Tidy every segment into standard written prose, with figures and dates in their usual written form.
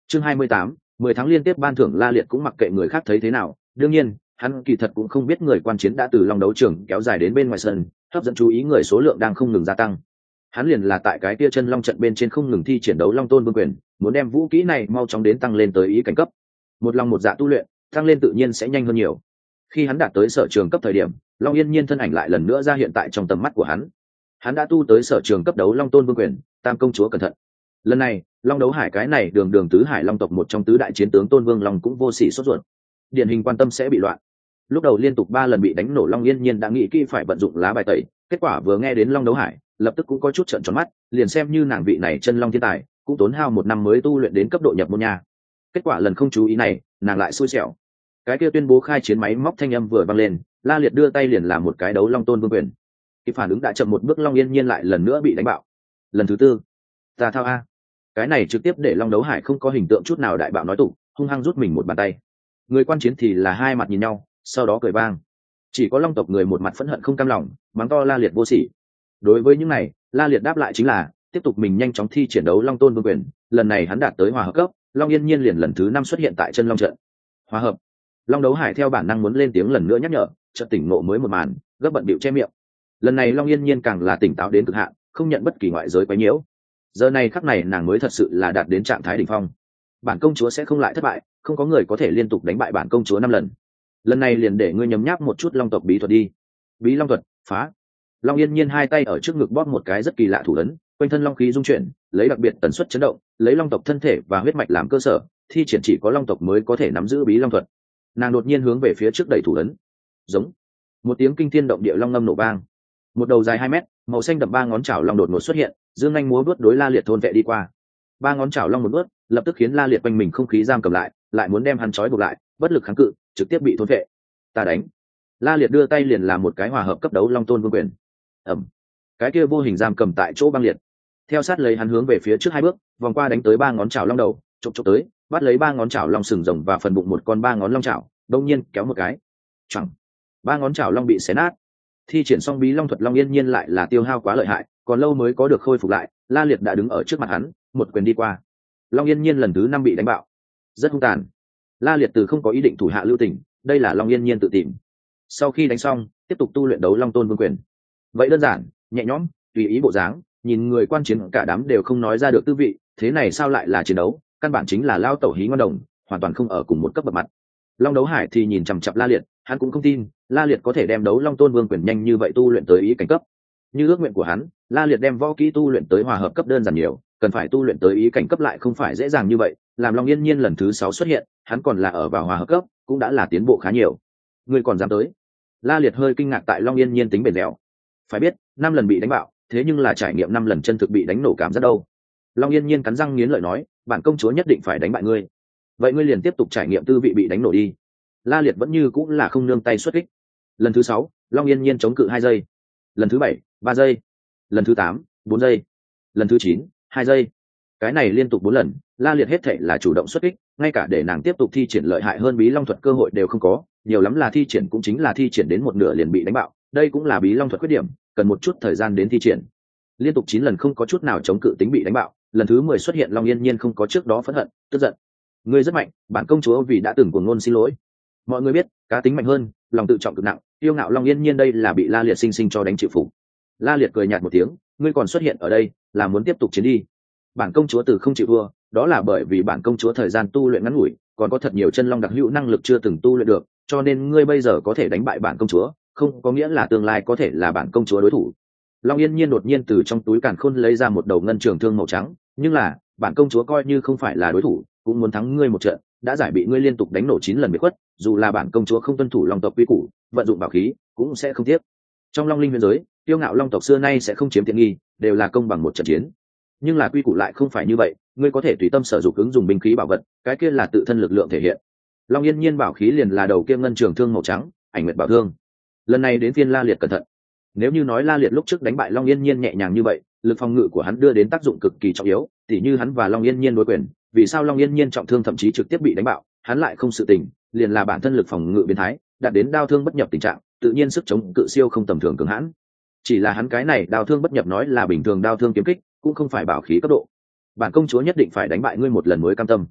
Chương 28, 10 tháng liên tiếp ban thưởng. La Liệt cũng mặc kệ người khác thấy thế nào, đương nhiên hắn kỳ thật cũng không biết người quan chiến đã từ Long đấu trường kéo dài đến bên ngoài sân, hấp dẫn chú ý người số lượng đang không ngừng gia tăng. Hắn liền là tại cái kia chân long trận bên trên không ngừng thi triển đấu Long Tôn Vương quyền, muốn đem vũ kỹ này mau chóng đến tăng lên tới ý cảnh cấp. Một lòng một dạ tu luyện, tăng lên tự nhiên sẽ nhanh hơn nhiều. Khi hắn đạt tới sở trường cấp thời điểm, Long Yên Nhiên thân ảnh lại lần nữa ra hiện tại trong tầm mắt của hắn. Hắn đã tu tới sở trường cấp đấu Long Tôn Vương quyền, Tam công chúa cẩn thận. Lần này, Long đấu hải cái này đường đường tứ hải long tộc một trong tứ đại chiến tướng Tôn Vương Long cũng vô sỉ sốt ruột. Điển hình quan tâm sẽ bị loạn. Lúc đầu liên tục 3 lần bị đánh nổ, Long Yên Nhiên đã nghĩ kỹ phải vận dụng lá bài tẩy, kết quả vừa nghe đến Long đấu hải, lập tức cũng có chút trợn tròn mắt, liền xem như nàng vị này chân long thiên tài, cũng tốn hao 1 năm mới tu luyện đến cấp độ nhập môn nha. Kết quả lần không chú ý này, nàng lại xui xẻo. Cái kia tuyên bố khai chiến máy móc thanh âm vừa vang lên, La Liệt đưa tay liền làm một cái đấu Long Tôn Vương quyền. Khi phản ứng đã chậm một bước, Long Yên Nhiên lại lần nữa bị đánh bạo. Lần thứ 4, ta thao a. Cái này trực tiếp để Long đấu hải không có hình tượng chút nào đại bạo nói tục, hung hăng rút mình một bàn tay. Người quan chiến thì là hai mặt nhìn nhau, sau đó cười vang. Chỉ có Long tộc người một mặt phẫn hận không cam lòng, mắng to La Liệt vô sỉ. Đối với những này, La Liệt đáp lại chính là tiếp tục mình nhanh chóng thi triển đấu Long Tôn Vương quyền. Lần này hắn đạt tới hòa hợp cấp, Long Yên Nhiên liền lần thứ 5 xuất hiện tại chân long trận. Hòa hợp. Long đấu hải theo bản năng muốn lên tiếng lần nữa nhắc nhở, chợt tỉnh ngộ mới một màn, gấp bận bịu che miệng. Lần này Long Yên Nhiên càng là tỉnh táo đến cực hạn, không nhận bất kỳ ngoại giới quấy nhiễu. Giờ này khắc này nàng mới thật sự là đạt đến trạng thái đỉnh phong. Bản công chúa sẽ không lại thất bại, không có người có thể liên tục đánh bại bản công chúa 5 lần. Lần này liền để ngươi nhấm nháp một chút long tộc bí thuật đi. Bí long thuật, phá. Long Yên Nhiên hai tay ở trước ngực bóp một cái rất kỳ lạ thủ ấn, quanh thân long khí dung chuyển, lấy đặc biệt tần suất chấn động, lấy long tộc thân thể và huyết mạch làm cơ sở, thi triển chỉ có long tộc mới có thể nắm giữ bí long thuật. Nàng đột nhiên hướng về phía trước đẩy thủ ấn. Giống. Một tiếng kinh thiên động địa long ngâm nổ vang. Một đầu dài 2 mét, màu xanh đậm 3 ngón chảo long đột ngột xuất hiện, dương nhanh múa vuốt đối La Liệt thôn vệ đi qua. 3 ngón chảo long một bước, lập tức khiến La Liệt quanh mình không khí giam cầm lại muốn đem hắn trói buộc lại, bất lực kháng cự, trực tiếp bị thôn vệ. Ta đánh. La Liệt đưa tay liền làm một cái hòa hợp cấp đấu Long Tôn Vương quyền. Ầm. Cái kia vô hình giam cầm tại chỗ băng liệt. Theo sát lấy hắn hướng về phía trước 2 bước, vòng qua đánh tới 3 ngón chảo long đầu, chộp tới, bắt lấy 3 ngón chảo long sừng rồng và phần bụng một con 3 ngón long chảo, đột nhiên kéo một cái. Chẳng. 3 ngón chảo long bị xé nát. Thi triển xong bí long thuật, Long Yên Nhiên lại là tiêu hao quá lợi hại, còn lâu mới có được khôi phục lại. La Liệt đã đứng ở trước mặt hắn, một quyền đi qua. Long Yên Nhiên lần thứ 5 bị đánh bạo. Rất hung tàn. La Liệt từ không có ý định thủ hạ lưu tình, đây là Long Yên Nhiên tự tìm. Sau khi đánh xong, tiếp tục tu luyện đấu Long Tôn Vương quyền. Vậy đơn giản, nhẹ nhõm, tùy ý bộ dáng, nhìn người quan chiến cả đám đều không nói ra được tư vị, thế này sao lại là chiến đấu, căn bản chính là lao tẩu hí ngon đồng, hoàn toàn không ở cùng một cấp bậc mặt. Long đấu hải thì nhìn chằm chằm La Liệt, hắn cũng không tin La Liệt có thể đem đấu Long Tôn Vương quyền nhanh như vậy tu luyện tới ý cảnh cấp. Như ước nguyện của hắn, La Liệt đem võ kỹ tu luyện tới hòa hợp cấp đơn giản nhiều, cần phải tu luyện tới ý cảnh cấp lại không phải dễ dàng như vậy. Làm Long Yên Nhiên lần thứ 6 xuất hiện, hắn còn là ở vào hòa hợp cấp, cũng đã là tiến bộ khá nhiều. Người còn dám tới? La Liệt hơi kinh ngạc tại Long Yên Nhiên tính bền dẻo. Phải biết, 5 lần bị đánh bạo, thế nhưng là trải nghiệm 5 lần chân thực bị đánh nổ cảm giác đâu. Long Yên Nhiên cắn răng nghiến lợi nói, bản công chúa nhất định phải đánh bại ngươi. Vậy ngươi liền tiếp tục trải nghiệm tư vị bị đánh nổ đi. La Liệt vẫn như cũng là không nương tay xuất kích. Lần thứ 6, Long Yên Nhiên chống cự 2 giây. Lần thứ 7, 3 giây. Lần thứ 8, 4 giây. Lần thứ 9, 2 giây. Cái này liên tục 4 lần, La Liệt hết thảy là chủ động xuất kích, ngay cả để nàng tiếp tục thi triển lợi hại hơn bí long thuật cơ hội đều không có, nhiều lắm là thi triển cũng chính là thi triển đến một nửa liền bị đánh bạo, đây cũng là bí long thuật khuyết điểm, cần một chút thời gian đến thi triển. Liên tục 9 lần không có chút nào chống cự tính bị đánh bạo, lần thứ 10 xuất hiện Long Yên Nhiên không có trước đó phẫn hận, tức giận. Ngươi rất mạnh, bản công chúa vì đã từng cuồng ngôn xin lỗi. Mọi người biết, cá tính mạnh hơn, lòng tự trọng cực nặng, yêu ngạo Long Yên Nhiên đây là bị La Liệt sinh sinh cho đánh chịu phục. La Liệt cười nhạt một tiếng, ngươi còn xuất hiện ở đây, là muốn tiếp tục chiến đi. Bản công chúa từ không chịu thua, đó là bởi vì bản công chúa thời gian tu luyện ngắn ngủi, còn có thật nhiều chân long đặc hữu năng lực chưa từng tu luyện được, cho nên ngươi bây giờ có thể đánh bại bản công chúa, không có nghĩa là tương lai có thể là bản công chúa đối thủ. Long Yên Nhiên đột nhiên từ trong túi càn khôn lấy ra một đầu ngân trường thương màu trắng, nhưng là, bản công chúa coi như không phải là đối thủ, cũng muốn thắng ngươi một trận, đã giải bị ngươi liên tục đánh nổ 9 lần biệt khuất, dù là bản công chúa không tuân thủ long tộc quy củ, vận dụng bảo khí, cũng sẽ không tiếc. Trong Long Linh huyền giới, tiêu ngạo long tộc xưa nay sẽ không chiếm tiện nghi, đều là công bằng một trận chiến. Nhưng là quy củ lại không phải như vậy, ngươi có thể tùy tâm sử dụng ứng dùng binh khí bảo vật, cái kia là tự thân lực lượng thể hiện. Long Yên Nhiên bảo khí liền là đầu kia ngân trường thương màu trắng, ảnh nguyệt bảo thương. Lần này đến phiên La Liệt cẩn thận. Nếu như nói La Liệt lúc trước đánh bại Long Yên Nhiên nhẹ nhàng như vậy, lực phòng ngự của hắn đưa đến tác dụng cực kỳ trọng yếu, tỉ như hắn và Long Yên Nhiên đối quyền, vì sao Long Yên Nhiên trọng thương thậm chí trực tiếp bị đánh bạo, hắn lại không sự tình, liền là bản thân lực phòng ngự biến thái, đạt đến đao thương bất nhập tình trạng, tự nhiên sức chống cự siêu không tầm thường cường hãn. Chỉ là hắn cái này đao thương bất nhập nói là bình thường đao thương kiếm kích, cũng không phải bảo khí cấp độ. Bản công chúa nhất định phải đánh bại ngươi một lần mới cam tâm.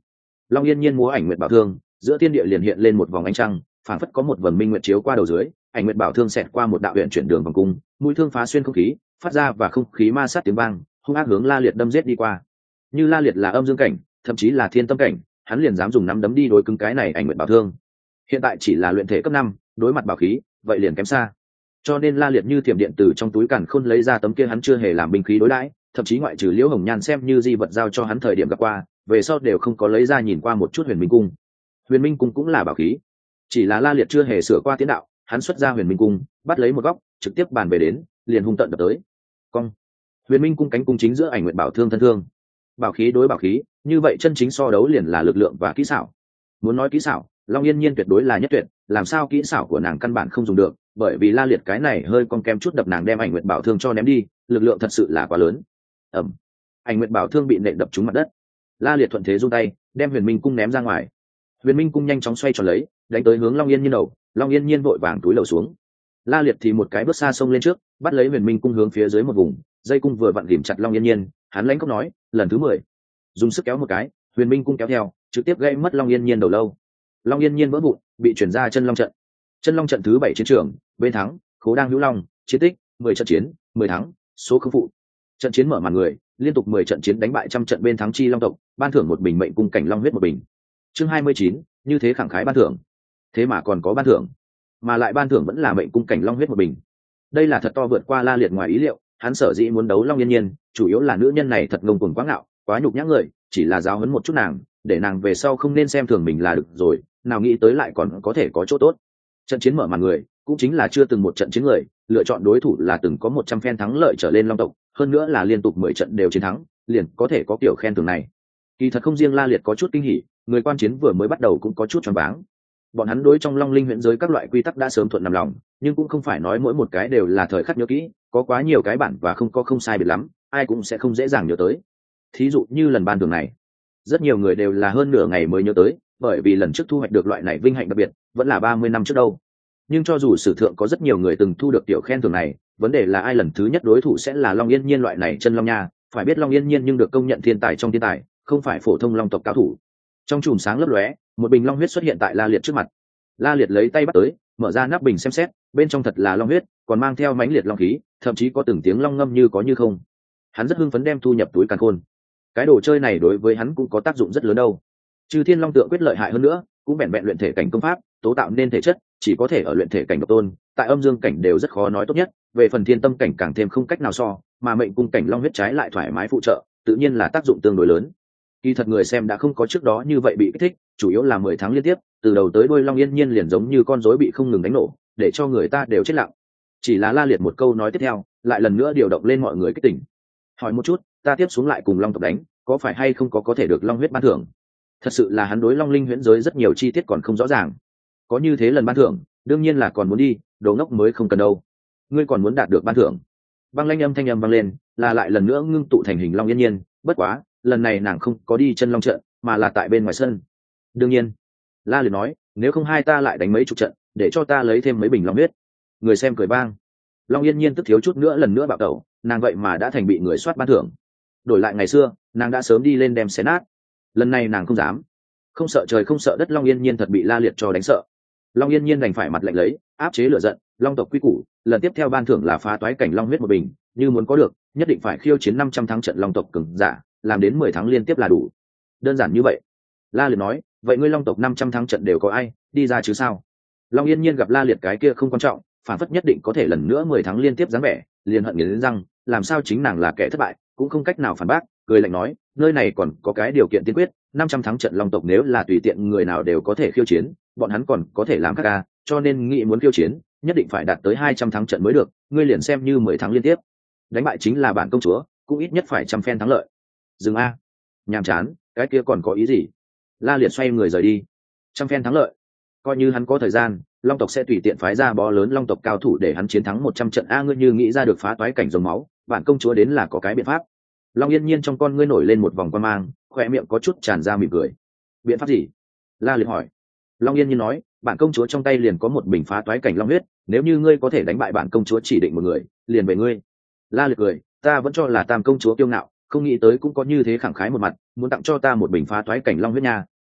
Long Yên Nhiên múa ảnh nguyệt bảo thương, giữa thiên địa liền hiện lên một vòng ánh trăng, phảng phất có một vầng minh nguyệt chiếu qua đầu dưới, ảnh nguyệt bảo thương xẹt qua một đạo huyền chuyển đường vòng cung, mũi thương phá xuyên không khí, phát ra và không khí ma sát tiếng vang, hung ác hướng La Liệt đâm giết đi qua. Như La Liệt là âm dương cảnh, thậm chí là thiên tâm cảnh, hắn liền dám dùng nắm đấm đi đối cứng cái này ảnh nguyệt bảo thương. Hiện tại chỉ là luyện thể cấp 5, đối mặt bảo khí, vậy liền kém xa. Cho nên La Liệt như thiểm điện từ trong túi càn khôn lấy ra tấm kia hắn chưa hề làm binh khí đối đãi, thậm chí ngoại trừ Liễu Hồng Nhan xem như di vật giao cho hắn thời điểm gặp qua, về sau đều không có lấy ra nhìn qua một chút Huyền Minh cung. Huyền Minh cung cũng là bảo khí, chỉ là La Liệt chưa hề sửa qua tiến đạo, hắn xuất ra Huyền Minh cung, bắt lấy một góc, trực tiếp bàn về đến, liền hung tận đập tới. Cong. Huyền Minh cung cánh cung chính giữa ảnh nguyệt bảo thương thân thương. Bảo khí đối bảo khí, như vậy chân chính so đấu liền là lực lượng và kỹ xảo. Muốn nói kỹ xảo, Long Yên Nhiên tuyệt đối là nhất tuyệt, làm sao kỹ xảo của nàng căn bản không dùng được, bởi vì La Liệt cái này hơi con kem chút đập nàng đem ảnh nguyệt bảo thương cho ném đi, lực lượng thật sự là quá lớn. Ầm. Ảnh nguyệt bảo thương bị nện đập trúng mặt đất. La Liệt thuận thế giương tay, đem Huyền Minh cung ném ra ngoài. Huyền Minh cung nhanh chóng xoay tròn lấy, đánh tới hướng Long Yên Nhiên đầu, Long Yên Nhiên vội vàng túi lầu xuống. La Liệt thì một cái bước xa xông lên trước, bắt lấy Huyền Minh cung hướng phía dưới một vùng, dây cung vừa vặn ghìm chặt Long Yên Nhiên, hắn lãnh cốc nói, lần thứ 10. Dùng sức kéo một cái, Huyền Minh cung kéo theo, trực tiếp gãy mất Long Yên Nhiên đầu lâu. Long Yên Nhiên vỡ vụn, bị chuyển ra chân long trận. Chân long trận thứ 7 chiến trường, bên thắng, Khố Đang Hữu Long, chiến tích 10 trận chiến, 10 thắng, số không phụ. Trận chiến mở màn người, liên tục 10 trận chiến đánh bại trăm trận bên thắng chi long tộc, ban thưởng một bình mệnh cung cảnh long huyết một bình. Chương 29, như thế khẳng khái ban thưởng. Thế mà còn có ban thưởng, mà lại ban thưởng vẫn là mệnh cung cảnh long huyết một bình. Đây là thật to vượt qua La Liệt ngoài ý liệu, hắn sở dĩ muốn đấu Long Yên Nhiên, chủ yếu là nữ nhân này thật ngông cuồng quá ngạo, quá nhục nhã người, chỉ là giáo huấn một chút nàng, để nàng về sau không nên xem thường mình là được rồi, nào nghĩ tới lại còn có thể có chỗ tốt. Trận chiến mở màn người, cũng chính là chưa từng một trận chiến người, lựa chọn đối thủ là từng có 100 phen thắng lợi trở lên long tộc, hơn nữa là liên tục 10 trận đều chiến thắng, liền có thể có kiểu khen thưởng này. Kỳ thật không riêng La Liệt có chút kinh hỉ, người quan chiến vừa mới bắt đầu cũng có chút choáng váng. Bọn hắn đối trong Long Linh huyễn giới các loại quy tắc đã sớm thuận nằm lòng, nhưng cũng không phải nói mỗi một cái đều là thời khắc nhớ kỹ, có quá nhiều cái bản và không sai biệt lắm, ai cũng sẽ không dễ dàng nhớ tới. Thí dụ như lần ban thưởng này, rất nhiều người đều là hơn nửa ngày mới nhớ tới, bởi vì lần trước thu hoạch được loại này vinh hạnh đặc biệt, vẫn là 30 năm trước đâu. Nhưng cho dù sử thượng có rất nhiều người từng thu được tiểu khen thưởng này, vấn đề là ai lần thứ nhất đối thủ sẽ là Long Yên Nhiên loại này chân long nha, phải biết Long Yên Nhiên nhưng được công nhận thiên tài trong thiên tài, không phải phổ thông long tộc cao thủ. Trong chùm sáng lấp lóe, một bình long huyết xuất hiện tại La Liệt trước mặt. La Liệt lấy tay bắt tới, mở ra nắp bình xem xét, bên trong thật là long huyết, còn mang theo mãnh liệt long khí, thậm chí có từng tiếng long ngâm như có như không. Hắn rất hưng phấn đem thu nhập túi càn khôn. Cái đồ chơi này đối với hắn cũng có tác dụng rất lớn đâu. Trừ Thiên Long Tượng quyết lợi hại hơn nữa, cũng vẹn vẹn luyện thể cảnh công pháp, tố tạo nên thể chất, chỉ có thể ở luyện thể cảnh độc tôn, tại âm dương cảnh đều rất khó nói tốt nhất, về phần thiên tâm cảnh càng thêm không cách nào so, mà mệnh cung cảnh long huyết trái lại thoải mái phụ trợ, tự nhiên là tác dụng tương đối lớn. Kỳ thật người xem đã không có trước đó như vậy bị kích thích, chủ yếu là 10 tháng liên tiếp, từ đầu tới đuôi Long Yên Nhiên liền giống như con rối bị không ngừng đánh nổ, để cho người ta đều chết lặng. Chỉ là La Liệt một câu nói tiếp theo, lại lần nữa điều động lên mọi người kích tỉnh. Hỏi một chút, ta tiếp xuống lại cùng Long tộc đánh, có phải hay không có thể được Long huyết ban thưởng? Thật sự là hắn đối Long Linh huyễn giới rất nhiều chi tiết còn không rõ ràng. Có như thế lần ban thưởng, đương nhiên là còn muốn đi, đồ ngốc mới không cần đâu. Ngươi còn muốn đạt được ban thưởng? Băng Lanh âm thanh âm vang lên, là lại lần nữa ngưng tụ thành hình Long Yên Nhiên, bất quá, lần này nàng không có đi chân long trận, mà là tại bên ngoài sân. Đương nhiên, La Liệt nói, nếu không hai ta lại đánh mấy chục trận, để cho ta lấy thêm mấy bình long huyết. Người xem cười bang. Long Yên Nhiên tức thiếu chút nữa lần nữa bạo tẩu, nàng vậy mà đã thành bị người soát ban thưởng. Đổi lại ngày xưa, nàng đã sớm đi lên đem xé nát. Lần này nàng không dám, không sợ trời không sợ đất. Long Yên Nhiên thật bị La Liệt cho đánh sợ. Long Yên Nhiên đành phải mặt lạnh lấy, áp chế lửa giận. Long tộc quy củ, lần tiếp theo ban thưởng là phá toái cảnh long huyết một bình, như muốn có được, nhất định phải khiêu chiến 500 thắng trận long tộc cường giả, làm đến 10 tháng liên tiếp là đủ. Đơn giản như vậy. La Liệt nói, vậy ngươi long tộc 500 thắng trận đều có ai đi ra chứ sao? Long Yên Nhiên gặp La Liệt cái kia không quan trọng, phản phất nhất định có thể lần nữa 10 tháng liên tiếp dáng vẻ, liền hận nghiến răng, làm sao chính nàng là kẻ thất bại, cũng không cách nào phản bác, cười lạnh nói, nơi này còn có cái điều kiện tiên quyết, 500 thắng trận long tộc nếu là tùy tiện người nào đều có thể khiêu chiến, bọn hắn còn có thể làm các ca, cho nên nghĩ muốn khiêu chiến, nhất định phải đạt tới 200 thắng trận mới được, ngươi liền xem như 10 tháng liên tiếp. Đánh bại chính là bản công chúa, cũng ít nhất phải 100 phen thắng lợi. Dừng a. Nhàm chán, cái kia còn có ý gì? La Liệt xoay người rời đi. 100 phen thắng lợi. Coi như hắn có thời gian, long tộc sẽ tùy tiện phái ra bó lớn long tộc cao thủ để hắn chiến thắng 100 trận a. Ngươi như nghĩ ra được phá toái cảnh dòng máu, bản công chúa đến là có cái biện pháp. Long Yên Nhiên trong con ngươi nổi lên một vòng quan mang, khỏe miệng có chút tràn ra mỉm cười. Biện pháp gì? La Liệt hỏi. Long Yên Nhiên nói, bản công chúa trong tay liền có một bình phá toái cảnh long huyết, nếu như ngươi có thể đánh bại bản công chúa chỉ định một người, liền về ngươi. La Liệt cười, ta vẫn cho là tam công chúa kiêu ngạo, không nghĩ tới cũng có như thế khẳng khái một mặt, muốn tặng cho ta một bình phá toái cảnh long huyết nha,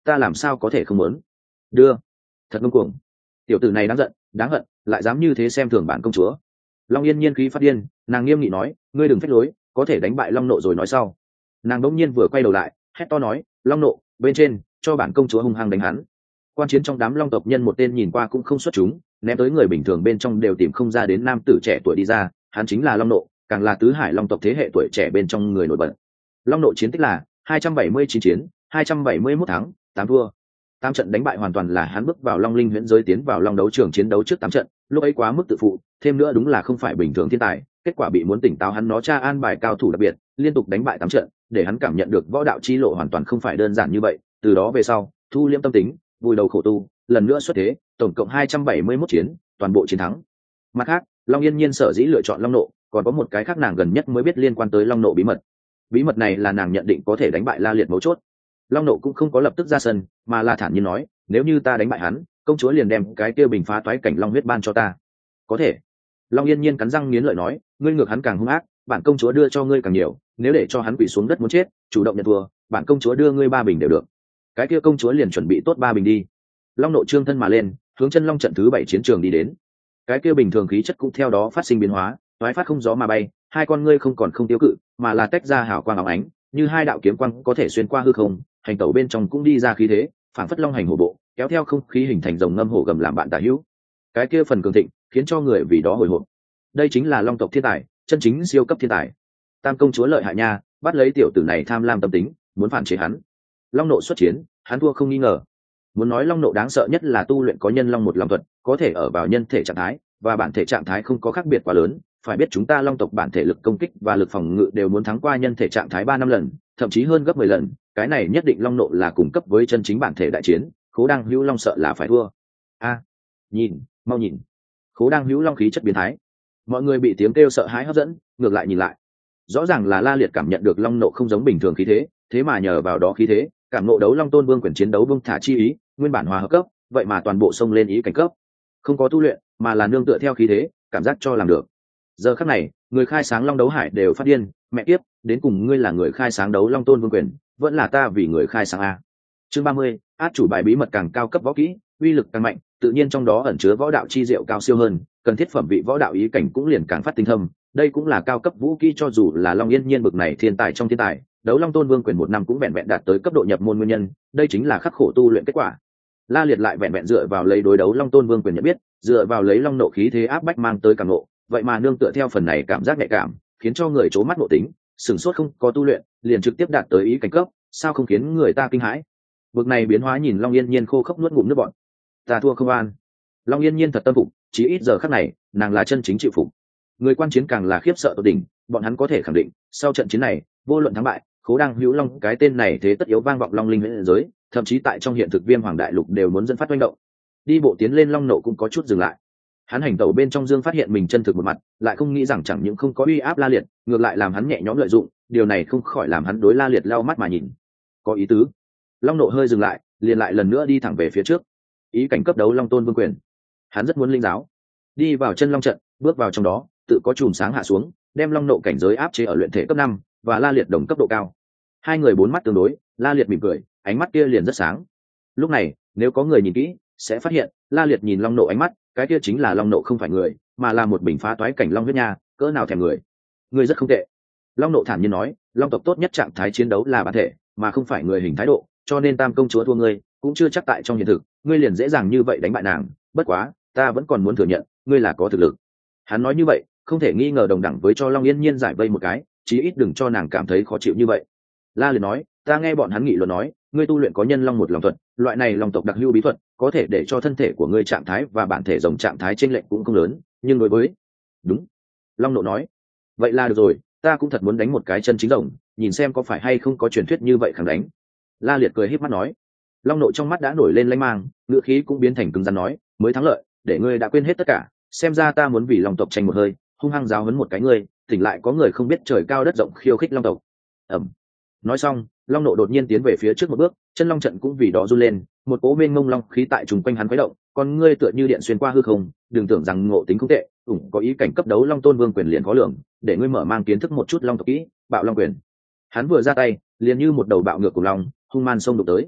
ta làm sao có thể không muốn. Đưa. Thật ngông cuồng. Tiểu tử này đáng giận, đáng hận, lại dám như thế xem thường bản công chúa. Long Yên Nhiên khí phát điên, nàng nghiêm nghị nói, ngươi đừng phách lối, có thể đánh bại Long Nộ rồi nói sau. Nàng đống nhiên vừa quay đầu lại, hét to nói, Long Nộ bên trên, cho bản công chúa hung hăng đánh hắn. Quan chiến trong đám long tộc nhân một tên nhìn qua cũng không xuất chúng, ném tới người bình thường bên trong đều tìm không ra đến nam tử trẻ tuổi đi ra, hắn chính là Long Nộ, càng là tứ hải long tộc thế hệ tuổi trẻ bên trong người nổi bật. Long Nộ chiến tích là 279 chiến, 271 thắng, 8 thua. 8 trận đánh bại hoàn toàn là hắn bước vào Long Linh huyễn giới tiến vào Long đấu trường chiến đấu trước 8 trận, lúc ấy quá mức tự phụ, thêm nữa đúng là không phải bình thường thiên tài, kết quả bị muốn tỉnh táo hắn nó tra an bài cao thủ đặc biệt, liên tục đánh bại 8 trận, để hắn cảm nhận được võ đạo chi lộ hoàn toàn không phải đơn giản như vậy, từ đó về sau, thu liễm tâm tính, vùi đầu khổ tu, lần nữa xuất thế, tổng cộng 271 chiến, toàn bộ chiến thắng. Mặt khác, Long Yên Nhiên sở dĩ lựa chọn Long Nộ, còn có một cái khác nàng gần nhất mới biết liên quan tới Long Nộ bí mật. Bí mật này là nàng nhận định có thể đánh bại La Liệt mấu chốt. Long Nộ cũng không có lập tức ra sân, mà là thản nhiên nói, nếu như ta đánh bại hắn, công chúa liền đem cái kia bình phá toái cảnh long huyết ban cho ta. Có thể. Long Yên Nhiên cắn răng nghiến lợi nói, ngươi ngược hắn càng hung ác, bản công chúa đưa cho ngươi càng nhiều, nếu để cho hắn quỳ xuống đất muốn chết, chủ động nhận thua, bản công chúa đưa ngươi 3 bình đều được. Cái kia công chúa liền chuẩn bị tốt 3 bình đi. Long Nộ trương thân mà lên, hướng chân long trận thứ 7 chiến trường đi đến. Cái kia bình thường khí chất cũng theo đó phát sinh biến hóa, toái phát không gió mà bay, hai con ngươi không còn không tiêu cự, mà là tách ra hào quang óng ánh, như hai đạo kiếm quang có thể xuyên qua hư không, hành tẩu bên trong cũng đi ra khí thế, phản phất long hành hổ bộ, kéo theo không khí hình thành rồng ngâm hổ gầm làm bạn tả hữu. Cái kia phần cường thịnh, khiến cho người vì đó hồi hộp. Đây chính là long tộc thiên tài, chân chính siêu cấp thiên tài. Tam công chúa lợi hại nha, bắt lấy tiểu tử này tham lam tâm tính, muốn phản chế hắn. Long Nộ xuất chiến, hắn thua không nghi ngờ. Muốn nói Long Nộ đáng sợ nhất là tu luyện có nhân long một long thuật, có thể ở vào nhân thể trạng thái, và bản thể trạng thái không có khác biệt quá lớn. Phải biết chúng ta long tộc bản thể lực công kích và lực phòng ngự đều muốn thắng qua nhân thể trạng thái 3-5 lần, thậm chí hơn gấp 10 lần. Cái này nhất định Long Nộ là cùng cấp với chân chính bản thể đại chiến, Khố Đăng Hữu Long sợ là phải thua. Nhìn, mau nhìn. Khố Đăng Hữu Long khí chất biến thái. Mọi người bị tiếng kêu sợ hãi hấp dẫn, ngược lại nhìn lại. Rõ ràng là La Liệt cảm nhận được Long Nộ không giống bình thường khí thế, thế mà nhờ vào đó khí thế, cảm ngộ đấu Long Tôn Vương quyền chiến đấu bung thả chi ý, nguyên bản hòa hợp cấp, vậy mà toàn bộ xông lên ý cảnh cấp. Không có tu luyện, mà là nương tựa theo khí thế, cảm giác cho làm được. Giờ khắc này, người khai sáng Long đấu hải đều phát điên, mẹ kiếp, đến cùng ngươi là người khai sáng đấu Long Tôn Vương quyền, vẫn là ta vì người khai sáng a. Chương 30, át chủ bài bí mật càng cao cấp võ kỹ, uy lực càng mạnh, tự nhiên trong đó ẩn chứa võ đạo chi diệu cao siêu hơn, cần thiết phẩm vị võ đạo ý cảnh cũng liền càng phát tinh thâm. Đây cũng là cao cấp vũ kỹ cho dù là Long Yên Nhiên bực này thiên tài trong thiên tài, đấu Long Tôn Vương quyền 1 năm cũng vẹn vẹn đạt tới cấp độ nhập môn nguyên nhân, đây chính là khắc khổ tu luyện kết quả. La Liệt lại vẹn vẹn dựa vào lấy đối đấu Long Tôn Vương quyền nhận biết, dựa vào lấy Long Nộ khí thế áp bách mang tới cảm ngộ, vậy mà nương tựa theo phần này cảm giác nhạy cảm, khiến cho người chố mắt ngộ tính, sửng sốt không có tu luyện, liền trực tiếp đạt tới ý cảnh cấp, sao không khiến người ta kinh hãi. Bực này biến hóa nhìn Long Yên Nhiên khô khốc nuốt ngụm nước bọt. Ta thua không an. Long Yên Nhiên thật tâm phục, chỉ ít giờ khắc này, nàng là chân chính chịu phục. Người quan chiến càng là khiếp sợ tột đỉnh, bọn hắn có thể khẳng định, sau trận chiến này, vô luận thắng bại, Khố Đăng Hữu Long cái tên này thế tất yếu vang vọng Long Linh huyễn giới, thậm chí tại trong hiện thực Viêm Hoàng đại lục đều muốn dẫn phát manh động. Đi bộ tiến lên Long Nộ cũng có chút dừng lại. Hắn hành tẩu bên trong dương phát hiện mình chân thực một mặt, lại không nghĩ rằng chẳng những không có uy áp La Liệt, ngược lại làm hắn nhẹ nhõm lợi dụng, điều này không khỏi làm hắn đối La Liệt lau mắt mà nhìn. Có ý tứ. Long Nộ hơi dừng lại, liền lại lần nữa đi thẳng về phía trước. Ý cảnh cấp đấu Long Tôn Vương quyền. Hắn rất muốn linh giáo. Đi vào chân long trận, bước vào trong đó, tự có chùm sáng hạ xuống, đem Long Nộ cảnh giới áp chế ở luyện thể cấp 5 và La Liệt đồng cấp độ cao. Hai người bốn mắt tương đối, La Liệt mỉm cười, ánh mắt kia liền rất sáng. Lúc này, nếu có người nhìn kỹ, sẽ phát hiện, La Liệt nhìn Long Nộ ánh mắt, cái kia chính là Long Nộ không phải người, mà là một bình phá toái cảnh long huyết nha, cỡ nào thèm người. Người rất không tệ. Long Nộ thản nhiên nói, Long tộc tốt nhất trạng thái chiến đấu là bản thể, mà không phải người hình thái độ, cho nên Tam công chúa thua ngươi, cũng chưa chắc tại trong hiện thực, ngươi liền dễ dàng như vậy đánh bại nàng, bất quá, ta vẫn còn muốn thừa nhận, ngươi là có thực lực. Hắn nói như vậy, không thể nghi ngờ đồng đẳng với cho Long Yên Nhiên giải vây một cái, chí ít đừng cho nàng cảm thấy khó chịu như vậy. La Liệt nói, ta nghe bọn hắn nghị luận nói, ngươi tu luyện có nhân long một long thuật, loại này long tộc đặc hữu bí thuật, có thể để cho thân thể của ngươi trạng thái và bản thể rồng trạng thái chênh lệch cũng không lớn, nhưng đối với đúng, Long Nộ nói, vậy là được rồi, ta cũng thật muốn đánh một cái chân chính rồng, nhìn xem có phải hay không có truyền thuyết như vậy khẳng đánh. La Liệt cười híp mắt nói. Long Nộ trong mắt đã nổi lên lanh mang, ngữ khí cũng biến thành cứng rắn nói, mới thắng lợi, để ngươi đã quên hết tất cả, xem ra ta muốn vì long tộc tranh một hơi, hung hăng giáo huấn một cái ngươi, tỉnh lại có người không biết trời cao đất rộng khiêu khích long tộc. Ẩm. Nói xong, Long Nộ đột nhiên tiến về phía trước một bước, chân long trận cũng vì đó run lên, một cỗ mênh mông long khí tại trùng quanh hắn khuấy động, con ngươi tựa như điện xuyên qua hư không, đừng tưởng rằng ngộ tính không tệ, có ý cảnh cấp đấu Long Tôn Vương quyền liền khó lường, để ngươi mở mang kiến thức một chút long tộc kỹ, Bạo Long quyền. Hắn vừa ra tay, liền như một đầu bạo ngược của long, hung man xông đụng tới.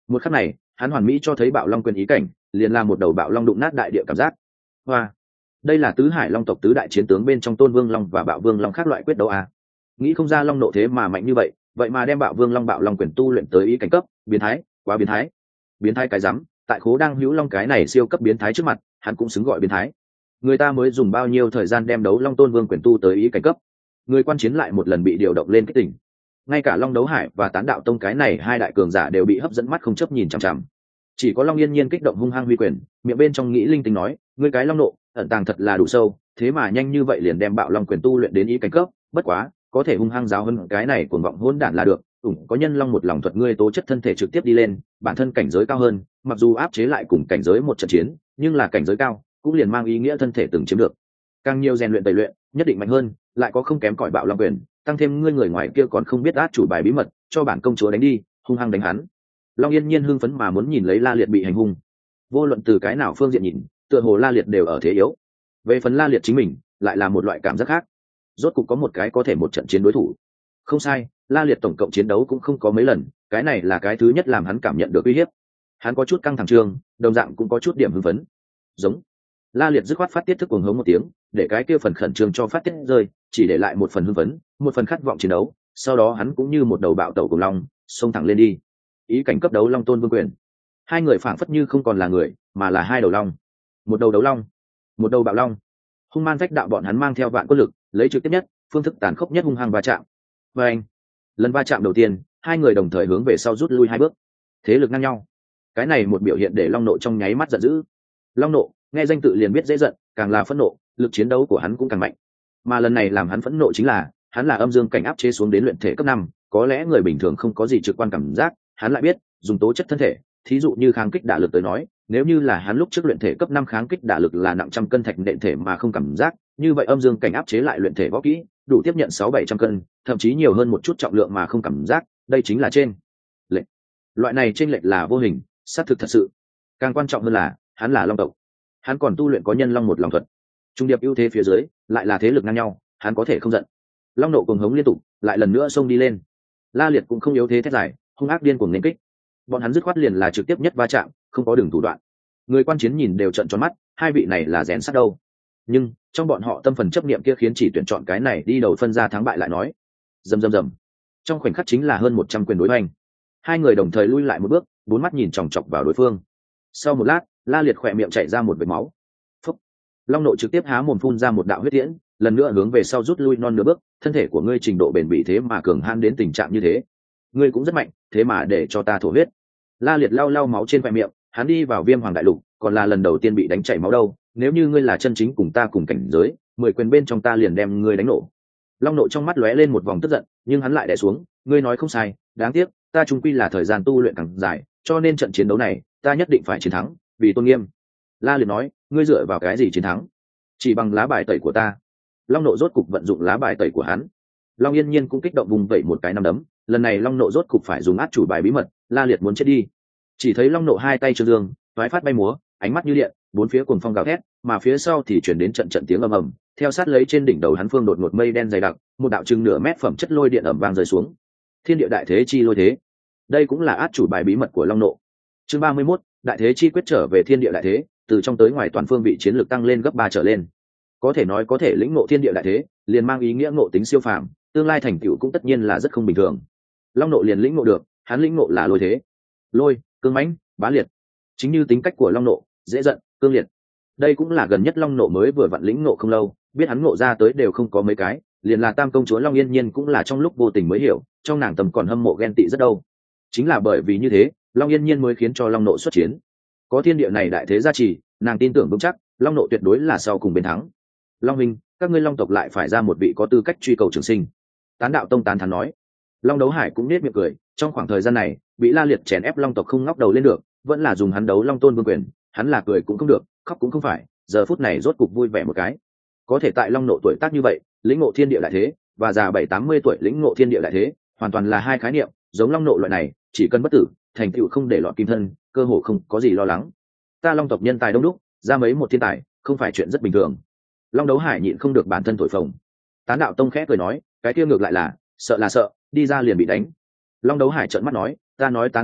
Một khắc này hắn hoàn mỹ cho thấy bạo long quyền ý cảnh, liền là một đầu bạo long đụng nát đại địa cảm giác. Hoa, đây là tứ hải long tộc tứ đại chiến tướng bên trong Tôn Vương Long và Bạo Vương Long khác loại quyết đấu à? Nghĩ không ra long nộ thế mà mạnh như vậy, vậy mà đem Bạo Vương Long bạo long quyền tu luyện tới ý cảnh cấp, biến thái, quá biến thái. Biến thái cái rắm, tại Khố Đang Hữu Long cái này siêu cấp biến thái trước mặt, hắn cũng xứng gọi biến thái. Người ta mới dùng bao nhiêu thời gian đem đấu Long Tôn Vương quyền tu tới ý cảnh cấp, người quan chiến lại một lần bị điều động lên kích tỉnh. Ngay cả Long Đấu Hải và Tán Đạo Tông cái này hai đại cường giả đều bị hấp dẫn mắt không chấp nhìn chằm chằm. Chỉ có Long Yên Nhiên kích động hung hăng huy quyền, miệng bên trong nghĩ linh tinh nói, ngươi cái long nộ ẩn tàng thật là đủ sâu, thế mà nhanh như vậy liền đem bạo long quyền tu luyện đến ý cảnh cấp, bất quá có thể hung hăng giáo hơn cái này cuồng vọng hỗn đản là được. Có nhân long một lòng thuật, ngươi tố chất thân thể trực tiếp đi lên, bản thân cảnh giới cao hơn, mặc dù áp chế lại cùng cảnh giới một trận chiến, nhưng là cảnh giới cao cũng liền mang ý nghĩa thân thể từng chiếm được càng nhiều rèn luyện tẩy luyện, nhất định mạnh hơn, lại có không kém cỏi bạo long quyền, tăng thêm ngươi người ngoài kia còn không biết át chủ bài bí mật, cho bản công chúa đánh đi, hung hăng đánh hắn. Long Yên Nhiên hưng phấn mà muốn nhìn lấy La Liệt bị hành hung. Vô luận từ cái nào phương diện nhìn, tựa hồ La Liệt đều ở thế yếu. Về phần La Liệt chính mình, lại là một loại cảm giác khác. Rốt cục có một cái có thể một trận chiến đối thủ. Không sai, La Liệt tổng cộng chiến đấu cũng không có mấy lần, cái này là cái thứ nhất làm hắn cảm nhận được uy hiếp. Hắn có chút căng thẳng trương, đồng dạng cũng có chút điểm hưng phấn. Giống. La Liệt dứt khoát phát tiết thức cuồng hống một tiếng, để cái kia phần khẩn trương cho phát tiết rơi, chỉ để lại một phần hưng phấn, một phần khát vọng chiến đấu. Sau đó hắn cũng như một đầu bạo tẩu cùng long, xông thẳng lên đi. Ý cảnh cấp đấu long tôn vương quyền, hai người phảng phất như không còn là người, mà là hai đầu long, một đầu đấu long, một đầu bạo long, hung man vách đạo bọn hắn mang theo vạn quân lực, lấy trực tiếp nhất, phương thức tàn khốc nhất hung hăng va chạm. Và anh, lần va chạm đầu tiên, hai người đồng thời hướng về sau rút lui hai bước, thế lực ngang nhau. Cái này một biểu hiện để long nộ trong nháy mắt giận dữ. Long nộ nghe danh tự liền biết dễ giận, càng là phẫn nộ, lực chiến đấu của hắn cũng càng mạnh. Mà lần này làm hắn phẫn nộ chính là, hắn là âm dương cảnh áp chế xuống đến luyện thể cấp 5, có lẽ người bình thường không có gì trực quan cảm giác, hắn lại biết dùng tố chất thân thể, thí dụ như kháng kích đả lực tới nói, nếu như là hắn lúc trước luyện thể cấp 5 kháng kích đả lực là nặng trăm cân thạch nện thể mà không cảm giác, như vậy âm dương cảnh áp chế lại luyện thể võ kỹ, đủ tiếp nhận 600-700 cân, thậm chí nhiều hơn một chút trọng lượng mà không cảm giác, đây chính là trên lệch. Loại này trên lệch là vô hình, xác thực thật sự. Càng quan trọng hơn là, hắn là long tộc, hắn còn tu luyện có nhân long một lòng thuật, trung điệp ưu thế phía dưới, lại là thế lực ngang nhau, hắn có thể không giận. Long nộ cuồng hống liên tục, lại lần nữa xông đi lên. La Liệt cũng không yếu thế thét dài, hung ác điên cuồng nên kích. Bọn hắn dứt khoát liền là trực tiếp nhất va chạm, không có đường thủ đoạn. Người quan chiến nhìn đều trợn tròn mắt, hai vị này là rèn sắt đâu. Nhưng trong bọn họ tâm phần chấp niệm kia khiến chỉ tuyển chọn cái này đi đầu phân ra thắng bại lại nói. Rầm rầm rầm. Trong khoảnh khắc chính là hơn 100 quyền đối hoành. Hai người đồng thời lui lại một bước, bốn mắt nhìn chòng chọc vào đối phương. Sau một lát, La Liệt khỏe miệng chảy ra một vệt máu. Phúc. Long nộ trực tiếp há mồm phun ra một đạo huyết tiễn, lần nữa hướng về sau rút lui non nửa bước. Thân thể của ngươi trình độ bền bỉ thế mà cường han đến tình trạng như thế, ngươi cũng rất mạnh, thế mà để cho ta thổ huyết. La Liệt lau lau máu trên khoe miệng, hắn đi vào Viêm Hoàng đại lục, còn là lần đầu tiên bị đánh chảy máu đâu. Nếu như ngươi là chân chính cùng ta cùng cảnh giới, 10 quyền bên trong ta liền đem ngươi đánh nổ. Long nộ trong mắt lóe lên một vòng tức giận, nhưng hắn lại đè xuống, ngươi nói không sai, đáng tiếc, ta chung quy là thời gian tu luyện càng dài, cho nên trận chiến đấu này, ta nhất định phải chiến thắng, vì tôn nghiêm. La Liệt nói, ngươi dựa vào cái gì chiến thắng? Chỉ bằng lá bài tẩy của ta. Long nộ rốt cục vận dụng lá bài tẩy của hắn. Long Yên Nhiên cũng kích động vùng vẩy một cái nắm đấm, lần này long nộ rốt cục phải dùng át chủ bài bí mật. La Liệt muốn chết đi. Chỉ thấy long nộ hai tay trương dương, toái phát bay múa, ánh mắt như điện, bốn phía cuồng phong gào thét, mà phía sau thì chuyển đến trận trận tiếng ầm ầm, theo sát lấy trên đỉnh đầu hắn phương đột ngột mây đen dày đặc, một đạo chừng nửa mét phẩm chất lôi điện ầm vang rơi xuống. Thiên địa đại thế chi lôi thế, đây cũng là át chủ bài bí mật của long nộ. Chương 31, đại thế chi quyết trở về thiên địa đại thế, từ trong tới ngoài toàn phương vị chiến lược tăng lên gấp 3 trở lên. Có thể nói có thể lĩnh ngộ thiên địa đại thế, liền mang ý nghĩa ngộ tính siêu phàm, tương lai thành tựu cũng tất nhiên là rất không bình thường. Long nộ liền lĩnh ngộ được, hắn lĩnh ngộ là lôi thế. Lôi, cương mãnh, bá liệt. Chính như tính cách của long nộ, dễ giận, cương liệt. Đây cũng là gần nhất long nộ mới vừa vặn lĩnh ngộ không lâu, biết hắn ngộ ra tới đều không có mấy cái, liền là Tam công chúa Long Yên Nhiên cũng là trong lúc vô tình mới hiểu, trong nàng tầm còn hâm mộ ghen tị rất đâu. Chính là bởi vì như thế, Long Yên Nhiên mới khiến cho long nộ xuất chiến. Có thiên địa này đại thế gia trì, nàng tin tưởng vững chắc, long nộ tuyệt đối là sau cùng bên thắng. Long Minh, các ngươi long tộc lại phải ra một vị có tư cách truy cầu trường sinh. Tán Đạo Tông tán thán nói. Long Đấu Hải cũng nết miệng cười, trong khoảng thời gian này bị La Liệt chèn ép long tộc không ngóc đầu lên được, vẫn là dùng hắn đấu long tôn vương quyền, hắn là cười cũng không được, khóc cũng không phải, giờ phút này rốt cục vui vẻ một cái. Có thể tại long nộ tuổi tác như vậy, lĩnh ngộ thiên địa đại thế, và già 70-80 tuổi lĩnh ngộ thiên địa đại thế, hoàn toàn là hai khái niệm, giống long nộ loại này, chỉ cần bất tử, thành tựu không để lọt kim thân, cơ hồ không có gì lo lắng. Ta long tộc nhân tài đông đúc, ra mấy một thiên tài, không phải chuyện rất bình thường. Long Đấu Hải nhịn không được bản thân thổi phồng. Tán Đạo Tông khẽ cười nói, cái kia ngược lại là sợ, đi ra liền bị đánh. Long Đấu Hải trợn mắt nói, ta nói Tán Lao huynh,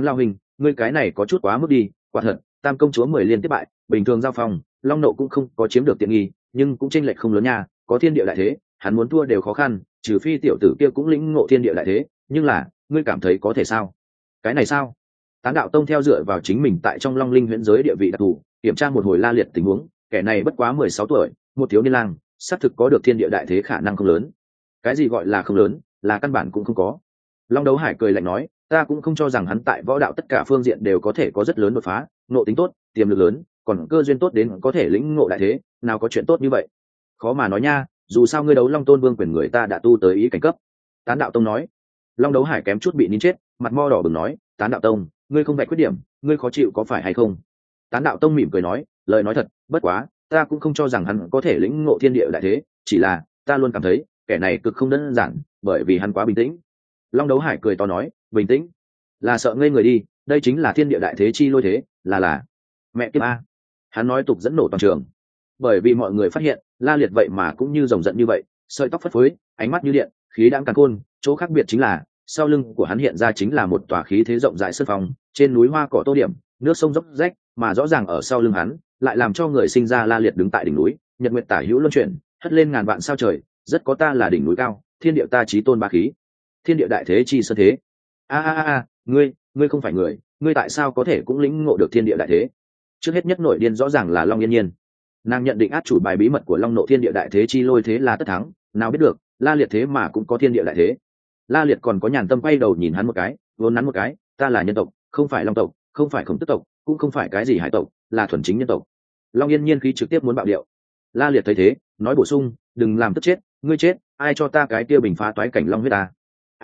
ngươi cái này có chút quá mức đi, quả thật tam công chúa 10 liên tiếp bại, bình thường giao phòng long nộ cũng không có chiếm được tiện nghi, nhưng cũng chênh lệch không lớn nha, có thiên địa đại thế hắn muốn thua đều khó khăn, trừ phi tiểu tử kia cũng lĩnh ngộ thiên địa đại thế, nhưng là ngươi cảm thấy có thể sao? Cái này sao? Tán đạo tông theo dựa vào chính mình tại trong long linh huyễn giới địa vị đặc thù, kiểm tra một hồi La Liệt tình huống, kẻ này bất quá 16 tuổi, một thiếu niên lang, xác thực có được thiên địa đại thế khả năng không lớn. Cái gì gọi là không lớn, là căn bản cũng không có. Long Đấu Hải cười lạnh nói, ta cũng không cho rằng hắn tại võ đạo tất cả phương diện đều có thể có rất lớn đột phá, ngộ tính tốt, tiềm lực lớn, còn cơ duyên tốt đến có thể lĩnh ngộ đại thế, nào có chuyện tốt như vậy. Khó mà nói nha, dù sao ngươi đấu Long Tôn Vương quyền người ta đã tu tới ý cảnh cấp. Tán đạo tông nói. Long Đấu Hải kém chút bị nín chết, mặt mo đỏ bừng nói, Tán đạo tông, ngươi không vạch khuyết điểm, ngươi khó chịu có phải hay không? Tán đạo tông mỉm cười nói, lời nói thật, bất quá ta cũng không cho rằng hắn có thể lĩnh ngộ thiên địa đại thế, chỉ là ta luôn cảm thấy kẻ này cực không đơn giản, bởi vì hắn quá bình tĩnh. Long Đấu Hải cười to nói, bình tĩnh là sợ ngây người đi, đây chính là thiên địa đại thế chi lôi thế, là mẹ kiếp a. Hắn nói tục dẫn nổ toàn trường, bởi vì mọi người phát hiện La Liệt vậy mà cũng như rồng giận như vậy, sợi tóc phất phới, ánh mắt như điện, khí đãng càn khôn, chỗ khác biệt chính là sau lưng của hắn hiện ra chính là một tòa khí thế rộng rãi sơn phong, trên núi hoa cỏ tô điểm, nước sông dốc rách, mà rõ ràng ở sau lưng hắn lại làm cho người sinh ra La Liệt đứng tại đỉnh núi, nhật nguyệt tả hữu luân chuyển, hất lên ngàn vạn sao trời, rất có ta là đỉnh núi cao, thiên địa ta chí tôn ba khí, thiên địa đại thế chi sơn thế. A, ngươi không phải người, ngươi tại sao có thể cũng lĩnh ngộ được thiên địa đại thế? Trước hết nhất nổi điên rõ ràng là Long Yên Nhiên, nàng nhận định át chủ bài bí mật của Long Nộ thiên địa đại thế chi lôi thế là tất thắng, nào biết được La Liệt thế mà cũng có thiên địa đại thế. La Liệt còn có nhàn tâm quay đầu nhìn hắn một cái, vốn nắn một cái, ta là nhân tộc, không phải long tộc, không phải khổng tức tộc, cũng không phải cái gì hải tộc, là thuần chính nhân tộc. Long Yên Nhiên khí trực tiếp muốn bạo điệu. La Liệt thấy thế, nói bổ sung, đừng làm tức chết, ngươi chết, ai cho ta cái kia bình phá toái cảnh long huyết ta?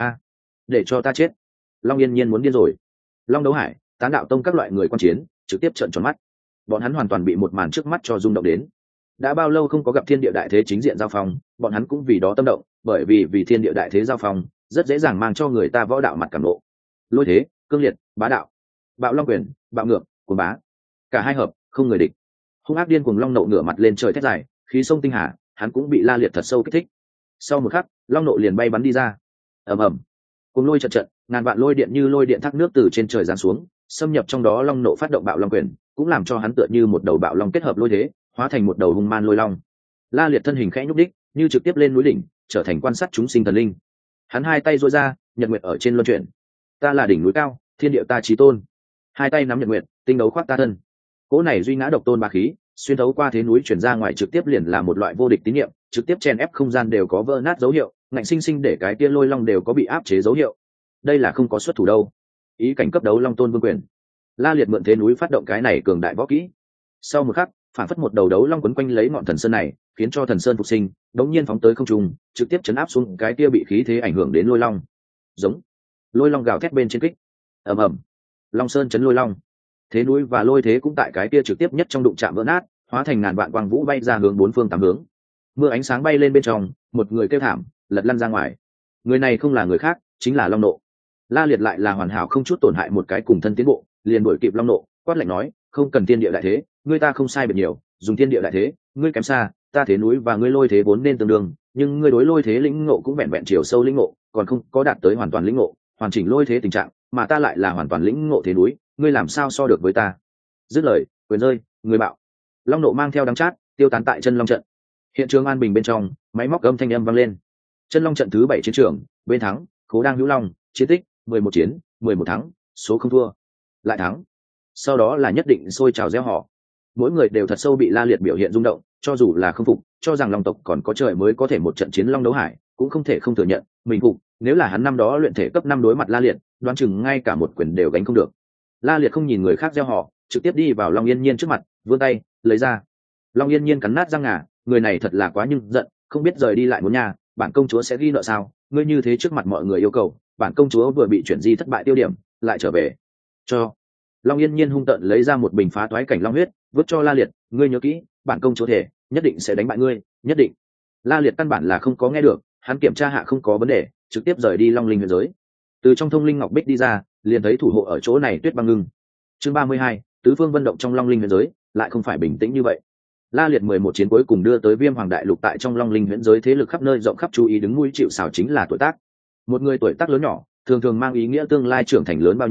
Để cho ta chết. Long Yên Nhiên muốn điên rồi. Long Đấu Hải, Tán đạo tông các loại người quan chiến trực tiếp trợn tròn mắt, bọn hắn hoàn toàn bị một màn trước mắt cho rung động đến. Đã bao lâu không có gặp thiên địa đại thế chính diện giao phong, bọn hắn cũng vì đó tâm động, bởi vì thiên địa đại thế giao phong rất dễ dàng mang cho người ta võ đạo mặt cảm nộ. Lôi thế, cương liệt, bá đạo, bạo long quyền, bạo ngược, cuồng bá, cả hai hợp không người địch. Hung ác điên cuồng long nộ ngửa mặt lên trời thét dài, khí sông tinh hà, hắn cũng bị La Liệt thật sâu kích thích. Sau một khắc, long nộ liền bay bắn đi ra. Ầm ầm, cùng lôi trận trận, ngàn vạn lôi điện như lôi điện thác nước từ trên trời giáng xuống, xâm nhập trong đó long nộ phát động bạo long quyền, cũng làm cho hắn tựa như một đầu bạo long kết hợp lôi thế, hóa thành một đầu hung man lôi long. La Liệt thân hình khẽ nhúc đích, như trực tiếp lên núi đỉnh, trở thành quan sát chúng sinh thần linh. Hắn hai tay duỗi ra, nhật nguyệt ở trên luân chuyển. Ta là đỉnh núi cao, thiên địa ta chí tôn. Hai tay nắm nhật nguyệt, tinh đấu khoác ta thân. Cỗ này duy ngã độc tôn ba khí, xuyên thấu qua thế núi chuyển ra ngoài trực tiếp liền là một loại vô địch tín niệm, trực tiếp chen ép không gian đều có vỡ nát dấu hiệu, ngạnh sinh sinh để cái tiên lôi long đều có bị áp chế dấu hiệu. Đây là không có xuất thủ đâu. Ý cảnh cấp đấu long tôn vương quyền. La Liệt mượn thế núi phát động cái này cường đại võ kỹ. Sau một khắc, phản phất một đầu đấu long quấn quanh lấy ngọn thần sơn này, khiến cho thần sơn phục sinh, đống nhiên phóng tới không trung, trực tiếp chấn áp xuống cái kia bị khí thế ảnh hưởng đến lôi long. Giống. Lôi long gào thét bên trên kích. Ầm ầm. Long sơn chấn lôi long. Thế núi và lôi thế cũng tại cái kia trực tiếp nhất trong đụng chạm vỡ nát, hóa thành ngàn vạn quang vũ bay ra hướng bốn phương tám hướng. Mưa ánh sáng bay lên bên trong, một người kêu thảm, lật lăn ra ngoài. Người này không là người khác, chính là Long Nộ. La Liệt lại là hoàn hảo không chút tổn hại một cái cùng thân tiến bộ, liền đuổi kịp Long Nộ, quát lạnh nói, không cần thiên địa đại thế, ngươi ta không sai biệt nhiều, dùng thiên địa đại thế, ngươi kém xa, ta thế núi và ngươi lôi thế vốn nên tương đương, nhưng ngươi đối lôi thế lĩnh ngộ cũng vẹn vẹn chiều sâu lĩnh ngộ, còn không có đạt tới hoàn toàn lĩnh ngộ, hoàn chỉnh lôi thế tình trạng, mà ta lại là hoàn toàn lĩnh ngộ thế núi, ngươi làm sao so được với ta? Dứt lời, quyền rơi, người bạo. Long Nộ mang theo đắng chát, tiêu tán tại chân long trận. Hiện trường an bình bên trong, máy móc âm thanh âm vang lên. Chân long trận thứ 7 chiến trường, bên thắng, Khố Đang Hữu Long, chiến tích 11 chiến, 11 thắng, số không thua. Lại thắng. Sau đó là nhất định sôi trào reo hò. Mỗi người đều thật sâu bị La Liệt biểu hiện rung động, cho dù là không phục, cho rằng Long tộc còn có trời mới có thể một trận chiến Long Đấu Hải, cũng không thể không thừa nhận, mình phục, nếu là hắn năm đó luyện thể cấp 5 đối mặt La Liệt, đoán chừng ngay cả một quyền đều gánh không được. La Liệt không nhìn người khác reo hò, trực tiếp đi vào Long Yên Nhiên trước mặt, vươn tay, lấy ra. Long Yên Nhiên cắn nát răng ngà, người này thật là quá nhưng giận, không biết rời đi lại muốn nhà, bản công chúa sẽ ghi nợ sao? Ngươi như thế trước mặt mọi người yêu cầu, bản công chúa vừa bị chuyển di thất bại tiêu điểm, lại trở về. Cho. Long Yên Nhiên hung tợn lấy ra một bình phá toái cảnh long huyết, vứt cho La Liệt, ngươi nhớ kỹ, bản công chúa thể, nhất định sẽ đánh bại ngươi, nhất định. La Liệt căn bản là không có nghe được, hắn kiểm tra hạ không có vấn đề, trực tiếp rời đi Long Linh huyền giới. Từ trong thông linh ngọc bích đi ra, liền thấy thủ hộ ở chỗ này Tuyết Băng Ngưng. Chương 32, tứ phương vận động trong Long Linh huyền giới, lại không phải bình tĩnh như vậy. La Liệt 11 chiến cuối cùng đưa tới Viêm Hoàng Đại Lục tại trong Long Linh huyền giới thế lực khắp nơi rộng khắp chú ý đứng mũi chịu sào chính là tuổi tác. Một người tuổi tác lớn nhỏ, thường thường mang ý nghĩa tương lai trưởng thành lớn bao nhiêu,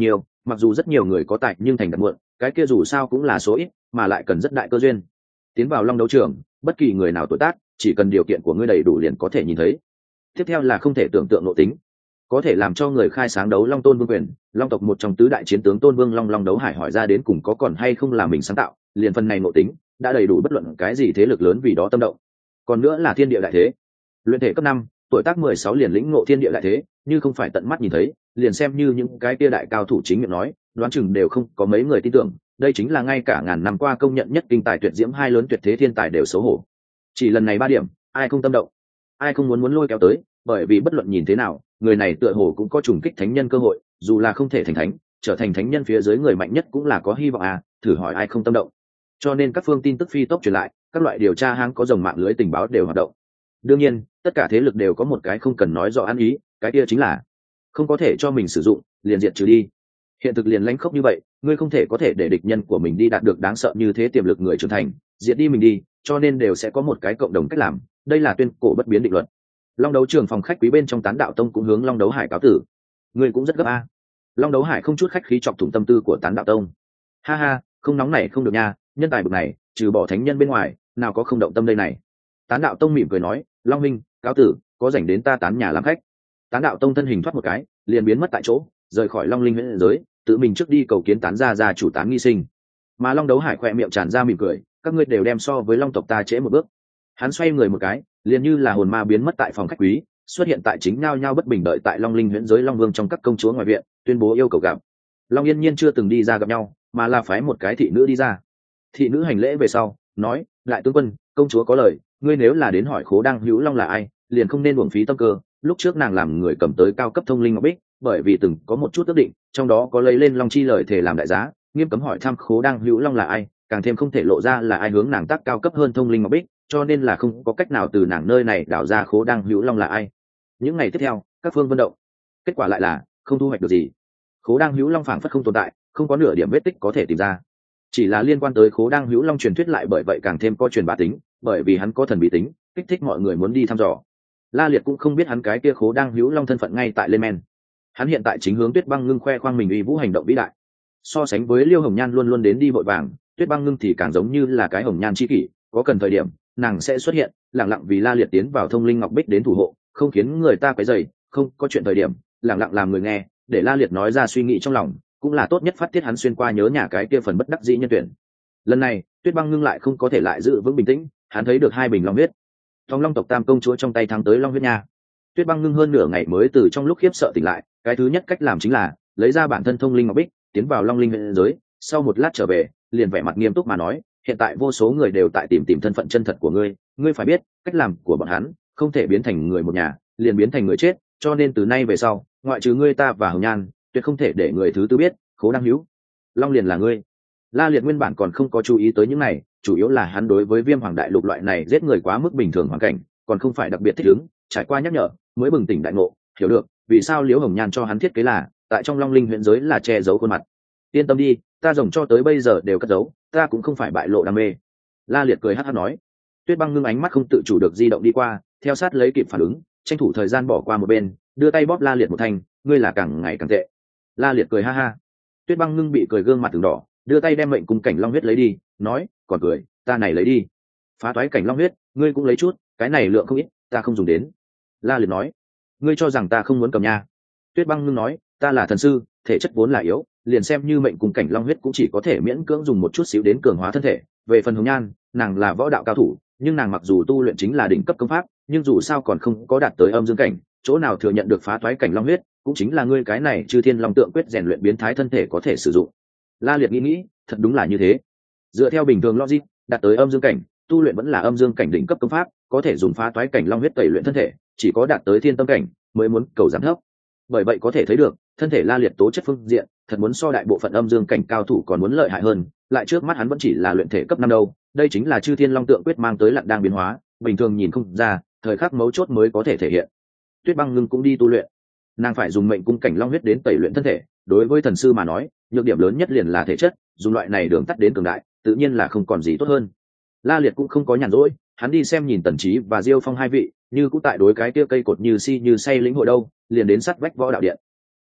mặc dù rất nhiều người có tài nhưng thành đặt muộn, cái kia dù sao cũng là số ít, mà lại cần rất đại cơ duyên. Tiến vào long đấu trường, bất kỳ người nào tuổi tác, chỉ cần điều kiện của ngươi đầy đủ liền có thể nhìn thấy. Tiếp theo là không thể tưởng tượng nội tính, có thể làm cho người khai sáng đấu long tôn vương quyền, long tộc một trong tứ đại chiến tướng tôn vương long long đấu hải hỏi ra đến cùng có còn hay không là mình sáng tạo, liền phần này nội tính đã đầy đủ bất luận cái gì thế lực lớn vì đó tâm động. Còn nữa là thiên địa đại thế, luyện thể cấp 5, tuổi tác 16 liền lĩnh ngộ thiên địa đại thế, như không phải tận mắt nhìn thấy, liền xem như những cái kia đại cao thủ chính miệng nói, đoán chừng đều không có mấy người tin tưởng. Đây chính là ngay cả ngàn năm qua công nhận nhất kinh tài tuyệt diễm hai lớn tuyệt thế thiên tài đều xấu hổ. Chỉ lần này 3 điểm, ai không tâm động, ai không muốn lôi kéo tới, bởi vì bất luận nhìn thế nào, người này tựa hồ cũng có trùng kích thánh nhân cơ hội, dù là không thể thành thánh, trở thành thánh nhân phía dưới người mạnh nhất cũng là có hy vọng à, thử hỏi ai không tâm động. Cho nên các phương tin tức phi tốc truyền lại, các loại điều tra hang có dòng mạng lưới tình báo đều hoạt động. Đương nhiên, tất cả thế lực đều có một cái không cần nói rõ ăn ý, cái kia chính là không có thể cho mình sử dụng, liền diệt trừ đi. Hiện thực liền lãnh khốc như vậy, ngươi không thể có thể để địch nhân của mình đi đạt được đáng sợ như thế tiềm lực người trưởng thành, diệt đi mình đi, cho nên đều sẽ có một cái cộng đồng cách làm, đây là tuyên cổ bất biến định luật. Long đấu trường phòng khách quý bên trong Tán Đạo Tông cũng hướng Long đấu hải cáo tử. Ngươi cũng rất gấp a. Long đấu hải không chút khách khí chọc thủng tâm tư của Tán Đạo Tông. Ha ha, không nóng này không được nha, nhân tài bậc này, trừ bỏ thánh nhân bên ngoài, nào có không động tâm đây này. Tán Đạo Tông mỉm cười nói, Long minh, cáo tử, có rảnh đến ta Tán nhà làm khách. Tán Đạo Tông thân hình thoát một cái, liền biến mất tại chỗ, rời khỏi Long linh huyễn giới, tự mình trước đi cầu kiến Tán gia chủ Tán Nghi Sinh. Mà Long đấu hải khỏe miệng tràn ra mỉm cười, các ngươi đều đem so với Long tộc ta trễ một bước. Hắn xoay người một cái, liền như là hồn ma biến mất tại phòng khách quý, xuất hiện tại chính nhao bất bình đợi tại Long linh huyễn giới Long vương trong các công chúa ngoài viện, tuyên bố yêu cầu gặp. Long yên nhiên chưa từng đi ra gặp nhau, mà là phái một cái thị nữ đi ra. Thị nữ hành lễ về sau, nói, lại tướng quân, công chúa có lời, ngươi nếu là đến hỏi Khố Đăng Hữu Long là ai, liền không nên uổng phí tâm cơ. Lúc trước nàng làm người cầm tới cao cấp thông linh ngọc bích, bởi vì từng có một chút ước định, trong đó có lấy lên Long chi lời thể làm đại giá, nghiêm cấm hỏi thăm Khố Đăng Hữu Long là ai, càng thêm không thể lộ ra là ai hướng nàng tác cao cấp hơn thông linh ngọc bích, cho nên là không có cách nào từ nàng nơi này đào ra Khố Đăng Hữu Long là ai. Những ngày tiếp theo, các phương vận động, kết quả lại là không thu hoạch được gì. Khố Đăng Hữu Long phảng phất không tồn tại, không có nửa điểm vết tích có thể tìm ra. Chỉ là liên quan tới Khố Đăng Hữu Long truyền thuyết lại bởi vậy càng thêm có truyền bá tính, bởi vì hắn có thần bí tính, kích thích mọi người muốn đi thăm dò. La Liệt cũng không biết hắn cái kia Khố Đăng Hữu Long thân phận ngay tại lên men. Hắn hiện tại chính hướng Tuyết Băng Ngưng khoe khoang mình uy vũ hành động vĩ đại. So sánh với Liêu Hồng Nhan luôn luôn đến đi vội vàng, Tuyết Băng Ngưng thì càng giống như là cái hồng nhan chi kỷ, có cần thời điểm, nàng sẽ xuất hiện, lặng lặng vì La Liệt tiến vào thông linh ngọc bích đến thủ hộ, không khiến người ta quấy rầy, không có chuyện thời điểm, lặng lặng làm người nghe, để La Liệt nói ra suy nghĩ trong lòng, cũng là tốt nhất phát tiết hắn xuyên qua nhớ nhà cái kia phần bất đắc dĩ nhân tuyển. Lần này, Tuyết Băng Ngưng lại không có thể lại giữ vững bình tĩnh, hắn thấy được 2 bình long huyết. Trong Long tộc Tam công chúa trong tay thắng tới long huyết nha. Tuyết Băng Ngưng hơn nửa ngày mới từ trong lúc khiếp sợ tỉnh lại, cái thứ nhất cách làm chính là lấy ra bản thân thông linh ngọc bích, tiến vào Long linh huyễn giới, sau một lát trở về, liền vẻ mặt nghiêm túc mà nói, hiện tại vô số người đều tại tìm thân phận chân thật của ngươi, ngươi phải biết, cách làm của bọn hắn không thể biến thành người một nhà, liền biến thành người chết, cho nên từ nay về sau, ngoại trừ ngươi ta và Hồng Nhan, tuyệt không thể để người thứ tư biết, Khố Đăng Hữu Long liền là ngươi. La Liệt nguyên bản còn không có chú ý tới những này, chủ yếu là hắn đối với Viêm Hoàng đại lục loại này giết người quá mức bình thường hoàn cảnh, còn không phải đặc biệt thích ứng, trải qua nhắc nhở, mới bừng tỉnh đại ngộ, hiểu được vì sao Liễu Hồng Nhan cho hắn thiết kế là tại trong Long linh huyễn giới là che giấu khuôn mặt. Yên tâm đi, ta rồng cho tới bây giờ đều cất giấu, ta cũng không phải bại lộ đam mê. La Liệt cười hắt hắt nói. Tuyết Băng Ngưng ánh mắt không tự chủ được di động đi qua, theo sát lấy kịp phản ứng, tranh thủ thời gian bỏ qua một bên, đưa tay bóp La Liệt một thanh, ngươi là càng ngày càng tệ. La Liệt cười ha ha. Tuyết Băng Ngưng bị cười gương mặt từng đỏ, đưa tay đem mệnh cung cảnh long huyết lấy đi, nói, còn cười, ta này lấy đi. Phá toái cảnh long huyết, ngươi cũng lấy chút, cái này lượng không ít, ta không dùng đến. La Liệt nói, ngươi cho rằng ta không muốn cầm nha. Tuyết Băng Ngưng nói, ta là thần sư, thể chất vốn là yếu, liền xem như mệnh cung cảnh long huyết cũng chỉ có thể miễn cưỡng dùng một chút xíu đến cường hóa thân thể. Về phần Hồng Nhan, nàng là võ đạo cao thủ, nhưng nàng mặc dù tu luyện chính là đỉnh cấp công pháp, nhưng dù sao còn không có đạt tới âm dương cảnh, chỗ nào thừa nhận được phá toái cảnh long huyết, cũng chính là ngươi cái này Chư Thiên Long Tượng quyết rèn luyện biến thái thân thể có thể sử dụng. La Liệt nghĩ, thật đúng là như thế. Dựa theo bình thường logic, đạt tới âm dương cảnh, tu luyện vẫn là âm dương cảnh đỉnh cấp công pháp, có thể dùng phá toái cảnh long huyết tẩy luyện thân thể, chỉ có đạt tới thiên tâm cảnh mới muốn cầu giảm thấp. Bởi vậy có thể thấy được, thân thể La Liệt tố chất phương diện, thật muốn so đại bộ phận âm dương cảnh cao thủ còn muốn lợi hại hơn, lại trước mắt hắn vẫn chỉ là luyện thể cấp 5 đâu, đây chính là Chư Thiên Long Tượng quyết mang tới lặn đang biến hóa, bình thường nhìn không ra, thời khắc mấu chốt mới có thể thể hiện. Tuyết Băng Ngưng cũng đi tu luyện, nàng phải dùng mệnh cung cảnh long huyết đến tẩy luyện thân thể, đối với thần sư mà nói, nhược điểm lớn nhất liền là thể chất, dùng loại này đường tắt đến cường đại, tự nhiên là không còn gì tốt hơn. La Liệt cũng không có nhàn rỗi, hắn đi xem nhìn Tần Chí và Diêu Phong hai vị, như cũng tại đối cái kia cây cột như si như say lĩnh hội đâu, liền đến sát vách võ đạo điện.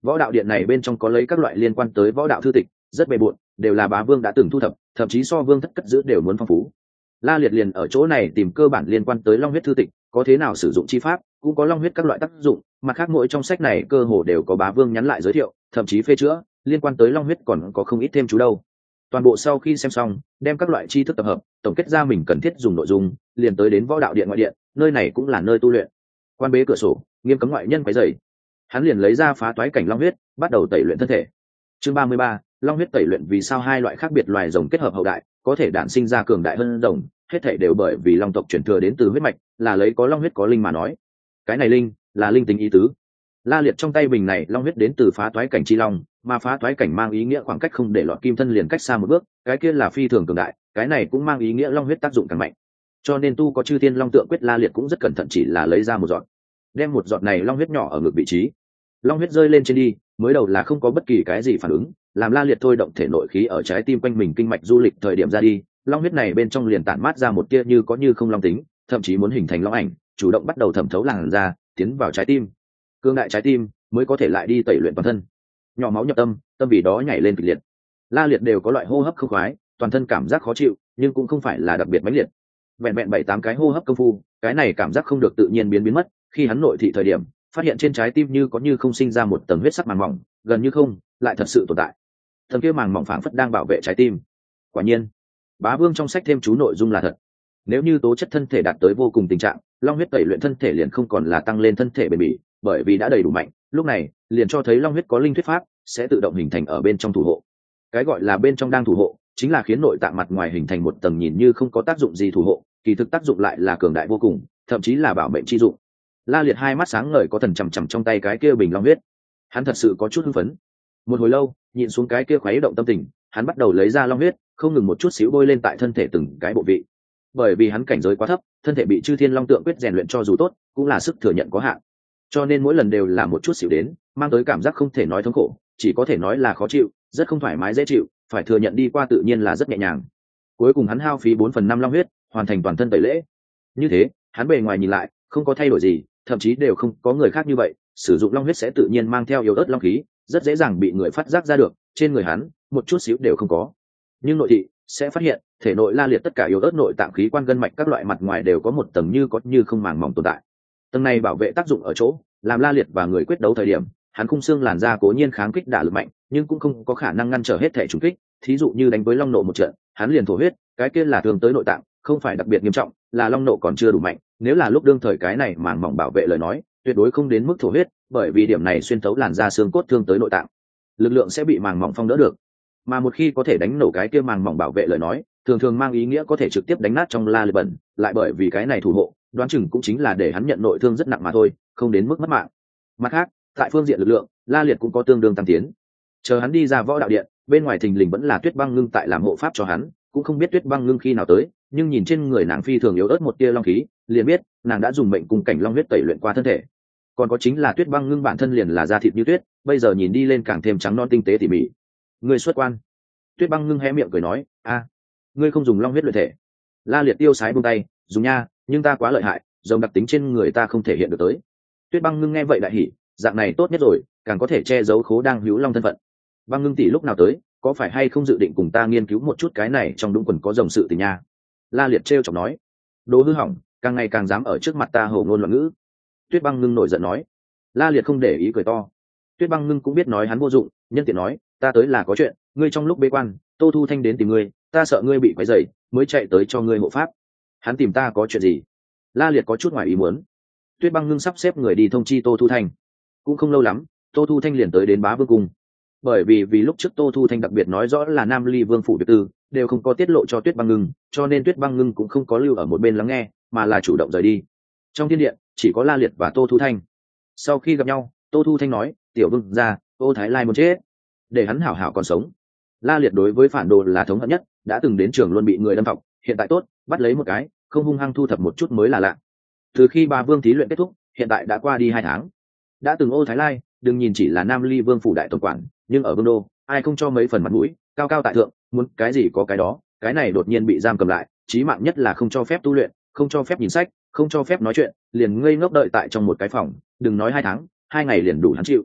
Võ đạo điện này bên trong có lấy các loại liên quan tới võ đạo thư tịch, rất bề bộn, đều là bá vương đã từng thu thập, thậm chí so vương thất cất giữ đều muốn phong phú. La Liệt liền ở chỗ này tìm cơ bản liên quan tới long huyết thư tịch, có thế nào sử dụng chi pháp, cũng có long huyết các loại tác dụng, mặt khác mỗi trong sách này cơ hồ đều có bá vương nhắn lại giới thiệu, thậm chí phê chữa, liên quan tới long huyết còn có không ít thêm chú đâu. Toàn bộ sau khi xem xong, đem các loại tri thức tập hợp, tổng kết ra mình cần thiết dùng nội dung, liền tới đến võ đạo điện ngoại điện, nơi này cũng là nơi tu luyện. Quan bế cửa sổ, nghiêm cấm ngoại nhân quấy rầy. Hắn liền lấy ra phá toái cảnh long huyết, bắt đầu tẩy luyện thân thể. Chương 33, long huyết tẩy luyện vì sao hai loại khác biệt loài rồng kết hợp hậu đại, có thể đản sinh ra cường đại hơn rồng, hết thảy đều bởi vì long tộc chuyển thừa đến từ huyết mạch, là lấy có long huyết có linh mà nói. Cái này linh, là linh tính ý tứ. La Liệt trong tay bình này long huyết đến từ phá toái cảnh chi long, mà phá toái cảnh mang ý nghĩa khoảng cách không để lọt kim thân liền cách xa một bước, cái kia là phi thường cường đại, cái này cũng mang ý nghĩa long huyết tác dụng càng mạnh. Cho nên tu có chư thiên long tượng quyết, La Liệt cũng rất cẩn thận, chỉ là lấy ra một giọt, đem một giọt này long huyết nhỏ ở ngực vị trí. Long huyết rơi lên trên đi, mới đầu là không có bất kỳ cái gì phản ứng, làm La Liệt thôi động thể nội khí ở trái tim quanh mình kinh mạch du lịch thời điểm ra đi, long huyết này bên trong liền tản mát ra một tia như có như không long tính, thậm chí muốn hình thành long ảnh, chủ động bắt đầu thẩm thấu làn da, tiến vào trái tim. Cương đại trái tim mới có thể lại đi tẩy luyện toàn thân. Nhỏ máu nhập tâm, tâm vì đó nhảy lên kịch liệt. La Liệt đều có loại hô hấp không khoái, toàn thân cảm giác khó chịu, nhưng cũng không phải là đặc biệt mãnh liệt. Vẹn vẹn 7-8 cái hô hấp công phu, cái này cảm giác không được tự nhiên biến mất, khi hắn nội thị thời điểm, phát hiện trên trái tim như có như không sinh ra một tầng huyết sắc màng mỏng, gần như không, lại thật sự tồn tại. Tầng kia màng mỏng phảng phất đang bảo vệ trái tim. Quả nhiên, Bá Vương trong sách thêm chú nội dung là thật. Nếu như tố chất thân thể đạt tới vô cùng tình trạng, long huyết tẩy luyện thân thể liền không còn là tăng lên thân thể bền bỉ, bởi vì đã đầy đủ mạnh, lúc này liền cho thấy long huyết có linh thuyết pháp sẽ tự động hình thành ở bên trong thủ hộ. Cái gọi là bên trong đang thủ hộ, chính là khiến nội tạng mặt ngoài hình thành một tầng nhìn như không có tác dụng gì thủ hộ, kỳ thực tác dụng lại là cường đại vô cùng, thậm chí là bảo mệnh chi dụng. La Liệt hai mắt sáng ngời có thần chằm chằm trong tay cái kia bình long huyết, hắn thật sự có chút hưng phấn. Một hồi lâu, nhìn xuống cái kia khuấy động tâm tình, hắn bắt đầu lấy ra long huyết, không ngừng một chút xíu bôi lên tại thân thể từng cái bộ vị. Bởi vì hắn cảnh giới quá thấp, thân thể bị chư thiên long tượng quyết rèn luyện cho dù tốt, cũng là sức thừa nhận có hạn, cho nên mỗi lần đều là một chút xíu đến, mang tới cảm giác không thể nói thống khổ, chỉ có thể nói là khó chịu, rất không thoải mái dễ chịu, phải thừa nhận đi qua tự nhiên là rất nhẹ nhàng. Cuối cùng hắn hao phí 4/5 long huyết, hoàn thành toàn thân tẩy lễ. Như thế, hắn bề ngoài nhìn lại, không có thay đổi gì, thậm chí đều không có người khác như vậy, sử dụng long huyết sẽ tự nhiên mang theo yếu ớt long khí, rất dễ dàng bị người phát giác ra được, trên người hắn, một chút xíu đều không có. Nhưng nội thị sẽ phát hiện, thể nội La Liệt tất cả yếu ớt nội tạng khí quan gân mạch các loại mặt ngoài đều có một tầng như có như không màng mỏng tồn tại. Tầng này bảo vệ tác dụng ở chỗ, làm La Liệt và người quyết đấu thời điểm, hắn khung xương làn da cố nhiên kháng kích đả lực mạnh, nhưng cũng không có khả năng ngăn trở hết thể trùng kích. Thí dụ như đánh với long nộ một trận, hắn liền thổ huyết, cái kia là thường tới nội tạng, không phải đặc biệt nghiêm trọng, là long nộ còn chưa đủ mạnh. Nếu là lúc đương thời cái này màng mỏng bảo vệ lời nói, tuyệt đối không đến mức thổ huyết, bởi vì điểm này xuyên tấu làn da xương cốt thương tới nội tạng, lực lượng sẽ bị màng mỏng phong đỡ được. Mà một khi có thể đánh nổ cái kia màng mỏng bảo vệ lời nói, thường thường mang ý nghĩa có thể trực tiếp đánh nát trong La Liệt bẩn, lại bởi vì cái này thủ hộ, đoán chừng cũng chính là để hắn nhận nội thương rất nặng mà thôi, không đến mức mất mạng. Mặt khác, tại phương diện lực lượng, La Liệt cũng có tương đương tăng tiến. Chờ hắn đi ra võ đạo điện, bên ngoài thình lình vẫn là Tuyết Băng Ngưng tại làm hộ pháp cho hắn, cũng không biết Tuyết Băng Ngưng khi nào tới, nhưng nhìn trên người nàng phi thường yếu ớt một tia long khí, liền biết nàng đã dùng mệnh cung cảnh long huyết tẩy luyện qua thân thể. Còn có chính là Tuyết Băng Ngưng bản thân liền là da thịt như tuyết, bây giờ nhìn đi lên càng thêm trắng non tinh tế tỉ mỉ. Người xuất quan. Tuyết Băng Ngưng hé miệng cười nói, a, ngươi không dùng long huyết luyện thể. La Liệt tiêu sái buông tay, dùng nha, nhưng ta quá lợi hại, dòng đặc tính trên người ta không thể hiện được tới. Tuyết Băng Ngưng nghe vậy đại hỉ, dạng này tốt nhất rồi, càng có thể che giấu khố đang hữu long thân phận. Băng Ngưng tỷ lúc nào tới, có phải hay không dự định cùng ta nghiên cứu một chút cái này trong đúng quần có rồng sự tình nha? La Liệt trêu chọc nói. Đồ hư hỏng, càng ngày càng dám ở trước mặt ta hồ ngôn loạn ngữ. Tuyết Băng Ngưng nổi giận nói. La Liệt không để ý cười to. Tuyết Băng Ngưng cũng biết nói hắn vô dụng, nhân tiện nói, ta tới là có chuyện, ngươi trong lúc bế quan, Tô Thu Thanh đến tìm ngươi, ta sợ ngươi bị quấy rầy, mới chạy tới cho ngươi hộ pháp. Hắn tìm ta có chuyện gì? La Liệt có chút ngoài ý muốn. Tuyết Băng Ngưng sắp xếp người đi thông chi Tô Thu Thanh. Cũng không lâu lắm, Tô Thu Thanh liền tới đến Bá Vương cung. Bởi vì lúc trước Tô Thu Thanh đặc biệt nói rõ là Nam Ly Vương phủ việc tư, đều không có tiết lộ cho Tuyết Băng Ngưng, cho nên Tuyết Băng Ngưng cũng không có lưu ở một bên lắng nghe, mà là chủ động rời đi. Trong thiên điện, chỉ có La Liệt và Tô Thu Thanh. Sau khi gặp nhau, Tô Thu Thanh nói, tiểu vương gia, Tô Thái Lai muốn chết, để hắn hảo hảo còn sống. La Liệt đối với phản đồ là thống hận nhất, đã từng đến trường luôn bị người đâm thọc, hiện tại tốt, bắt lấy một cái, không hung hăng thu thập một chút mới là lạ. Từ khi Ba Vương thí luyện kết thúc, hiện tại đã qua đi 2 tháng. Đã từng Ô Thái Lai, đừng nhìn chỉ là Nam Ly Vương phủ đại tổng quản, nhưng ở Vương đô, ai không cho mấy phần mặt mũi, cao cao tại thượng, muốn cái gì có cái đó, cái này đột nhiên bị giam cầm lại, chí mạng nhất là không cho phép tu luyện, không cho phép nhìn sách, không cho phép nói chuyện, liền ngây ngốc đợi tại trong một cái phòng, đừng nói 2 tháng, 2 ngày liền đủ hắn chịu.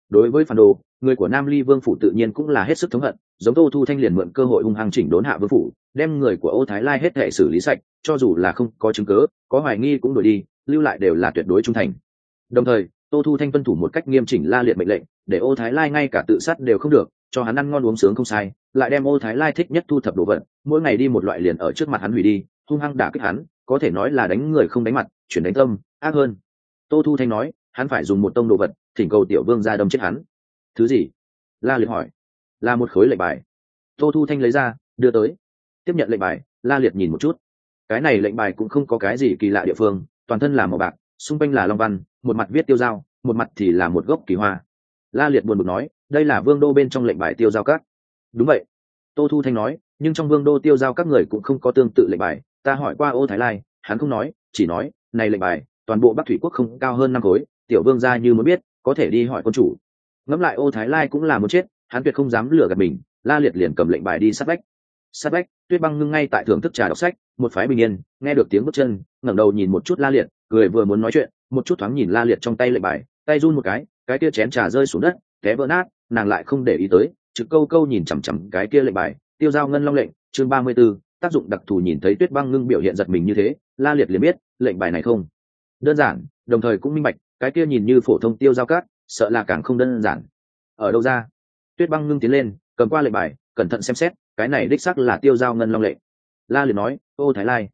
Đối với phản đồ, người của Nam Ly Vương phủ tự nhiên cũng là hết sức thống hận, giống Tô Thu Thanh liền mượn cơ hội hung hăng chỉnh đốn Hạ Vương phủ, đem người của Ô Thái Lai hết thảy xử lý sạch, cho dù là không có chứng cứ, có hoài nghi cũng đuổi đi, lưu lại đều là tuyệt đối trung thành. Đồng thời, Tô Thu Thanh tuân thủ một cách nghiêm chỉnh La Liệt mệnh lệnh, để Ô Thái Lai ngay cả tự sát đều không được, cho hắn ăn ngon uống sướng không sai, lại đem Ô Thái Lai thích nhất thu thập đồ vật, mỗi ngày đi một loại liền ở trước mặt hắn hủy đi, hung hăng đả kích hắn, có thể nói là đánh người không đánh mặt, chuyển đánh tâm, ác hơn. Tô Thu Thanh nói, hắn phải dùng một tông đồ vật, thỉnh cầu tiểu vương ra đâm chết hắn. Thứ gì? La Liệt hỏi. Là một khối lệnh bài. Tô Thu Thanh lấy ra, đưa tới. Tiếp nhận lệnh bài, La Liệt nhìn một chút. Cái này lệnh bài cũng không có cái gì kỳ lạ địa phương, toàn thân là màu bạc, xung quanh là long văn, một mặt viết tiêu giao, một mặt thì là một gốc kỳ hoa. La Liệt buồn bực nói, đây là vương đô bên trong lệnh bài tiêu giao các. Đúng vậy. Tô Thu Thanh nói, nhưng trong vương đô tiêu giao các người cũng không có tương tự lệnh bài, ta hỏi qua Ô Thái Lai, hắn không nói, chỉ nói, này lệnh bài, toàn bộ Bắc Thủy quốc không cao hơn 5 khối, tiểu vương gia như muốn biết, có thể đi hỏi quân chủ. Ngẫm lại Ô Thái Lai cũng là muốn chết, hắn tuyệt không dám lừa gạt mình. La Liệt liền cầm lệnh bài đi sát vách. Sát vách, Tuyết Băng ngưng ngay tại thưởng thức trà đọc sách, một phái bình yên, nghe được tiếng bước chân, ngẩng đầu nhìn một chút La Liệt, cười vừa muốn nói chuyện, một chút thoáng nhìn La Liệt trong tay lệnh bài, tay run một cái kia chén trà rơi xuống đất, té vỡ nát, nàng lại không để ý tới, trực câu câu nhìn chằm chằm cái kia lệnh bài, tiêu giao ngân long lệnh, chương 34, tác dụng đặc thù. Nhìn thấy Tuyết Băng ngưng biểu hiện giật mình như thế, La Liệt liền biết, lệnh bài này không đơn giản, đồng thời cũng minh bạch, cái kia nhìn như phổ thông tiêu giao cát, sợ là càng không đơn giản. Ở đâu ra? Tuyết Băng ngưng tiến lên, cầm qua lệnh bài, cẩn thận xem xét, cái này đích xác là tiêu giao ngân long lệnh. La Liệt nói, Ô Thái Lai.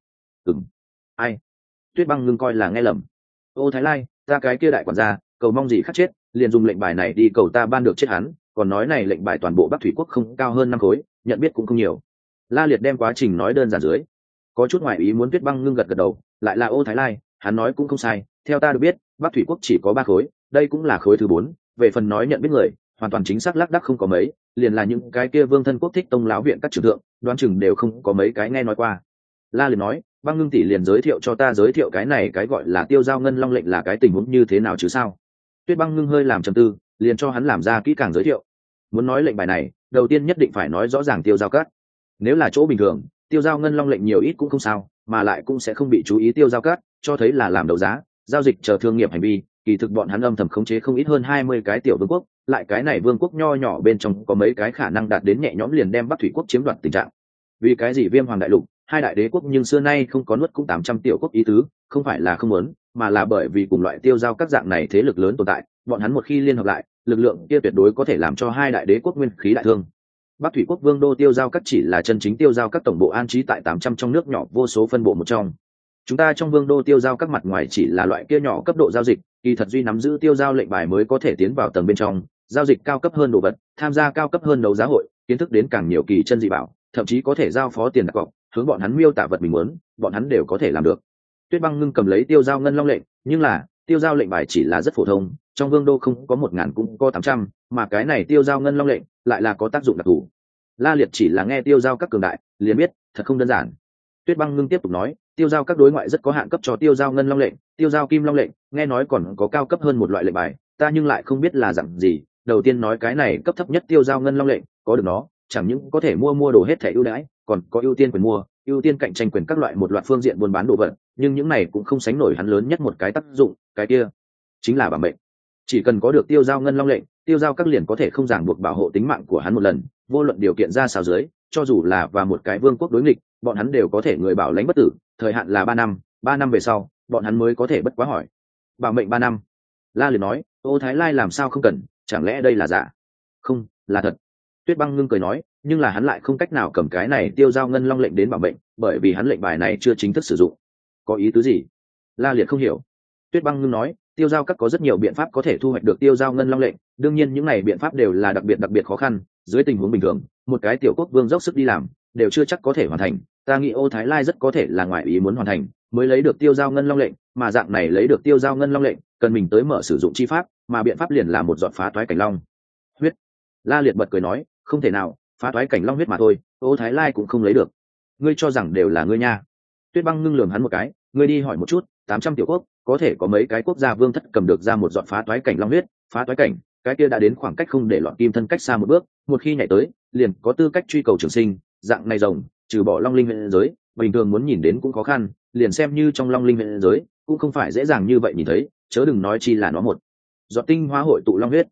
Ai? Tuyết Băng ngưng coi là nghe lầm. Ô Thái Lai, ta cái kia đại quản gia, cầu mong gì khắc chết, liền dùng lệnh bài này đi cầu ta ban được chết hắn, còn nói này lệnh bài toàn bộ Bắc Thủy quốc không cao hơn 5 khối, nhận biết cũng không nhiều. La Liệt đem quá trình nói đơn giản dưới. Có chút ngoại ý muốn. Tuyết Băng ngưng gật gật đầu, lại là Ô Thái Lai, hắn nói cũng không sai, theo ta được biết, Bắc Thủy quốc chỉ có 3 khối, đây cũng là khối thứ 4, về phần nói nhận biết người, hoàn toàn chính xác lác đác không có mấy, liền là những cái kia vương thân quốc thích tông lão viện các trưởng thượng, đoán chừng đều không có mấy cái nghe nói qua. La Liệt nói, Băng ngưng tỷ liền giới thiệu cho ta giới thiệu cái này cái gọi là tiêu giao ngân long lệnh là cái tình huống như thế nào chứ sao. Tuyết Băng ngưng hơi làm trầm tư, liền cho hắn làm ra kỹ càng giới thiệu. Muốn nói lệnh bài này, đầu tiên nhất định phải nói rõ ràng tiêu giao cát. Nếu là chỗ bình thường, tiêu giao ngân long lệnh nhiều ít cũng không sao, mà lại cũng sẽ không bị chú ý tiêu giao cát, cho thấy là làm đấu giá, giao dịch chờ thương nghiệp hành vi, kỳ thực bọn hắn âm thầm khống chế không ít hơn 20 cái tiểu vương quốc, lại cái này vương quốc nho nhỏ bên trong có mấy cái khả năng đạt đến nhẹ nhõm liền đem Bắc Thủy quốc chiếm đoạt tình trạng. Vì cái gì Viêm Hoàng đại lục, hai đại đế quốc nhưng xưa nay không có nuốt cũng 800 tiểu quốc ý tứ, không phải là không muốn, mà là bởi vì cùng loại tiêu giao các dạng này thế lực lớn tồn tại, bọn hắn một khi liên hợp lại, lực lượng kia tuyệt đối có thể làm cho hai đại đế quốc nguyên khí đại thương. Bắc Thủy quốc vương đô tiêu giao các chỉ là chân chính tiêu giao các tổng bộ an trí tại 800 trong nước nhỏ vô số phân bộ một trong. Chúng ta trong vương đô tiêu giao các mặt ngoài chỉ là loại kia nhỏ cấp độ giao dịch, kỳ thật duy nắm giữ tiêu giao lệnh bài mới có thể tiến vào tầng bên trong, giao dịch cao cấp hơn đồ vật, tham gia cao cấp hơn đấu giá hội, kiến thức đến càng nhiều kỳ chân dị bảo, thậm chí có thể giao phó tiền đặt cọc, hướng bọn hắn miêu tả vật mình muốn, bọn hắn đều có thể làm được. Tuyết Băng ngưng cầm lấy tiêu giao ngân long lệnh, nhưng là tiêu giao lệnh bài chỉ là rất phổ thông, trong vương đô không có 1000 cũng có 800, mà cái này tiêu giao ngân long lệnh lại là có tác dụng đặc thù. La Liệt chỉ là nghe tiêu giao các cường đại, liền biết thật không đơn giản. Tuyết Băng ngưng tiếp tục nói, tiêu giao các đối ngoại rất có hạn cấp cho tiêu giao ngân long lệnh, tiêu giao kim long lệnh, nghe nói còn có cao cấp hơn một loại lệnh bài, ta nhưng lại không biết là dạng gì. Đầu tiên nói cái này cấp thấp nhất tiêu giao ngân long lệnh, có được nó, chẳng những có thể mua đồ hết thẻ ưu đãi, còn có ưu tiên quyền mua, ưu tiên cạnh tranh quyền các loại một loạt phương diện buôn bán đồ vật, nhưng những này cũng không sánh nổi hắn lớn nhất một cái tác dụng, cái kia chính là bảo mệnh. Chỉ cần có được tiêu giao ngân long lệnh, tiêu giao các liền có thể không ràng buộc bảo hộ tính mạng của hắn một lần, vô luận điều kiện ra sao dưới, cho dù là và một cái vương quốc đối nghịch, bọn hắn đều có thể người bảo lãnh bất tử, thời hạn là 3 năm về sau, bọn hắn mới có thể bất quá hỏi. Bảo mệnh 3 năm. La Liệt nói, Ô Thái Lai làm sao không cần, chẳng lẽ đây là giả? Không, là thật. Tuyết Băng ngưng cười nói, nhưng là hắn lại không cách nào cầm cái này tiêu giao ngân long lệnh đến bảo mệnh, bởi vì hắn lệnh bài này chưa chính thức sử dụng. Có ý tứ gì? La Liệt không hiểu. Tuyết Băng ngưng nói, tiêu giao các có rất nhiều biện pháp có thể thu hoạch được tiêu giao ngân long lệnh, đương nhiên những này biện pháp đều là đặc biệt khó khăn, dưới tình huống bình thường, một cái tiểu quốc vương dốc sức đi làm, đều chưa chắc có thể hoàn thành. Ta nghĩ Ô Thái Lai rất có thể là ngoại ý muốn hoàn thành, mới lấy được tiêu giao ngân long lệnh, mà dạng này lấy được tiêu giao ngân long lệnh, cần mình tới mở sử dụng chi pháp, mà biện pháp liền là một giọt phá toái cảnh long huyết. La Liệt bật cười nói, không thể nào, phá toái cảnh long huyết mà thôi, Ô Thái Lai cũng không lấy được. Ngươi cho rằng đều là ngươi nha? Tuyết Băng ngưng lườm hắn một cái, ngươi đi hỏi một chút, 800 tiểu quốc, có thể có mấy cái quốc gia vương thất cầm được ra một giọt phá toái cảnh long huyết? Phá toái cảnh, cái kia đã đến khoảng cách không để loạn kim thân cách xa một bước, một khi nhảy tới, liền có tư cách truy cầu trường sinh, dạng này rồng, trừ bỏ long linh huyện giới, bình thường muốn nhìn đến cũng khó khăn, liền xem như trong long linh huyện giới, cũng không phải dễ dàng như vậy nhìn thấy, chớ đừng nói chi là nó một giọt tinh hoa hội tụ long huyết.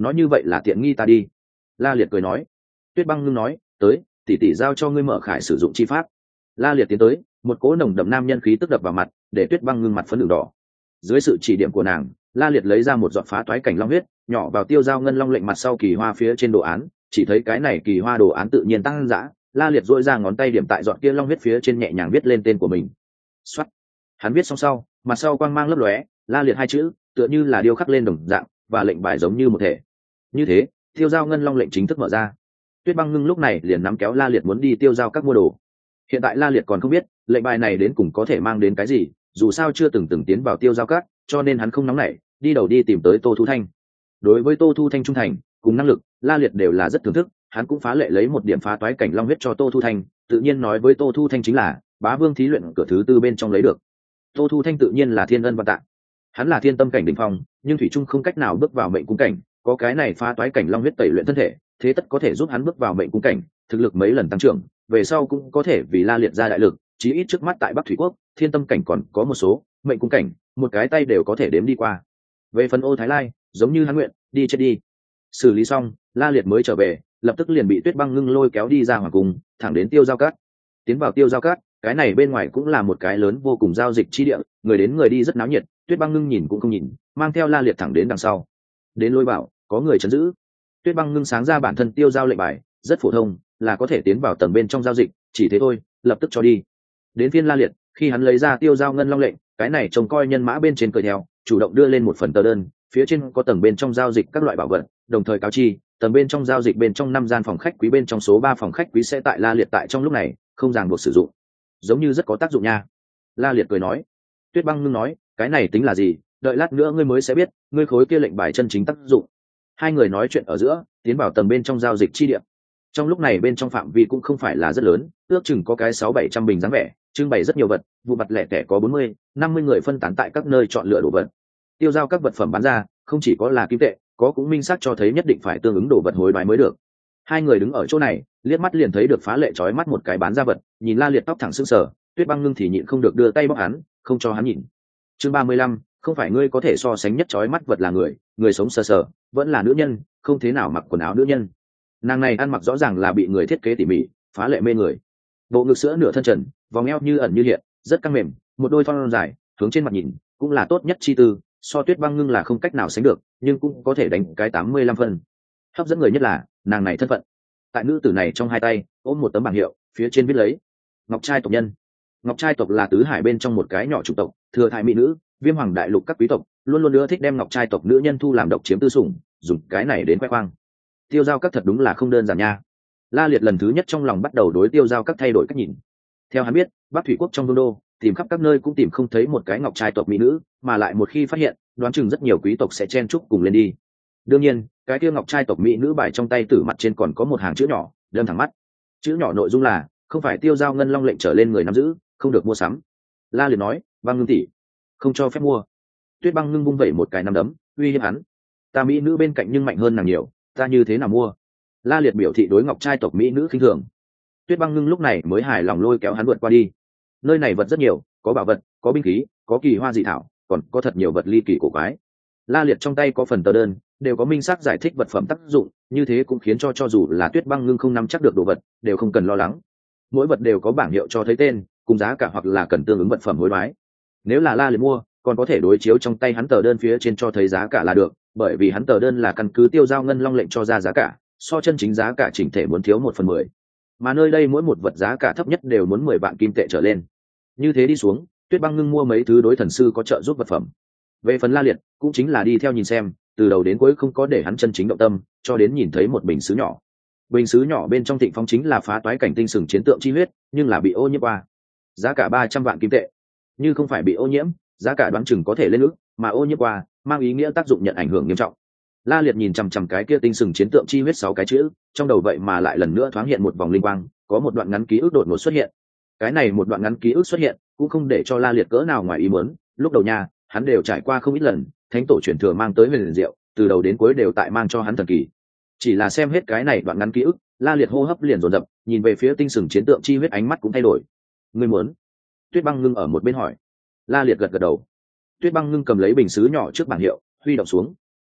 nói như vậy là tiện nghi ta đi. La Liệt cười nói. Tuyết Băng Ngưng nói, tới, tỷ tỷ giao cho ngươi mở khải sử dụng chi pháp. La Liệt tiến tới, một cỗ nồng đậm nam nhân khí tức đập vào mặt, để Tuyết Băng Ngưng mặt phấn đường đỏ. Dưới sự chỉ điểm của nàng, La Liệt lấy ra một giọt phá toái cảnh long huyết, nhỏ vào tiêu giao ngân long lệnh mặt sau kỳ hoa phía trên đồ án, chỉ thấy cái này kỳ hoa đồ án tự nhiên tăng dã. La Liệt duỗi ra ngón tay điểm tại giọt kia long huyết phía trên nhẹ nhàng viết lên tên của mình. Soát. Hắn viết xong sau, mặt sau quang mang lấp lóe, La Liệt hai chữ, tựa như là điêu khắc lên đồng dạng, và lệnh bài giống như một thể. Như thế, tiêu giao ngân long lệnh chính thức mở ra. Tuyết Băng Ngưng lúc này liền nắm kéo La Liệt muốn đi tiêu giao các mua đồ. Hiện tại La Liệt còn không biết lệnh bài này đến cùng có thể mang đến cái gì, dù sao chưa từng tiến vào tiêu giao các, cho nên hắn không nóng nảy, đi đầu đi tìm tới Tô Thu Thanh. Đối với Tô Thu Thanh trung thành cùng năng lực, La Liệt đều là rất thưởng thức, hắn cũng phá lệ lấy một điểm phá toái cảnh long huyết cho Tô Thu Thanh, tự nhiên nói với Tô Thu Thanh chính là Bá Vương thí luyện cửa thứ tư bên trong lấy được. Tô Thu Thanh tự nhiên là thiên ân vạn tạ. Hắn là thiên tâm cảnh đỉnh phong, nhưng thủy trung không cách nào bước vào mệnh cung cảnh, có cái này phá toái cảnh long huyết tẩy luyện thân thể, thế tất có thể giúp hắn bước vào mệnh cung cảnh, thực lực mấy lần tăng trưởng, về sau cũng có thể vì La Liệt ra đại lực, chí ít trước mắt tại Bắc Thủy Quốc, thiên tâm cảnh còn có một số, mệnh cung cảnh, một cái tay đều có thể đếm đi qua. Về phần Ô Thái Lai, giống như hắn nguyện, đi chết đi. Xử lý xong, La Liệt mới trở về, lập tức liền bị Tuyết Băng Ngưng lôi kéo đi ra hoàng cung, thẳng đến tiêu giao cát. Tiến vào tiêu giao cát, cái này bên ngoài cũng là một cái lớn vô cùng giao dịch chi địa, người đến người đi rất náo nhiệt. Tuyết Băng Ngưng nhìn cũng không nhìn, mang theo La Liệt thẳng đến đằng sau. Đến lôi bảo, có người trấn giữ. Tuyết Băng Ngưng sáng ra bản thân tiêu giao lệnh bài, rất phổ thông, là có thể tiến vào tầng bên trong giao dịch, chỉ thế thôi, lập tức cho đi. Đến phiên La Liệt, khi hắn lấy ra tiêu giao ngân long lệnh, cái này trông coi nhân mã bên trên cười theo, chủ động đưa lên một phần tờ đơn, phía trên có tầng bên trong giao dịch các loại bảo vật, đồng thời cáo chi tầng bên trong giao dịch bên trong 5 gian phòng khách quý bên trong số 3 phòng khách quý sẽ tại La Liệt tại trong lúc này không ràng buộc sử dụng, giống như rất có tác dụng nha. La Liệt cười nói. Tuyết Băng Ngưng nói, cái này tính là gì, đợi lát nữa ngươi mới sẽ biết, ngươi khối kia lệnh bài chân chính tác dụng. Hai người nói chuyện ở giữa, tiến vào tầng bên trong giao dịch chi địa. Trong lúc này bên trong phạm vi cũng không phải là rất lớn, ước chừng có cái 600-700 bình dáng vẻ, trưng bày rất nhiều vật, vụ mặt lẻ tẻ có 40-50 người phân tán tại các nơi chọn lựa đồ vật. Tiêu giao các vật phẩm bán ra, không chỉ có là kim tệ, có cũng minh xác cho thấy nhất định phải tương ứng đồ vật hối đoái mới được. Hai người đứng ở chỗ này, liếc mắt liền thấy được phá lệ chói mắt một cái bán ra vật, nhìn La Liệt tóc thẳng sững sờ, Tuyết Băng Ngưng thì nhịn không được đưa tay bóc hắn, không cho hắn nhìn. Chương 35, không phải ngươi có thể so sánh nhất chói mắt vật là người, người sống sờ sờ, vẫn là nữ nhân, không thế nào mặc quần áo nữ nhân. Nàng này ăn mặc rõ ràng là bị người thiết kế tỉ mỉ, phá lệ mê người. Bộ ngực sữa nửa thân trần, vòng eo như ẩn như hiện, rất căng mềm, một đôi thon dài, hướng trên mặt nhìn, cũng là tốt nhất chi tư, so Tuyết Băng Ngưng là không cách nào sánh được, nhưng cũng có thể đánh cái 85 phân. Hấp dẫn người nhất là, nàng này thân phận. Tại nữ tử này trong hai tay, ôm một tấm bảng hiệu, phía trên viết lấy: Ngọc Trai tộc nhân. Ngọc Trai tộc là tứ hải bên trong một cái nhỏ chủng tộc, thừa thai mỹ nữ, Viêm Hoàng đại lục các quý tộc luôn luôn ưa thích đem Ngọc Trai tộc nữ nhân thu làm độc chiếm tư sủng, dùng cái này đến khoe khoang. Tiêu giao các thật đúng là không đơn giản nha. La Liệt lần thứ nhất trong lòng bắt đầu đối tiêu giao các thay đổi cách nhìn. Theo hắn biết, Bắc Thủy Quốc trong vương đô, tìm khắp các nơi cũng tìm không thấy một cái Ngọc Trai tộc mỹ nữ, mà lại một khi phát hiện, đoán chừng rất nhiều quý tộc sẽ chen chúc cùng lên đi. Đương nhiên, cái kia Ngọc Trai tộc mỹ nữ bài trong tay tử mặt trên còn có một hàng chữ nhỏ, đâm thẳng mắt. Chữ nhỏ nội dung là: không phải tiêu giao ngân long lệnh trở lên người nắm giữ, không được mua sắm. La Liệt nói: Băng Ngưng tỷ, không cho phép mua. Tuyết Băng Ngưng vung vẩy một cái nắm đấm, uy hiếp hắn: ta mỹ nữ bên cạnh nhưng mạnh hơn nàng nhiều, ta như thế nào mua? La Liệt biểu thị đối Ngọc Trai tộc mỹ nữ khinh thường. Tuyết Băng Ngưng lúc này mới hài lòng lôi kéo hắn vượt qua đi. Nơi này vật rất nhiều, có bảo vật, có binh khí, có kỳ hoa dị thảo, còn có thật nhiều vật ly kỳ cổ quái. La Liệt trong tay có phần tờ đơn, đều có minh xác giải thích vật phẩm tác dụng, như thế cũng khiến cho dù là Tuyết Băng Ngưng không nắm chắc được đồ vật, đều không cần lo lắng. Mỗi vật đều có bảng hiệu cho thấy tên, cùng giá cả hoặc là cần tương ứng vật phẩm hối đoái. Nếu là La Liệt mua, còn có thể đối chiếu trong tay hắn tờ đơn phía trên cho thấy giá cả là được, bởi vì hắn tờ đơn là căn cứ tiêu giao ngân long lệnh cho ra giá cả, so chân chính giá cả chỉnh thể muốn thiếu 1/10. Mà nơi đây mỗi một vật giá cả thấp nhất đều muốn 10 vạn kim tệ trở lên. Như thế đi xuống, Tuyết Băng Ngưng mua mấy thứ đối thần sư có trợ giúp vật phẩm. Về phần La Liệt, cũng chính là đi theo nhìn xem, từ đầu đến cuối không có để hắn chân chính động tâm, cho đến nhìn thấy một bình sứ nhỏ. Bình sứ nhỏ bên trong thịnh phong chính là phá toái cảnh tinh sừng chiến tượng chi huyết, nhưng là bị ô nhiễm qua. Giá cả 300 vạn kim tệ. Như không phải bị ô nhiễm, giá cả đoán chừng có thể lên ức, mà ô nhiễm qua, mang ý nghĩa tác dụng nhận ảnh hưởng nghiêm trọng. La Liệt nhìn chằm chằm cái kia tinh sừng chiến tượng chi huyết 6 cái chữ, trong đầu vậy mà lại lần nữa thoáng hiện một vòng linh quang, có một đoạn ngắn ký ức đột ngột xuất hiện. Cái này một đoạn ngắn ký ức xuất hiện, cũng không để cho La Liệt cỡ nào ngoài ý muốn, lúc đầu nha, hắn đều trải qua không ít lần, thánh tổ truyền thừa mang tới huyền diệu, từ đầu đến cuối đều tại mang cho hắn thần kỳ. Chỉ là xem hết cái này đoạn ngắn ký ức, La Liệt hô hấp liền dồn dập, nhìn về phía tinh sừng chiến tượng chi huyết ánh mắt cũng thay đổi. Ngươi muốn? Tuyết Băng Ngưng ở một bên hỏi. La Liệt gật gật đầu. Tuyết Băng Ngưng cầm lấy bình sứ nhỏ trước bảng hiệu, huy động xuống.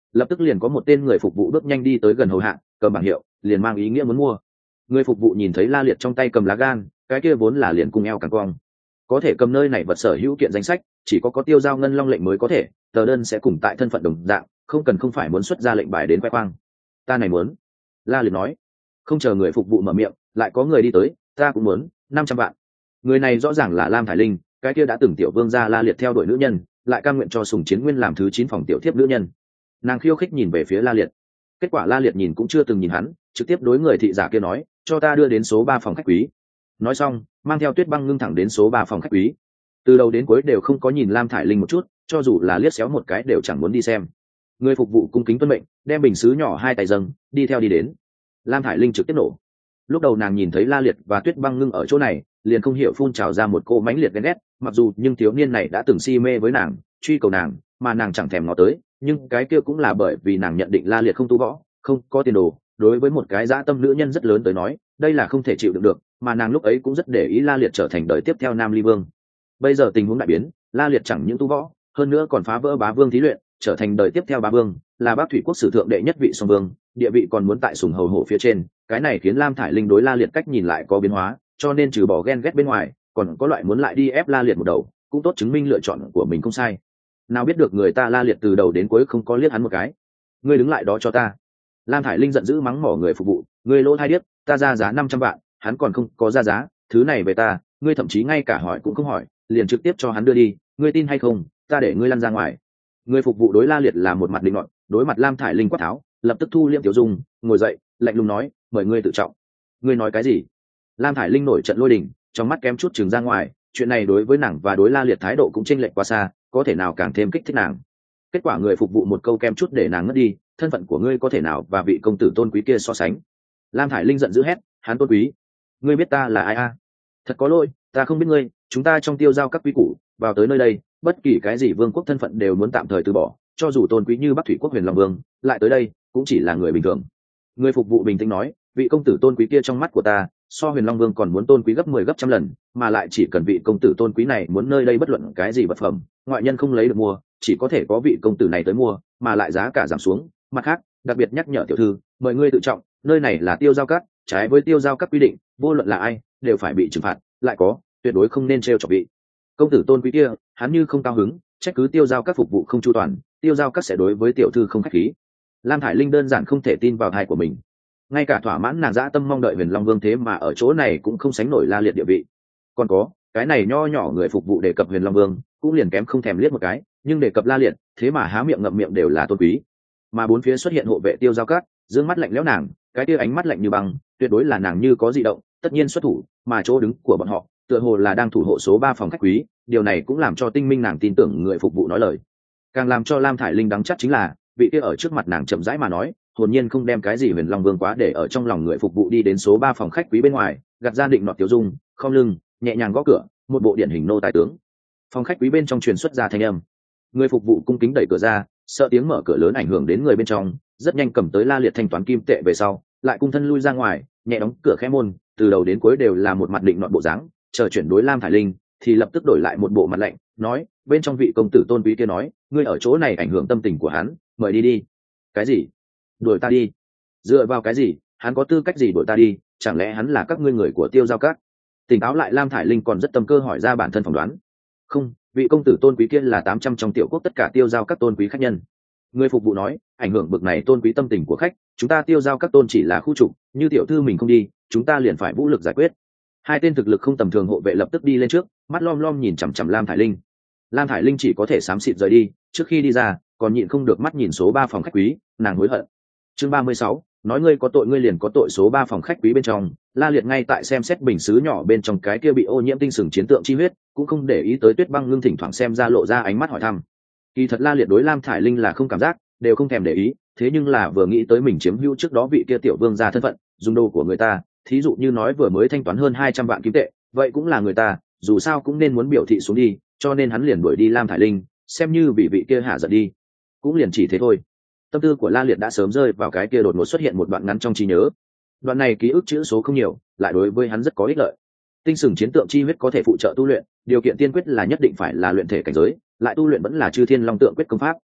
lập tức liền có một tên người phục vụ bước nhanh đi tới gần hầu hạ, cầm bảng hiệu liền mang ý nghĩa muốn mua. Người phục vụ nhìn thấy La Liệt trong tay cầm lá gan, cái kia vốn là liền cùng eo càng cong, có thể cầm nơi này vật sở hữu kiện danh sách chỉ có tiêu giao ngân long lệnh mới có thể, tờ đơn sẽ cùng tại thân phận đồng dạng, không phải muốn xuất ra lệnh bài đến khoe khoang. Ta này muốn. La Liệt nói. Không chờ người phục vụ mở miệng, lại có người đi tới. Ta cũng muốn 500 vạn. Người này rõ ràng là Lam Thải Linh, cái kia đã từng tiểu vương gia La Liệt theo đuổi nữ nhân, lại cam nguyện cho Sùng Chiến Nguyên làm thứ 9 phòng tiểu thiếp nữ nhân. Nàng khiêu khích nhìn về phía La Liệt. Kết quả La Liệt nhìn cũng chưa từng nhìn hắn, trực tiếp đối người thị giả kia nói, cho ta đưa đến số 3 phòng khách quý. Nói xong, mang theo Tuyết Băng ngưng thẳng đến số 3 phòng khách quý. Từ đầu đến cuối đều không có nhìn Lam Thải Linh một chút, cho dù là liếc xéo một cái đều chẳng muốn đi xem. Người phục vụ cung kính tuân mệnh, đem bình sứ nhỏ 2 tay dâng, đi theo đi đến. Lam Thải Linh trực tiếp nổ. Lúc đầu nàng nhìn thấy La Liệt và Tuyết Băng ngưng ở chỗ này, liền không hiểu phun trào ra một cô mãnh liệt ghen ghét, mặc dù nhưng thiếu niên này đã từng si mê với nàng, truy cầu nàng, mà nàng chẳng thèm ngó tới, nhưng cái kia cũng là bởi vì nàng nhận định La Liệt không tu võ, không có tiền đồ, đối với một cái dã tâm nữ nhân rất lớn tới nói, đây là không thể chịu đựng được, mà nàng lúc ấy cũng rất để ý La Liệt trở thành đời tiếp theo Nam Ly Vương. Bây giờ tình huống đại biến, La Liệt chẳng những tu võ, hơn nữa còn phá vỡ bá vương thí luyện, trở thành đời tiếp theo bá vương, là Bắc Thủy quốc sử thượng đệ nhất vị song vương, địa vị còn muốn tại Sùng Hầu Hổ phía trên, cái này khiến Lam Thải Linh đối La Liệt cách nhìn lại có biến hóa, cho nên trừ bỏ ghen ghét bên ngoài, còn có loại muốn lại đi ép La Liệt một đầu, cũng tốt chứng minh lựa chọn của mình không sai. Nào biết được người ta La Liệt từ đầu đến cuối không có liếc hắn một cái. Ngươi đứng lại đó cho ta. Lam Thải Linh giận dữ mắng mỏ người phục vụ, ngươi lỗ hai điếc, ta ra giá 500 vạn, hắn còn không có ra giá, thứ này về ta, ngươi thậm chí ngay cả hỏi cũng không hỏi, liền trực tiếp cho hắn đưa đi, ngươi tin hay không, ta để ngươi lăn ra ngoài. Người phục vụ đối La Liệt là một mặt định nọt, đối mặt Lam Thải Linh quát tháo, lập tức thu liệm tiểu dung, ngồi dậy, lạnh lùng nói, mời ngươi tự trọng. Ngươi nói cái gì? Lam Thải Linh nổi trận lôi đình, trong mắt kém chút trừng ra ngoài, chuyện này đối với nàng và đối La Liệt thái độ cũng chênh lệch quá xa, có thể nào càng thêm kích thích nàng. Kết quả người phục vụ một câu kém chút để nàng ngất đi, thân phận của ngươi có thể nào và vị công tử tôn quý kia so sánh? Lam Thải Linh giận dữ hét, hắn tôn quý? Ngươi biết ta là ai a? Thật có lỗi, ta không biết ngươi, chúng ta trong tiêu giao các quý củ, vào tới nơi đây, bất kỳ cái gì vương quốc thân phận đều muốn tạm thời từ bỏ, cho dù tôn quý như Bắc Thủy quốc Huyền Long Vương, lại tới đây cũng chỉ là người bình thường. Người phục vụ bình tĩnh nói, vị công tử tôn quý kia trong mắt của ta, so Huyền Long Vương còn muốn tôn quý gấp 10 gấp trăm lần, mà lại chỉ cần vị công tử tôn quý này muốn nơi đây bất luận cái gì vật phẩm, ngoại nhân không lấy được mua, chỉ có thể có vị công tử này tới mua, mà lại giá cả giảm xuống. Mặt khác, đặc biệt nhắc nhở tiểu thư, mời ngươi tự trọng, nơi này là tiêu giao các, trái với tiêu giao các quy định, vô luận là ai đều phải bị trừng phạt, lại có, tuyệt đối không nên trêu chọc vị công tử tôn quý kia. Hắn như không cao hứng, trách cứ tiêu giao các phục vụ không chu toàn, tiêu giao các sẽ đối với tiểu thư không khách khí. Lam Thải Linh đơn giản không thể tin vào tai của mình, ngay cả thỏa mãn nàng dã tâm mong đợi Huyền Long Vương thế mà ở chỗ này cũng không sánh nổi La Liệt địa vị. Còn có cái này nho nhỏ người phục vụ đề cập Huyền Long Vương cũng liền kém không thèm liếc một cái, nhưng đề cập La Liệt thế mà há miệng ngậm miệng đều là tôn quý. Mà bốn phía xuất hiện hộ vệ tiêu giao cát, dương mắt lạnh lẽo nàng, cái tia ánh mắt lạnh như băng, tuyệt đối là nàng như có dị động tất nhiên xuất thủ, mà chỗ đứng của bọn họ tựa hồ là đang thủ hộ số 3 phòng khách quý. Điều này cũng làm cho Tinh Minh nàng tin tưởng người phục vụ nói lời. Càng làm cho Lam Thải Linh đắng chắc chính là vị kia ở trước mặt nàng chậm rãi mà nói, hồn nhiên không đem cái gì Huyền Long Vương quá để ở trong lòng. Người phục vụ đi đến số 3 phòng khách quý bên ngoài, gạt ra định nọt tiểu dung, không lưng nhẹ nhàng gõ cửa, một bộ điển hình nô tài tướng. Phòng khách quý bên trong truyền xuất ra thanh âm, người phục vụ cung kính đẩy cửa ra, sợ tiếng mở cửa lớn ảnh hưởng đến người bên trong, rất nhanh cầm tới La Liệt thanh toán kim tệ về sau, lại cung thân lui ra ngoài, nhẹ đóng cửa khẽ môn, từ đầu đến cuối đều là một mặt định nọt bộ dáng. Chờ chuyển đối Lam Thải Linh thì lập tức đổi lại một bộ mặt lạnh, nói, bên trong vị công tử tôn quý kia nói, ngươi ở chỗ này ảnh hưởng tâm tình của hắn, mời đi đi. Cái gì? Đuổi ta đi? Dựa vào cái gì? Hắn có tư cách gì đuổi ta đi? Chẳng lẽ hắn là các ngươi người của tiêu giao các? Tỉnh táo lại Lam Thải Linh còn rất tâm cơ hỏi ra bản thân phỏng đoán. Không, vị công tử tôn quý kia là 800 trong tiểu quốc tất cả tiêu giao các tôn quý khách nhân. Người phục vụ nói, ảnh hưởng bực này tôn quý tâm tình của khách, chúng ta tiêu giao các tôn chỉ là khu trục, như tiểu thư mình không đi, chúng ta liền phải vũ lực giải quyết. Hai tên thực lực không tầm thường hộ vệ lập tức đi lên trước, mắt lom lom nhìn chằm chằm Lam Thải Linh. Lam Thải Linh chỉ có thể xám xịt rời đi, trước khi đi ra còn nhịn không được mắt nhìn số 3 phòng khách quý, nàng hối hận. Chương 36, nói ngươi có tội ngươi liền có tội. Số 3 phòng khách quý bên trong, La Liệt ngay tại xem xét bình sứ nhỏ bên trong cái kia bị ô nhiễm tinh sừng chiến tượng chi huyết, cũng không để ý tới Tuyết Băng Ngưng thỉnh thoảng xem ra lộ ra ánh mắt hỏi thăm. Kỳ thật La Liệt đối Lam Thải Linh là không cảm giác, đều không thèm để ý, thế nhưng là vừa nghĩ tới mình chiếm hữu trước đó vị kia tiểu vương gia thân phận, dùng đồ của người ta, thí dụ như nói vừa mới thanh toán hơn 200 vạn kim tệ, vậy cũng là người ta, dù sao cũng nên muốn biểu thị xuống đi, cho nên hắn liền đuổi đi Lam Thải Linh, xem như bị vị kia hạ giận đi, cũng liền chỉ thế thôi. Tâm tư của La Liệt đã sớm rơi vào cái kia đột ngột xuất hiện một đoạn ngắn trong trí nhớ. Đoạn này ký ức chữ số không nhiều, lại đối với hắn rất có ích lợi. Tinh sừng chiến tượng chi huyết có thể phụ trợ tu luyện, điều kiện tiên quyết là nhất định phải là luyện thể cảnh giới, lại tu luyện vẫn là Chư Thiên Long Tượng quyết công pháp.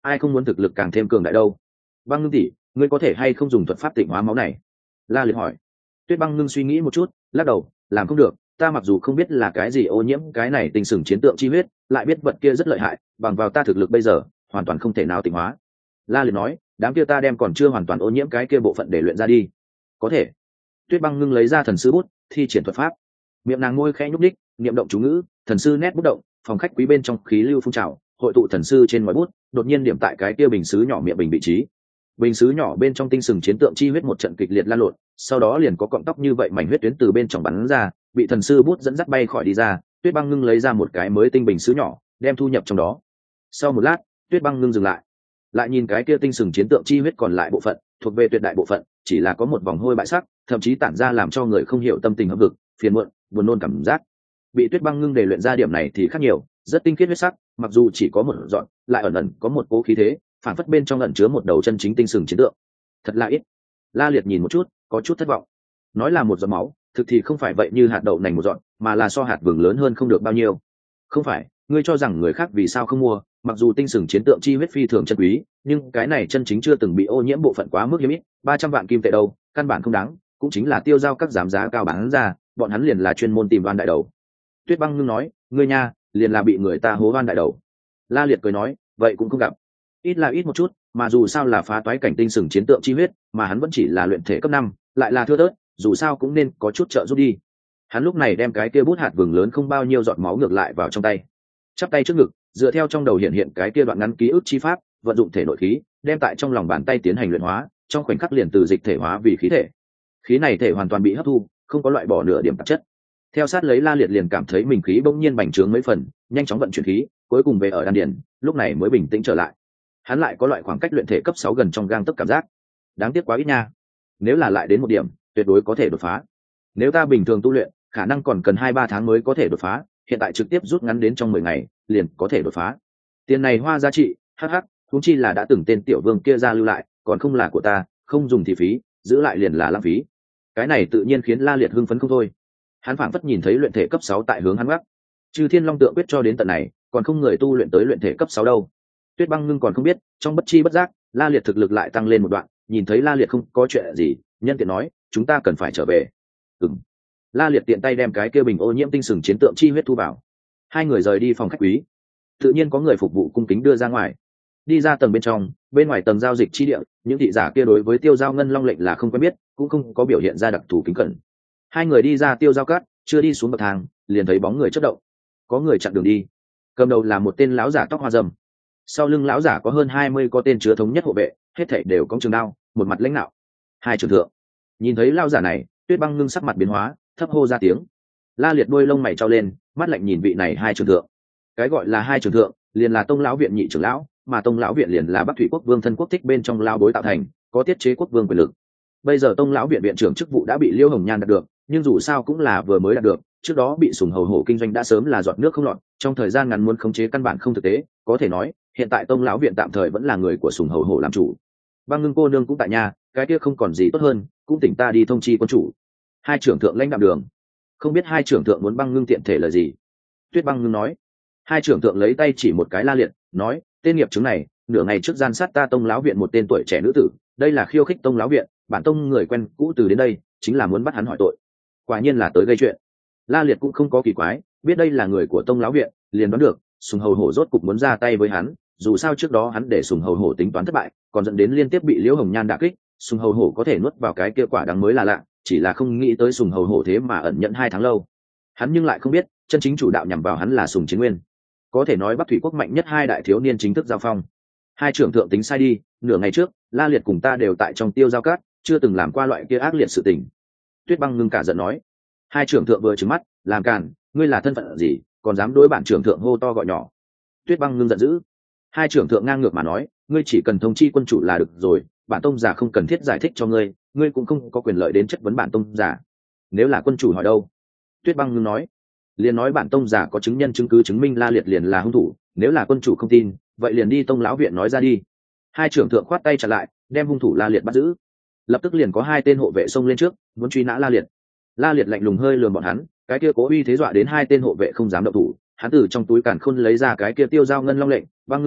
ai không muốn thực lực càng thêm cường đại đâu. Băng Ngưng tỷ, ngươi có thể hay không dùng thuật pháp tịnh hóa máu này? La Liệt hỏi. Tuyết Băng Ngưng suy nghĩ một chút, lắc đầu, làm không được. Ta mặc dù không biết là cái gì ô nhiễm cái này tinh sừng chiến tượng chi huyết, lại biết vật kia rất lợi hại, bằng vào ta thực lực bây giờ hoàn toàn không thể nào tịnh hóa. La Liệt nói, đám kia ta đem còn chưa hoàn toàn ô nhiễm cái kia bộ phận để luyện ra đi. Có thể. Tuyết Băng Ngưng lấy ra thần sư bút, thi triển thuật pháp. Miệng nàng môi khẽ nhúc đích, niệm động chú ngữ, thần sư nét bút động, phòng khách quý bên trong khí lưu phun trào, hội tụ thần sư trên ngòi bút, đột nhiên điểm tại cái kia bình sứ nhỏ miệng bình vị trí. Bình sứ nhỏ bên trong tinh sừng chiến tượng chi huyết một trận kịch liệt lan lộn, sau đó liền có cọng tóc như vậy mảnh huyết tuyến từ bên trong bắn ra, bị thần sư bút dẫn dắt bay khỏi đi ra. Tuyết Băng Ngưng lấy ra một cái mới tinh bình sứ nhỏ, đem thu nhập trong đó. Sau một lát, Tuyết Băng Ngưng dừng lại nhìn cái kia tinh sừng chiến tượng chi huyết còn lại bộ phận, thuộc về tuyệt đại bộ phận, chỉ là có một vòng hôi bại sắc, thậm chí tản ra làm cho người không hiểu tâm tình hâm hực, phiền muộn, buồn nôn cảm giác. Bị Tuyết Băng Ngưng để luyện ra điểm này thì khác nhiều, rất tinh khiết huyết sắc, mặc dù chỉ có một dọn, lại ẩn ẩn có một cố khí thế, phản phất bên trong ẩn chứa một đầu chân chính tinh sừng chiến tượng. Thật là ít. La Liệt nhìn một chút, có chút thất vọng. Nói là một giọt máu, thực thì không phải vậy như hạt đậu nành một giọt, mà là so hạt vừng lớn hơn không được bao nhiêu. Không phải, ngươi cho rằng người khác vì sao không mua? Mặc dù tinh sừng chiến tượng chi huyết phi thường chân quý, nhưng cái này chân chính chưa từng bị ô nhiễm bộ phận quá mức hiếm ít, 300 vạn kim tệ đâu, căn bản không đáng, cũng chính là tiêu giao các giám giá cao bán ra, bọn hắn liền là chuyên môn tìm đoan đại đầu. Tuyết Băng Ngưng nói, ngươi nha, liền là bị người ta hố đoan đại đầu. La Liệt cười nói, vậy cũng không gặp, ít là ít một chút, mà dù sao là phá toái cảnh tinh sừng chiến tượng chi huyết, mà hắn vẫn chỉ là luyện thể cấp 5, lại là thưa thớt, dù sao cũng nên có chút trợ giúp đi. Hắn lúc này đem cái kia bút hạt vừng lớn không bao nhiêu giọt máu ngược lại vào trong tay, chắp tay trước ngực, dựa theo trong đầu hiện cái kia đoạn ngắn ký ức chi pháp, vận dụng thể nội khí, đem tại trong lòng bàn tay tiến hành luyện hóa, trong khoảnh khắc liền từ dịch thể hóa vì khí thể. Khí này thể hoàn toàn bị hấp thu, không có loại bỏ nửa điểm tạp chất. Theo sát lấy La Liệt liền cảm thấy mình khí bỗng nhiên bành trướng mấy phần, nhanh chóng vận chuyển khí, cuối cùng về ở đan điền, lúc này mới bình tĩnh trở lại. Hắn lại có loại khoảng cách luyện thể cấp 6 gần trong gang tấc cảm giác. Đáng tiếc quá ít nha. Nếu là lại đến một điểm, tuyệt đối có thể đột phá. Nếu ta bình thường tu luyện, khả năng còn cần 2-3 tháng mới có thể đột phá, hiện tại trực tiếp rút ngắn đến trong 10 ngày, liền có thể đột phá. Tiền này hoa giá trị, hắc, huống chi là đã từng tên tiểu vương kia ra lưu lại, còn không là của ta, không dùng thì phí, giữ lại liền là lãng phí. Cái này tự nhiên khiến La Liệt hưng phấn không thôi. Hắn phảng phất nhìn thấy luyện thể cấp 6 tại hướng hắn gác. Chư Thiên Long Tượng quyết cho đến tận này, còn không người tu luyện tới luyện thể cấp 6 đâu. Tuyết Băng Ngưng còn không biết, trong bất chi bất giác, La Liệt thực lực lại tăng lên một đoạn, nhìn thấy La Liệt không có chuyện gì, nhân tiện nói, chúng ta cần phải trở về. Ừm. La Liệt tiện tay đem cái kia bình ô nhiễm tinh sừng chiến tượng chi huyết thu vào. Hai người rời đi phòng khách quý. Tự nhiên có người phục vụ cung kính đưa ra ngoài. Đi ra tầng bên trong, bên ngoài tầng giao dịch chi địa, những thị giả kia đối với Tiêu Giao Ngân Long lệnh là không quen biết, cũng không có biểu hiện ra đặc thù kính cẩn. Hai người đi ra Tiêu Giao Cát, chưa đi xuống bậc thang, liền thấy bóng người chớp động. Có người chặn đường đi. Cầm đầu là một tên lão giả tóc hoa râm. Sau lưng lão giả có hơn 20 có tên chứa thống nhất hộ vệ, hết thảy đều có trường đao, một mặt lãnh đạo. Hai trưởng thượng. Nhìn thấy lão giả này, Tuyết Băng Ngưng sắc mặt biến hóa, thấp hô ra tiếng. La Liệt đuôi lông mày trao lên, mắt lạnh nhìn vị này hai trưởng thượng. Cái gọi là hai trưởng thượng, liền là Tông lão viện nhị trưởng lão, mà Tông lão viện liền là Bắc Thủy quốc vương thân quốc thích bên trong lao bối tạo thành, có tiết chế quốc vương quyền lực. Bây giờ Tông lão viện viện trưởng chức vụ đã bị Liêu Hồng Nhan đạt được, nhưng dù sao cũng là vừa mới đạt được, trước đó bị Sùng Hầu Hổ kinh doanh đã sớm là giọt nước không lọt, trong thời gian ngắn muốn khống chế căn bản không thực tế, có thể nói, hiện tại Tông lão viện tạm thời vẫn là người của Sùng Hầu Hổ làm chủ. Băng Ngưng cô nương cũng tại nhà, cái kia không còn gì tốt hơn, cũng tỉnh ta đi thông chi quân chủ. Hai trưởng thượng lãnh đạo đường. Không biết hai trưởng thượng muốn Băng Ngưng tiện thể là gì? Tuyết Băng Ngưng nói. Hai trưởng thượng lấy tay chỉ một cái La Liệt, nói, tên nghiệp chứng này, nửa ngày trước gian sát ta Tông lão viện một tên tuổi trẻ nữ tử, đây là khiêu khích Tông lão viện, bản tông người quen cũ từ đến đây, chính là muốn bắt hắn hỏi tội. Quả nhiên là tới gây chuyện. La Liệt cũng không có kỳ quái, biết đây là người của Tông lão viện, liền đoán được, Sùng Hầu Hổ rốt cục muốn ra tay với hắn, dù sao trước đó hắn để Sùng Hầu Hổ tính toán thất bại, còn dẫn đến liên tiếp bị Liễu Hồng Nhan đả kích, Sùng Hầu Hổ có thể nuốt vào cái kia quả đắng mới là lạ, chỉ là không nghĩ tới Sùng Hầu Hổ thế mà ẩn nhận 2 tháng lâu. Hắn nhưng lại không biết, chân chính chủ đạo nhằm vào hắn là Sùng Chiến Nguyên. Có thể nói Bắc Thủy quốc mạnh nhất hai đại thiếu niên chính thức giao phong. Hai trưởng thượng tính sai đi, nửa ngày trước, La Liệt cùng ta đều tại trong Tiêu Giao Cát, chưa từng làm qua loại kia ác liệt sự tình. Tuyết Băng Ngưng cả giận nói. Hai trưởng thượng vừa trừng mắt, làm càn, ngươi là thân phận gì, còn dám đối bản trưởng thượng hô to gọi nhỏ. Tuyết Băng Ngưng giận dữ. Hai trưởng thượng ngang ngược mà nói, ngươi chỉ cần thông chi quân chủ là được rồi, bản tông giả không cần thiết giải thích cho ngươi, ngươi cũng không có quyền lợi đến chất vấn bản tông giả. Nếu là quân chủ hỏi đâu? Tuyết Băng Ngưng nói. Liền nói bản tông giả có chứng nhân chứng cứ chứng minh La Liệt liền là hung thủ, nếu là quân chủ không tin, vậy liền đi Tông lão viện nói ra đi. Hai trưởng thượng khoát tay chặn lại, đem hung thủ La Liệt bắt giữ. Lập tức liền có 2 tên hộ vệ xông lên trước, muốn truy nã La Liệt. La Liệt lạnh lùng hơi lườm bọn hắn, cái kia cố uy thế dọa đến 2 tên hộ vệ không dám động thủ, hắn từ trong túi càn khôn lấy ra cái kia Tiêu Giao Ngân Long lệnh, Băng Ngưng tỷ,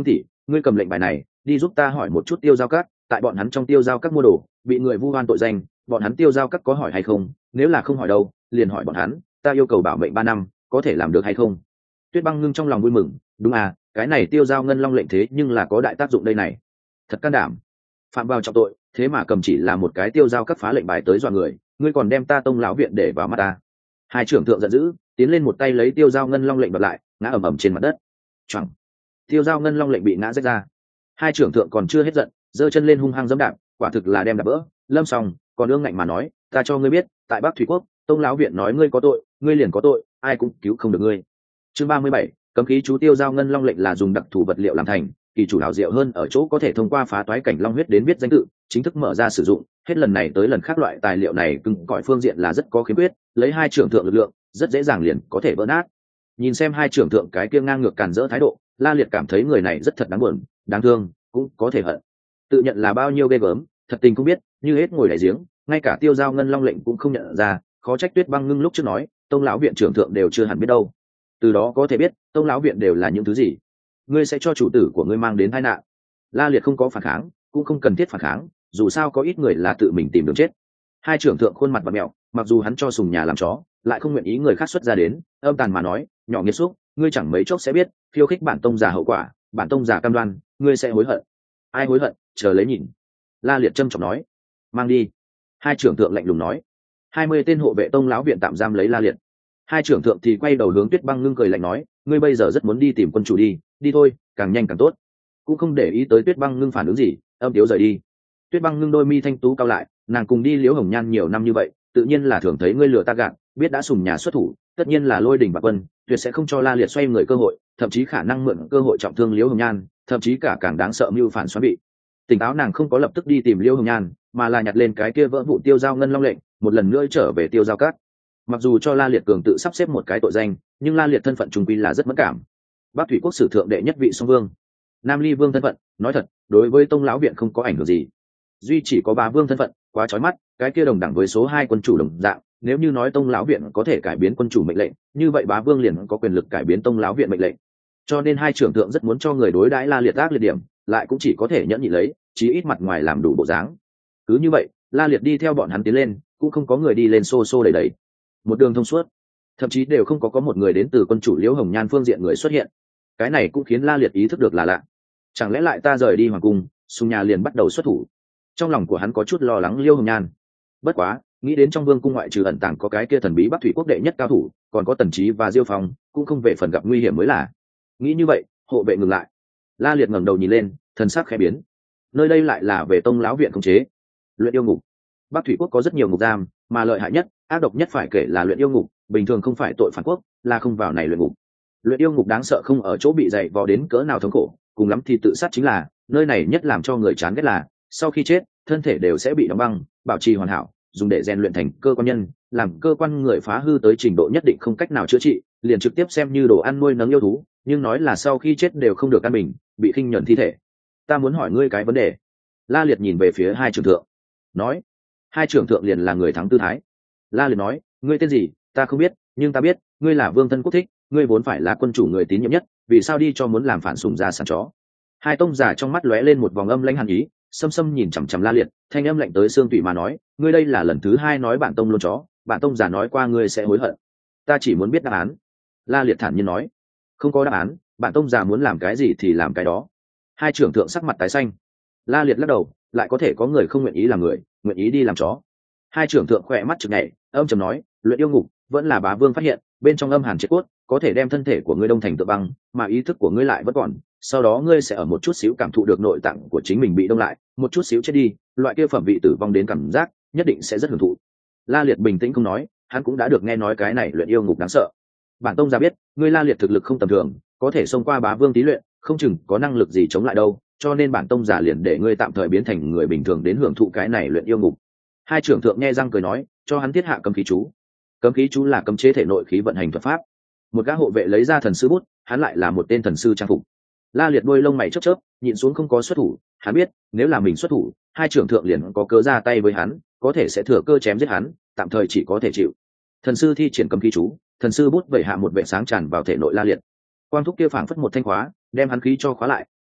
ngươi cầm lệnh bài này đi giúp ta hỏi một chút tiêu giao các, tại bọn hắn trong tiêu giao các mua đồ bị người vu oan tội danh, bọn hắn tiêu giao các có hỏi hay không? Nếu là không hỏi đâu, liền hỏi bọn hắn, ta yêu cầu bảo mệnh 3 năm, có thể làm được hay không? Tuyết Băng Ngưng trong lòng vui mừng, đúng à, cái này tiêu giao ngân long lệnh thế nhưng là có đại tác dụng đây này. Thật can đảm, phạm vào trọng tội, thế mà cầm chỉ là một cái tiêu giao các phá lệnh bài tới dọa người, ngươi còn đem ta Tông lão viện để vào mắt ta. Hai trưởng thượng giận dữ, tiến lên một tay lấy tiêu giao ngân long lệnh bật lại, ngã ầm ầm trên mặt đất. Choảng, tiêu giao ngân long lệnh bị ngã rách ra. Hai trưởng thượng còn chưa hết giận, giơ chân lên hung hăng giẫm đạp, quả thực là đem đạp vỡ. Lâm Song còn ương ngạnh mà nói, ta cho ngươi biết, tại Bắc Thủy Quốc, Tông lão viện nói ngươi có tội, ngươi liền có tội, ai cũng cứu không được ngươi. Chương 37, cấm khí chú tiêu giao ngân long lệnh là dùng đặc thù vật liệu làm thành, kỳ chủ hảo diệu hơn ở chỗ có thể thông qua phá toái cảnh long huyết đến biết danh tự, chính thức mở ra sử dụng. Hết lần này tới lần khác loại tài liệu này cứng cỏi phương diện là rất có khiếm khuyết, lấy hai trưởng thượng lực lượng, rất dễ dàng liền có thể vỡ nát. Nhìn xem hai trưởng thượng cái kia ngang ngược càn rỡ thái độ, La Liệt cảm thấy người này rất thật đáng buồn, đáng thương, cũng có thể hận. Tự nhận là bao nhiêu ghê gớm, thật tình không biết, như hết ngồi đại giếng, ngay cả tiêu giao ngân long lệnh cũng không nhận ra, khó trách Tuyết Băng Ngưng lúc trước nói, Tông lão viện trưởng thượng đều chưa hẳn biết đâu. Từ đó có thể biết, Tông lão viện đều là những thứ gì. Ngươi sẽ cho chủ tử của ngươi mang đến tai nạn. La Liệt không có phản kháng, cũng không cần thiết phản kháng, dù sao có ít người là tự mình tìm đường chết. Hai trưởng thượng khuôn mặt vặn mẹo, mặc dù hắn cho sùng nhà làm chó, lại không nguyện ý người khác xuất ra đến, âm tàn mà nói, nhỏ nghiệt xúc, ngươi chẳng mấy chốc sẽ biết, khiêu khích bản tông già hậu quả, bản tông già cam đoan, ngươi sẽ hối hận. Ai hối hận, chờ lấy nhìn. La Liệt trâm trọng nói. Mang đi. Hai trưởng thượng lạnh lùng nói. 20 tên hộ vệ Tông lão viện tạm giam lấy La Liệt. Hai trưởng thượng thì quay đầu hướng Tuyết Băng Ngưng cười lạnh nói, ngươi bây giờ rất muốn đi tìm quân chủ đi, đi thôi, càng nhanh càng tốt. Cũng không để ý tới Tuyết Băng Ngưng phản ứng gì, âm tiếu rời đi. Tuyết Băng Ngưng đôi mi thanh tú cao lại, nàng cùng đi Liễu Hồng Nhan nhiều năm như vậy, tự nhiên là thường thấy ngươi lừa ta gạt, biết đã sùng nhà xuất thủ, tất nhiên là lôi đỉnh bạc quân, tuyệt sẽ không cho La Liệt xoay người cơ hội, thậm chí khả năng mượn cơ hội trọng thương Liễu Hồng Nhan, thậm chí cả càng đáng sợ mưu phản xoắn bị. Tỉnh táo nàng không có lập tức đi tìm Liễu Hồng Nhan, mà là nhặt lên cái kia vỡ vụ tiêu giao ngân long lệnh, một lần nữa trở về tiêu giao cát. Mặc dù cho La Liệt cường tự sắp xếp một cái tội danh, nhưng La Liệt thân phận trung quy là rất mẫn cảm. Bắc Thủy Quốc sử thượng đệ nhất vị song vương, Nam Ly vương thân phận, nói thật, đối với Tông lão viện không có ảnh hưởng gì. Duy chỉ có Bá vương thân phận, quá chói mắt, cái kia đồng đẳng với số 2 quân chủ đồng dạng, nếu như nói Tông lão viện có thể cải biến quân chủ mệnh lệnh, như vậy Bá vương liền có quyền lực cải biến Tông lão viện mệnh lệnh. Cho nên hai trưởng thượng rất muốn cho người đối đãi La Liệt ác liệt điểm, lại cũng chỉ có thể nhẫn nhịn lấy, chí ít mặt ngoài làm đủ bộ dáng. Cứ như vậy, La Liệt đi theo bọn hắn tiến lên, cũng không có người đi lên xô xô đẩy đẩy, một đường thông suốt, thậm chí đều không có một người đến từ quân chủ Liễu Hồng Nhan phương diện người xuất hiện. Cái này cũng khiến La Liệt ý thức được là lạ. Chẳng lẽ lại ta rời đi hoàng cung, Sùng nhà liền bắt đầu xuất thủ? Trong lòng của hắn có chút lo lắng Liễu Hồng Nhan. Bất quá, nghĩ đến trong vương cung ngoại trừ ẩn tàng có cái kia thần bí Bắc Thủy Quốc đệ nhất cao thủ, còn có Tần Chí và Diêu Phong, cũng không về phần gặp nguy hiểm mới là. Nghĩ như vậy, hộ vệ ngừng lại. La Liệt ngẩng đầu nhìn lên, thần sắc khẽ biến. Nơi đây lại là về Tông lão viện khống chế. Luyện yêu ngục. Bắc Thủy Quốc có rất nhiều ngục giam, mà lợi hại nhất, ác độc nhất phải kể là luyện yêu ngục, bình thường không phải tội phản quốc, là không vào này luyện ngục. Luyện yêu ngục đáng sợ không ở chỗ bị dày vò đến cỡ nào thống khổ, cùng lắm thì tự sát chính là, nơi này nhất làm cho người chán ghét là, sau khi chết, thân thể đều sẽ bị đóng băng, bảo trì hoàn hảo, dùng để rèn luyện thành cơ quan nhân, làm cơ quan người phá hư tới trình độ nhất định không cách nào chữa trị, liền trực tiếp xem như đồ ăn nuôi nấng yêu thú, nhưng nói là sau khi chết đều không được ăn mình, bị khinh nhẫn thi thể. Ta muốn hỏi ngươi cái vấn đề. La Liệt nhìn về phía hai trưởng thượng, nói. Hai trưởng thượng liền là người thắng tư thái. La Liệt nói, ngươi tên gì, ta không biết, nhưng ta biết, ngươi là vương thân quốc thích, ngươi vốn phải là quân chủ người tín nhiệm nhất, vì sao đi cho muốn làm phản sùng ra sàn chó? Hai tông giả trong mắt lóe lên một vòng âm lãnh hàn ý, xâm xâm nhìn chằm chằm La Liệt, thanh âm lạnh tới xương tủy mà nói, ngươi đây là lần thứ 2 nói bản tông luôn chó, bản tông giả nói qua ngươi sẽ hối hận. Ta chỉ muốn biết đáp án. La Liệt thản nhiên nói, không có đáp án, bản tông giả muốn làm cái gì thì làm cái đó. Hai trưởng thượng sắc mặt tái xanh. La Liệt lắc đầu, lại có thể có người không nguyện ý làm người, nguyện ý đi làm chó. Hai trưởng thượng khỏe mắt chực nhảy, âm trầm nói, luyện yêu ngục vẫn là Bá vương phát hiện, bên trong âm hàn chết cốt có thể đem thân thể của ngươi đông thành tự băng, mà ý thức của ngươi lại vẫn còn, sau đó ngươi sẽ ở một chút xíu cảm thụ được nội tạng của chính mình bị đông lại, một chút xíu chết đi, loại kia phẩm vị tử vong đến cảm giác nhất định sẽ rất hưởng thụ. La Liệt bình tĩnh không nói, hắn cũng đã được nghe nói cái này luyện yêu ngục đáng sợ. Bản tông gia biết, ngươi La Liệt thực lực không tầm thường, có thể xông qua Bá vương tí luyện, không chừng có năng lực gì chống lại đâu, cho nên bản tông giả liền để ngươi tạm thời biến thành người bình thường đến hưởng thụ cái này luyện yêu ngục. Hai trưởng thượng nghe răng cười nói, cho hắn thiết hạ cấm khí chú. Cấm khí chú là cấm chế thể nội khí vận hành thuật pháp. Một gã hộ vệ lấy ra thần sư bút, hắn lại là một tên thần sư trang phục. La Liệt đôi lông mày chớp chớp, nhịn xuống không có xuất thủ, hắn biết, nếu là mình xuất thủ, hai trưởng thượng liền có cớ ra tay với hắn, có thể sẽ thừa cơ chém giết hắn, tạm thời chỉ có thể chịu. Thần sư thi triển cấm khí chú, thần sư bút vẩy hạ một vệ sáng tràn vào thể nội La Liệt. Quang thúc kia phảng phất một thanh khóa, đem hắn khí cho khóa lại,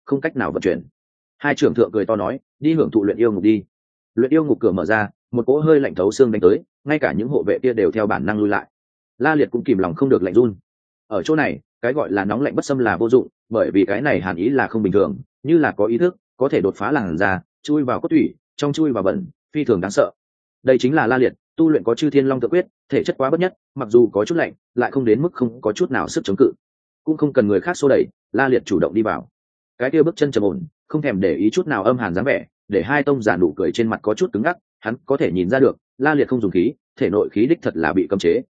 không cách nào vận chuyển. Hai trưởng thượng cười to nói, đi hưởng thụ luyện yêu ngục đi. Luyện yêu ngục cửa mở ra, một cỗ hơi lạnh thấu xương đánh tới, ngay cả những hộ vệ kia đều theo bản năng lui lại. La Liệt cũng kìm lòng không được lạnh run. Ở chỗ này, cái gọi là nóng lạnh bất xâm là vô dụng, bởi vì cái này hàn ý là không bình thường, như là có ý thức, có thể đột phá làn da, chui vào cốt thủy, trong chui vào bẩn, phi thường đáng sợ. Đây chính là La Liệt, tu luyện có Chư Thiên Long Tự Quyết, thể chất quá bất nhất, mặc dù có chút lạnh, lại không đến mức không có chút nào sức chống cự. Cũng không cần người khác xô đẩy, La Liệt chủ động đi vào. Cái kia bước chân trầm ổn, không thèm để ý chút nào âm hàn dáng vẻ, để hai tông giả nụ cười trên mặt có chút cứng ngắc, hắn có thể nhìn ra được, La Liệt không dùng khí, thể nội khí đích thật là bị cấm chế.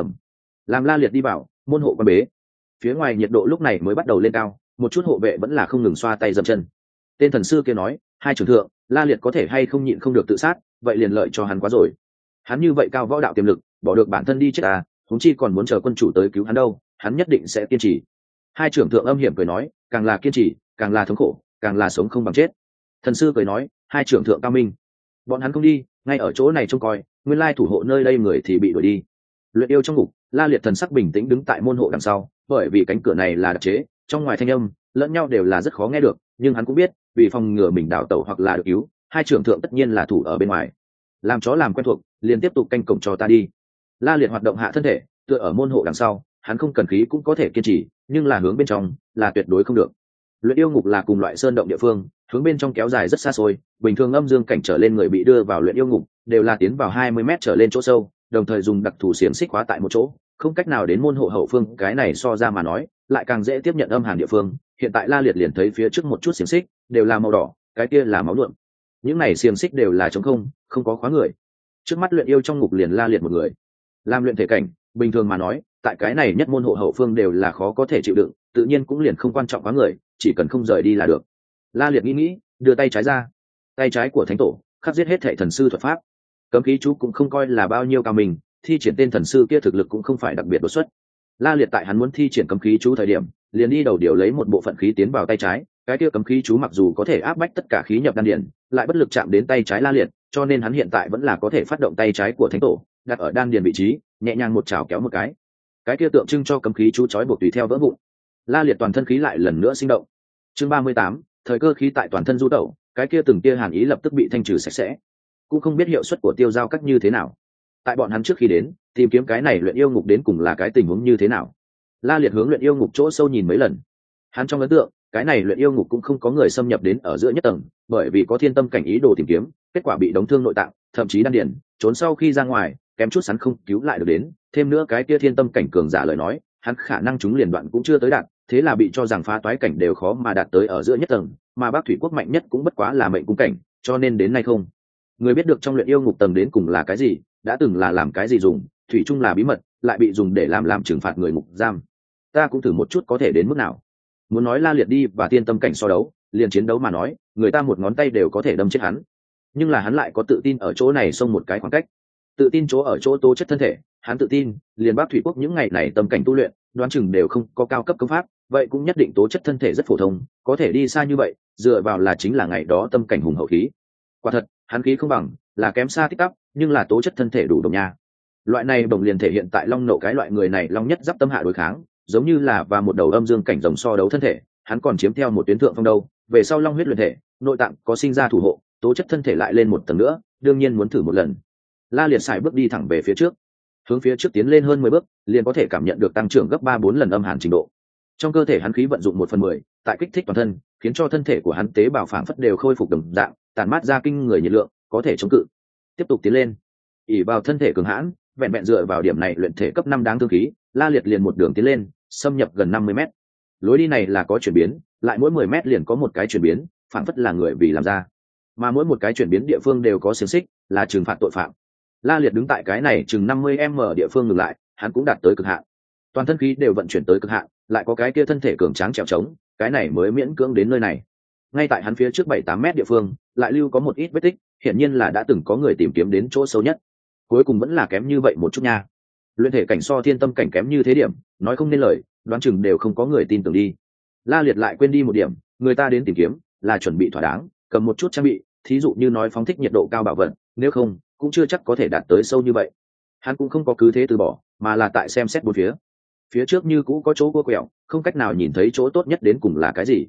Làm La Liệt đi vào, môn hộ quan bế. Phía ngoài nhiệt độ lúc này mới bắt đầu lên cao, một chút hộ vệ vẫn là không ngừng xoa tay dậm chân. Tên thần sư kia nói, hai trưởng thượng, La Liệt có thể hay không nhịn không được tự sát, vậy liền lợi cho hắn quá rồi. Hắn như vậy cao võ đạo tiềm lực, bỏ được bản thân đi chết à, huống chi còn muốn chờ quân chủ tới cứu hắn đâu, hắn nhất định sẽ kiên trì. Hai trưởng thượng âm hiểm cười nói, càng là kiên trì, càng là thống khổ, càng là sống không bằng chết. Thần sư cười nói, hai trưởng thượng cao minh, bọn hắn không đi, ngay ở chỗ này trông coi, nguyên lai thủ hộ nơi đây người thì bị đuổi đi. Luyện yêu trong ngục, La Liệt thần sắc bình tĩnh đứng tại môn hộ đằng sau, bởi vì cánh cửa này là đặc chế, trong ngoài thanh âm lẫn nhau đều là rất khó nghe được, nhưng hắn cũng biết, vì phòng ngừa mình đảo tẩu hoặc là được cứu, hai trưởng thượng tất nhiên là thủ ở bên ngoài. Làm chó làm quen thuộc, liền tiếp tục canh cổng cho ta đi. La Liệt hoạt động hạ thân thể, tựa ở môn hộ đằng sau, hắn không cần khí cũng có thể kiên trì, nhưng là hướng bên trong là tuyệt đối không được. Luyện yêu ngục là cùng loại sơn động địa phương, hướng bên trong kéo dài rất xa xôi, bình thường âm dương cảnh trở lên người bị đưa vào luyện yêu ngục đều là tiến vào 20 mét trở lên chỗ sâu, đồng thời dùng đặc thù xiềng xích khóa tại một chỗ, không cách nào đến môn hộ hậu phương. Cái này so ra mà nói lại càng dễ tiếp nhận âm hàn địa phương. Hiện tại La Liệt liền thấy phía trước một chút xiềng xích đều là màu đỏ, cái kia là máu nhuộm. Những này xiềng xích đều là trống không, không có khóa người. Trước mắt luyện yêu trong ngục liền La Liệt một người. Làm luyện thể cảnh, bình thường mà nói, tại cái này nhất môn hộ hậu phương đều là khó có thể chịu đựng, tự nhiên cũng liền không quan trọng khóa người, chỉ cần không rời đi là được. La Liệt nghĩ, đưa tay trái ra. Tay trái của thánh tổ khắc giết hết thệ thần sư thuật pháp, cấm khí chú cũng không coi là bao nhiêu cao mình, thi triển tên thần sư kia thực lực cũng không phải đặc biệt đột xuất. La Liệt tại hắn muốn thi triển cấm khí chú thời điểm, liền đi đầu điều lấy một bộ phận khí tiến vào tay trái. Cái kia cấm khí chú mặc dù có thể áp bách tất cả khí nhập đan điền, lại bất lực chạm đến tay trái La Liệt, cho nên hắn hiện tại vẫn là có thể phát động tay trái của thánh tổ, đặt ở đan điền vị trí, nhẹ nhàng một chảo kéo một cái kia tượng trưng cho cấm khí chú chói buộc tùy theo vỡ vụn. La Liệt toàn thân khí lại lần nữa sinh động. Chương 38, thời cơ khí tại toàn thân du tẩu, cái kia từng tia hàn ý lập tức bị thanh trừ sạch sẽ. Cũng không biết hiệu suất của tiêu giao cách như thế nào. Tại bọn hắn trước khi đến, tìm kiếm cái này luyện yêu ngục đến cùng là cái tình huống như thế nào. La Liệt hướng luyện yêu ngục chỗ sâu nhìn mấy lần. Hắn trong ấn tượng, cái này luyện yêu ngục cũng không có người xâm nhập đến ở giữa nhất tầng, bởi vì có thiên tâm cảnh ý đồ tìm kiếm, kết quả bị đóng thương nội tạng, thậm chí đan điền, trốn sau khi ra ngoài, kém chút sắn không cứu lại được đến. Thêm nữa cái kia thiên tâm cảnh cường giả lời nói, hắn khả năng chúng liền đoạn cũng chưa tới đạt, thế là bị cho rằng phá toái cảnh đều khó mà đạt tới ở giữa nhất tầng, mà Bắc Thủy quốc mạnh nhất cũng bất quá là mệnh cung cảnh, cho nên đến nay không người biết được trong luyện yêu ngục tầng đến cùng là cái gì, đã từng là làm cái gì dùng, thủy chung là bí mật, lại bị dùng để làm trừng phạt người ngục giam. Ta cũng thử một chút có thể đến mức nào. Muốn nói La Liệt đi và tiên tâm cảnh so đấu, liền chiến đấu mà nói, người ta một ngón tay đều có thể đâm chết hắn, nhưng là hắn lại có tự tin ở chỗ này xông một cái khoảng cách. Tự tin chỗ ở chỗ tố chất thân thể, hắn tự tin liền Bắc Thủy quốc những ngày này tâm cảnh tu luyện đoán chừng đều không có cao cấp công pháp, vậy cũng nhất định tố chất thân thể rất phổ thông, có thể đi xa như vậy, dựa vào là chính là ngày đó tâm cảnh hùng hậu khí. Quả thật, hắn khí không bằng, là kém xa tích tắp, nhưng là tố chất thân thể đủ đồng nha. Loại này bổng liền thể hiện tại long nộ cái loại người này long nhất giáp tâm hạ đối kháng, giống như là và một đầu âm dương cảnh rồng so đấu thân thể, hắn còn chiếm theo một tuyến thượng phong đâu. Về sau long huyết luyện thể, nội tạng có sinh ra thủ hộ, tố chất thân thể lại lên một tầng nữa, đương nhiên muốn thử một lần. La Liệt sải bước đi thẳng về phía trước, hướng phía trước tiến lên hơn 10 bước, liền có thể cảm nhận được tăng trưởng gấp 3-4 lần âm hàn trình độ. Trong cơ thể hắn khí vận dụng 1/10, tại kích thích toàn thân, khiến cho thân thể của hắn tế bào phảng phất đều khôi phục đồng dạng, tản mát ra kinh người nhiệt lượng, có thể chống cự. Tiếp tục tiến lên, ỷ vào thân thể cường hãn, vẹn vẹn dựa vào điểm này luyện thể cấp 5 đáng thương khí, La Liệt liền một đường tiến lên, xâm nhập gần 50 mét. Lối đi này là có chuyển biến, lại mỗi 10 mét liền có một cái chuyển biến, phảng phất là người vì làm ra, mà mỗi một cái chuyển biến địa phương đều có xiềng xích, là trừng phạt tội phạm. La Liệt đứng tại cái này chừng 50m địa phương ngừng lại, hắn cũng đạt tới cực hạn. Toàn thân khí đều vận chuyển tới cực hạn, lại có cái kia thân thể cường tráng trèo trống, cái này mới miễn cưỡng đến nơi này. Ngay tại hắn phía trước 7-8 mét địa phương, lại lưu có một ít vết tích, hiển nhiên là đã từng có người tìm kiếm đến chỗ sâu nhất. Cuối cùng vẫn là kém như vậy một chút nha. Luyện thể cảnh so thiên tâm cảnh kém như thế điểm, nói không nên lời, đoán chừng đều không có người tin tưởng đi. La Liệt lại quên đi một điểm, người ta đến tìm kiếm là chuẩn bị thỏa đáng, cầm một chút trang bị, thí dụ như nói phóng thích nhiệt độ cao bảo vật, nếu không cũng chưa chắc có thể đạt tới sâu như vậy. Hắn cũng không có cứ thế từ bỏ, mà là tại xem xét bốn phía. Phía trước như cũ có chỗ cua quẹo, không cách nào nhìn thấy chỗ tốt nhất đến cùng là cái gì.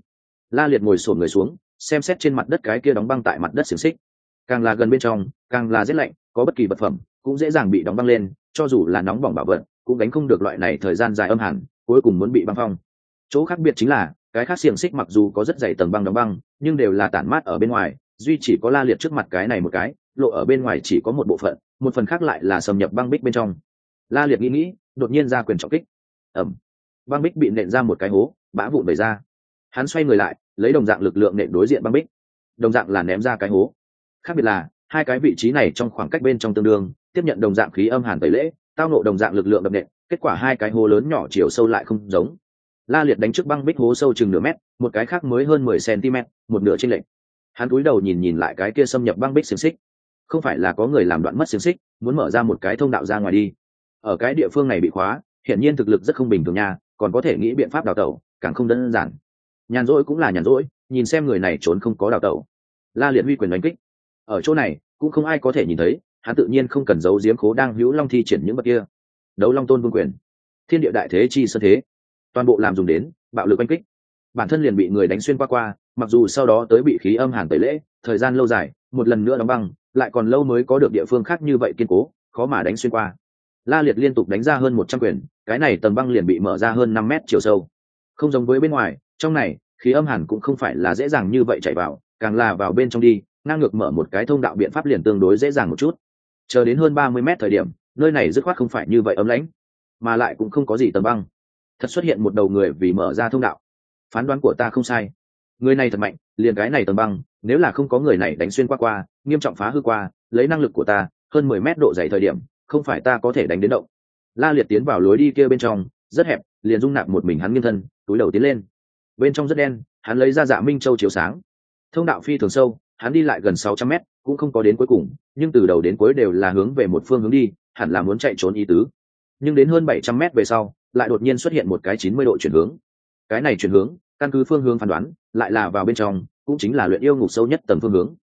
La Liệt ngồi xổm người xuống xem xét trên mặt đất cái kia đóng băng tại mặt đất xiềng xích, càng là gần bên trong càng là rét lạnh, có bất kỳ vật phẩm cũng dễ dàng bị đóng băng lên, cho dù là nóng bỏng bảo vật cũng gánh không được loại này thời gian dài âm hàn, cuối cùng muốn bị băng phong. Chỗ khác biệt chính là cái khác xiềng xích mặc dù có rất dày tầng băng đóng băng nhưng đều là tản mát ở bên ngoài, duy chỉ có La Liệt trước mặt cái này một cái lộ ở bên ngoài chỉ có một bộ phận, một phần khác lại là xâm nhập băng bích bên trong. La Liệt nghĩ đột nhiên ra quyền trọng kích, ẩm, băng bích bị nện ra một cái hố, bã vụn vẩy ra. Hắn xoay người lại lấy đồng dạng lực lượng nện đối diện băng bích, đồng dạng là ném ra cái hố. Khác biệt là hai cái vị trí này trong khoảng cách bên trong tương đương, tiếp nhận đồng dạng khí âm hàn tẩy lễ, tao nộ đồng dạng lực lượng đập nện, kết quả hai cái hố lớn nhỏ chiều sâu lại không giống. La Liệt đánh trước băng bích hố sâu chừng nửa mét, một cái khác mới hơn 10 cm, một nửa chênh lệch. Hắn cúi đầu nhìn lại cái kia xâm nhập băng bích xiềng xích, không phải là có người làm đoạn mất xiềng xích, muốn mở ra một cái thông đạo ra ngoài đi. Ở cái địa phương này bị khóa, hiển nhiên thực lực rất không bình thường nha, còn có thể nghĩ biện pháp đào tẩu, càng không đơn giản. Nhàn rỗi cũng là nhàn rỗi, nhìn xem người này trốn không có đào tẩu. La Liệt huy quyền đánh kích. Ở chỗ này cũng không ai có thể nhìn thấy, hắn tự nhiên không cần giấu giếm Khố đang hữu long thi triển những vật kia. Đấu Long Tôn Vương quyền, thiên địa đại thế chi sơn thế, toàn bộ làm dùng đến bạo lực đánh kích. Bản thân liền bị người đánh xuyên qua, mặc dù sau đó tới bị khí âm hàn tẩy lễ, thời gian lâu dài, một lần nữa đóng băng, lại còn lâu mới có được địa phương khác như vậy kiên cố, khó mà đánh xuyên qua. La Liệt liên tục đánh ra hơn 100 quyền, cái này tầng băng liền bị mở ra hơn 5 mét chiều sâu. Không giống với bên ngoài, trong này khí âm hàn cũng không phải là dễ dàng như vậy chạy vào, càng là vào bên trong đi, ngang ngược mở một cái thông đạo biện pháp liền tương đối dễ dàng một chút. Chờ đến hơn 30 mét thời điểm, nơi này dứt khoát không phải như vậy ấm lãnh, mà lại cũng không có gì tầng băng. Thật xuất hiện một đầu người vì mở ra thông đạo. Phán đoán của ta không sai, người này thật mạnh, liền cái này tầng băng, nếu là không có người này đánh xuyên qua, nghiêm trọng phá hư qua, lấy năng lực của ta, hơn 10 mét độ dày thời điểm, không phải ta có thể đánh đến động. La Liệt tiến vào lối đi kia bên trong, rất hẹp, liền dung nạp một mình hắn nghiêng thân, túi đầu tiến lên. Bên trong rất đen, hắn lấy ra Dạ Minh Châu chiếu sáng. Thông đạo phi thường sâu, hắn đi lại gần 600 mét, cũng không có đến cuối cùng, nhưng từ đầu đến cuối đều là hướng về một phương hướng đi, hẳn là muốn chạy trốn ý tứ. Nhưng đến hơn 700 mét về sau, lại đột nhiên xuất hiện một cái 90 độ chuyển hướng. Cái này chuyển hướng, căn cứ phương hướng phán đoán, lại là vào bên trong, cũng chính là luyện yêu ngục sâu nhất tầng phương hướng.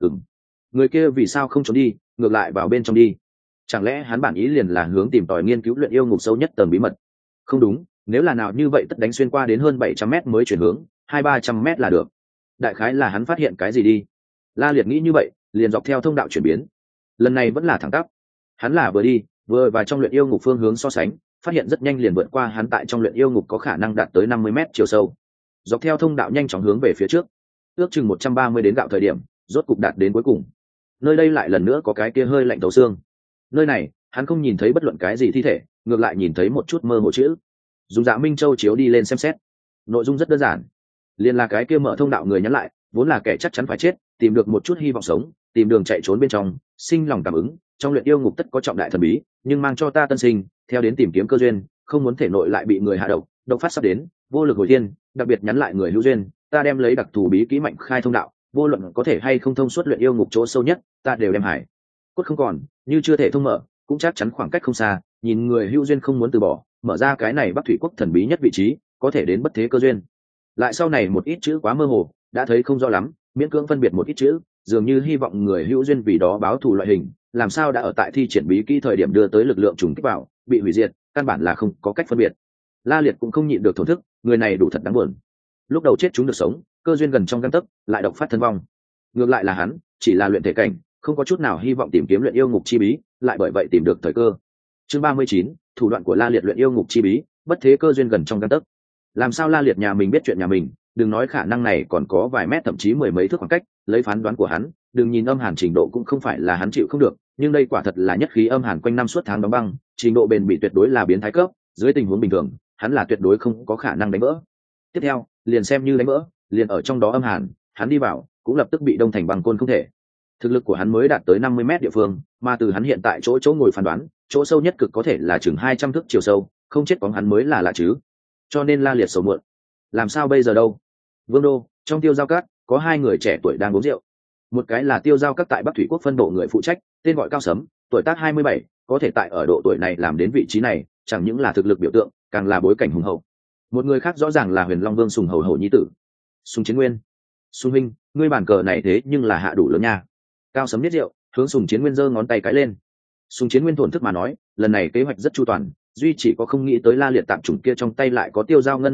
Người kia vì sao không trốn đi, ngược lại vào bên trong đi? Chẳng lẽ hắn bản ý liền là hướng tìm tòi nghiên cứu luyện yêu ngục sâu nhất tầng bí mật? Không đúng, nếu là nào như vậy tất đánh xuyên qua đến hơn 700 mét mới chuyển hướng, 200-300 mét là được. Đại khái là hắn phát hiện cái gì đi. La Liệt nghĩ như vậy, liền dọc theo thông đạo chuyển biến. Lần này vẫn là thẳng tắp. Hắn là vừa đi, vừa và trong luyện yêu ngục phương hướng so sánh, phát hiện rất nhanh liền vượt qua hắn tại trong luyện yêu ngục có khả năng đạt tới 50 mét chiều sâu. Dọc theo thông đạo nhanh chóng hướng về phía trước, ước chừng 130 đến gạo thời điểm, rốt cục đạt đến cuối cùng. Nơi đây lại lần nữa có cái kia hơi lạnh thấu xương. Nơi này, hắn không nhìn thấy bất luận cái gì thi thể, ngược lại nhìn thấy một chút mơ hồ chữ. Dùng Dạ Minh Châu chiếu đi lên xem xét. Nội dung rất đơn giản, liền là cái kia mở thông đạo người nhắn lại, vốn là kẻ chắc chắn phải chết, tìm được một chút hy vọng sống, tìm đường chạy trốn bên trong, sinh lòng cảm ứng, trong luyện yêu ngục tất có trọng đại thần bí, nhưng mang cho ta tân sinh, theo đến tìm kiếm cơ duyên, không muốn thể nội lại bị người hạ độc, độc phát sắp đến, vô lực hồi thiên, đặc biệt nhắn lại người hữu duyên, ta đem lấy đặc thù bí kỹ mạnh khai thông đạo, vô luận có thể hay không thông suốt luyện yêu ngục chỗ sâu nhất, ta đều đem hải cốt không còn, như chưa thể thông mở, cũng chắc chắn khoảng cách không xa, nhìn người hữu duyên không muốn từ bỏ, mở ra cái này Bắc Thủy Quốc thần bí nhất vị trí, có thể đến bất thế cơ duyên. Lại sau này một ít chữ quá mơ hồ, đã thấy không rõ lắm, miễn cưỡng phân biệt một ít chữ, dường như hy vọng người hữu duyên vì đó báo thù loại hình, làm sao đã ở tại thi triển bí kỹ thời điểm đưa tới lực lượng trùng kích vào, bị hủy diệt, căn bản là không có cách phân biệt. La Liệt cũng không nhịn được thổn thức, người này đủ thật đáng buồn. Lúc đầu chết chúng được sống, cơ duyên gần trong gang tấc, lại độc phát thân vong. Ngược lại là hắn, chỉ là luyện thể cảnh, không có chút nào hy vọng tìm kiếm luyện yêu ngục chi bí, lại bởi vậy tìm được thời cơ. Chương 39, thủ đoạn của La Liệt luyện yêu ngục chi bí, bất thế cơ duyên gần trong gang tấc. Làm sao La Liệt nhà mình biết chuyện nhà mình, đừng nói khả năng này còn có vài mét thậm chí mười mấy thước khoảng cách, lấy phán đoán của hắn, đừng nhìn âm hàn trình độ cũng không phải là hắn chịu không được, nhưng đây quả thật là nhất khí âm hàn quanh năm suốt tháng đóng băng, trình độ bền bỉ tuyệt đối là biến thái cấp, dưới tình huống bình thường, hắn là tuyệt đối không có khả năng đánh vỡ. Tiếp theo, liền xem như đánh vỡ, liền ở trong đó âm hàn, hắn đi vào, cũng lập tức bị đông thành băng côn không thể. Thực lực của hắn mới đạt tới 50 mét địa phương, mà từ hắn hiện tại chỗ ngồi phán đoán, chỗ sâu nhất cực có thể là chừng 200 thước chiều sâu, không chết bóng hắn mới là lạ chứ. Cho nên La Liệt sầu muộn. Làm sao bây giờ đâu? Vương đô, trong Tiêu Giao Các, có hai người trẻ tuổi đang uống rượu. Một cái là Tiêu Giao Các tại Bắc Thủy Quốc phân bộ người phụ trách, tên gọi Cao Sấm, tuổi tác 27, có thể tại ở độ tuổi này làm đến vị trí này, chẳng những là thực lực biểu tượng, càng là bối cảnh hùng hậu. Một người khác rõ ràng là Huyền Long Vương Sùng Hầu Hầu nhi tử, Sùng Chiến Nguyên. Sùng huynh, ngươi bản cờ này thế nhưng là hạ đủ lớn nha. Cao Sấm biết rượu, hướng Sùng Chiến Nguyên giơ ngón tay cái lên. Sùng Chiến Nguyên thổn thức mà nói, lần này kế hoạch rất chu toàn, duy chỉ có không nghĩ tới La Liệt tạm chủng kia trong tay lại có Tiêu Giao Ngân Long lệnh,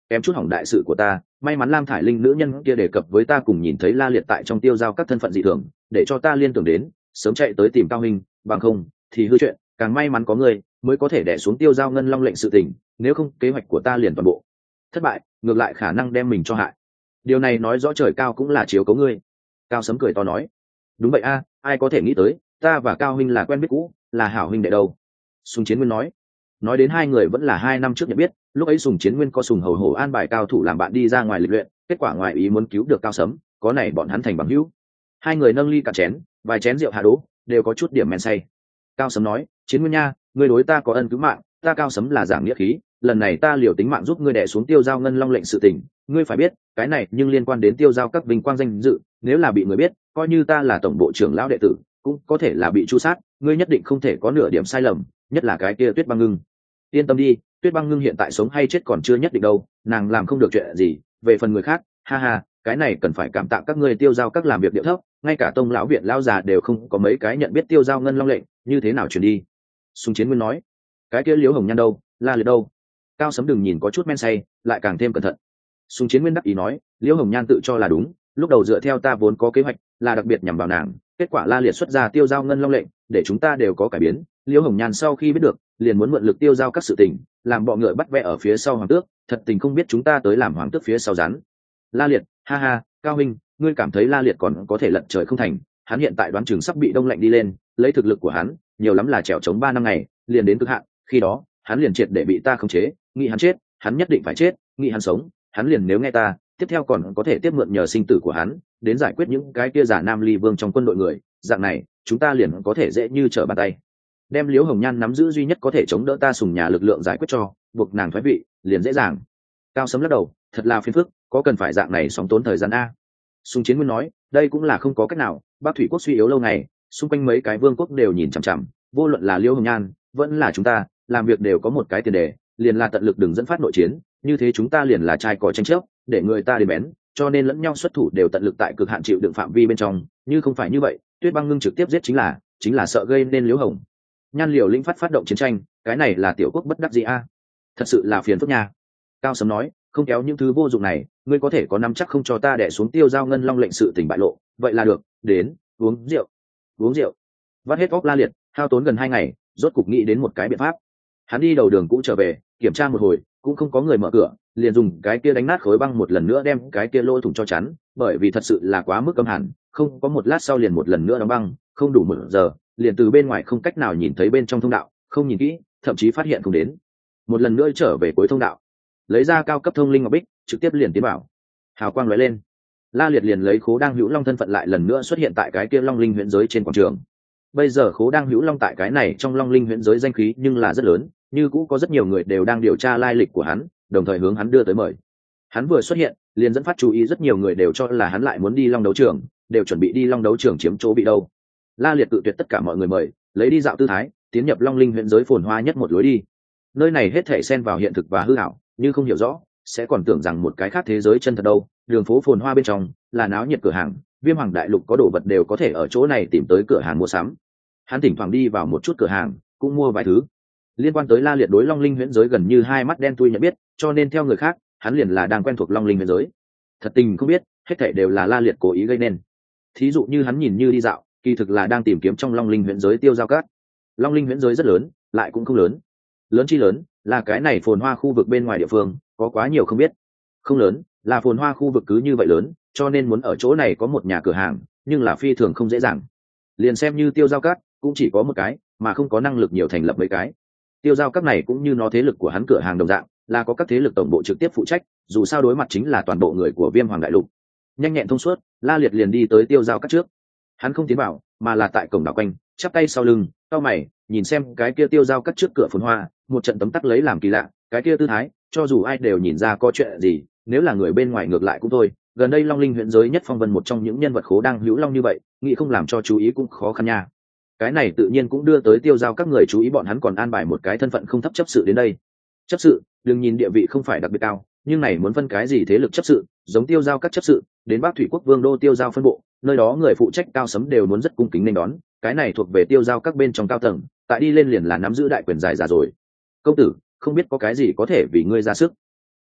kém chút hỏng đại sự của ta. May mắn Lam Thải Linh nữ nhân kia đề cập với ta cùng nhìn thấy La Liệt tại trong tiêu giao các thân phận dị thường, để cho ta liên tưởng đến sớm chạy tới tìm Cao Hình, bằng không thì hư chuyện. Càng may mắn có người mới có thể đè xuống tiêu giao ngân long lệnh sự tình, nếu không kế hoạch của ta liền toàn bộ thất bại, ngược lại khả năng đem mình cho hại. Điều này nói rõ trời cao cũng là chiếu cố ngươi. Cao Sấm cười to nói, đúng vậy a, ai có thể nghĩ tới ta và Cao huynh là quen biết cũ, là hảo huynh đệ đâu. Sùng Chiến Nguyên nói đến hai người vẫn là 2 năm trước nhận biết, lúc ấy Sùng Chiến Nguyên có Sùng Hầu Hổ an bài cao thủ làm bạn đi ra ngoài lịch luyện, kết quả ngoài ý muốn cứu được Cao Sấm, có này bọn hắn thành bằng hữu. Hai người nâng ly cả chén, vài chén rượu hạ đố, đều có chút điểm men say. Cao Sấm nói, Chiến Nguyên nha, ngươi đối ta có ân cứu mạng, ta Cao Sấm là giảng nghĩa khí, lần này ta liều tính mạng giúp ngươi đè xuống tiêu giao ngân long lệnh sự tình, ngươi phải biết cái này nhưng liên quan đến tiêu giao các vinh quang danh dự, nếu là bị người biết, coi như ta là tổng bộ trưởng lão đệ tử cũng có thể là bị tru sát, ngươi nhất định không thể có nửa điểm sai lầm, nhất là cái kia Tuyết Băng Ngưng. Yên tâm đi, Tuyết Băng Ngưng hiện tại sống hay chết còn chưa nhất định đâu, nàng làm không được chuyện gì, về phần người khác, ha ha, cái này cần phải cảm tạ các ngươi tiêu giao các làm việc điệu thấp, ngay cả tông lão viện lão già đều không có mấy cái nhận biết tiêu giao ngân long lệnh, như thế nào truyền đi. Sùng Chiến Nguyên nói, cái kia Liễu Hồng Nhan đâu, La Liệt đâu. Cao Sấm đừng nhìn có chút men say, lại càng thêm cẩn thận. Sùng Chiến Nguyên đắc ý nói, Liễu Hồng Nhan tự cho là đúng, lúc đầu dựa theo ta vốn có kế hoạch là đặc biệt nhằm vào nàng, kết quả La Liệt xuất ra tiêu giao ngân long lệnh, để chúng ta đều có cải biến. Liễu Hồng Nhan sau khi biết được, liền muốn mượn lực tiêu giao các sự tình, làm bọ ngựa bắt ve ở phía sau hoàng tước, thật tình không biết chúng ta tới làm hoàng tước phía sau rắn. La Liệt, ha ha, Cao huynh, ngươi cảm thấy La Liệt còn có thể lật trời không thành? Hắn hiện tại đoán chừng sắp bị đông lạnh đi lên, lấy thực lực của hắn, nhiều lắm là trèo chống 3 năm ngày, liền đến cực hạn, khi đó, hắn liền triệt để bị ta khống chế, nghĩ hắn chết, hắn nhất định phải chết, nghĩ hắn sống, hắn liền nếu nghe ta, tiếp theo còn có thể tiếp mượn nhờ sinh tử của hắn, đến giải quyết những cái kia giả Nam Ly Vương trong quân đội người, dạng này, chúng ta liền có thể dễ như trở bàn tay. Đem Liễu Hồng Nhan nắm giữ duy nhất có thể chống đỡ ta Sùng nhà lực lượng giải quyết cho, buộc nàng thoái vị, liền dễ dàng. Cao Sấm lắc đầu, thật là phiền phức, có cần phải dạng này sóng tốn thời gian a. Sùng Chiến Nguyên nói, đây cũng là không có cách nào, Bắc Thủy quốc suy yếu lâu ngày, xung quanh mấy cái vương quốc đều nhìn chằm chằm, vô luận là Liễu Hồng Nhan, vẫn là chúng ta, làm việc đều có một cái tiền đề, liền là tận lực đừng dẫn phát nội chiến, như thế chúng ta liền là trai cò tranh chấp, để người ta đến bén, cho nên lẫn nhau xuất thủ đều tận lực tại cực hạn chịu đựng phạm vi bên trong, như không phải như vậy, Tuyết Băng Ngưng trực tiếp giết chính là sợ gây nên Liễu Hồng Nhan liều lĩnh phát động chiến tranh, cái này là tiểu quốc bất đắc dĩ a. Thật sự là phiền phức nha. Cao Sấm nói, không kéo những thứ vô dụng này, ngươi có thể có nắm chắc không cho ta đè xuống tiêu giao ngân long lệnh sự tình bại lộ, vậy là được, đến, uống rượu. Vắt hết óc La Liệt, hao tốn gần 2 ngày, rốt cục nghĩ đến một cái biện pháp. Hắn đi đầu đường cũ trở về, kiểm tra một hồi, cũng không có người mở cửa, liền dùng cái kia đánh nát khối băng một lần nữa đem cái kia lỗ thủng cho chắn, bởi vì thật sự là quá mức cấm hẳn, không có một lát sau liền một lần nữa đóng băng, không đủ 1 giờ, liền từ bên ngoài không cách nào nhìn thấy bên trong thông đạo, không nhìn kỹ, thậm chí phát hiện không đến. Một lần nữa trở về cuối thông đạo, lấy ra cao cấp thông linh ngọc bích, trực tiếp liền tiến vào. Hào quang lóe lên, La Liệt liền lấy Khố Đang Hữu Long thân phận lại lần nữa xuất hiện tại cái kia Long Linh huyễn giới trên quảng trường. Bây giờ Khố Đang Hữu Long tại cái này trong Long Linh huyễn giới danh khí nhưng là rất lớn, như cũ có rất nhiều người đều đang điều tra lai lịch của hắn, đồng thời hướng hắn đưa tới mời. Hắn vừa xuất hiện, liền dẫn phát chú ý, rất nhiều người đều cho là hắn lại muốn đi Long Đấu Trường, đều chuẩn bị đi Long Đấu Trường chiếm chỗ bị đâu. La Liệt tự tuyệt tất cả mọi người mời, lấy đi dạo tư thái, tiến nhập Long Linh huyễn giới phồn hoa nhất một lối đi. Nơi này hết thảy xen vào hiện thực và hư ảo, như không hiểu rõ, sẽ còn tưởng rằng một cái khác thế giới chân thật đâu. Đường phố phồn hoa bên trong là náo nhiệt cửa hàng, Viêm Hoàng đại lục có đồ vật đều có thể ở chỗ này tìm tới cửa hàng mua sắm. Hắn thỉnh thoảng đi vào một chút cửa hàng, cũng mua vài thứ liên quan tới La Liệt đối Long Linh huyễn giới gần như hai mắt đen thui nhận biết, cho nên theo người khác, hắn liền là đang quen thuộc Long Linh huyễn giới. Thật tình không biết, hết thảy đều là La Liệt cố ý gây nên. Thí dụ như hắn nhìn như đi dạo, kỳ thực là đang tìm kiếm trong Long Linh huyễn giới tiêu giao cát. Long Linh huyễn giới rất lớn, lại cũng không lớn. Lớn chi lớn, là cái này phồn hoa khu vực bên ngoài địa phương, có quá nhiều không biết. Không lớn, là phồn hoa khu vực cứ như vậy lớn, cho nên muốn ở chỗ này có một nhà cửa hàng, nhưng là phi thường không dễ dàng. Liền xem như tiêu giao cát, cũng chỉ có một cái, mà không có năng lực nhiều thành lập mấy cái. Tiêu giao các này cũng như nó thế lực của hắn cửa hàng đồng dạng, là có các thế lực tổng bộ trực tiếp phụ trách, dù sao đối mặt chính là toàn bộ người của Viêm Hoàng đại lục. Nhanh nhẹn thông suốt, La Liệt liền đi tới tiêu giao các trước. Hắn không tiến vào, mà là tại cổng đảo quanh, chắp tay sau lưng, cau mày, nhìn xem cái kia tiêu giao các trước cửa phồn hoa, một trận tấm tắc lấy làm kỳ lạ, cái kia tư thái, cho dù ai đều nhìn ra có chuyện gì, nếu là người bên ngoài ngược lại cũng thôi. Gần đây Long Linh huyện giới nhất phong vân một trong những nhân vật Khố Đang Hữu Long như vậy, nghĩ không làm cho chú ý cũng khó khăn nha. Cái này tự nhiên cũng đưa tới tiêu giao các người chú ý, bọn hắn còn an bài một cái thân phận không thấp chấp sự đến đây. Chấp sự, đừng nhìn địa vị không phải đặc biệt cao, nhưng này muốn phân cái gì thế lực chấp sự, giống tiêu giao các chấp sự, đến Bắc Thủy quốc vương đô tiêu giao phân bộ, nơi đó người phụ trách cao sấm đều muốn rất cung kính nên đón, cái này thuộc về tiêu giao các bên trong cao tầng, tại đi lên liền là nắm giữ đại quyền dài giả rồi. Công tử, không biết có cái gì có thể vì ngươi ra sức.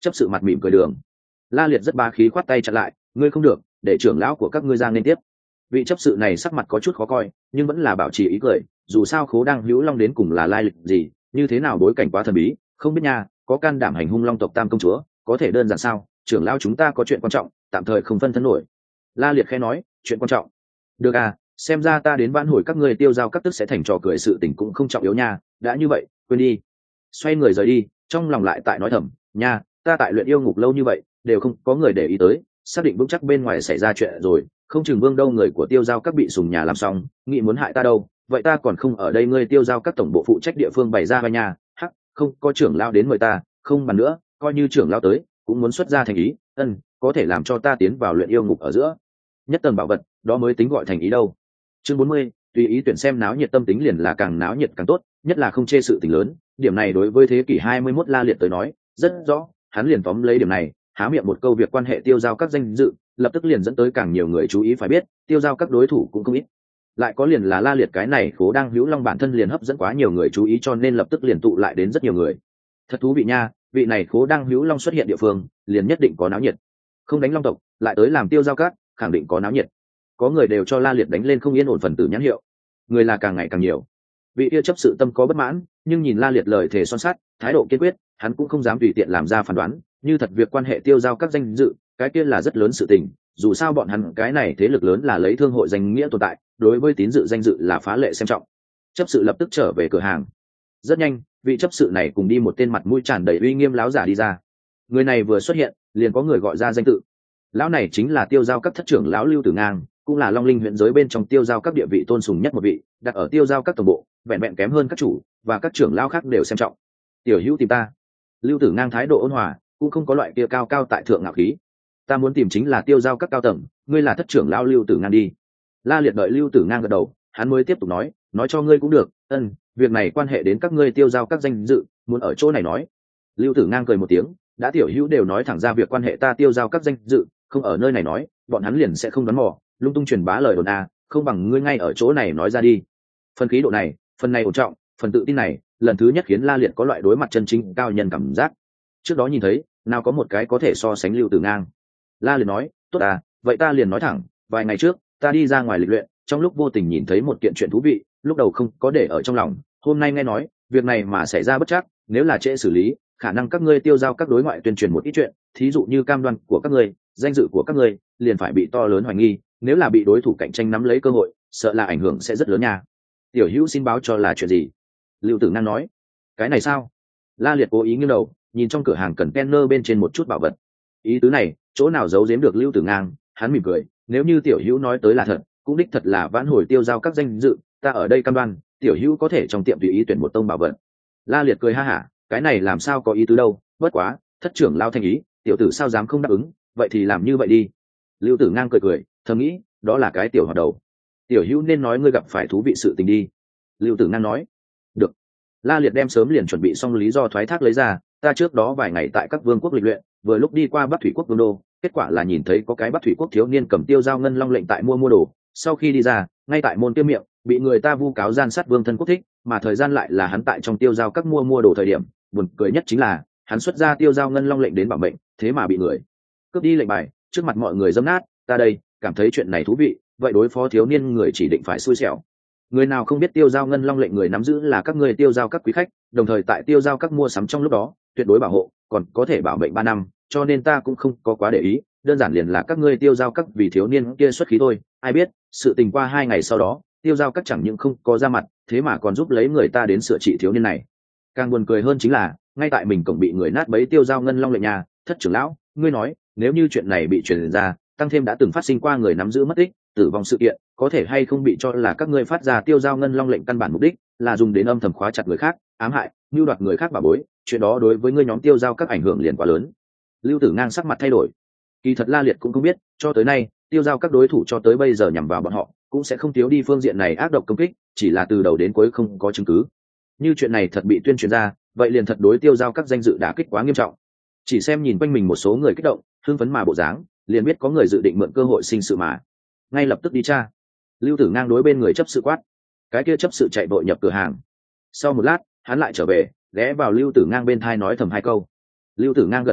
Chấp sự mặt mỉm cười đường. La Liệt rất ba khí khoát tay chặn lại, ngươi không được, để trưởng lão của các ngươi ra nên tiếp. Vị chấp sự này sắc mặt có chút khó coi, nhưng vẫn là bảo trì ý cười, dù sao Khố Đang Hữu Long đến cùng là lai lịch gì, như thế nào bối cảnh quá thần bí, không biết nha, có can đảm hành hung Long tộc Tam công chúa, có thể đơn giản sao? Trưởng lão chúng ta có chuyện quan trọng, tạm thời không phân thân nổi. La Liệt khẽ nói, chuyện quan trọng. Được à, xem ra ta đến vãn hồi các ngươi Tiêu Giao các tức sẽ thành trò cười, sự tình cũng không trọng yếu nha, đã như vậy, quên đi. Xoay người rời đi, trong lòng lại tại nói thầm, nha, ta tại luyện yêu ngục lâu như vậy, đều không có người để ý tới, xác định vững chắc bên ngoài xảy ra chuyện rồi, không chừng Vương đâu người của Tiêu Giao các bị sùng nhà làm xong, nghĩ muốn hại ta đâu, vậy ta còn không ở đây ngươi Tiêu Giao các tổng bộ phụ trách địa phương bày ra vai nhà, hắc, không có trưởng lão đến mời ta, không bàn nữa, coi như trưởng lão tới, cũng muốn xuất ra thành ý, có thể làm cho ta tiến vào luyện yêu ngục ở giữa nhất tầng bảo vật, đó mới tính gọi thành ý đâu. Chương 40, tùy ý tuyển xem náo nhiệt, tâm tính liền là càng náo nhiệt càng tốt, nhất là không chê sự tình lớn, điểm này đối với thế kỷ 21 La Liệt tới nói rất rõ, hắn liền tóm lấy điểm này, há miệng một câu việc quan hệ Tiêu Giao các danh dự, lập tức liền dẫn tới càng nhiều người chú ý, phải biết Tiêu Giao các đối thủ cũng không ít, lại có liền là La Liệt cái này Khố Đang Hữu Long bản thân liền hấp dẫn quá nhiều người chú ý, cho nên lập tức liền tụ lại đến rất nhiều người. Thật thú vị nha, vị này Khố Đang Hữu Long xuất hiện địa phương liền nhất định có náo nhiệt, không đánh Long tộc lại tới làm Tiêu Giao các, khẳng định có náo nhiệt. Có người đều cho La Liệt đánh lên không yên ổn phần tử nhãn hiệu, người là càng ngày càng nhiều. Vị kia chấp sự tâm có bất mãn, nhưng nhìn La Liệt lời thề son sắt, thái độ kiên quyết, hắn cũng không dám tùy tiện làm ra phán đoán, như thật việc quan hệ Tiêu Giao các danh dự, cái kia là rất lớn sự tình, dù sao bọn hắn cái này thế lực lớn là lấy thương hội danh nghĩa tồn tại, đối với tín dự danh dự là phá lệ xem trọng. Chấp sự lập tức trở về cửa hàng. Rất nhanh, vị chấp sự này cùng đi một tên mặt mũi tràn đầy uy nghiêm láo giả đi ra. Người này vừa xuất hiện, liền có người gọi ra danh tự. Lão này chính là Tiêu Giao các thất trưởng lão Lưu Tử Ngang, cũng là Long Linh huyện giới bên trong Tiêu Giao các địa vị tôn sùng nhất một vị, đặt ở Tiêu Giao các tổng bộ, vẹn vẹn kém hơn các chủ và các trưởng lão khác đều xem trọng. Tiểu hữu tìm ta. Lưu Tử Ngang thái độ ôn hòa, cũng không có loại kia cao cao tại thượng ngạo khí. Ta muốn tìm chính là Tiêu Giao các cao tầng, ngươi là thất trưởng lão Lưu Tử Ngang đi. La Liệt đợi Lưu Tử Ngang gật đầu, hắn mới tiếp tục nói cho ngươi cũng được, việc này quan hệ đến các ngươi Tiêu Giao các danh dự, muốn ở chỗ này nói. Lưu Tử Ngang cười một tiếng, đã tiểu hữu đều nói thẳng ra việc quan hệ ta Tiêu Giao các danh dự, không ở nơi này nói, bọn hắn liền sẽ không đoán mò, lung tung truyền bá lời đồn a, không bằng ngươi ngay ở chỗ này nói ra đi. Phần khí độ này, phần này ổn trọng, phần tự tin này, lần thứ nhất khiến La Liệt có loại đối mặt chân chính cao nhân cảm giác. Trước đó nhìn thấy, nào có một cái có thể so sánh Lưu Tử Ngang. La Liệt nói, tốt à, vậy ta liền nói thẳng, vài ngày trước, ta đi ra ngoài lịch luyện, trong lúc vô tình nhìn thấy một kiện chuyện thú vị, lúc đầu không có để ở trong lòng, hôm nay nghe nói, việc này mà xảy ra bất trắc, nếu là trễ xử lý, khả năng các ngươi Tiêu Giao các đối ngoại tuyên truyền một ít chuyện, thí dụ như cam đoan của các ngươi, danh dự của các ngươi, liền phải bị to lớn hoài nghi, nếu là bị đối thủ cạnh tranh nắm lấy cơ hội, sợ là ảnh hưởng sẽ rất lớn nha. Tiểu hữu xin báo cho là chuyện gì? Lưu Tử Ngang nói. Cái này sao? La Liệt cố ý nghiêng đầu, nhìn trong cửa hàng cần Kenner bên trên một chút bảo vật. Ý tứ này, chỗ nào giấu giếm được Lưu Tử Ngang, hắn mỉm cười, nếu như tiểu hữu nói tới là thật, cũng đích thật là vãn hồi Tiêu Giao các danh dự, ta ở đây cam đoan, tiểu hữu có thể trong tiệm tùy ý tuyển một tông bảo vật. La Liệt cười ha hả, cái này làm sao có ý tứ đâu, bất quá, thất trưởng lao thành ý, tiểu tử sao dám không đáp ứng, vậy thì làm như vậy đi. Lưu Tử Ngang cười, thầm nghĩ, đó là cái tiểu hoạt đầu. Tiểu hữu nên nói ngươi gặp phải thú vị sự tình đi. Lưu Tử Ngang nói. Được. La Liệt đem sớm liền chuẩn bị xong lý do thoái thác lấy ra, ta trước đó vài ngày tại các vương quốc lịch luyện, vừa lúc đi qua Bắc Thủy quốc vương đô, kết quả là nhìn thấy có cái Bắc Thủy quốc thiếu niên cầm Tiêu Giao ngân long lệnh tại mua đồ, sau khi đi ra, ngay tại môn tiêu miệng, bị người ta vu cáo gian sát vương thân quốc thích, mà thời gian lại là hắn tại trong Tiêu Giao các mua đồ thời điểm, buồn cười nhất chính là, hắn xuất ra Tiêu Giao ngân long lệnh đến bảo mệnh, thế mà bị người cướp đi lệnh bài, trước mặt mọi người dâm nát, ta đây cảm thấy chuyện này thú vị, vậy đối phó thiếu niên người chỉ định phải xui xẻo. Người nào không biết Tiêu Giao ngân long lệnh người nắm giữ là các ngươi Tiêu Giao các quý khách, đồng thời tại Tiêu Giao các mua sắm trong lúc đó tuyệt đối bảo hộ, còn có thể bảo mệnh 3 năm, cho nên ta cũng không có quá để ý, đơn giản liền là các ngươi Tiêu Giao các vì thiếu niên kia xuất khí thôi. Ai biết sự tình qua 2 ngày sau đó, Tiêu Giao các chẳng những không có ra mặt, thế mà còn giúp lấy người ta đến sửa trị thiếu niên này. Càng buồn cười hơn chính là, ngay tại mình cổng bị người nát bấy Tiêu Giao ngân long lệnh nhà, thất trưởng lão, ngươi nói, nếu như chuyện này bị truyền ra, tăng thêm đã từng phát sinh qua người nắm giữ mất tích, tử vong sự kiện, có thể hay không bị cho là các ngươi phát ra Tiêu Giao ngân long lệnh căn bản mục đích là dùng đến âm thầm khóa chặt người khác, ám hại, mưu đoạt người khác bảo bối, chuyện đó đối với ngươi nhóm Tiêu Giao các ảnh hưởng liền quá lớn. Lưu Tử Ngang sắc mặt thay đổi. Kỳ thật La Liệt cũng không biết, cho tới nay, Tiêu Giao các đối thủ cho tới bây giờ nhằm vào bọn họ, cũng sẽ không thiếu đi phương diện này ác độc công kích, chỉ là từ đầu đến cuối không có chứng cứ. Như chuyện này thật bị tuyên truyền ra, vậy liền thật đối Tiêu Giao các danh dự đả kích quá nghiêm trọng. Chỉ xem nhìn quanh mình một số người kích động, hưng phấn mà bộ dáng, liền biết có người dự định mượn cơ hội sinh sự mà. Ngay lập tức đi tra. Lưu Tử Ngang đối bên người chấp sự quát. Cái kia chấp sự chạy vội nhập cửa hàng. Sau một lát, hắn lại trở về, ghé vào Lưu Tử Ngang bên thai nói thầm 2 câu. Lưu Tử Ngang gật gật đầu,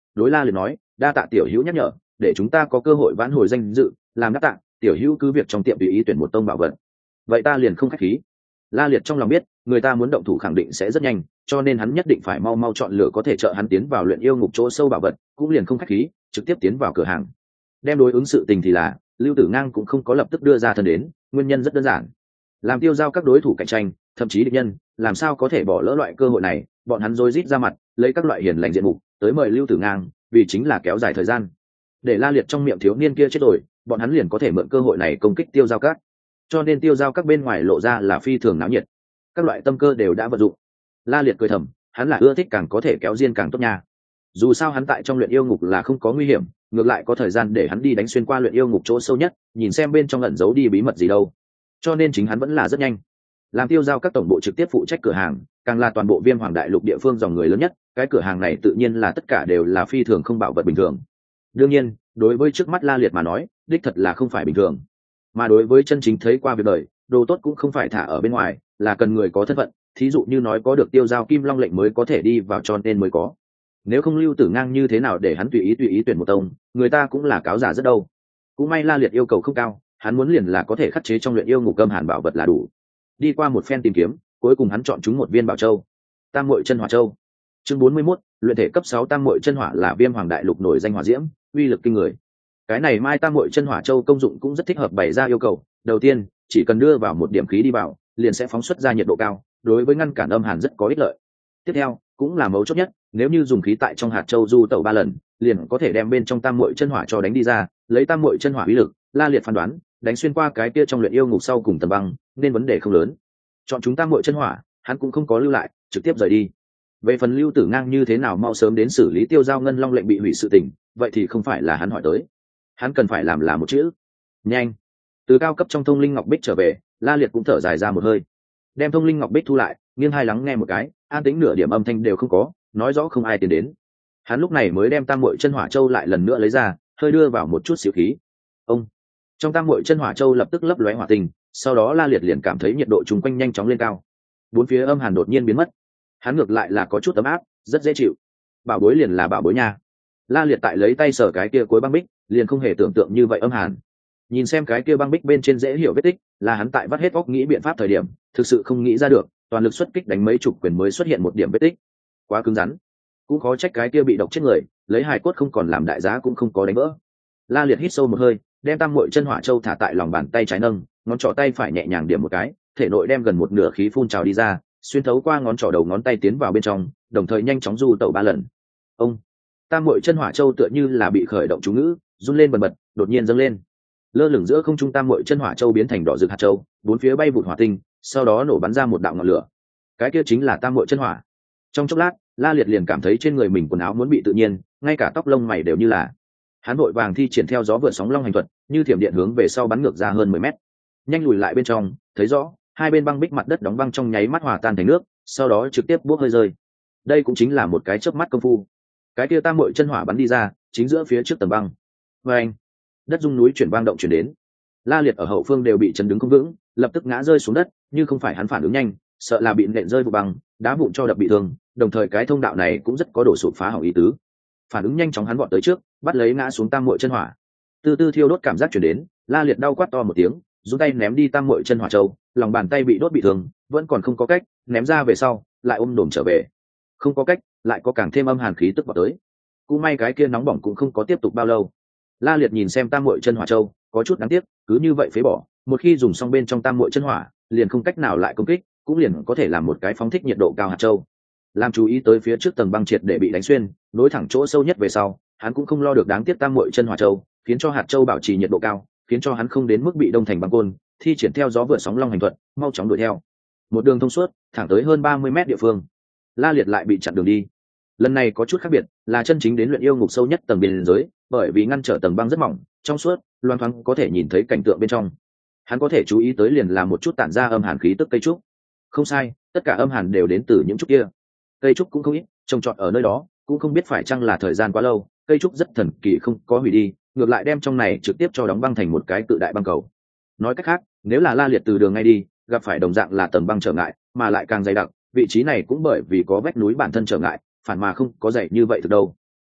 đối La Liệt nói, đa tạ tiểu hữu nhắc nhở, để chúng ta có cơ hội vãn hồi danh dự, làm đáp tạ, tiểu hữu cứ việc trong tiệm tùy ý tuyển một tông bảo vật. Vậy ta liền không khách khí. La Liệt trong lòng biết, người ta muốn động thủ khẳng định sẽ rất nhanh, cho nên hắn nhất định phải mau mau chọn lựa có thể trợ hắn tiến vào luyện yêu ngục chỗ sâu bảo vật, cũng liền không khách khí, trực tiếp tiến vào cửa hàng. Đem đối ứng sự tình thì là, Lưu Tử Ngang cũng không có lập tức đưa ra thân đến, nguyên nhân rất đơn giản. Làm tiêu giao các đối thủ cạnh tranh, thậm chí địch nhân, làm sao có thể bỏ lỡ loại cơ hội này, bọn hắn rối rít ra mặt, lấy các loại hiền lành diện mục, tới mời Lưu Tử Ngang, vì chính là kéo dài thời gian. Để La Liệt trong miệng thiếu niên kia chết rồi, bọn hắn liền có thể mượn cơ hội này công kích tiêu giao các. Cho nên tiêu giao các bên ngoài lộ ra là phi thường náo nhiệt, các loại tâm cơ đều đã vận dụng. La Liệt cười thầm, hắn là ưa thích càng có thể kéo riêng càng tốt nha. Dù sao hắn tại trong luyện yêu ngục là không có nguy hiểm, ngược lại có thời gian để hắn đi đánh xuyên qua luyện yêu ngục chỗ sâu nhất, nhìn xem bên trong ẩn giấu đi bí mật gì đâu. Cho nên chính hắn vẫn là rất nhanh. Làm tiêu giao các tổng bộ trực tiếp phụ trách cửa hàng, càng là toàn bộ Viêm Hoàng đại lục địa phương dòng người lớn nhất, cái cửa hàng này tự nhiên là tất cả đều là phi thường không bảo vật bình thường. Đương nhiên, đối với trước mắt La Liệt mà nói, đích thật là không phải bình thường. Mà đối với chân chính thấy qua việc đời, đồ tốt cũng không phải thả ở bên ngoài, là cần người có thân phận, thí dụ như nói có được tiêu giao kim long lệnh mới có thể đi vào, cho nên mới có. Nếu không Lưu Tử Ngang như thế nào để hắn tùy ý tuyển một tông, người ta cũng là cáo giả rất đâu. Cũng may La Liệt yêu cầu không cao, hắn muốn liền là có thể khắc chế trong luyện yêu ngục âm hàn bảo vật là đủ. Đi qua một phen tìm kiếm, cuối cùng hắn chọn chúng một viên bảo châu, Tam Muội Chân Hỏa Châu. Chương 41, luyện thể cấp 6 Tam Muội Chân Hỏa là Viêm Hoàng đại lục nổi danh hỏa diễm, uy lực kinh người. Cái này mai Tam Muội Chân Hỏa Châu công dụng cũng rất thích hợp bày ra yêu cầu. Đầu tiên, chỉ cần đưa vào một điểm khí đi vào, liền sẽ phóng xuất ra nhiệt độ cao, đối với ngăn cản âm hàn rất có ích lợi. Tiếp theo, cũng là mấu chốt nhất, nếu như dùng khí tại trong hạt châu du tẩu 3 lần, liền có thể đem bên trong Tam Muội Chân Hỏa cho đánh đi ra, lấy Tam Muội Chân Hỏa uy lực, La Liệt phán đoán, đánh xuyên qua cái kia trong luyện yêu ngục sau cùng tầng băng, nên vấn đề không lớn. Chọn chúng Tam Muội Chân Hỏa, hắn cũng không có lưu lại, trực tiếp rời đi. Về phần Lưu Tử Ngang như thế nào mau sớm đến xử lý tiêu giao ngân long lệnh bị hủy sự tình, vậy thì không phải là hắn hỏi tới. Hắn cần phải làm là một chữ: nhanh. Từ cao cấp trong thông linh ngọc bích trở về, La Liệt cũng thở dài ra một hơi, đem thông linh ngọc bích thu lại, nghiêng hai lắng nghe một cái, an tĩnh nửa điểm âm thanh đều không có, nói rõ không ai tiến đến. Hắn lúc này mới đem Tam Muội Chân Hỏa Châu lại lần nữa lấy ra, hơi đưa vào một chút xíu khí. Ông, trong Tam Muội Chân Hỏa Châu lập tức lấp lóe hỏa tinh, sau đó La Liệt liền cảm thấy nhiệt độ chung quanh nhanh chóng lên cao, bốn phía âm hàn đột nhiên biến mất. Hắn ngược lại là có chút ấm áp, rất dễ chịu. Bảo bối liền là bảo bối nha. La Liệt tại lấy tay sờ cái kia cuối băng bích, liền không hề tưởng tượng như vậy âm hàn. Nhìn xem cái kia băng bích bên trên dễ hiểu vết tích, là hắn tại vắt hết óc nghĩ biện pháp thời điểm, thực sự không nghĩ ra được, toàn lực xuất kích đánh mấy chục quyền mới xuất hiện một điểm vết tích. Quá cứng rắn. Cũng khó trách cái kia bị độc chết người, lấy hài cốt không còn làm đại giá cũng không có đánh vỡ. La Liệt hít sâu một hơi, đem Tam Muội Chân Hỏa Châu thả tại lòng bàn tay trái nâng, ngón trỏ tay phải nhẹ nhàng điểm một cái, thể nội đem gần một nửa khí phun trào đi ra, xuyên thấu qua ngón trỏ đầu ngón tay tiến vào bên trong, đồng thời nhanh chóng du tẩu 3 lần. Ông, Tam Muội Chân Hỏa Châu tựa như là bị khởi động chú ngữ, run lên bần bật, đột nhiên dâng lên. Lơ lửng giữa không trung Tam Muội Chân Hỏa Châu biến thành đỏ rực hạt châu, bốn phía bay vụt hỏa tinh, sau đó nổ bắn ra một đạo ngọn lửa. Cái kia chính là Tam Muội Chân Hỏa. Trong chốc lát, La Liệt liền cảm thấy trên người mình quần áo muốn bị tự nhiên, ngay cả tóc lông mày đều như là. Hắn vội vàng thi triển theo gió vượt sóng long hành thuật, như thiểm điện hướng về sau bắn ngược ra hơn 10 mét. Nhanh lùi lại bên trong, thấy rõ, hai bên băng bích mặt đất đóng băng trong nháy mắt hòa tan thành nước, sau đó trực tiếp bốc hơi rơi. Đây cũng chính là một cái chớp mắt công phu. Cái kia Tam Muội Chân Hỏa bắn đi ra, chính giữa phía trước tầng băng. Oeng! Đất rung núi chuyển vang động chuyển đến. La Liệt ở hậu phương đều bị chấn đứng không vững, lập tức ngã rơi xuống đất, như không phải hắn phản ứng nhanh, sợ là bị nện rơi vụ băng, đá vụn cho đập bị thương, đồng thời cái thông đạo này cũng rất có đổ sụp phá hỏng ý tứ. Phản ứng nhanh chóng hắn vọt tới trước, bắt lấy ngã xuống Tam Muội Chân Hỏa. Từ từ thiêu đốt cảm giác truyền đến, La Liệt đau quát to một tiếng, dùng tay ném đi Tam Muội Chân Hỏa Châu, lòng bàn tay bị đốt bị thương, vẫn còn không có cách, ném ra về sau, lại ôm đổm trở về. Không có cách, lại có càng thêm âm hàn khí tức vào tới. Cũng may cái kia nóng bỏng cũng không có tiếp tục bao lâu. La Liệt nhìn xem Tam Muội Chân Hỏa Châu, có chút đáng tiếc, cứ như vậy phế bỏ, một khi dùng xong bên trong Tam Muội Chân Hỏa, liền không cách nào lại công kích, cũng liền có thể làm một cái phóng thích nhiệt độ cao hạt châu. Làm chú ý tới phía trước tầng băng triệt để bị đánh xuyên, nối thẳng chỗ sâu nhất về sau, hắn cũng không lo được đáng tiếc Tam Muội Chân Hỏa Châu, khiến cho hạt châu bảo trì nhiệt độ cao, khiến cho hắn không đến mức bị đông thành băng côn, thi triển theo gió vượt sóng long hành thuật, mau chóng đuổi theo. Một đường thông suốt, thẳng tới hơn 30 mét địa phương. La Liệt lại bị chặn đường đi. Lần này có chút khác biệt, là chân chính đến luyện yêu ngục sâu nhất tầng biên giới, bởi vì ngăn trở tầng băng rất mỏng, trong suốt, loan thoáng có thể nhìn thấy cảnh tượng bên trong. Hắn có thể chú ý tới liền là một chút tản ra âm hàn khí tức cây trúc. Không sai, tất cả âm hàn đều đến từ những trúc kia. Cây trúc cũng không ít, trồng trọt ở nơi đó, cũng không biết phải chăng là thời gian quá lâu, cây trúc rất thần kỳ không có hủy đi, ngược lại đem trong này trực tiếp cho đóng băng thành một cái cự đại băng cầu. Nói cách khác, nếu là La Liệt từ đường ngay đi, gặp phải đồng dạng là tầng băng trở ngại, mà lại càng dày đặc, vị trí này cũng bởi vì có vách núi bản thân trở ngại, phản mà không có dày như vậy thực đâu.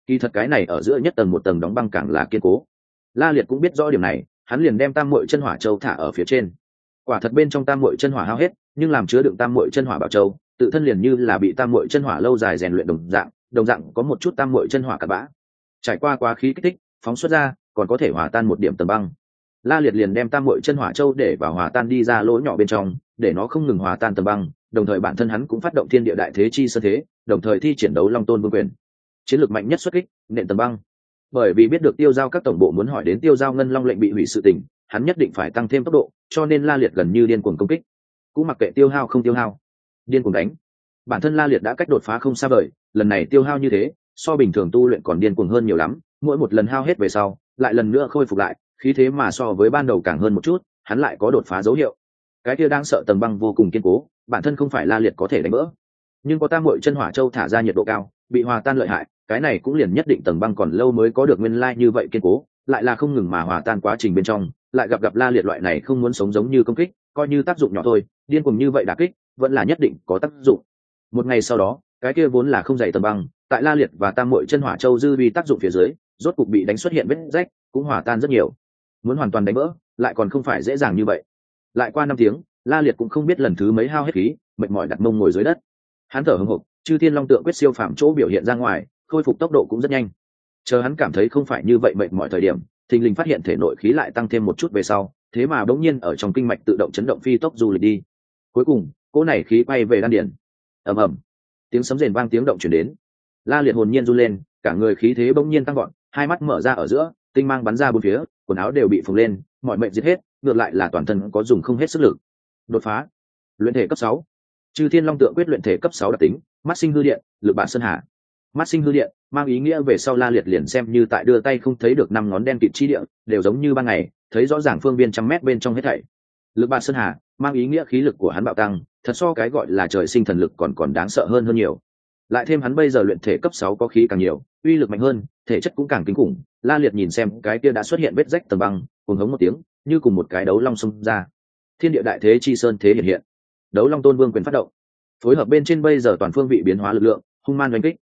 Kỳ thật cái này ở giữa nhất tầng một tầng đóng băng càng là kiên cố. La Liệt cũng biết rõ điểm này, hắn liền đem tam muội chân hỏa châu thả ở phía trên. Quả thật bên trong tam muội chân hỏa hao hết, nhưng làm chứa đựng tam muội chân hỏa bảo châu, tự thân liền như là bị tam muội chân hỏa lâu dài rèn luyện đồng dạng có một chút tam muội chân hỏa cặn bã. Trải qua quá khí kích thích, phóng xuất ra, còn có thể hòa tan một điểm tầng băng. La Liệt liền đem tam muội chân hỏa châu để vào hòa tan đi ra lỗ nhỏ bên trong, để nó không ngừng hòa tan tầng băng, đồng thời bản thân hắn cũng phát động thiên địa đại thế chi sơn thế, đồng thời thi triển đấu long tôn vương quyền. Chiến lược mạnh nhất xuất kích, nện tầng băng. Bởi vì biết được Tiêu Giao các tổng bộ muốn hỏi đến Tiêu Giao ngân long lệnh bị hủy sự tình, hắn nhất định phải tăng thêm tốc độ, cho nên La Liệt gần như điên cuồng công kích. Cũng mặc kệ tiêu hao không tiêu hao, điên cuồng đánh. Bản thân La Liệt đã cách đột phá không xa vời, lần này tiêu hao như thế, so bình thường tu luyện còn điên cuồng hơn nhiều lắm, mỗi một lần hao hết về sau, lại lần nữa khôi phục lại, khí thế mà so với ban đầu càng hơn một chút, hắn lại có đột phá dấu hiệu. Cái kia đang sợ tầng băng vô cùng kiên cố, bản thân không phải La Liệt có thể đánh vỡ. Nhưng có tam muội chân hỏa châu thả ra nhiệt độ cao, bị hòa tan lợi hại, cái này cũng liền nhất định tầng băng còn lâu mới có được nguyên lai như vậy kiên cố, lại là không ngừng mà hòa tan quá trình bên trong, lại gặp La Liệt loại này không muốn sống giống như công kích, coi như tác dụng nhỏ thôi, điên cuồng như vậy đả kích, vẫn là nhất định có tác dụng. Một ngày sau đó, cái kia vốn là không dày tầng băng, tại La Liệt và tam muội chân hỏa châu dư vi tác dụng phía dưới, rốt cục bị đánh xuất hiện vết rách, cũng hòa tan rất nhiều. Muốn hoàn toàn đánh vỡ, lại còn không phải dễ dàng như vậy. Lại qua 5 tiếng, La Liệt cũng không biết lần thứ mấy hao hết khí, mệt mỏi đặt mông ngồi dưới đất. Hắn thở hổn hộc, Chư Thiên Long Tượng quyết siêu phàm chỗ biểu hiện ra ngoài, khôi phục tốc độ cũng rất nhanh. Chờ hắn cảm thấy không phải như vậy mệt mỏi thời điểm, thình lình phát hiện thể nội khí lại tăng thêm một chút về sau, thế mà bỗng nhiên ở trong kinh mạch tự động chấn động phi tốc du lịch đi. Cuối cùng, cỗ này khí quay về đan điền. Ầm ầm, tiếng sấm rền vang tiếng động truyền đến. La Liệt hồn nhiên run lên, cả người khí thế bỗng nhiên tăng vọt, hai mắt mở ra ở giữa, tinh mang bắn ra bốn phía, quần áo đều bị phồng lên, mọi mệnh giết hết, ngược lại là toàn thân có dùng không hết sức lực. Đột phá, luyện thể cấp 6. Chư Thiên Long Tượng quyết luyện thể cấp 6 đặc tính, mắt sinh hư điện, lực bản sơn hà. Mắt sinh hư điện mang ý nghĩa về sau La Liệt liền xem như tại đưa tay không thấy được 5 ngón đen kịt chi địa, đều giống như ban ngày, thấy rõ ràng phương viên trăm mét bên trong hết thảy. Lực bản sơn hà mang ý nghĩa khí lực của hắn bạo tăng, thật so cái gọi là trời sinh thần lực còn đáng sợ hơn nhiều. Lại thêm hắn bây giờ luyện thể cấp 6 có khí càng nhiều, uy lực mạnh hơn, thể chất cũng càng kinh khủng. La Liệt nhìn xem cái kia đã xuất hiện vết rách tầng băng, cuồng hống một tiếng, như cùng một cái đấu long xông ra. Thiên địa đại thế chi sơn thế hiện hiện. Đấu long tôn vương quyền phát động, phối hợp bên trên bây giờ toàn phương vị biến hóa lực lượng, hung man đánh kích.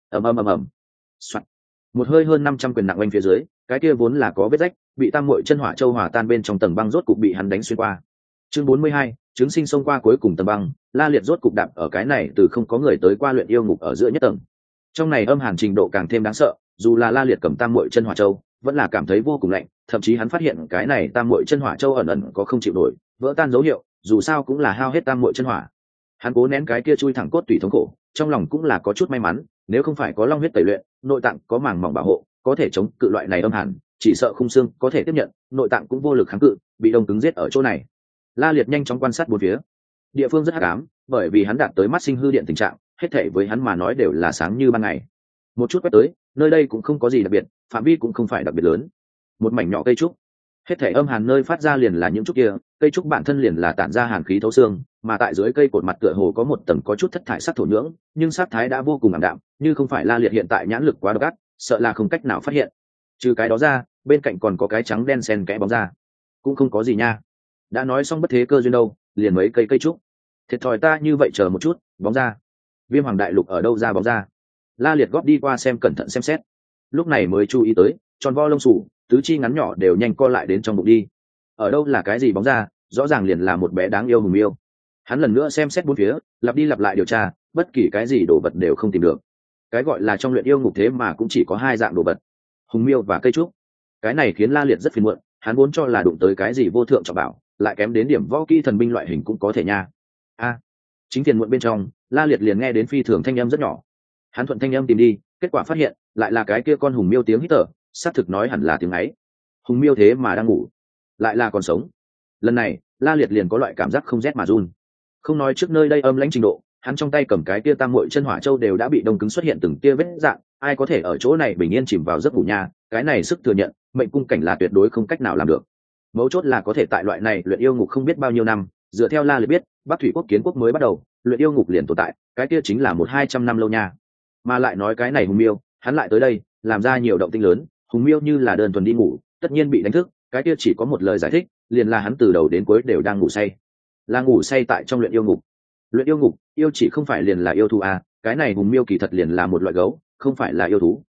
ầm. Soạt. Một hơi hơn 500 quyền nặng oanh phía dưới, cái kia vốn là có vết rách, bị tam muội chân hỏa châu hòa tan bên trong tầng băng rốt cục bị hắn đánh xuyên qua. Chương 42, chứng sinh xông qua cuối cùng tầng băng, La Liệt rốt cục đạp ở cái này từ không có người tới qua luyện yêu ngục ở giữa nhất tầng. Trong này âm hàn trình độ càng thêm đáng sợ, dù là La Liệt cầm tam muội chân hỏa châu, vẫn là cảm thấy vô cùng lạnh, thậm chí hắn phát hiện cái này tam muội chân hỏa châu ẩn ẩn có không chịu nổi, vỡ tan dấu hiệu, dù sao cũng là hao hết tam muội chân hỏa. Hắn cố nén cái kia chui thẳng cốt tủy thống khổ, trong lòng cũng là có chút may mắn, nếu không phải có long huyết tẩy luyện, nội tạng có màng mỏng bảo hộ, có thể chống cự loại này âm hàn, chỉ sợ khung xương có thể tiếp nhận, nội tạng cũng vô lực kháng cự, bị đông cứng giết ở chỗ này. La Liệt nhanh chóng quan sát bốn phía. Địa phương rất hắc ám, bởi vì hắn đạt tới mắt sinh hư điện tình trạng, hết thảy với hắn mà nói đều là sáng như ban ngày. Một chút quét tới, nơi đây cũng không có gì đặc biệt, phạm vi cũng không phải đặc biệt lớn. Một mảnh nhỏ cây trúc, hết thảy âm hàn nơi phát ra liền là những trúc kia, cây trúc bản thân liền là tản ra hàn khí thấu xương, mà tại dưới cây cột mặt tựa hồ có một tầng có chút thất thải sắc thổ nhưỡng, nhưng sắc thái đã vô cùng ảm đạm, như không phải La Liệt hiện tại nhãn lực quá độc ác, sợ là không cách nào phát hiện. Trừ cái đó ra, bên cạnh còn có cái trắng đen xen kẽ bóng ra, cũng không có gì nha. Đã nói xong bất thế cơ duyên đâu, liền mấy cây trúc. Thiệt thòi ta như vậy chờ một chút, bóng ra. Viêm Hoàng Đại Lục ở đâu ra bóng ra? La Liệt góp đi qua xem cẩn thận xem xét, lúc này mới chú ý tới, tròn vo lông xù, tứ chi ngắn nhỏ đều nhanh co lại đến trong bụng đi. Ở đâu là cái gì bóng ra, rõ ràng liền là một bé đáng yêu hùng miêu. Hắn lần nữa xem xét bốn phía, lặp đi lặp lại điều tra, bất kỳ cái gì đồ vật đều không tìm được. Cái gọi là trong luyện yêu ngục thế mà cũng chỉ có 2 dạng đồ vật, hùng miêu và cây trúc. Cái này khiến La Liệt rất phiền muộn, hắn vốn cho là đụng tới cái gì vô thượng trọng bảo, lại kém đến điểm võ kỹ thần binh loại hình cũng có thể nha. Chính phiền muộn bên trong, La Liệt liền nghe đến phi thường thanh âm rất nhỏ. Hắn thuận thanh âm tìm đi, kết quả phát hiện lại là cái kia con hùng miêu tiếng hít thở, xác thực nói hẳn là tiếng ấy. Hùng miêu thế mà đang ngủ, lại là còn sống. Lần này, La Liệt liền có loại cảm giác không rét mà run. Không nói trước nơi đây âm lãnh trình độ, hắn trong tay cầm cái kia tam muội chân hỏa châu đều đã bị đông cứng xuất hiện từng tia vết dạng, ai có thể ở chỗ này bình yên chìm vào giấc ngủ nha, cái này sức thừa nhận, mệnh cung cảnh là tuyệt đối không cách nào làm được. Mấu chốt là có thể tại loại này luyện yêu ngục không biết bao nhiêu năm, dựa theo La Liệt biết, Bắc Thủy quốc kiến quốc mới bắt đầu, luyện yêu ngục liền tồn tại, cái kia chính là 100-200 năm lâu nha. Mà lại nói cái này hùng miêu, hắn lại tới đây, làm ra nhiều động tĩnh lớn, hùng miêu như là đơn thuần đi ngủ, tất nhiên bị đánh thức, cái kia chỉ có một lời giải thích, liền là hắn từ đầu đến cuối đều đang ngủ say. Là ngủ say tại trong luyện yêu ngục. Luyện yêu ngục, yêu chỉ không phải liền là yêu thú à, cái này hùng miêu kỳ thật liền là một loại gấu, không phải là yêu thú.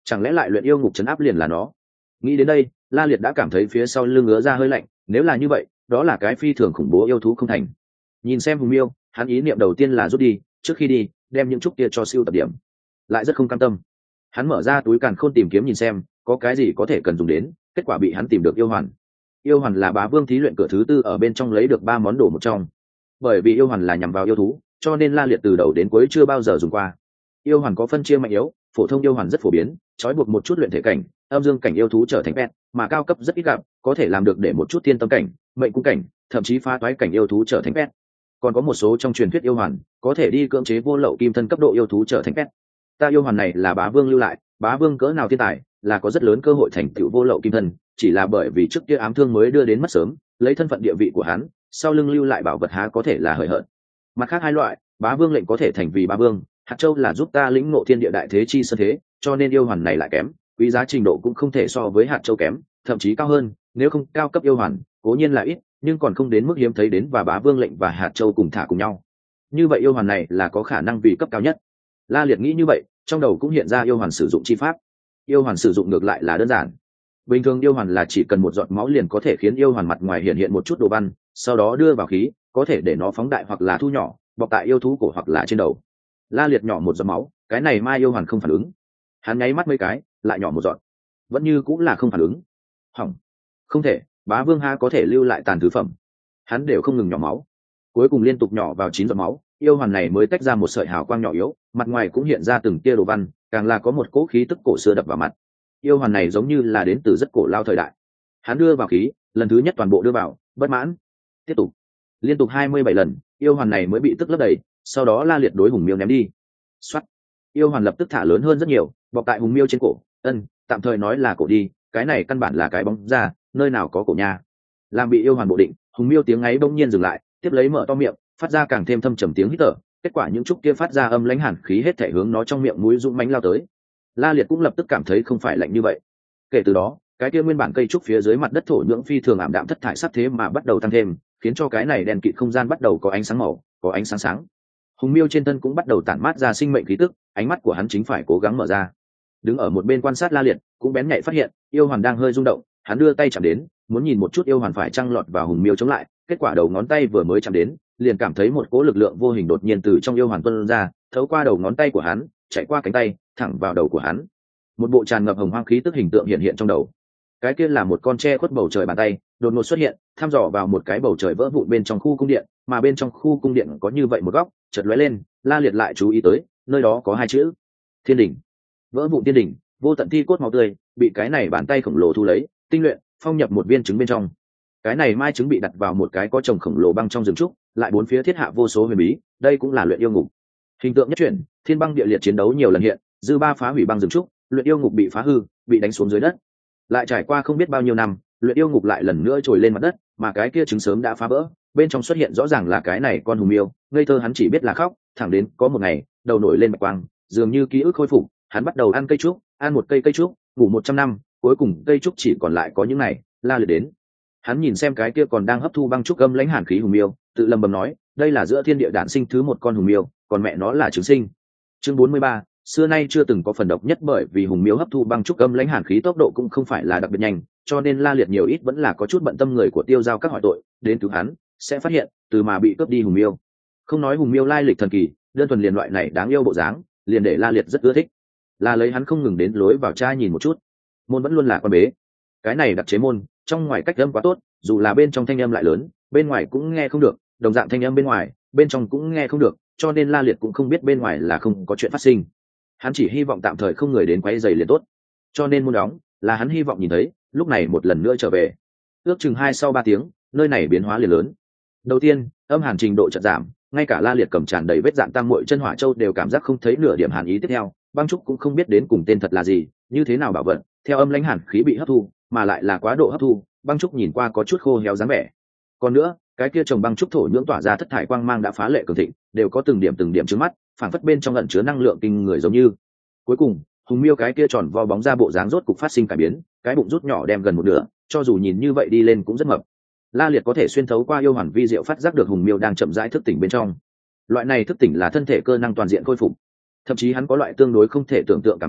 chẳng lẽ lại luyện yêu ngục trấn áp liền là nó? Nghĩ đến đây, La Liệt đã cảm thấy phía sau lưng ngứa ra hơi lạnh, nếu là như vậy, đó là cái phi thường khủng bố yêu thú không thành. Nhìn xem Hùng Miêu, hắn ý niệm đầu tiên là rút đi, trước khi đi, đem những trúc kia cho siêu tập điểm. Lại rất không cam tâm. Hắn mở ra túi càn khôn tìm kiếm nhìn xem, có cái gì có thể cần dùng đến, kết quả bị hắn tìm được yêu hoàn. Yêu hoàn là Bá Vương thí luyện cửa thứ tư ở bên trong lấy được 3 món đồ một trong. Bởi vì yêu hoàn là nhằm vào yêu thú, cho nên La Liệt từ đầu đến cuối chưa bao giờ dùng qua. Yêu hoàn có phân chia mạnh yếu, phổ thông yêu hoàn rất phổ biến, trói buộc một chút luyện thể cảnh, âm dương cảnh yêu thú trở thành pet, mà cao cấp rất ít gặp, có thể làm được để một chút thiên tâm cảnh, mệnh cung cảnh, thậm chí phá toái cảnh yêu thú trở thành pet. Còn có một số trong truyền thuyết yêu hoàn, có thể đi cưỡng chế vô lậu kim thân cấp độ yêu thú trở thành pet. Ta yêu hoàn này là Bá Vương lưu lại, Bá Vương cỡ nào thiên tài, là có rất lớn cơ hội thành tựu vô lậu kim thân, chỉ là bởi vì trước kia ám thương mới đưa đến mất sớm, lấy thân phận địa vị của hắn, sau lưng lưu lại bảo vật há có thể là hời hợt. Mặt khác hai loại, Bá Vương lệnh có thể thành vì Bá Vương, hạt châu là giúp ta lĩnh ngộ thiên địa đại thế chi sơn thế, cho nên yêu hoàn này lại kém, quý giá trình độ cũng không thể so với hạt châu kém, thậm chí cao hơn, nếu không cao cấp yêu hoàn, cố nhiên là ít, nhưng còn không đến mức hiếm thấy đến và Bá Vương lệnh và hạt châu cùng thả cùng nhau. Như vậy yêu hoàn này là có khả năng vì cấp cao nhất. La Liệt nghĩ như vậy, trong đầu cũng hiện ra yêu hoàn sử dụng chi pháp. Yêu hoàn sử dụng ngược lại là đơn giản. Bình thường yêu hoàn là chỉ cần một giọt máu liền có thể khiến yêu hoàn mặt ngoài hiện hiện một chút đồ văn, sau đó đưa vào khí, có thể để nó phóng đại hoặc là thu nhỏ, bọc tại yêu thú cổ hoặc là trên đầu. La Liệt nhỏ một giọt máu, cái này mai yêu hoàn không phản ứng. Hắn nháy mắt mấy cái, lại nhỏ một giọt, vẫn như cũng là không phản ứng. Hỏng, không thể, Bá Vương ha có thể lưu lại tàn thứ phẩm. Hắn đều không ngừng nhỏ máu, cuối cùng liên tục nhỏ vào 9 giọt máu, yêu hoàn này mới tách ra một sợi hào quang nhỏ yếu, mặt ngoài cũng hiện ra từng tia đồ văn, càng là có một cỗ khí tức cổ xưa đập vào mặt. Yêu hoàn này giống như là đến từ rất cổ lao thời đại. Hắn đưa vào khí, lần thứ nhất toàn bộ đưa vào, bất mãn, tiếp tục, liên tục 27 lần, yêu hoàn này mới bị tức lấp đầy, sau đó La Liệt đối Hùng Miêu ném đi. Soát, yêu hoàn lập tức thả lớn hơn rất nhiều, bọc tại Hùng Miêu trên cổ. Tạm thời nói là cổ đi, cái này căn bản là cái bóng ra, nơi nào có cổ nha. Làm bị yêu hoàn bộ định, Hùng Miêu tiếng ấy bỗng nhiên dừng lại, tiếp lấy mở to miệng, phát ra càng thêm thâm trầm tiếng hít thở. Kết quả những trúc kia phát ra âm lãnh hàn khí hết thể hướng nó trong miệng mũi dũng mãnh lao tới. La Liệt cũng lập tức cảm thấy không phải lạnh như vậy. Kể từ đó, cái kia nguyên bản cây trúc phía dưới mặt đất thổ nhưỡng phi thường ảm đạm thất thải sắp thế mà bắt đầu tăng thêm, khiến cho cái này đèn kịt không gian bắt đầu có ánh sáng màu, có ánh sáng sáng. Hùng Miêu trên thân cũng bắt đầu tản mát ra sinh mệnh khí tức, ánh mắt của hắn chính phải cố gắng mở ra. Đứng ở một bên quan sát La Liệt, cũng bén nhạy phát hiện, yêu hoàn đang hơi rung động, hắn đưa tay chạm đến, muốn nhìn một chút yêu hoàn phải trăng lọt vào Hùng Miêu chống lại, kết quả đầu ngón tay vừa mới chạm đến, liền cảm thấy một cỗ lực lượng vô hình đột nhiên từ trong yêu hoàn tuôn ra, thấu qua đầu ngón tay của hắn, chạy qua cánh tay, thẳng vào đầu của hắn. Một bộ tràn ngập hồng hoang khí tức hình tượng hiện hiện trong đầu. Cái kia là một con tre khuất bầu trời bàn tay, đột ngột xuất hiện, thăm dò vào một cái bầu trời vỡ vụn bên trong khu cung điện, mà bên trong khu cung điện có như vậy một góc, chợt lóe lên, La Liệt lại chú ý tới, nơi đó có 2 chữ: Thiên đỉnh. Vỡ vụn thiên đỉnh, vô tận thi cốt máu tươi, bị cái này bàn tay khổng lồ thu lấy, tinh luyện, phong nhập một viên trứng bên trong. Cái này mai trứng bị đặt vào một cái có trồng khổng lồ băng trong rừng trúc, lại bốn phía thiết hạ vô số huyền bí, đây cũng là luyện yêu ngục. Hình tượng nhất chuyển, thiên băng địa liệt chiến đấu nhiều lần hiện, dư ba phá hủy băng rừng trúc, luyện yêu ngục bị phá hư, bị đánh xuống dưới đất. Lại trải qua không biết bao nhiêu năm, luyện yêu ngục lại lần nữa trồi lên mặt đất, mà cái kia trứng sớm đã phá vỡ, bên trong xuất hiện rõ ràng là cái này con Hùng Miêu, ngây thơ hắn chỉ biết là khóc, thẳng đến có một ngày, đầu nổi lên bạch quang, dường như ký ức khôi phục, hắn bắt đầu ăn cây trúc, ăn một cây trúc, ngủ 100 năm, cuối cùng cây trúc chỉ còn lại có những này. La Liệt đến, hắn nhìn xem cái kia còn đang hấp thu băng trúc âm lãnh hàn khí Hùng Miêu, tự lầm bầm nói, đây là giữa thiên địa đản sinh thứ một con Hùng Miêu, còn mẹ nó là trứng sinh. Chương 43, xưa nay chưa từng có phần độc nhất, bởi vì Hùng Miêu hấp thu băng trúc âm lãnh hàn khí tốc độ cũng không phải là đặc biệt nhanh, cho nên La Liệt nhiều ít vẫn là có chút bận tâm người của Tiêu Giao các hỏi tội, đến cứu hắn, sẽ phát hiện, từ mà bị cướp đi Hùng Miêu. Không nói Hùng Miêu lai lịch thần kỳ, đơn thuần liền loại này đáng yêu bộ dáng, liền để La Liệt rất ưa thích. Là lấy hắn không ngừng đến lối vào trai nhìn một chút. Môn vẫn luôn là con bế. Cái này đặc chế môn, trong ngoài cách âm quá tốt, dù là bên trong thanh âm lại lớn, bên ngoài cũng nghe không được, đồng dạng thanh âm bên ngoài, bên trong cũng nghe không được, cho nên La Liệt cũng không biết bên ngoài là không có chuyện phát sinh. Hắn chỉ hy vọng tạm thời không người đến quấy rầy liền tốt. Cho nên môn đóng, là hắn hy vọng nhìn thấy, lúc này một lần nữa trở về. Ước chừng 2 sau 3 tiếng, nơi này biến hóa liền lớn. Đầu tiên, âm hàn trình độ chợt giảm, ngay cả La Liệt cầm tràn đầy vết dạn tam muội chân hỏa châu đều cảm giác không thấy nửa điểm hàn ý. Tiếp theo, băng trúc cũng không biết đến cùng tên thật là gì, như thế nào bảo vận, theo âm lãnh hàn khí bị hấp thu, mà lại là quá độ hấp thu, băng trúc nhìn qua có chút khô héo dáng vẻ. Còn nữa, cái kia trồng băng trúc thổ nhưỡng tỏa ra thất thải quang mang đã phá lệ cường thịnh, đều có từng điểm trước mắt, phản phất bên trong ẩn chứa năng lượng kinh người giống như. Cuối cùng, Hùng Miêu cái kia tròn vo bóng ra bộ dáng rốt cục phát sinh cải biến, cái bụng rút nhỏ đem gần một nửa, cho dù nhìn như vậy đi lên cũng rất mập. La Liệt có thể xuyên thấu qua yêu hoàn vi diệu phát giác được Hùng Miêu đang chậm rãi thức tỉnh bên trong. Loại này thức tỉnh là thân thể cơ năng toàn diện khôi phục, thậm chí hắn có loại tương đối không thể tưởng tượng cảm ứng,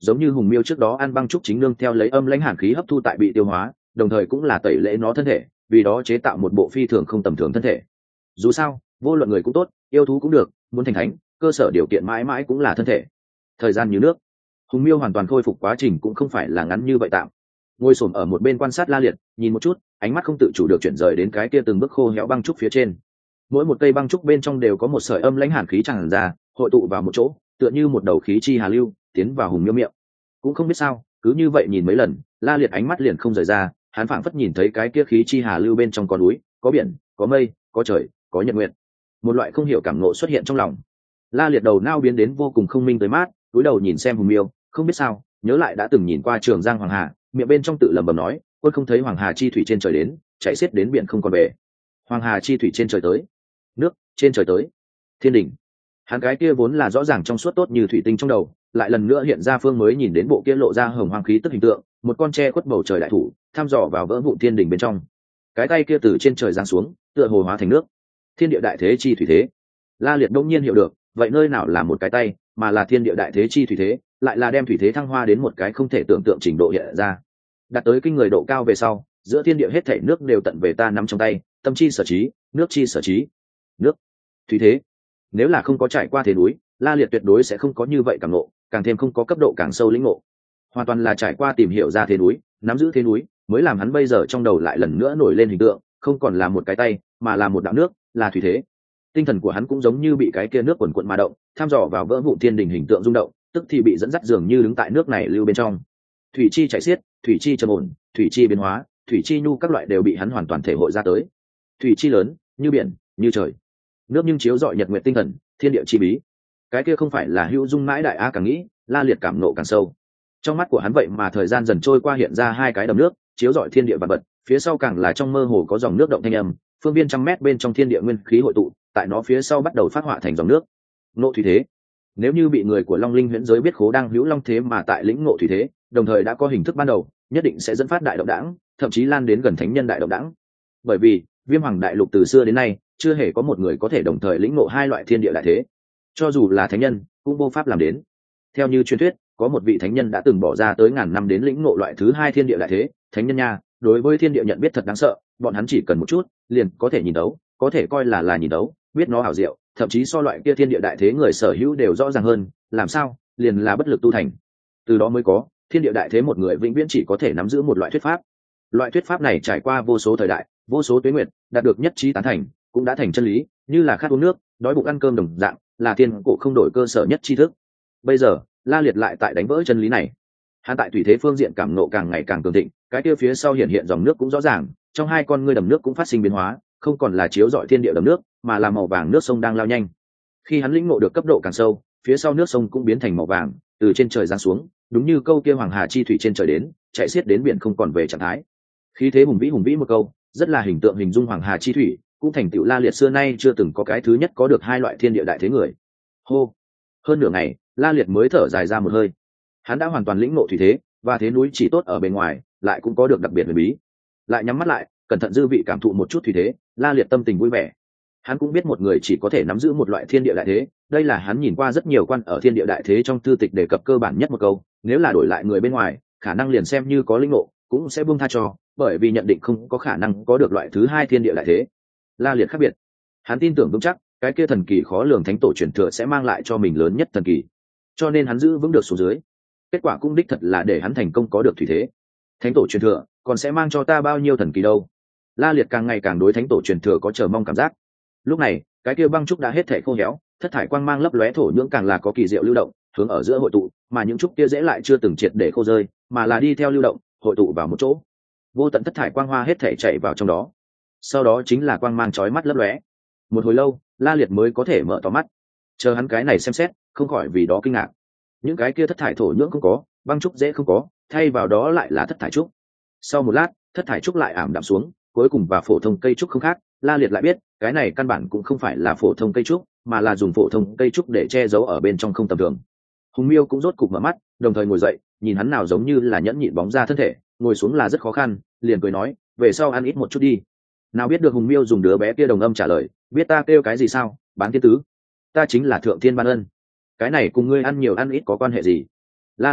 giống như hùng miêu trước đó ăn băng trúc chính nương theo lấy âm lãnh hàn khí hấp thu tại bị tiêu hóa, đồng thời cũng là tẩy lễ nó thân thể, vì đó chế tạo một bộ phi thường không tầm thường thân thể. Dù sao vô luận người cũng tốt, yêu thú cũng được, muốn thành thánh cơ sở điều kiện mãi mãi cũng là thân thể. Thời gian như nước, hùng miêu hoàn toàn khôi phục quá trình cũng không phải là ngắn như vậy tạm. Ngồi xổm ở một bên quan sát La Liệt, nhìn một chút, ánh mắt không tự chủ được chuyển rời đến cái kia từng bước khô héo băng trúc phía trên. Mỗi một cây băng trúc bên trong đều có một sợi âm lãnh hàn khí tràn ra, hội tụ vào một chỗ, tựa như một đầu khí chi hà lưu tiến vào hùng miêu miệng. Cũng không biết sao, cứ như vậy nhìn mấy lần, La Liệt ánh mắt liền không rời ra, hắn phảng phất nhìn thấy cái kia khí chi hà lưu bên trong có núi, có biển, có mây, có trời, có nhật nguyệt. Một loại không hiểu cảm ngộ xuất hiện trong lòng. La Liệt đầu nao biến đến vô cùng không minh tới mát, cúi đầu nhìn xem hùng miêu, không biết sao, nhớ lại đã từng nhìn qua Trường Giang Hoàng Hà, miệng bên trong tự lẩm bẩm nói, quân không thấy Hoàng Hà chi thủy trên trời đến, chạy xiết đến biển không còn về. Hoàng Hà chi thủy trên trời tới, nước trên trời tới, thiên đình. Hắn cái kia vốn là rõ ràng trong suốt tốt như thủy tinh trong đầu, lại lần nữa hiện ra phương mới nhìn đến bộ kia lộ ra hồng hoàng khí tức hình tượng, một con tre khuất bầu trời đại thủ, thăm dò vào vỡ vụn thiên đình bên trong. Cái tay kia từ trên trời giáng xuống, tựa hồ hóa thành nước. Thiên địa đại thế chi thủy thế. La Liệt đông nhiên hiểu được, vậy nơi nào là một cái tay, mà là thiên địa đại thế chi thủy thế, lại là đem thủy thế thăng hoa đến một cái không thể tưởng tượng trình độ hiện ra. Đạt tới kinh người độ cao về sau, giữa thiên địa hết thảy nước đều tận về ta nắm trong tay, tâm chi sở trí, nước chi sở trí. Nước, thủy thế. Nếu là không có trải qua thế núi, La Liệt tuyệt đối sẽ không có như vậy cảm ngộ, càng thêm không có cấp độ càng sâu lĩnh ngộ. Hoàn toàn là trải qua tìm hiểu ra thế núi, nắm giữ thế núi, mới làm hắn bây giờ trong đầu lại lần nữa nổi lên hình tượng, không còn là một cái tay, mà là một đạo nước, là thủy thế. Tinh thần của hắn cũng giống như bị cái kia nước quần quận mà động, tham dò vào vỡ vụn thiên đình hình tượng rung động, tức thì bị dẫn dắt dường như đứng tại nước này lưu bên trong. Thủy chi chảy xiết, thủy chi trầm ổn, thủy chi biến hóa, thủy chi nhu các loại đều bị hắn hoàn toàn thể hội ra tới. Thủy chi lớn, như biển, như trời. Nước nhưng chiếu rọi nhật nguyệt tinh thần, thiên địa chi bí. Cái kia không phải là hữu dung mãi đại a càng nghĩ, La Liệt cảm nộ càng sâu. Trong mắt của hắn vậy mà thời gian dần trôi qua hiện ra hai cái đầm nước, chiếu rọi thiên địa vạn vật, phía sau càng là trong mơ hồ có dòng nước động thanh âm, phương viên trăm mét bên trong thiên địa nguyên khí hội tụ, tại nó phía sau bắt đầu phát họa thành dòng nước. Ngộ thủy thế. Nếu như bị người của Long Linh huyễn giới biết Khố đang hữu long thế mà tại lĩnh ngộ thủy thế, đồng thời đã có hình thức ban đầu, nhất định sẽ dẫn phát đại động đãng, thậm chí lan đến gần thánh nhân đại động đãng. Bởi vì, Viêm Hoàng đại lục từ xưa đến nay, chưa hề có một người có thể đồng thời lĩnh ngộ hai loại thiên địa đại thế. Cho dù là thánh nhân, cũng vô pháp làm đến. Theo như truyền thuyết, có một vị thánh nhân đã từng bỏ ra tới ngàn năm đến lĩnh ngộ loại thứ hai thiên địa đại thế, thánh nhân nha, đối với thiên địa nhận biết thật đáng sợ, bọn hắn chỉ cần một chút, liền có thể nhìn đấu, có thể coi là nhìn đấu, biết nó hảo diệu, thậm chí so loại kia thiên địa đại thế người sở hữu đều rõ ràng hơn, làm sao, liền là bất lực tu thành. Từ đó mới có, thiên địa đại thế một người vĩnh viễn chỉ có thể nắm giữ một loại thuyết pháp. Loại thuyết pháp này trải qua vô số thời đại, vô số tuế nguyệt, đạt được nhất trí tán thành, cũng đã thành chân lý, như là khát uống nước, đói bụng ăn cơm đồng dạng, là thiên cổ không đổi cơ sở nhất tri thức. Bây giờ, La Liệt lại tại đánh vỡ chân lý này. Hắn tại thủy thế phương diện cảm nộ càng ngày càng cường thịnh, cái kia phía sau hiện hiện dòng nước cũng rõ ràng, trong hai con ngươi đầm nước cũng phát sinh biến hóa, không còn là chiếu rọi thiên địa đầm nước, mà là màu vàng nước sông đang lao nhanh. Khi hắn lĩnh ngộ được cấp độ càng sâu, phía sau nước sông cũng biến thành màu vàng, từ trên trời giáng xuống, đúng như câu kia Hoàng Hà chi thủy trên trời đến, chạy xiết đến biển không còn về trạng thái. Khí thế hùng vĩ một câu, rất là hình tượng hình dung Hoàng Hà chi thủy, cũng thành tựu La Liệt xưa nay chưa từng có cái thứ nhất có được hai loại thiên địa đại thế người. Hô. Hơn nửa ngày, La Liệt mới thở dài ra một hơi. Hắn đã hoàn toàn lĩnh ngộ thủy thế, và thế núi chỉ tốt ở bên ngoài, lại cũng có được đặc biệt huyền bí. Lại nhắm mắt lại, cẩn thận dư vị cảm thụ một chút thủy thế, La Liệt tâm tình vui vẻ. Hắn cũng biết một người chỉ có thể nắm giữ một loại thiên địa đại thế, đây là hắn nhìn qua rất nhiều quan ở thiên địa đại thế trong thư tịch đề cập cơ bản nhất một câu, nếu là đổi lại người bên ngoài, khả năng liền xem như có lĩnh ngộ, cũng sẽ buông tha cho, bởi vì nhận định không có khả năng có được loại thứ hai thiên địa đại thế. La Liệt khác biệt, hắn tin tưởng vững chắc, cái kia thần kỳ khó lường thánh tổ truyền thừa sẽ mang lại cho mình lớn nhất thần kỳ, cho nên hắn giữ vững được xuống dưới. Kết quả cũng đích thật là để hắn thành công có được thủy thế. Thánh tổ truyền thừa còn sẽ mang cho ta bao nhiêu thần kỳ đâu. La Liệt càng ngày càng đối thánh tổ truyền thừa có chờ mong cảm giác. Lúc này, cái kia băng trúc đã hết thể khô héo, thất thải quang mang lấp lóe thổ nhưỡng càng là có kỳ diệu lưu động, hướng ở giữa hội tụ, mà những trúc kia dễ lại chưa từng triệt để khô rơi, mà là đi theo lưu động, hội tụ vào một chỗ. Vô tận thất thải quang hoa hết thể chạy vào trong đó. Sau đó chính là quang mang chói mắt lấp lóe. Một hồi lâu, La Liệt mới có thể mở to mắt. Chờ hắn cái này xem xét, không khỏi vì đó kinh ngạc. Những cái kia thất thải thổ nhưỡng không có, băng trúc dễ không có, thay vào đó lại là thất thải trúc. Sau một lát, thất thải trúc lại ảm đạm xuống, cuối cùng và phổ thông cây trúc không khác. La Liệt lại biết, cái này căn bản cũng không phải là phổ thông cây trúc, mà là dùng phổ thông cây trúc để che giấu ở bên trong không tầm thường. Hùng Miêu cũng rốt cục mở mắt, đồng thời ngồi dậy, nhìn hắn nào giống như là nhẫn nhịn bóng ra thân thể, ngồi xuống là rất khó khăn, liền cười nói, về sau ăn ít một chút đi. Nào biết được Hùng Miêu dùng đứa bé kia đồng âm trả lời, biết ta kêu cái gì sao? Bán thiên tứ, ta chính là thượng thiên ban ân. Cái này cùng ngươi ăn nhiều ăn ít có quan hệ gì? La Liệt biết,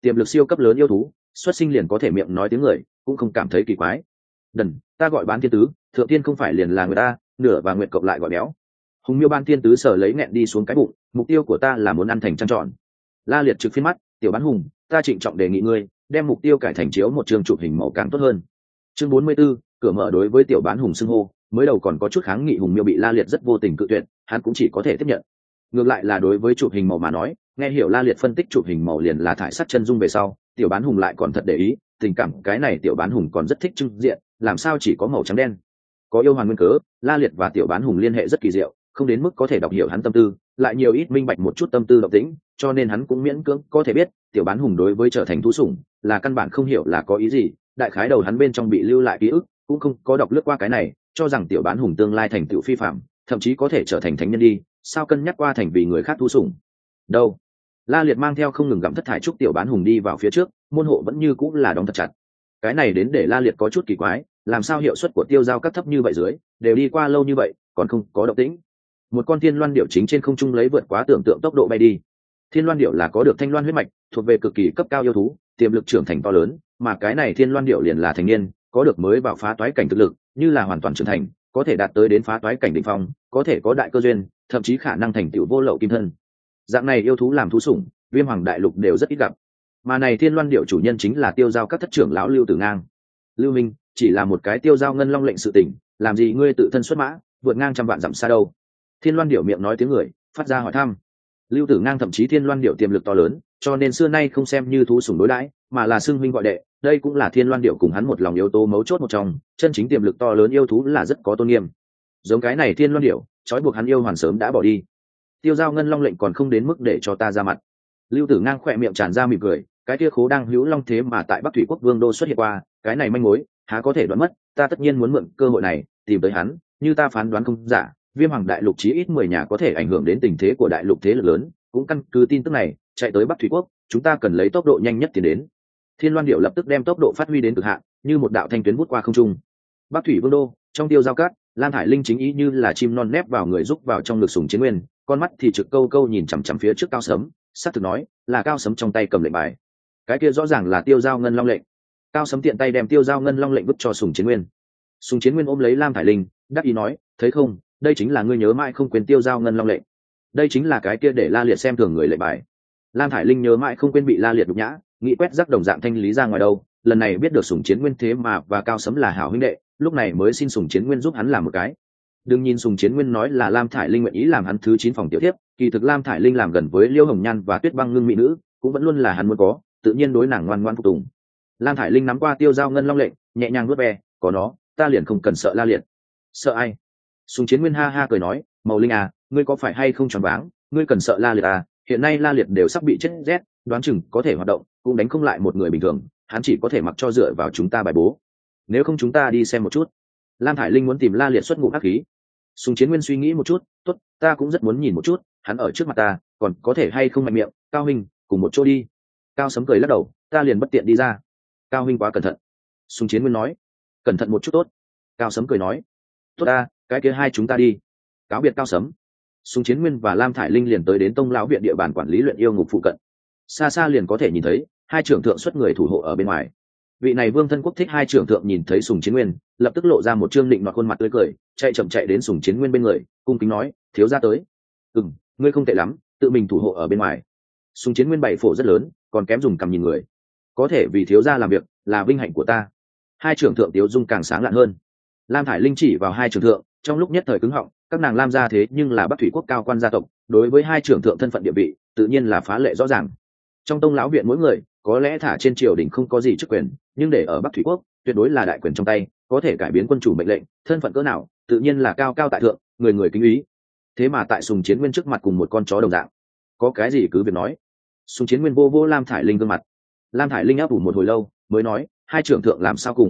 tiềm lực siêu cấp lớn yêu thú xuất sinh liền có thể miệng nói tiếng người, cũng không cảm thấy kỳ quái. Đần, ta gọi Bán Thiên Tứ, thượng tiên không phải liền là người ta, nửa và nguyện cộng lại gọi béo. Hùng Miêu Ban Thiên Tứ sở lấy nghẹn đi xuống cái bụng, mục tiêu của ta là muốn ăn thành trăng tròn. La Liệt trực phiên mắt, tiểu Bán Hùng, ta trịnh trọng đề nghị ngươi đem mục tiêu cải thành chiếu một chương chụp hình màu càng tốt hơn. Chương 44, cửa mở. Đối với tiểu Bán Hùng xưng hô, mới đầu còn có chút kháng nghị, Hùng Miêu bị La Liệt rất vô tình cự tuyệt, hắn cũng chỉ có thể tiếp nhận. Ngược lại là đối với chụp hình màu mà nói, nghe hiểu La Liệt phân tích chụp hình màu liền là thải sắt chân dung về sau, tiểu Bán Hùng lại còn thật để ý, tình cảm cái này tiểu Bán Hùng còn rất thích trưng diện, làm sao chỉ có màu trắng đen. Có yêu hoàng nguyên cớ, La Liệt và tiểu Bán Hùng liên hệ rất kỳ diệu, không đến mức có thể đọc hiểu hắn tâm tư, lại nhiều ít minh bạch một chút tâm tư động tĩnh, cho nên hắn cũng miễn cưỡng có thể biết tiểu Bán Hùng đối với trở thành thú sủng là căn bản không hiểu là có ý gì. Đại khái đầu hắn bên trong bị lưu lại ký ức, cũng không có đọc lướt qua cái này, cho rằng tiểu Bán Hùng tương lai thành tựu phi phạm, thậm chí có thể trở thành thánh nhân đi, sao cân nhắc qua thành vì người khác thú sủng đâu. La Liệt mang theo không ngừng gặm thất thải trúc tiểu Bán Hùng đi vào phía trước, môn hộ vẫn như cũng là đóng thật chặt. Cái này đến để La Liệt có chút kỳ quái, làm sao hiệu suất của tiêu giao các thấp như vậy dưới đều đi qua lâu như vậy còn không có động tĩnh. Một con thiên loan điểu chính trên không trung lấy vượt quá tưởng tượng tốc độ bay đi. Thiên loan điểu là có được thanh loan huyết mạch, thuộc về cực kỳ cấp cao yêu thú, tiềm lực trưởng thành to lớn, mà cái này thiên loan điểu liền là thành niên, có được mới vào phá toái cảnh thực lực, như là hoàn toàn trưởng thành, có thể đạt tới đến phá toái cảnh đỉnh phong, có thể có đại cơ duyên, thậm chí khả năng thành tựu vô lậu kim thân. Dạng này yêu thú làm thú sủng, Viêm Hoàng đại lục đều rất ít gặp. Mà này thiên loan điểu chủ nhân chính là tiêu giao các thất trưởng lão Lưu Tử Ngang. Lưu Minh, chỉ là một cái tiêu giao ngân long lệnh sự tình, làm gì ngươi tự thân xuất mã, vượt ngang trăm vạn dặm xa đâu? Thiên loan điểu miệng nói tiếng người, phát ra hỏi thăm. Lưu Tử Ngang thậm chí thiên loan điểu tiềm lực to lớn, cho nên xưa nay không xem như thú sủng đối đãi, mà là xưng huynh gọi đệ. Đây cũng là thiên loan điểu cùng hắn một lòng yếu tố mấu chốt một trong, chân chính tiềm lực to lớn yêu thú là rất có tôn nghiêm. Giống cái này thiên loan điểu, trói buộc hắn yêu hoàn sớm đã bỏ đi. Tiêu giao ngân long lệnh còn không đến mức để cho ta ra mặt. Lưu Tử Ngang khỏe miệng tràn ra mỉm cười, cái kia khố đang hữu long thế mà tại Bắc Thủy Quốc Vương đô xuất hiện qua, cái này manh mối há có thể đoán mất, ta tất nhiên muốn mượn cơ hội này tìm tới hắn, như ta phán đoán không giả, Viêm Hoàng đại lục chí ít 10 nhà có thể ảnh hưởng đến tình thế của đại lục thế lực lớn, cũng căn cứ tin tức này, chạy tới Bắc Thủy Quốc, chúng ta cần lấy tốc độ nhanh nhất tiến đến. Thiên Loan điểu lập tức đem tốc độ phát huy đến cực hạn, như một đạo thanh tuyến vút qua không trung. Bắc Thủy Vương đô, trong tiêu giao cát, Lam Thải Linh chính ý như là chim non nép vào người rúc vào trong ngực Sùng Chiến Nguyên, con mắt thì trực câu câu nhìn chằm chằm phía trước Cao Sấm, sát thực nói, là Cao Sấm trong tay cầm lệnh bài. Cái kia rõ ràng là tiêu giao ngân long lệnh. Cao Sấm tiện tay đem tiêu giao ngân long lệnh vứt cho Sùng Chiến Nguyên. Sùng Chiến Nguyên ôm lấy Lam Thải Linh, đắc ý nói, thấy không, đây chính là ngươi nhớ mãi không quên tiêu giao ngân long lệnh. Đây chính là cái kia để La Liệt xem thường người lệnh bài. Lam Thải Linh nhớ mãi không quên bị La Liệt nhục nhã, nghĩ quét rắc đồng dạng thanh lý ra ngoài đâu, lần này biết được Sùng Chiến Nguyên thế mà và Cao Sấm là hảo huynh đệ, lúc này mới xin Sùng Chiến Nguyên giúp hắn làm một cái. Đừng nhìn Sùng Chiến Nguyên nói là Lam Thải Linh nguyện ý làm hắn thứ 9 phòng tiểu thiếp, kỳ thực Lam Thải Linh làm gần với Liêu Hồng Nhan và Tuyết Băng Ngưng mỹ nữ, cũng vẫn luôn là hắn muốn có, tự nhiên đối nàng ngoan ngoãn phục tùng. Lam Thải Linh nắm qua tiêu giao ngân long lệnh, nhẹ nhàng vuốt ve, có nó, ta liền không cần sợ La Liệt. Sợ ai? Sùng Chiến Nguyên ha ha cười nói, Màu Linh à, ngươi có phải hay không choáng váng, ngươi cần sợ La Liệt à, hiện nay La Liệt đều sắp bị chết rét, đoán chừng có thể hoạt động, cũng đánh không lại một người bình thường, hắn chỉ có thể mặc cho dựa vào chúng ta bài bố. Nếu không chúng ta đi xem một chút. Lam Thải Linh muốn tìm La Liệt xuất ngụm ác khí. Sùng Chiến Nguyên suy nghĩ một chút, tốt, ta cũng rất muốn nhìn một chút, hắn ở trước mặt ta, còn có thể hay không mạnh miệng, Cao huynh, cùng một chỗ đi. Cao Sấm cười lắc đầu, ta liền bất tiện đi ra. Cao huynh quá cẩn thận. Sùng Chiến Nguyên nói, cẩn thận một chút tốt. Cao Sấm cười nói, tốt ta, cái kia hai chúng ta đi. Cáo biệt Cao Sấm, Sùng Chiến Nguyên và Lam Thải Linh liền tới đến Tông lão viện địa bàn quản lý luyện yêu ngục phụ cận. Xa xa liền có thể nhìn thấy hai trưởng thượng xuất người thủ hộ ở bên ngoài. Vị này Vương Thân Quốc thích hai trưởng thượng nhìn thấy Sùng Chiến Nguyên, lập tức lộ ra một trương định nọt khuôn mặt tươi cười, chạy chậm chạy đến Sùng Chiến Nguyên bên người, cung kính nói, thiếu gia tới. Ngươi không tệ lắm, tự mình thủ hộ ở bên ngoài. Sùng Chiến Nguyên bày phổ rất lớn, còn kém dùng cầm nhìn người. Có thể vì thiếu gia làm việc là vinh hạnh của ta. Hai trưởng thượng tiếu dung càng sáng lạn hơn. Lam Thải Linh chỉ vào hai trưởng thượng, trong lúc nhất thời cứng họng, các nàng Lam gia thế nhưng là Bắc Thủy Quốc cao quan gia tộc, đối với hai trưởng thượng thân phận địa vị, tự nhiên là phá lệ rõ ràng. Trong Tông lão viện mỗi người, có lẽ thả trên triều đình không có gì chức quyền, nhưng để ở Bắc Thủy Quốc, tuyệt đối là đại quyền trong tay, có thể cải biến quân chủ mệnh lệnh, thân phận cỡ nào, tự nhiên là cao cao tại thượng, người người kính ý. Thế mà tại Sùng Chiến Nguyên trước mặt cùng một con chó đồng dạng, có cái gì cứ việc nói. Sùng Chiến Nguyên vô vô Lam Thải Linh gương mặt. Lam Thải Linh áp ủ một hồi lâu, mới nói, hai trưởng thượng làm sao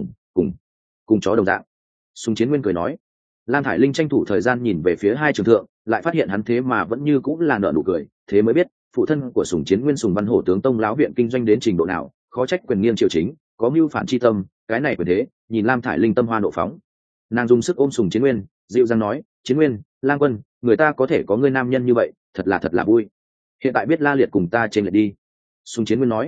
cùng chó đồng dạng. Sùng Chiến Nguyên cười nói. Lam Thải Linh tranh thủ thời gian nhìn về phía hai trưởng thượng, lại phát hiện hắn thế mà vẫn như cũng là nở nụ cười, thế mới biết phụ thân của Sùng Chiến Nguyên Sùng Văn Hổ tướng Tông lão viện kinh doanh đến trình độ nào, khó trách quyền nghiêng triều chính, có mưu phản chi tâm, cái này quyền thế, nhìn Lam Thải Linh tâm hoa nộ phóng. Nàng dùng sức ôm Sùng Chiến Nguyên, dịu dàng nói, Chiến Nguyên, Lang Quân, người ta có thể có người nam nhân như vậy, thật là vui. Hiện tại biết La Liệt cùng ta trên lệch đi. Sùng Chiến Nguyên nói,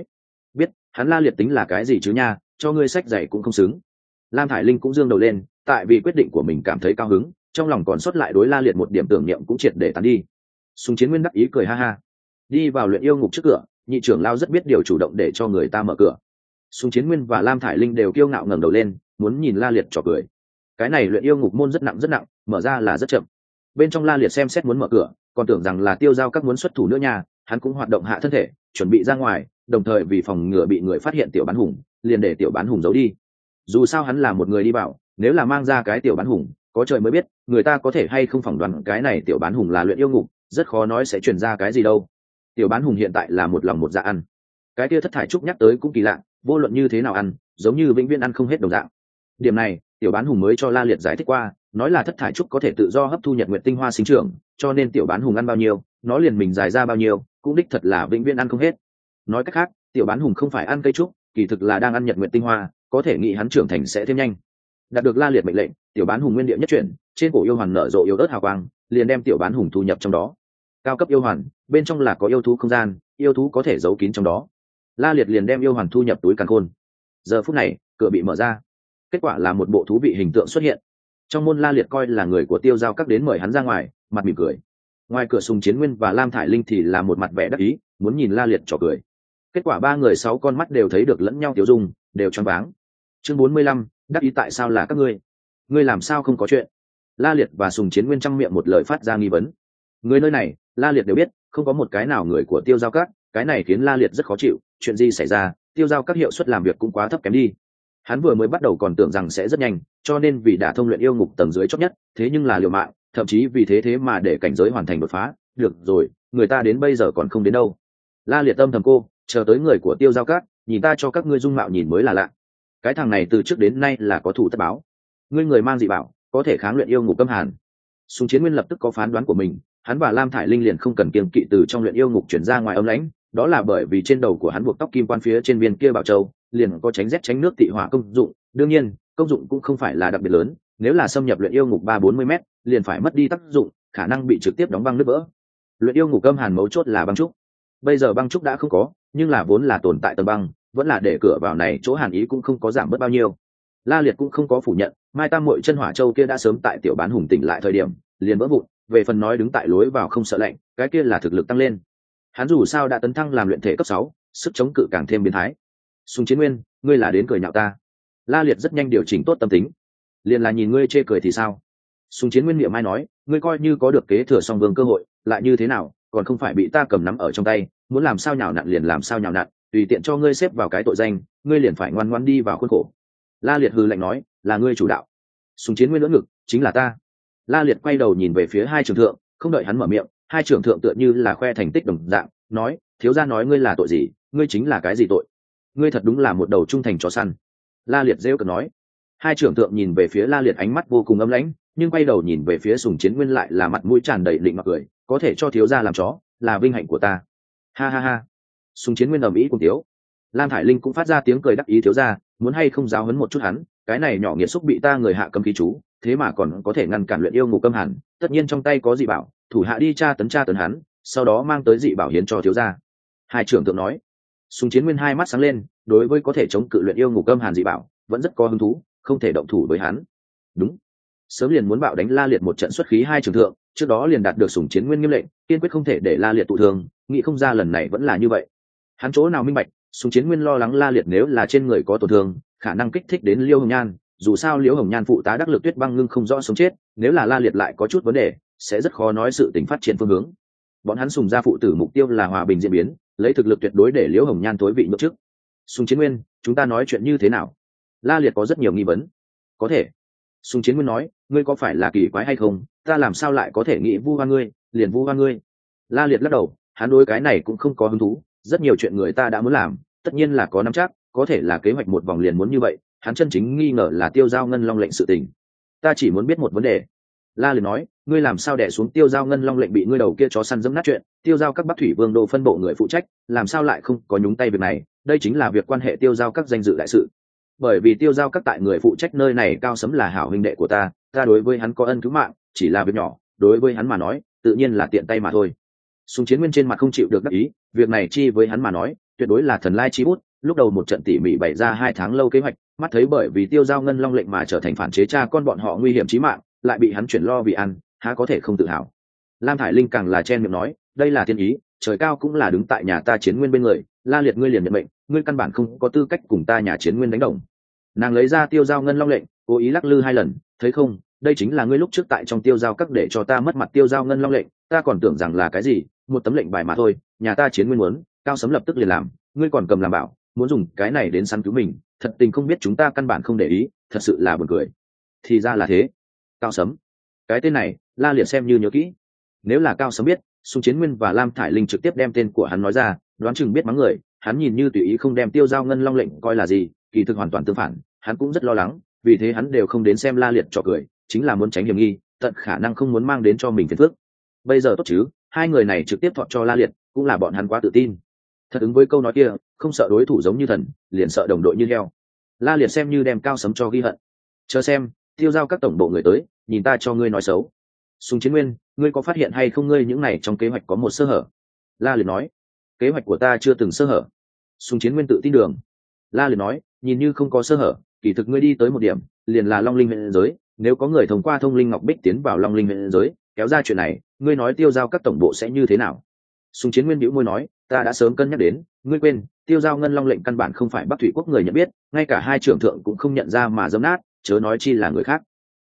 biết hắn La Liệt tính là cái gì chứ nha, cho ngươi sách giày cũng không xứng. Lam Thải Linh cũng dương đầu lên, tại vì quyết định của mình cảm thấy cao hứng, trong lòng còn sót lại đối La Liệt một điểm tưởng niệm cũng triệt để tán đi. Sùng Chiến Nguyên đắc ý cười ha ha, đi vào luyện yêu ngục trước cửa, nhị trưởng lao rất biết điều chủ động để cho người ta mở cửa. Sùng Chiến Nguyên và Lam Thải Linh đều kiêu ngạo ngẩng đầu lên, muốn nhìn La Liệt trò cười. Cái này luyện yêu ngục môn rất nặng, mở ra là rất chậm. Bên trong La Liệt xem xét muốn mở cửa, còn tưởng rằng là Tiêu Giao các muốn xuất thủ nữa nha, hắn cũng hoạt động hạ thân thể, chuẩn bị ra ngoài, đồng thời vì phòng ngừa bị người phát hiện tiểu bán hùng, liền để tiểu bán hùng giấu đi. Dù sao hắn là một người đi vào, nếu là mang ra cái tiểu bán hùng, có trời mới biết người ta có thể hay không phỏng đoán cái này tiểu bán hùng là luyện yêu ngục, rất khó nói sẽ truyền ra cái gì đâu. Tiểu bán hùng hiện tại là một lòng một dạ ăn. Cái kia thất thải trúc nhắc tới cũng kỳ lạ, vô luận như thế nào ăn, giống như vĩnh viễn ăn không hết đồng dạng. Điểm này tiểu bán hùng mới cho La Liệt giải thích qua, nói là thất thải trúc có thể tự do hấp thu nhật nguyệt tinh hoa sinh trưởng, cho nên tiểu bán hùng ăn bao nhiêu nó liền mình giải ra bao nhiêu, cũng đích thật là vĩnh viễn ăn không hết. Nói cách khác, tiểu bán hùng không phải ăn cây trúc, kỳ thực là đang ăn nhật nguyệt tinh hoa, có thể nghĩ hắn trưởng thành sẽ thêm nhanh. Đạt được La Liệt mệnh lệnh, tiểu bán hùng nguyên địa nhất chuyển, trên cổ yêu hoàn nở rộ yêu ớt hào quang, liền đem tiểu bán hùng thu nhập trong đó. Cao cấp yêu hoàn, bên trong là có yêu thú không gian, yêu thú có thể giấu kín trong đó. La Liệt liền đem yêu hoàn thu nhập túi càn khôn. Giờ phút này, cửa bị mở ra, kết quả là một bộ thú vị hình tượng xuất hiện. Trong môn La Liệt coi là người của Tiêu Giao các đến mời hắn ra ngoài, mặt mỉm cười. Ngoài cửa Sùng Chiến Nguyên và Lam Thải Linh thì là một mặt vẻ đắc ý, muốn nhìn La Liệt trò cười. Kết quả ba người sáu con mắt đều thấy được lẫn nhau tiêu dung, đều choáng váng. Chương 45, đắc ý tại sao là các ngươi? Ngươi làm sao không có chuyện? La Liệt và Sùng Chiến Nguyên trong miệng một lời phát ra nghi vấn. Người nơi này, La Liệt đều biết, không có một cái nào người của Tiêu Giao các, cái này khiến La Liệt rất khó chịu. Chuyện gì xảy ra? Tiêu Giao các hiệu suất làm việc cũng quá thấp kém đi. Hắn vừa mới bắt đầu còn tưởng rằng sẽ rất nhanh, cho nên vì đã thông luyện yêu ngục tầng dưới chót nhất, thế nhưng là liều mạng, thậm chí vì thế mà để cảnh giới hoàn thành đột phá. Được rồi, người ta đến bây giờ còn không đến đâu. La Liệt âm thầm cô, chờ tới người của Tiêu Giao các, nhìn ta cho các ngươi dung mạo nhìn mới là lạ. Cái thằng này từ trước đến nay là có thủ tất báo. Ngươi người mang dị bảo, có thể kháng luyện yêu ngục cấm hàn. Sùng Chiến Nguyên lập tức có phán đoán của mình, hắn và Lam Thải Linh liền không cần kiêng kỵ từ trong luyện yêu ngục chuyển ra ngoài ấm lãnh, đó là bởi vì trên đầu của hắn buộc tóc kim quan phía trên viên kia bảo châu, liền có tránh rét tránh nước tị hỏa công dụng. Đương nhiên, công dụng cũng không phải là đặc biệt lớn, nếu là xâm nhập luyện yêu ngục 3-40 mét, liền phải mất đi tác dụng, khả năng bị trực tiếp đóng băng nứt vỡ. Luyện yêu ngục cấm hàn mấu chốt là băng trúc. Bây giờ băng trúc đã không có, nhưng là vốn là tồn tại tầng băng, vẫn là để cửa vào này chỗ hàn ý cũng không có giảm bớt bao nhiêu. La Liệt cũng không có phủ nhận, Mai Tam Muội chân hỏa châu kia đã sớm tại tiểu bán hùng tỉnh lại thời điểm, liền vỡ vụn, về phần nói đứng tại lối vào không sợ lạnh, cái kia là thực lực tăng lên. Hắn dù sao đã tấn thăng làm luyện thể cấp 6, sức chống cự càng thêm biến thái. Sùng Chiến Nguyên, ngươi là đến cười nhạo ta? La Liệt rất nhanh điều chỉnh tốt tâm tính, liền là nhìn ngươi chê cười thì sao? Sùng Chiến Nguyên miệng mai nói, ngươi coi như có được kế thừa song vương cơ hội, lại như thế nào, còn không phải bị ta cầm nắm ở trong tay, muốn làm sao nhào nặn liền làm sao nhào nặn, tùy tiện cho ngươi xếp vào cái tội danh, ngươi liền phải ngoan ngoãn đi vào khuôn khổ. La Liệt hừ lạnh nói, là ngươi chủ đạo. Sùng Chiến Nguyên lưỡng ngực, chính là ta. La Liệt quay đầu nhìn về phía hai trưởng thượng, không đợi hắn mở miệng, hai trưởng thượng tựa như là khoe thành tích đồng dạng, nói, thiếu gia nói ngươi là tội gì, ngươi chính là cái gì tội? Ngươi thật đúng là một đầu trung thành chó săn. La Liệt rêu cợt nói. Hai trưởng thượng nhìn về phía La Liệt ánh mắt vô cùng âm lãnh, nhưng quay đầu nhìn về phía Sùng Chiến Nguyên lại là mặt mũi tràn đầy định mặc cười, có thể cho thiếu gia làm chó, là vinh hạnh của ta. Ha ha ha. Sùng Chiến Nguyên ầm ĩ cùng tiếu. Lam Thải Linh cũng phát ra tiếng cười đắc ý, thiếu gia, muốn hay không giáo huấn một chút hắn, cái này nhỏ nghiệt xúc bị ta người hạ cấm khí chú, thế mà còn có thể ngăn cản luyện yêu ngục cấm hàn, tất nhiên trong tay có dị bảo, thủ hạ đi tra tấn hắn, sau đó mang tới dị bảo hiến cho thiếu gia. Hai trưởng thượng nói. Sùng Chiến Nguyên hai mắt sáng lên, đối với có thể chống cự luyện yêu ngục cấm hàn dị bảo, vẫn rất có hứng thú, không thể động thủ với hắn. Đúng, sớm liền muốn bạo đánh La Liệt một trận xuất khí. Hai trưởng thượng trước đó liền đạt được Sùng Chiến Nguyên nghiêm lệnh, kiên quyết không thể để La Liệt tụ thương, nghĩ không ra lần này vẫn là như vậy. Hắn chỗ nào minh bạch, Sùng Chiến Nguyên lo lắng La Liệt nếu là trên người có tổn thương, khả năng kích thích đến Liêu Hồng Nhan, dù sao Liễu Hồng Nhan phụ tá đắc lực Tuyết Băng Ngưng không rõ sống chết, nếu là La Liệt lại có chút vấn đề, sẽ rất khó nói sự tình phát triển phương hướng. Bọn hắn Sùng gia phụ tử mục tiêu là hòa bình diễn biến, lấy thực lực tuyệt đối để Liễu Hồng Nhan tối vị nhượng chức. Sùng Chiến Nguyên, chúng ta nói chuyện như thế nào? La Liệt có rất nhiều nghi vấn. Có thể. Sùng Chiến Nguyên nói, ngươi có phải là kỳ quái hay không, ta làm sao lại có thể nghĩ vu oan ngươi, liền vu oan ngươi. La Liệt lắc đầu, hắn đối cái này cũng không có hứng thú, rất nhiều chuyện người ta đã muốn làm, tất nhiên là có nắm chắc, có thể là kế hoạch một vòng liền muốn như vậy, hắn chân chính nghi ngờ là Tiêu Giao Ngân Long lệnh sự tình. Ta chỉ muốn biết một vấn đề. La Liệt nói, ngươi làm sao đè xuống Tiêu Giao Ngân Long lệnh bị ngươi đầu kia chó săn dẫm nát chuyện, Tiêu Giao các Bắc Thủy Vương đô phân bộ người phụ trách, làm sao lại không có nhúng tay việc này, đây chính là việc quan hệ Tiêu Giao các danh dự đại sự. Bởi vì Tiêu Giao các tại người phụ trách nơi này Cao Sấm là hảo huynh đệ của ta đối với hắn có ân cứu mạng, chỉ là việc nhỏ, đối với hắn mà nói, tự nhiên là tiện tay mà thôi. Sùng Chiến Nguyên trên mặt không chịu được đắc ý, việc này chi với hắn mà nói, tuyệt đối là thần lai chi bút. Lúc đầu một trận tỉ mỉ bày ra 2 tháng lâu kế hoạch, mắt thấy bởi vì Tiêu Giao Ngân Long lệnh mà trở thành phản chế cha con bọn họ nguy hiểm chí mạng, lại bị hắn chuyển lo vì ăn, há có thể không tự hào. Lam Thải Linh càng là chen miệng nói, đây là thiên ý, trời cao cũng là đứng tại nhà ta Chiến Nguyên bên người, La Liệt ngươi liền nhận mệnh, ngươi căn bản không có tư cách cùng ta nhà Chiến Nguyên đánh đồng. Nàng lấy ra Tiêu Giao Ngân Long lệnh, cố ý lắc lư 2 lần, thấy không, đây chính là ngươi lúc trước tại trong Tiêu Giao các để cho ta mất mặt Tiêu Giao Ngân Long lệnh, ta còn tưởng rằng là cái gì, một tấm lệnh bài mà thôi, nhà ta Chiến Nguyên muốn, Cao Sấm lập tức liền làm, ngươi còn cầm làm bảo, muốn dùng cái này đến săn cứu mình, thật tình không biết chúng ta căn bản không để ý, thật sự là buồn cười. Thì ra là thế. Cao Sấm, cái tên này La Liệt xem như nhớ kỹ. Nếu là Cao Sấm biết Sùng Chiến Nguyên và Lam Thải Linh trực tiếp đem tên của hắn nói ra, đoán chừng biết mắng người. Hắn nhìn như tùy ý không đem Tiêu Giao Ngân Long lệnh coi là gì, kỳ thực hoàn toàn tương phản, hắn cũng rất lo lắng, vì thế hắn đều không đến xem La Liệt trò cười, chính là muốn tránh hiểm nghi, tận khả năng không muốn mang đến cho mình phiền phức. Bây giờ tốt chứ, 2 người này trực tiếp thọt cho La Liệt, cũng là bọn hắn quá tự tin. Thật ứng với câu nói kia, không sợ đối thủ giống như thần, liền sợ đồng đội như heo. La Liệt xem như đem Cao Sấm cho ghi hận. Chờ xem, Tiêu Giao các tổng bộ người tới, nhìn ta cho ngươi nói xấu. Sùng Chiến Nguyên, ngươi có phát hiện hay không ngươi những này trong kế hoạch có một sơ hở? La Liệt nói, kế hoạch của ta chưa từng sơ hở. Sùng Chiến Nguyên tự tin đường. La Liệt nói, nhìn như không có sơ hở, kỳ thực ngươi đi tới một điểm, liền là Long Linh huyện giới. Nếu có người thông qua Thông Linh Ngọc Bích tiến vào Long Linh huyện giới, kéo ra chuyện này, ngươi nói Tiêu Giao các tổng bộ sẽ như thế nào? Sùng Chiến Nguyên bĩu môi nói, ta đã sớm cân nhắc đến, ngươi quên, Tiêu Giao Ngân Long lệnh căn bản không phải Bắc Thủy quốc người nhận biết, ngay cả 2 trưởng thượng cũng không nhận ra mà dẫm nát, chớ nói chi là người khác.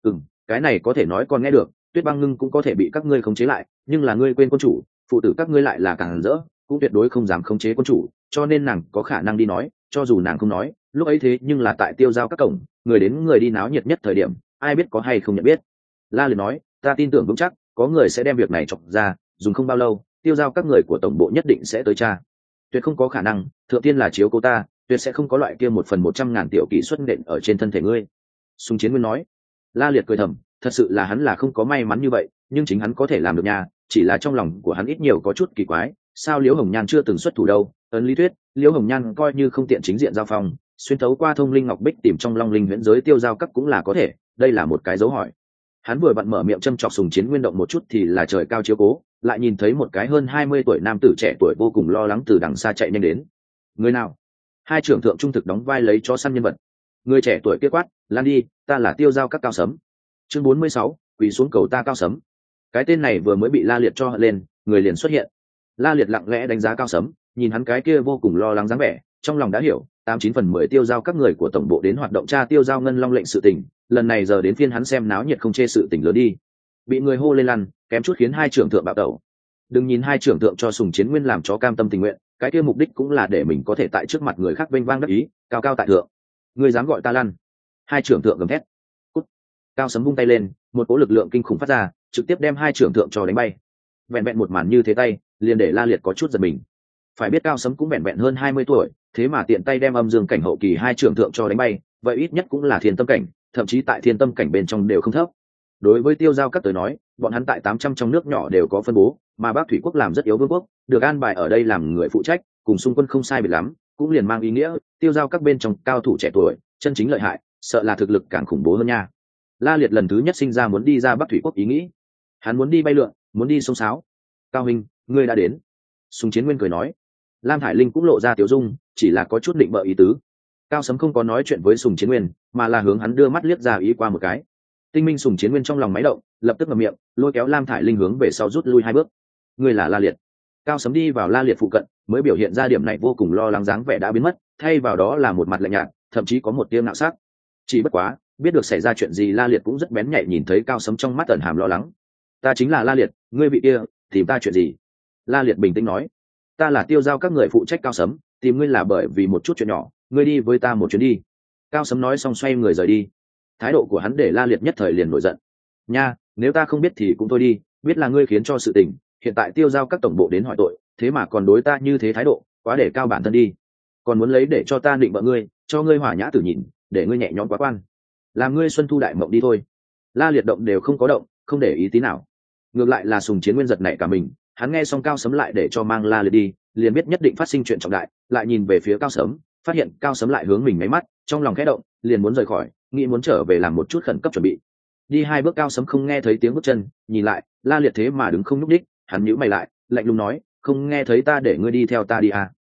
Cái này có thể nói còn nghe được, Tuyết Băng Ngưng cũng có thể bị các ngươi khống chế lại, nhưng là ngươi quên quân chủ, phụ tử các ngươi lại là càng rỡ, cũng tuyệt đối không dám khống chế quân chủ, cho nên nàng có khả năng đi nói, cho dù nàng không nói, lúc ấy thế nhưng là tại Tiêu Giao các cổng, người đến người đi náo nhiệt nhất thời điểm, ai biết có hay không nhận biết. La Liệt nói, ta tin tưởng vững chắc, có người sẽ đem việc này chọc ra, dùng không bao lâu, Tiêu Giao các người của tổng bộ nhất định sẽ tới tra. Tuyệt không có khả năng, thượng tiên là chiếu cố ta, tuyệt sẽ không có loại kia 1/100.000 tiểu kỹ xuất nện ở trên thân thể ngươi. Sùng Chiến Nguyên nói. La Liệt cười thầm, thật sự là hắn là không có may mắn như vậy, nhưng chính hắn có thể làm được nha, chỉ là trong lòng của hắn ít nhiều có chút kỳ quái, sao Liễu Hồng Nhan chưa từng xuất thủ đâu? Ấn lý thuyết, Liễu Hồng Nhan coi như không tiện chính diện giao phong, xuyên thấu qua Thông Linh Ngọc Bích tìm trong Long Linh huyễn giới Tiêu Giao các cũng là có thể, đây là một cái dấu hỏi. Hắn vừa vặn mở miệng châm chọc Sùng Chiến Nguyên động một chút thì là trời cao chiếu cố, lại nhìn thấy một cái hơn 20 tuổi nam tử trẻ tuổi vô cùng lo lắng từ đằng xa chạy nhanh đến. Người nào? 2 trưởng thượng trung thực đóng vai lấy chó săn nhân vật. Người trẻ tuổi kia quát, lan đi, ta là Tiêu Giao các Cao Sấm. Chương 46, quỳ xuống cầu ta Cao Sấm. Cái tên này vừa mới bị La Liệt cho hận lên, người liền xuất hiện. La Liệt lặng lẽ đánh giá Cao Sấm, nhìn hắn cái kia vô cùng lo lắng dáng vẻ, trong lòng đã hiểu, 89/10 Tiêu Giao các người của tổng bộ đến hoạt động tra Tiêu Giao Ngân Long lệnh sự tình, lần này giờ đến phiên hắn xem náo nhiệt không chê sự tình lớn đi. Bị người hô lên lăn, kém chút khiến 2 trưởng thượng bạo tẩu. Đừng nhìn 2 trưởng thượng cho Sùng Chiến Nguyên làm chó cam tâm tình nguyện, cái kia mục đích cũng là để mình có thể tại trước mặt người khác vênh vang đắc ý, cao cao tại thượng. Ngươi dám gọi ta lăn? 2 trưởng thượng gầm thét. Cút. Cao Sấm vung tay lên, một cỗ lực lượng kinh khủng phát ra, trực tiếp đem 2 trưởng thượng cho đánh bay. Vẹn vẹn một màn như thế tay, liền để La Liệt có chút giật mình. Phải biết Cao Sấm cũng vẹn vẹn hơn 20 tuổi, thế mà tiện tay đem âm dương cảnh hậu kỳ 2 trưởng thượng cho đánh bay, vậy ít nhất cũng là thiên tâm cảnh, thậm chí tại thiên tâm cảnh bên trong đều không thấp. Đối với Tiêu Giao các tới nói, bọn hắn tại 800 trong nước nhỏ đều có phân bố, mà Bắc Thủy quốc làm rất yếu vương quốc, được an bài ở đây làm người phụ trách, cùng xung quân không sai biệt lắm, cũng liền mang ý nghĩa Tiêu Giao các bên trong cao thủ trẻ tuổi, chân chính lợi hại, sợ là thực lực càng khủng bố hơn nha. La Liệt lần thứ nhất sinh ra muốn đi ra Bắc Thủy quốc ý nghĩ, hắn muốn đi bay lượn, muốn đi sông sáo. Cao Minh, ngươi đã đến. Sùng Chiến Nguyên cười nói. Lam Thải Linh cũng lộ ra tiểu dung, chỉ là có chút định bợ ý tứ. Cao Sấm không có nói chuyện với Sùng Chiến Nguyên, mà là hướng hắn đưa mắt liếc ra ý qua một cái. Tinh minh Sùng Chiến Nguyên trong lòng máy động, lập tức ngậm miệng, lôi kéo Lam Thải Linh hướng về sau rút lui 2 bước. Ngươi là La Liệt. Cao Sấm đi vào La Liệt phụ cận, mới biểu hiện ra điểm này vô cùng lo lắng dáng vẻ đã biến mất, thay vào đó là một mặt lạnh nhạt, thậm chí có một tia ngạo sắc. Chỉ bất quá, biết được xảy ra chuyện gì La Liệt cũng rất bén nhạy nhìn thấy Cao Sấm trong mắt ẩn hàm lo lắng. Ta chính là La Liệt, ngươi vị kia, tìm ta chuyện gì? La Liệt bình tĩnh nói. Ta là Tiêu Giao các người phụ trách Cao Sấm, tìm ngươi là bởi vì một chút chuyện nhỏ, ngươi đi với ta một chuyến đi. Cao Sấm nói xong xoay người rời đi. Thái độ của hắn để La Liệt nhất thời liền nổi giận. Nha, nếu ta không biết thì cũng thôi đi, biết là ngươi khiến cho sự tình, hiện tại Tiêu Giao các tổng bộ đến hỏi tội, thế mà còn đối ta như thế thái độ, quá để cao bản thân đi. Còn muốn lấy để cho ta định bợ ngươi, cho ngươi hỏa nhã tử nhìn, để ngươi nhẹ nhõm quá quan. Làm ngươi xuân thu đại mộng đi thôi. La Liệt động đều không có động, không để ý tí nào. Ngược lại là Sùng Chiến Nguyên giật nảy cả mình, hắn nghe xong Cao Sấm lại để cho mang La Liệt đi, liền biết nhất định phát sinh chuyện trọng đại, lại nhìn về phía Cao Sấm, phát hiện Cao Sấm lại hướng mình máy mắt, trong lòng khẽ động, liền muốn rời khỏi, nghĩ muốn trở về làm một chút khẩn cấp chuẩn bị. Đi 2 bước Cao Sấm không nghe thấy tiếng bước chân, nhìn lại, La Liệt thế mà đứng không nhúc đích, hắn nhíu mày lại, lạnh lùng nói, không nghe thấy ta để ngươi đi theo ta đi à?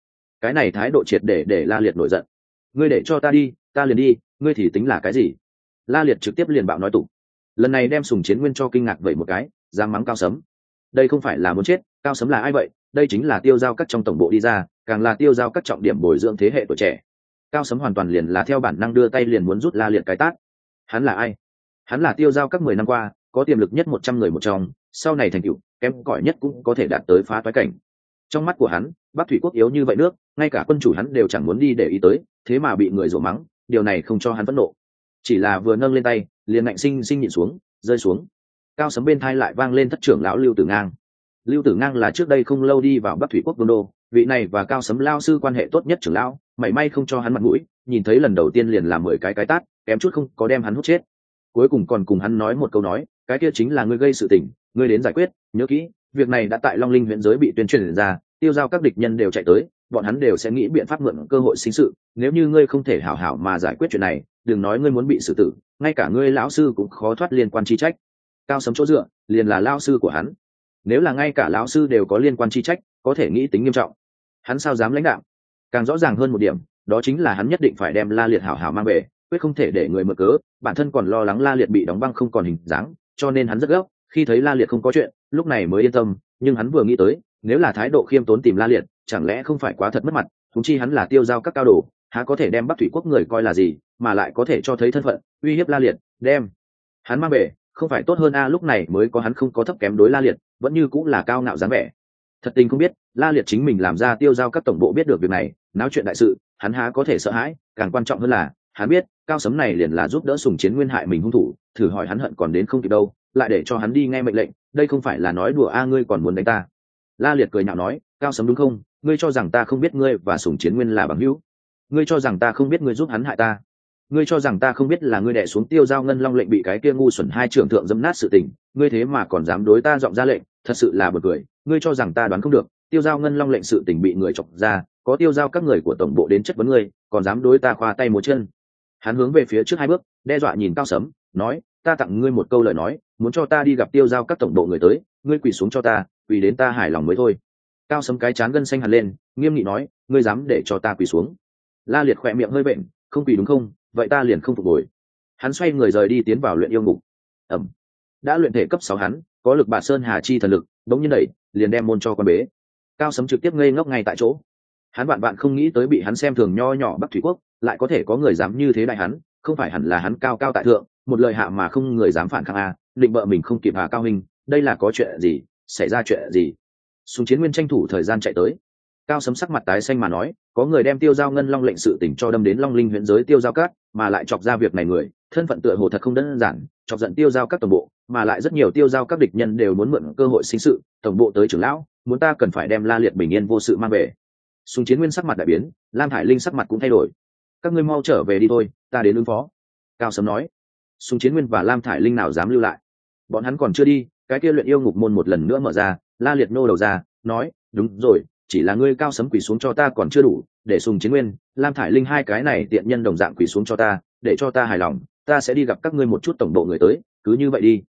cái này thái độ triệt để La Liệt nổi giận. Ngươi để cho ta đi, ta liền đi, ngươi thì tính là cái gì? La Liệt trực tiếp liền bạo nói tục. Lần này đem Sùng Chiến Nguyên cho kinh ngạc vậy một cái, dám mắng Cao Sấm. Đây không phải là muốn chết, Cao Sấm là ai vậy? Đây chính là Tiêu Giao Các trong tổng bộ đi ra, càng là Tiêu Giao Các trọng điểm bồi dưỡng thế hệ tuổi trẻ. Cao Sấm hoàn toàn liền là theo bản năng đưa tay liền muốn rút La Liệt cái tát. Hắn là ai? Hắn là Tiêu Giao Các 10 năm qua có tiềm lực nhất 100 người một trong, sau này thành tựu kém cỏi nhất cũng có thể đạt tới phá toái cảnh. Trong mắt của hắn, Bắc Thủy Quốc yếu như vậy nước, ngay cả quân chủ hắn đều chẳng muốn đi để ý tới, thế mà bị người rủa mắng, điều này không cho hắn phẫn nộ. Chỉ là vừa nâng lên tay, liền ngạnh sinh sinh nhịn xuống, rơi xuống. Cao Sấm bên thai lại vang lên thất trưởng lão Lưu Tử Ngang. Lưu Tử Ngang là trước đây không lâu đi vào Bắc Thủy Quốc vương đô, vị này và Cao Sấm lao sư quan hệ tốt nhất trưởng lão, mảy may không cho hắn mặt mũi, nhìn thấy lần đầu tiên liền làm 10 cái tát, kém chút không có đem hắn hút chết. Cuối cùng còn cùng hắn nói một câu nói, cái kia chính là ngươi gây sự tình, ngươi đến giải quyết, nhớ kỹ, việc này đã tại Long Linh huyện giới bị tuyên truyền ra, Tiêu Giao các địch nhân đều chạy tới, bọn hắn đều sẽ nghĩ biện pháp mượn cơ hội sinh sự, nếu như ngươi không thể hảo hảo mà giải quyết chuyện này, đừng nói ngươi muốn bị xử tử, ngay cả ngươi lão sư cũng khó thoát liên quan chi trách. Cao Sấm chỗ dựa liền là lão sư của hắn, nếu là ngay cả lão sư đều có liên quan chi trách, có thể nghĩ tính nghiêm trọng. Hắn sao dám lãnh đạo? Càng rõ ràng hơn một điểm, đó chính là hắn nhất định phải đem La Liệt hảo hảo mang về, quyết không thể để người mượn cớ, bản thân còn lo lắng La Liệt bị đóng băng không còn hình dáng, cho nên hắn rất gấp, khi thấy La Liệt không có chuyện, lúc này mới yên tâm, nhưng hắn vừa nghĩ tới, nếu là thái độ khiêm tốn tìm La Liệt, chẳng lẽ không phải quá thật mất mặt, huống chi hắn là Tiêu Giao các cao đồ, há có thể đem Bắc Thủy Quốc người coi là gì, mà lại có thể cho thấy thân phận, uy hiếp La Liệt, đem hắn mang về, không phải tốt hơn lúc này mới có hắn không có thấp kém đối La Liệt, vẫn như cũng là cao ngạo dáng vẻ. Thật tình không biết, La Liệt chính mình làm ra Tiêu Giao các tổng bộ biết được việc này, náo chuyện đại sự, hắn há có thể sợ hãi, càng quan trọng hơn là, hắn biết, Cao Sấm này liền là giúp đỡ Sùng Chiến Nguyên hại mình hung thủ, thử hỏi hắn hận còn đến không kịp đâu, lại để cho hắn đi nghe mệnh lệnh, đây không phải là nói đùa ngươi còn muốn đánh ta. La Liệt cười nhạo nói, Cao Sấm đúng không, ngươi cho rằng ta không biết ngươi và Sùng Chiến Nguyên là bằng hữu, ngươi cho rằng ta không biết ngươi giúp hắn hại ta, ngươi cho rằng ta không biết là ngươi đè xuống Tiêu Giao Ngân Long lệnh bị cái kia ngu xuẩn hai trưởng thượng dẫm nát sự tình, ngươi thế mà còn dám đối ta giọng ra lệnh, thật sự là buồn cười, ngươi cho rằng ta đoán không được, Tiêu Giao Ngân Long lệnh sự tình bị người chọc ra, có Tiêu Giao các người của tổng bộ đến chất vấn ngươi, còn dám đối ta khoa tay múa chân. Hắn hướng về phía trước 2 bước, đe dọa nhìn Cao Sấm, nói, ta tặng ngươi một câu lời nói, muốn cho ta đi gặp Tiêu Giao các tổng bộ người tới, ngươi quỳ xuống cho ta, quỳ đến ta hài lòng mới thôi. Cao Sấm cái trán gân xanh hẳn lên, nghiêm nghị nói, ngươi dám để cho ta quỳ xuống? La Liệt khỏe miệng hơi vện, không quỳ đúng không, vậy ta liền không phục hồi. Hắn xoay người rời đi tiến vào luyện yêu ngục. Đã luyện thể cấp 6 hắn, có lực Bạt Sơn Hà chi thần lực, đống nhiên đẩy, liền đem môn cho quan bế. Cao Sấm trực tiếp ngây ngốc ngay tại chỗ. Hắn bạn không nghĩ tới bị hắn xem thường nho nhỏ Bắc Thủy Quốc, lại có thể có người dám như thế đại hắn, không phải hẳn là hắn cao cao tại thượng, một lời hạ mà không người dám phản kháng định bợ mình không kịp Cao Hình, đây là có chuyện gì, xảy ra chuyện gì? Sùng Chiến Nguyên tranh thủ thời gian chạy tới. Cao Sấm sắc mặt tái xanh mà nói, có người đem Tiêu Giao Ngân Long lệnh sự tình cho đâm đến Long Linh huyện giới Tiêu Giao các, mà lại chọc ra việc này người, thân phận tựa hồ thật không đơn giản, chọc giận Tiêu Giao các tổng bộ, mà lại rất nhiều Tiêu Giao các địch nhân đều muốn mượn cơ hội sinh sự, tổng bộ tới trưởng lão, muốn ta cần phải đem La Liệt bình yên vô sự mang về. Sùng Chiến Nguyên sắc mặt đại biến, Lam Thải Linh sắc mặt cũng thay đổi. Các ngươi mau trở về đi thôi, ta đến ứng phó. Cao Sấm nói. Sùng Chiến Nguyên và Lam Thải Linh nào dám lưu lại? Bọn hắn còn chưa đi, cái kia luyện yêu ngục môn một lần nữa mở ra, La Liệt nô đầu ra, nói, đúng rồi, chỉ là ngươi Cao Sấm quỳ xuống cho ta còn chưa đủ, để Sùng Chiến Nguyên, Lam Thải Linh hai cái này tiện nhân đồng dạng quỳ xuống cho ta, để cho ta hài lòng, ta sẽ đi gặp các ngươi một chút tổng bộ người tới, cứ như vậy đi.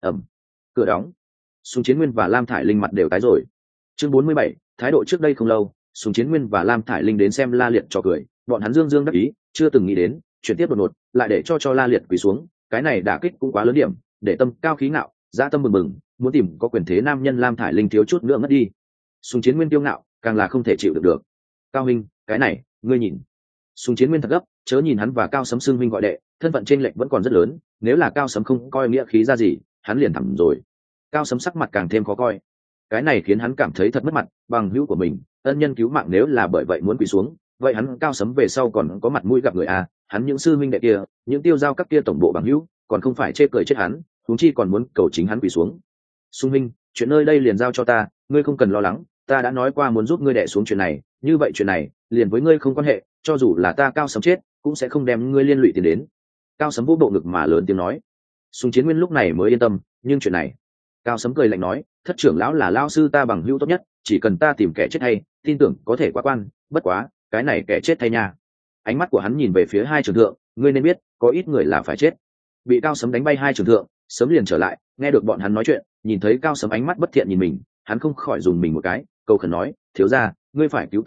Cửa đóng. Sùng Chiến Nguyên và Lam Thải Linh mặt đều tái rồi. Chương 47, thái độ trước đây không lâu, Sùng Chiến Nguyên và Lam Thải Linh đến xem La Liệt cho cười, bọn hắn dương dương đắc ý, chưa từng nghĩ đến, chuyển tiếp đột ngột, lại để cho La Liệt quỳ xuống, cái này đả kích cũng quá lớn điểm, để tâm cao khí ngạo, dã tâm bừng bừng, muốn tìm có quyền thế nam nhân Lam Thải Linh thiếu chút nữa ngất đi. Sùng Chiến Nguyên tiêu ngạo, càng là không thể chịu được. Cao Minh, cái này, ngươi nhìn. Sùng Chiến Nguyên thật gấp, chớ nhìn hắn và Cao Sấm xưng huynh gọi đệ, thân phận chênh lệch vẫn còn rất lớn, nếu là Cao Sấm không coi nghĩa khí ra gì, hắn liền thẳng rồi. Cao Sấm sắc mặt càng thêm khó coi. Cái này khiến hắn cảm thấy thật mất mặt, bằng hữu của mình, ân nhân cứu mạng nếu là bởi vậy muốn quỳ xuống, vậy hắn Cao Sấm về sau còn có mặt mũi gặp người hắn những sư huynh đệ kia, những Tiêu Giao các kia tổng bộ bằng hữu, còn không phải chê cười chết hắn, huống chi còn muốn cầu chính hắn quỳ xuống. Xung huynh, chuyện nơi đây liền giao cho ta, ngươi không cần lo lắng, ta đã nói qua muốn giúp ngươi đè xuống chuyện này, như vậy chuyện này liền với ngươi không quan hệ, cho dù là ta Cao Sấm chết cũng sẽ không đem ngươi liên lụy tiền đến. Cao Sấm vỗ bộ ngực mà lớn tiếng nói. Sùng Chiến Nguyên lúc này mới yên tâm, nhưng chuyện này, Cao Sấm cười lạnh nói, thất trưởng lão là lao sư ta bằng hữu tốt nhất, chỉ cần ta tìm kẻ chết hay, tin tưởng có thể qua quan, bất quá cái này kẻ chết thay nha. Ánh mắt của hắn nhìn về phía hai trưởng thượng, ngươi nên biết có ít người là phải chết. Bị Cao Sấm đánh bay hai trưởng thượng, sớm liền trở lại, nghe được bọn hắn nói chuyện, nhìn thấy Cao Sấm ánh mắt bất thiện nhìn mình, hắn không khỏi dùng mình một cái, cầu khẩn nói, thiếu gia, ngươi phải cứu ta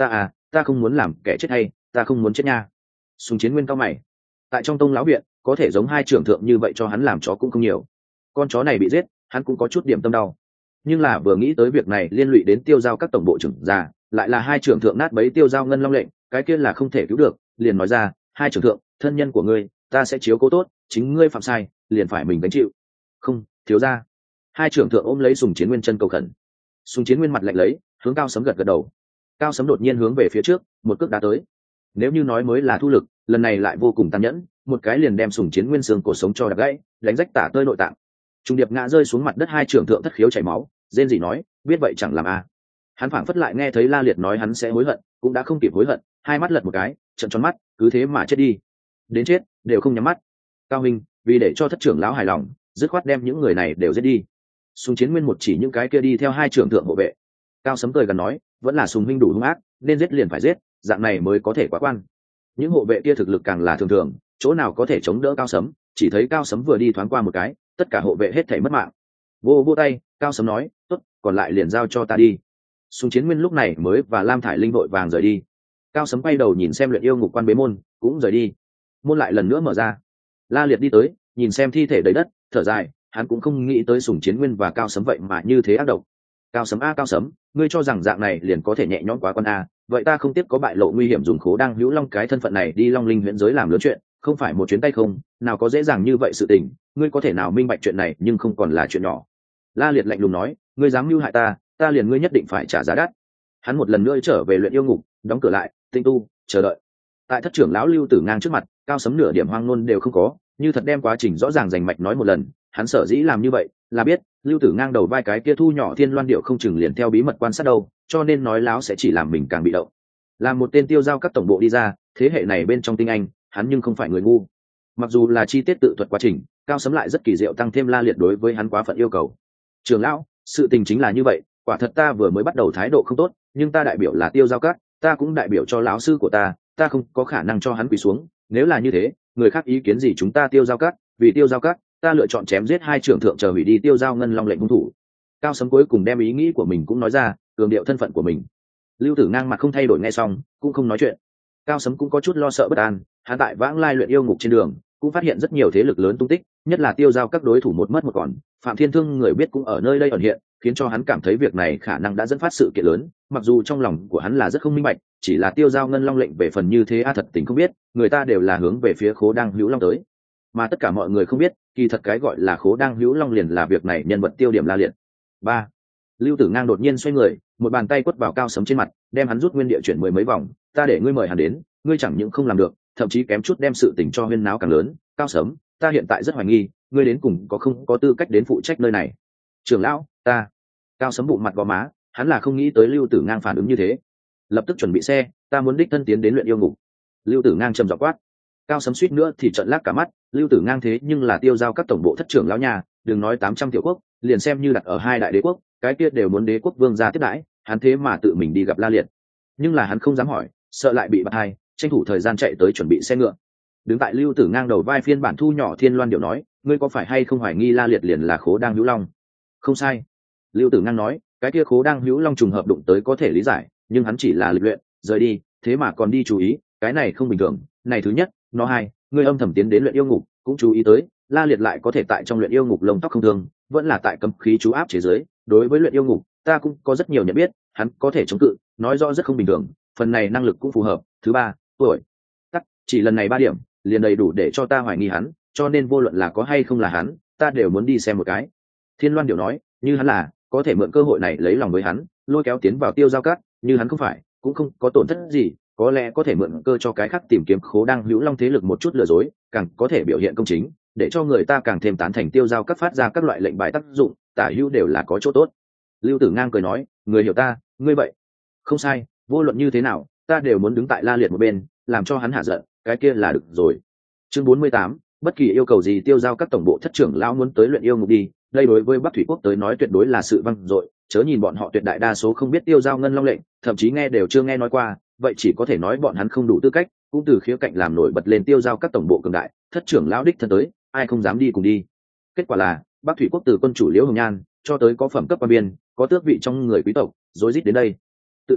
ta không muốn làm kẻ chết hay, ta không muốn chết nha. Sùng Chiến Nguyên cao mày. Tại trong tông lão viện có thể giống hai trưởng thượng như vậy cho hắn làm chó cũng không nhiều, con chó này bị giết hắn cũng có chút điểm tâm đau, nhưng là vừa nghĩ tới việc này liên lụy đến tiêu giao các tổng bộ trưởng già, lại là hai trưởng thượng nát bấy tiêu giao ngân long lệnh, cái kia là không thể cứu được, liền nói ra, hai trưởng thượng, thân nhân của ngươi ta sẽ chiếu cố tốt, chính ngươi phạm sai liền phải mình gánh chịu. Không, thiếu gia. Hai trưởng thượng ôm lấy Sùng Chiến Nguyên chân cầu khẩn. Sùng Chiến Nguyên mặt lạnh lấy, hướng Cao Sấm gật gật đầu. Cao Sấm đột nhiên hướng về phía trước, một cước đá tới. Nếu như nói mới là thu lực, lần này lại vô cùng tàn nhẫn, một cái liền đem Sùng Chiến Nguyên xương cổ sống cho đập gãy, đánh rách tả tơi nội tạng. Trung điệp ngã rơi xuống mặt đất, hai trưởng thượng thất khiếu chảy máu, rên rỉ nói, biết vậy chẳng làm a. Hắn phảng phất lại nghe thấy La Liệt nói hắn sẽ hối hận, cũng đã không kịp hối hận, hai mắt lật một cái, trợn tròn mắt, cứ thế mà chết đi. Đến chết đều không nhắm mắt. Cao Minh, vì để cho thất trưởng lão hài lòng, dứt khoát đem những người này đều giết đi. Sùng Chiến Nguyên một chỉ những cái kia đi theo hai trưởng thượng hộ vệ. Cao Sấm cười gần nói, vẫn là Sùng huynh đủ hung ác, nên giết liền phải giết, dạng này mới có thể quá quan. Những hộ vệ kia thực lực càng là thường thường, chỗ nào có thể chống đỡ Cao Sấm, chỉ thấy Cao Sấm vừa đi thoáng qua một cái, tất cả hộ vệ hết thảy mất mạng. Vô tay, Cao Sấm nói, tốt, còn lại liền giao cho ta đi. Sùng Chiến Nguyên lúc này mới và Lam Thải Linh vội vàng rời đi. Cao Sấm quay đầu nhìn xem luyện yêu ngục quan bế môn, cũng rời đi. Môn lại lần nữa mở ra. La Liệt đi tới, nhìn xem thi thể đầy đất, thở dài, hắn cũng không nghĩ tới Sùng Chiến Nguyên và Cao Sấm vậy mà như thế ác độc. Cao Sấm a Cao Sấm, ngươi cho rằng dạng này liền có thể nhẹ nhõm quá con a? Vậy ta không tiếc có bại lộ nguy hiểm dùng Khố Đang Hữu Long cái thân phận này đi Long Linh huyễn giới làm lớn chuyện, không phải một chuyến tay không, nào có dễ dàng như vậy sự tình, ngươi có thể nào minh bạch chuyện này, nhưng không còn là chuyện nhỏ. La Liệt lạnh lùng nói, ngươi dám mưu hại ta, ta liền ngươi nhất định phải trả giá đắt. Hắn một lần nữa trở về luyện yêu ngục, đóng cửa lại, tinh tu, chờ đợi. Tại thất trưởng lão Lưu Tử Ngang trước mặt, Cao Sấm nửa điểm hoang ngôn đều không có, như thật đem quá trình rõ ràng rành mạch nói một lần. Hắn sở dĩ làm như vậy là biết Lưu Tử Ngang đầu vai cái kia thu nhỏ Thiên Loan Điệu không chừng liền theo bí mật quan sát đâu, cho nên nói láo sẽ chỉ làm mình càng bị động. Làm một tên tiêu giao các tổng bộ đi ra, thế hệ này bên trong tinh anh, hắn nhưng không phải người ngu. Mặc dù là chi tiết tự thuật quá trình, Cao Sấm lại rất kỳ diệu tăng thêm La Liệt đối với hắn quá phận yêu cầu. Trưởng lão, sự tình chính là như vậy, quả thật ta vừa mới bắt đầu thái độ không tốt, nhưng ta đại biểu là tiêu giao các, ta cũng đại biểu cho lão sư của ta không có khả năng cho hắn quỳ xuống. Nếu là như thế, người khác ý kiến gì chúng ta tiêu giao các, vì tiêu giao các, ta lựa chọn chém giết hai trưởng thượng chờ hủy đi tiêu giao ngân long lệnh hung thủ. Cao Sấm cuối cùng đem ý nghĩ của mình cũng nói ra, cường điệu thân phận của mình. Lưu Tử Ngang mặt không thay đổi nghe xong, cũng không nói chuyện. Cao Sấm cũng có chút lo sợ bất an, hắn tại vãng lai luyện yêu ngục trên đường, cũng phát hiện rất nhiều thế lực lớn tung tích, nhất là tiêu giao các đối thủ một mất một còn, Phạm Thiên Thương người biết cũng ở nơi đây ẩn hiện, khiến cho hắn cảm thấy việc này khả năng đã dẫn phát sự kiện lớn, mặc dù trong lòng của hắn là rất không minh bạch, chỉ là tiêu giao ngân long lệnh về phần như thế thật tình không biết, người ta đều là hướng về phía Khố Đang Hữu Long tới. Mà tất cả mọi người không biết, kỳ thật cái gọi là Khố Đang Hữu Long liền là việc này nhân vật tiêu điểm La Liệt. 3. Lưu Tử Ngang đột nhiên xoay người, một bàn tay quất vào Cao Sấm trên mặt, đem hắn rút nguyên địa chuyển mười mấy vòng, ta để ngươi mời hắn đến, ngươi chẳng những không làm được, thậm chí kém chút đem sự tình cho huyên náo càng lớn. Cao Sấm, ta hiện tại rất hoài nghi, ngươi đến cùng có không có tư cách đến phụ trách nơi này. Trưởng lão, ta. Cao Sấm bụng mặt gò má, hắn là không nghĩ tới Lưu Tử Ngang phản ứng như thế. Lập tức chuẩn bị xe, ta muốn đích thân tiến đến luyện yêu ngục. Lưu Tử Ngang trầm giọng quát. Cao Sấm suýt nữa thì trợn lác cả mắt, Lưu Tử Ngang thế nhưng là tiêu giao các tổng bộ thất trưởng lão nhà, đừng nói 800 tiểu quốc, liền xem như đặt ở hai đại đế quốc, cái kia đều muốn đế quốc vương gia tiếp đãi, hắn thế mà tự mình đi gặp La Liệt. Nhưng là hắn không dám hỏi, sợ lại bị bắt hai, tranh thủ thời gian chạy tới chuẩn bị xe ngựa. Đứng tại Lưu Tử Ngang đầu vai phiên bản thu nhỏ Thiên Loan Điệu nói, ngươi có phải hay không hoài nghi La Liệt liền là Khố Đang Hữu Long? Không sai. Lưu Tử Ngang nói, cái kia Khố Đang Hữu Long trùng hợp đụng tới có thể lý giải, nhưng hắn chỉ là lịch luyện, rời đi, thế mà còn đi chú ý, cái này không bình thường. Này thứ nhất, nó hai, ngươi âm thầm tiến đến luyện yêu ngục, cũng chú ý tới, La Liệt lại có thể tại trong luyện yêu ngục lông tóc không thương, vẫn là tại cấm khí chú áp chế giới. Đối với luyện yêu ngục, ta cũng có rất nhiều nhận biết, hắn có thể chống cự, nói rõ rất không bình thường, phần này năng lực cũng phù hợp. Thứ ba, tuổi tắc, chỉ lần này 3 điểm liền đầy đủ để cho ta hoài nghi hắn, cho nên vô luận là có hay không là hắn, ta đều muốn đi xem một cái. Thiên Loan Điệu nói, như hắn là, có thể mượn cơ hội này lấy lòng với hắn, lôi kéo tiến vào tiêu giao cát, như hắn không phải, cũng không có tổn thất gì, có lẽ có thể mượn cơ cho cái khác tìm kiếm Khố Đang Hữu Long thế lực một chút lừa dối, càng có thể biểu hiện công chính, để cho người ta càng thêm tán thành tiêu giao các phát ra các loại lệnh bài tác dụng, tả hữu đều là có chỗ tốt. Lưu Tử Ngang cười nói, người hiểu ta, ngươi vậy. Không sai, vô luận như thế nào, ta đều muốn đứng tại La Liệt một bên, làm cho hắn hạ giận, cái kia là được rồi. Chương 48, bất kỳ yêu cầu gì tiêu giao các tổng bộ thất trưởng lão muốn tới luyện yêu ngục đi, đây đối với Bắc Thủy Quốc tới nói tuyệt đối là sự vang dội, chớ nhìn bọn họ tuyệt đại đa số không biết tiêu giao ngân long lệnh, thậm chí nghe đều chưa nghe nói qua, vậy chỉ có thể nói bọn hắn không đủ tư cách, cũng từ khía cạnh làm nổi bật lên tiêu giao các tổng bộ cường đại, thất trưởng lão đích thân tới, ai không dám đi cùng đi. Kết quả là, Bắc Thủy Quốc từ quân chủ Liễu Hồng Nhan cho tới có phẩm cấp quan biên, có tước vị trong người quý tộc, rối rít đến đây. Tự nhiên,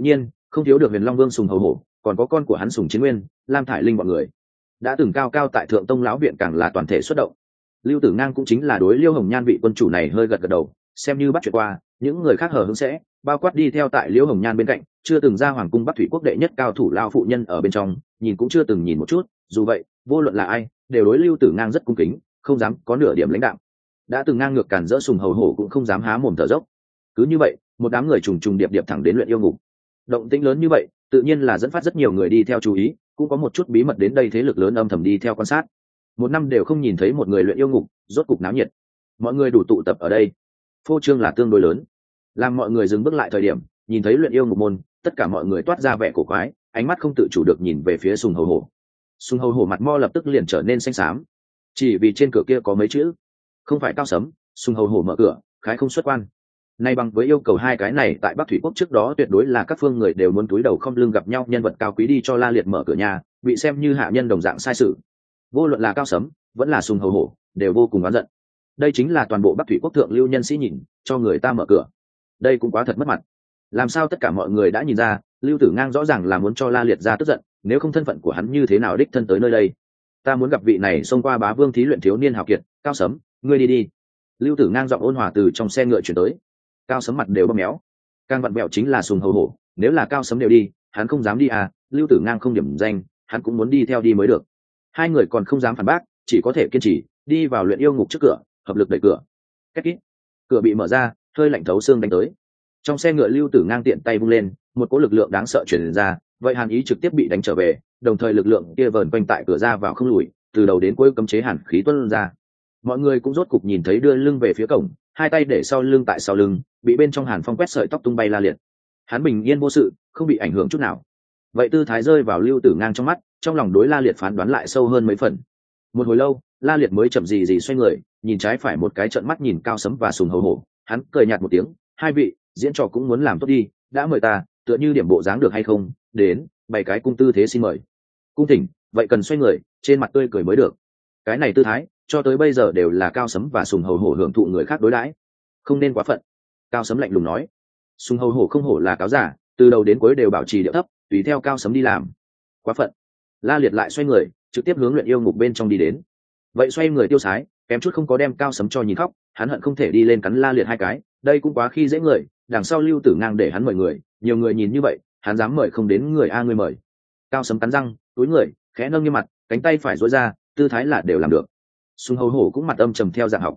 không thiếu được huyền long vương Sùng Hầu Hổ, còn có con của hắn Sùng Chiến Nguyên, Lam Thải Linh bọn người đã từng cao cao tại thượng tông lão viện càng là toàn thể xuất động. Lưu Tử Ngang cũng chính là đối Liêu Hồng Nhan vị quân chủ này hơi gật gật đầu, xem như bắt chuyện qua, những người khác hờ hững sẽ bao quát đi theo tại Liêu Hồng Nhan bên cạnh, chưa từng ra hoàng cung Bắc Thủy quốc đệ nhất cao thủ lao phụ nhân ở bên trong, nhìn cũng chưa từng nhìn một chút, dù vậy, vô luận là ai, đều đối Lưu Tử Ngang rất cung kính, không dám có nửa điểm lãnh đạm. Đã từng ngang ngược cản rỡ Sùng Hầu Hổ cũng không dám há mồm thở dốc. Cứ như vậy, một đám người trùng trùng điệp điệp thẳng đến luyện yêu ngục. Động tĩnh lớn như vậy, tự nhiên là dẫn phát rất nhiều người đi theo chú ý, cũng có một chút bí mật đến đây thế lực lớn âm thầm đi theo quan sát. Một năm đều không nhìn thấy một người luyện yêu ngục, rốt cục náo nhiệt. Mọi người đủ tụ tập ở đây, phô trương là tương đối lớn. Làm mọi người dừng bước lại thời điểm, nhìn thấy luyện yêu ngục môn, tất cả mọi người toát ra vẻ cổ quái, ánh mắt không tự chủ được nhìn về phía Sùng Hầu Hổ. Sùng Hầu Hổ mặt mo lập tức liền trở nên xanh xám, chỉ vì trên cửa kia có mấy chữ, không phải Cao Sấm. Sùng Hầu Hổ mở cửa, khái không xuất quan. Nay bằng với yêu cầu hai cái này tại Bắc Thủy quốc trước đó tuyệt đối là các phương người đều muốn túi đầu không lưng gặp nhau nhân vật cao quý đi cho La Liệt mở cửa nhà, bị xem như hạ nhân đồng dạng sai sự. Vô luận là Cao Sấm, vẫn là Sùng Hầu Hổ, đều vô cùng oán giận. Đây chính là toàn bộ Bắc Thủy quốc thượng lưu nhân sĩ nhìn, cho người ta mở cửa. Đây cũng quá thật mất mặt. Làm sao tất cả mọi người đã nhìn ra, Lưu Tử Ngang rõ ràng là muốn cho La Liệt ra tức giận, nếu không thân phận của hắn như thế nào đích thân tới nơi đây. Ta muốn gặp vị này xông qua bá vương thí luyện thiếu niên hào kiệt, Cao Sấm, ngươi đi đi. Lưu Tử Ngang giọng ôn hòa từ trong xe ngựa chuyển tới. Cao Sấm mặt đều bóp méo, càng vặn vẹo chính là Sùng Hầu Hổ, nếu là Cao Sấm đều đi, hắn không dám đi à? Lưu Tử Ngang không điểm danh, hắn cũng muốn đi theo đi mới được. Hai người còn không dám phản bác, chỉ có thể kiên trì đi vào luyện yêu ngục trước cửa, hợp lực đẩy cửa. Két kít, cửa bị mở ra, hơi lạnh thấu xương đánh tới. Trong xe ngựa Lưu Tử Ngang tiện tay vung lên, một cỗ lực lượng đáng sợ truyền ra, vậy hàn ý trực tiếp bị đánh trở về, đồng thời lực lượng kia vờn quanh tại cửa ra vào không lùi, từ đầu đến cuối cấm chế hàn khí tuôn ra. Mọi người cũng rốt cục nhìn thấy đưa lưng về phía cổng, hai tay để sau lưng tại sau lưng, bị bên trong hàn phong quét sợi tóc tung bay La Liệt. Hắn bình yên vô sự, không bị ảnh hưởng chút nào. Vậy tư thái rơi vào Lưu Tử Ngang trong mắt, trong lòng đối La Liệt phán đoán lại sâu hơn mấy phần. Một hồi lâu, La Liệt mới chậm gì xoay người, nhìn trái phải một cái trợn mắt nhìn Cao Sấm và Sùng Hầu Hổ, hắn cười nhạt một tiếng, hai vị, diễn trò cũng muốn làm tốt đi, đã mời ta, tựa như điểm bộ dáng được hay không, đến, bày cái cung tư thế xin mời. Cung thỉnh, vậy cần xoay người, trên mặt tươi cười mới được. Cái này tư thái, cho tới bây giờ đều là Cao Sấm và Sùng Hầu Hổ hưởng thụ người khác đối đãi, không nên quá phận. Cao Sấm lạnh lùng nói. Sùng Hầu Hổ không hổ là cáo giả, từ đầu đến cuối đều bảo trì điệu thấp, tùy theo Cao Sấm đi làm. Quá phận. La Liệt lại xoay người, trực tiếp hướng luyện yêu ngục bên trong đi đến. Vậy xoay người tiêu sái, kém chút không có đem Cao Sấm cho nhìn khóc, hắn hận không thể đi lên cắn La Liệt hai cái, đây cũng quá khi dễ người, đằng sau Lưu Tử Ngang để hắn mời người, nhiều người nhìn như vậy, hắn dám mời không đến người a, người mời. Cao Sấm cắn răng, túi người, khẽ nâng như mặt, cánh tay phải duỗi ra, tư thái là đều làm được. Sùng Hầu Hổ cũng mặt âm trầm theo dạng học.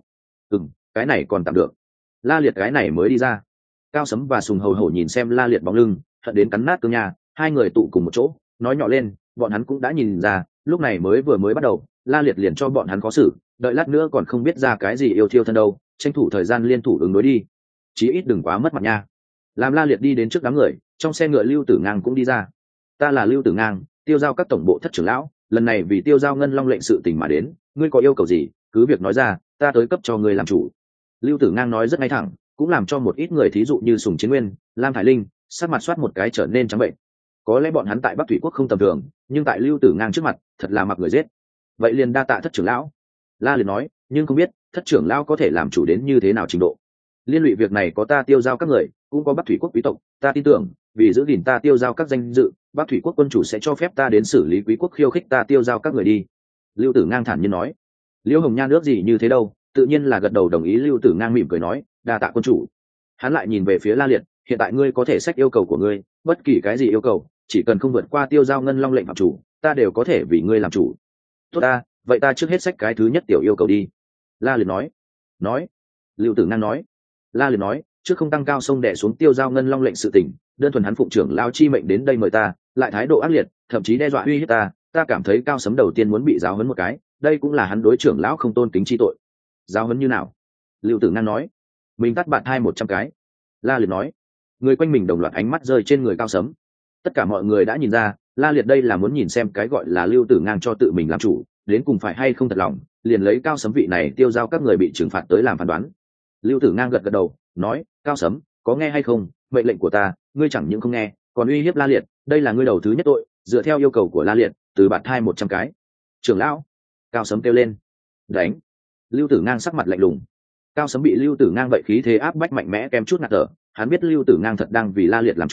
Cái này còn tạm được. La Liệt cái này mới đi ra. Cao Sấm và Sùng Hầu Hổ nhìn xem La Liệt bóng lưng, hận đến cắn nát cương nhà, hai người tụ cùng một chỗ, nói nhỏ lên, bọn hắn cũng đã nhìn ra, lúc này vừa mới bắt đầu, La Liệt liền cho bọn hắn khó xử, đợi lát nữa còn không biết ra cái gì yêu thiêu thân đâu, tranh thủ thời gian liên thủ ứng đối đi, chí ít đừng quá mất mặt nha. Làm La Liệt đi đến trước đám người, trong xe ngựa Lưu Tử Ngang cũng đi ra. Ta là Lưu Tử Ngang, tiêu giao các tổng bộ thất trưởng lão, lần này vì tiêu giao ngân long lệnh sự tình mà đến, ngươi có yêu cầu gì, cứ việc nói ra, ta tới cấp cho ngươi làm chủ. Lưu Tử Ngang nói rất ngay thẳng, cũng làm cho một ít người thí dụ như Sùng Chiến Nguyên, Lam Thải Linh, sắc mặt soát một cái trở nên trắng bệnh. Có lẽ bọn hắn tại Bắc Thủy quốc không tầm thường, nhưng tại Lưu Tử Ngang trước mặt, thật là mặc người giết. Vậy liền đa tạ thất trưởng lão. La liền nói, nhưng không biết thất trưởng lão có thể làm chủ đến như thế nào trình độ. Liên lụy việc này có ta tiêu giao các người, cũng có Bắc Thủy quốc quý tộc, ta tin tưởng, vì giữ gìn ta tiêu giao các danh dự, Bắc Thủy quốc quân chủ sẽ cho phép ta đến xử lý quý quốc khiêu khích ta tiêu giao các người đi. Lưu Tử Ngang thản nhiên nói. Liễu Hồng Nhan ước gì như thế đâu, tự nhiên là gật đầu đồng ý. Lưu Tử Ngang mỉm cười nói, đa tạ quân chủ. Hắn lại nhìn về phía La Liệt, hiện tại ngươi có thể xách yêu cầu của ngươi, bất kỳ cái gì yêu cầu, chỉ cần không vượt qua tiêu giao ngân long lệnh phạm chủ, ta đều có thể vì ngươi làm chủ. Tốt ta, vậy ta trước hết xách cái thứ nhất tiểu yêu cầu đi. La Liệt nói. Lưu Tử Ngang nói. La Liệt nói, trước không tăng cao sông đè xuống tiêu giao ngân long lệnh sự tình, đơn thuần hắn phụng trưởng lao chi mệnh đến đây mời ta, lại thái độ ác liệt, thậm chí đe dọa uy hiếp ta cảm thấy Cao Sấm đầu tiên muốn bị giáo huấn một cái, đây cũng là hắn đối trưởng lão không tôn kính chi tội. Giáo huấn như nào? Lưu Tử Ngang nói. Mình tắt bạn 100 cái. La Liệt nói. Người quanh mình đồng loạt ánh mắt rơi trên người Cao Sấm. Tất cả mọi người đã nhìn ra, La Liệt đây là muốn nhìn xem cái gọi là Lưu Tử Ngang cho tự mình làm chủ, đến cùng phải hay không thật lòng, liền lấy Cao Sấm vị này tiêu giao các người bị trừng phạt tới làm phán đoán. Lưu Tử Ngang gật gật đầu, nói, Cao Sấm, có nghe hay không, mệnh lệnh của ta, ngươi chẳng những không nghe, còn uy hiếp La Liệt, đây là ngươi đầu thứ nhất tội, dựa theo yêu cầu của La Liệt, từ bạn 100 cái. Trưởng lão. Cao Sấm kêu lên. Đánh. Lưu Tử Ngang sắc mặt lạnh lùng. Cao Sấm bị Lưu Tử Ngang vậy khí thế áp bách mạnh mẽ kém chút ngạt thở, hắn biết Lưu Tử Ngang thật đang vì La Liệt làm chủ,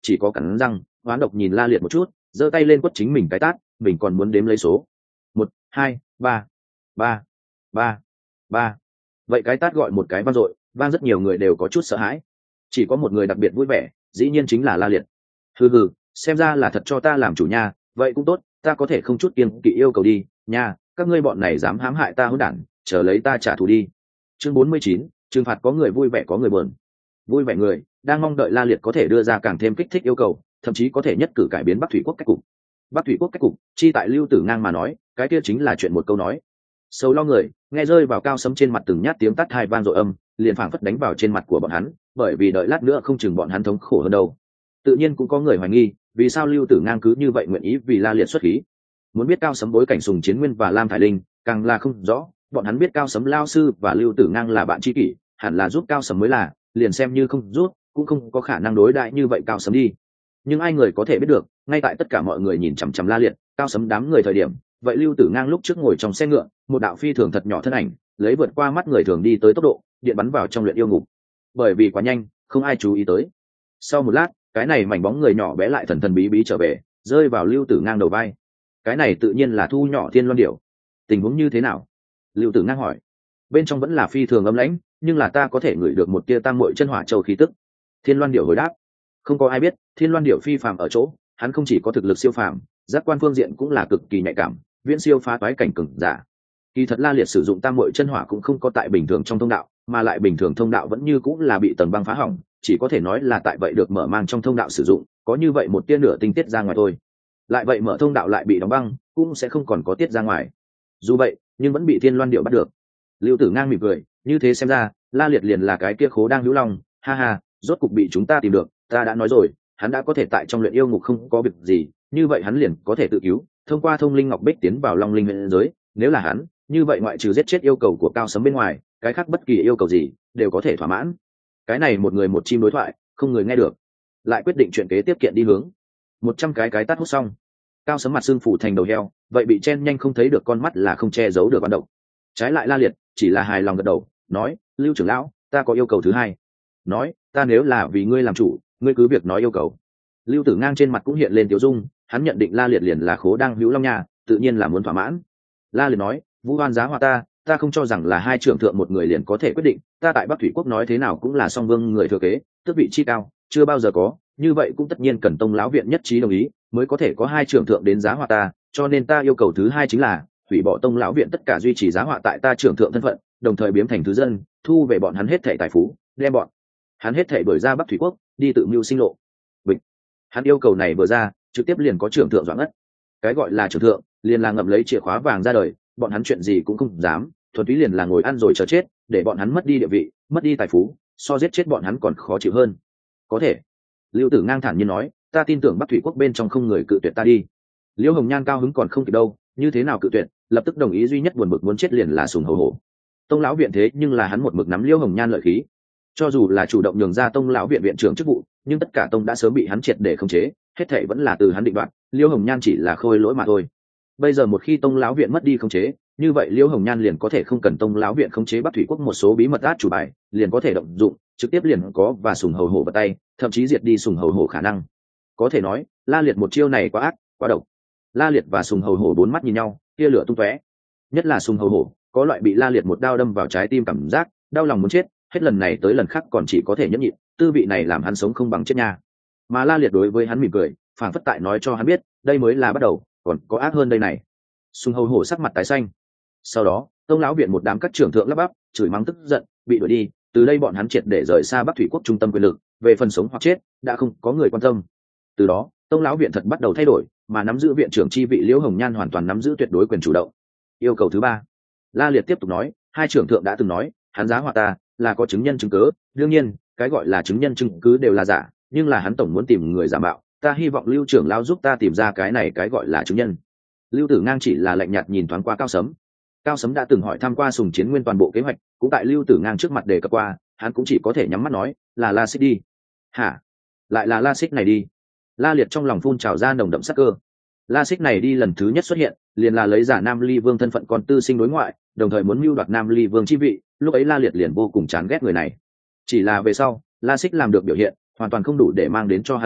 chỉ có cắn răng oán độc nhìn La Liệt một chút, giơ tay lên quất chính mình cái tát, mình còn muốn đếm lấy số 1, 2, 3, 3, 3, 3. Vậy cái tát gọi một cái vang dội, vang rất nhiều người đều có chút sợ hãi. Chỉ có một người đặc biệt vui vẻ, dĩ nhiên chính là La Liệt. Hừ, xem ra là thật cho ta làm chủ nha, vậy cũng tốt, ta có thể không chút kiêng kỵ yêu cầu đi nha, các ngươi bọn này dám hãm hại ta hỗn đản, chờ lấy ta trả thù đi. Chương 49, trừng phạt có người vui vẻ có người buồn. Vui vẻ người đang mong đợi La Liệt có thể đưa ra càng thêm kích thích yêu cầu, thậm chí có thể nhất cử cải biến Bắc Thủy quốc cách cục. Bắc Thủy quốc cách cục, chi tại Lưu Tử Ngang mà nói, cái kia chính là chuyện một câu nói. Sầu lo người nghe rơi vào Cao Sấm trên mặt từng nhát tiếng tát hai vang dội âm, liền phảng phất đánh vào trên mặt của bọn hắn, bởi vì đợi lát nữa không chừng bọn hắn thống khổ hơn đâu. Tự nhiên cũng có người hoài nghi, vì sao Lưu Tử Ngang cứ như vậy nguyện ý vì La Liệt xuất khí. Muốn biết Cao Sấm bối cảnh Sùng Chiến Nguyên và Lam Thải Linh, càng là không rõ, bọn hắn biết Cao Sấm lao sư và Lưu Tử Ngang là bạn tri kỷ, hẳn là giúp Cao Sấm mới là, liền xem như không giúp, cũng không có khả năng đối đại như vậy Cao Sấm đi. Nhưng ai người có thể biết được, ngay tại tất cả mọi người nhìn chằm chằm La Liệt, Cao Sấm đám người thời điểm, vậy Lưu Tử Ngang lúc trước ngồi trong xe ngựa, một đạo phi thường thật nhỏ thân ảnh, lấy vượt qua mắt người thường đi tới tốc độ, điện bắn vào trong luyện yêu ngục. Bởi vì quá nhanh, không ai chú ý tới. Sau một lát, cái này mảnh bóng người nhỏ bé lại thần thần bí bí trở về, rơi vào Lưu Tử Ngang đầu vai. Cái này tự nhiên là Thu Nhỏ Thiên Loan Điểu. Tình huống như thế nào? Lưu Tử Ngang hỏi. Bên trong vẫn là phi thường âm lãnh, nhưng là ta có thể ngửi được một tia tam muội chân hỏa châu khí tức. Thiên Loan Điểu hồi đáp. Không có ai biết, Thiên Loan Điểu phi phàm ở chỗ, hắn không chỉ có thực lực siêu phàm, giác quan phương diện cũng là cực kỳ nhạy cảm, viễn siêu phá toái cảnh cường giả. Kỳ thật La Liệt sử dụng tam muội chân hỏa cũng không có tại bình thường trong thông đạo, mà lại bình thường thông đạo vẫn như cũng là bị tầng băng phá hỏng, chỉ có thể nói là tại vậy được mở mang trong thông đạo sử dụng, có như vậy một tia nửa tinh tiết ra ngoài thôi. Lại vậy mở thông đạo lại bị đóng băng, cũng sẽ không còn có tiết ra ngoài. Dù vậy, nhưng vẫn bị Thiên Loan Điểu bắt được. Lưu Tử Ngang mỉm cười, như thế xem ra, La Liệt liền là cái kia khố đang hữu long, ha ha, rốt cục bị chúng ta tìm được, ta đã nói rồi, hắn đã có thể tại trong luyện yêu ngục không có việc gì, như vậy hắn liền có thể tự cứu, thông qua thông linh ngọc bích tiến vào long linh nguyên giới, nếu là hắn, như vậy ngoại trừ giết chết yêu cầu của Cao Sấm bên ngoài, cái khác bất kỳ yêu cầu gì đều có thể thỏa mãn. Cái này một người một chim đối thoại, không người nghe được. Lại quyết định chuyện kế tiếp kiện đi hướng. 100 cái tát hút xong, Cao Sấm mặt xương phủ thành đầu heo, vậy bị chen nhanh không thấy được con mắt là không che giấu được ban động. Trái lại La Liệt chỉ là hài lòng gật đầu, nói, Lưu trưởng lão, ta có yêu cầu thứ hai. Nói, ta nếu là vì ngươi làm chủ, ngươi cứ việc nói yêu cầu. Lưu Tử Ngang trên mặt cũng hiện lên tiểu dung, hắn nhận định La Liệt liền là khố đang hữu long nha, tự nhiên là muốn thỏa mãn. La Liệt nói, Vũ Hoan giá hòa ta không cho rằng là hai trưởng thượng một người liền có thể quyết định, ta tại Bắc Thủy quốc nói thế nào cũng là song vương người thừa kế, tước vị chi cao, chưa bao giờ có, như vậy cũng tất nhiên cần Tông lão viện nhất trí đồng ý, mới có thể có hai trưởng thượng đến giá hòa ta, cho nên ta yêu cầu thứ hai chính là hủy bỏ Tông lão viện tất cả duy trì giá họa tại ta trưởng thượng thân phận, đồng thời biếm thành thứ dân, thu về bọn hắn hết thảy tài phú, đem bọn hắn hết thảy đuổi ra Bắc Thủy quốc, đi tự mưu sinh lộ. Bịch. Hắn yêu cầu này vừa ra, trực tiếp liền có trưởng thượng doãn ngất. Cái gọi là trưởng thượng, liền là ngậm lấy chìa khóa vàng ra đời, bọn hắn chuyện gì cũng không dám, thuần túy liền là ngồi ăn rồi chờ chết, để bọn hắn mất đi địa vị, mất đi tài phú, so giết chết bọn hắn còn khó chịu hơn. Có thể. Lưu Tử Ngang thản nhiên nói, ta tin tưởng Bắc Thủy quốc bên trong không người cự tuyệt ta đi. Liễu Hồng Nhan cao hứng còn không kịp đâu, như thế nào cự tuyệt, lập tức đồng ý, duy nhất buồn bực muốn chết liền là Sùng Hầu Hổ. Tông lão viện thế nhưng là hắn một mực nắm Liễu Hồng Nhan lợi khí, cho dù là chủ động nhường ra Tông lão viện viện trưởng chức vụ, nhưng tất cả tông đã sớm bị hắn triệt để khống chế, hết thảy vẫn là từ hắn định đoạt, Liễu Hồng Nhan chỉ là khôi lỗi mà thôi. Bây giờ một khi Tông lão viện mất đi khống chế, như vậy Liễu Hồng Nhan liền có thể không cần Tông lão viện khống chế Bắc Thủy quốc một số bí mật át chủ bài, liền có thể động dụng, trực tiếp liền có và Sùng Hầu Hổ vào tay, thậm chí diệt đi Sùng Hầu Hổ khả năng. Có thể nói, La Liệt một chiêu này quá ác, quá độc. La Liệt và Sùng Hầu Hổ bốn mắt nhìn nhau, tia lửa tung tóe. Nhất là Sùng Hầu Hổ, có loại bị La Liệt một đao đâm vào trái tim cảm giác, đau lòng muốn chết, hết lần này tới lần khác còn chỉ có thể nhẫn nhịn, tư vị này làm hắn sống không bằng chết nha. Mà La Liệt đối với hắn mỉm cười, phảng phất tại nói cho hắn biết, đây mới là bắt đầu, còn có ác hơn đây này. Sùng Hầu Hổ sắc mặt tái xanh. Sau đó, Tông lão viện một đám các trưởng thượng lắp bắp, chửi mắng tức giận, bị đuổi đi, từ đây bọn hắn triệt để rời xa Bắc Thủy quốc trung tâm quyền lực, về phần sống hoặc chết, đã không có người quan tâm. Từ đó, Tông lão viện thật bắt đầu thay đổi, mà nắm giữ viện trưởng chi vị Liễu Hồng Nhan hoàn toàn nắm giữ tuyệt đối quyền chủ động. Yêu cầu thứ ba, La Liệt tiếp tục nói, hai trưởng thượng đã từng nói, hắn giá họa ta là có chứng nhân chứng cớ, đương nhiên, cái gọi là chứng nhân chứng cứ đều là giả, nhưng là hắn tổng muốn tìm người giả mạo, ta hy vọng Lưu trưởng lão giúp ta tìm ra cái này cái gọi là chứng nhân. Lưu Tử Ngang chỉ là lạnh nhạt nhìn thoáng qua Cao Sấm. Cao Sấm đã từng hỏi thăm qua Sùng Chiến Nguyên toàn bộ kế hoạch, cũng tại Lưu Tử Ngang trước mặt đề cập qua, hắn cũng chỉ có thể nhắm mắt nói, là La Xích đi. Hả? Lại là La Xích này đi? La Liệt trong lòng phun trào ra nồng đậm sắc cơ. La Xích này đi lần thứ nhất xuất hiện, liền là lấy giả Nam Ly Vương thân phận con tư sinh đối ngoại, đồng thời muốn mưu đoạt Nam Ly Vương chi vị, lúc ấy La Liệt liền vô cùng chán ghét người này. Chỉ là về sau, La Xích làm được biểu hiện, hoàn toàn không đủ để mang đến cho hắn uy hiếp,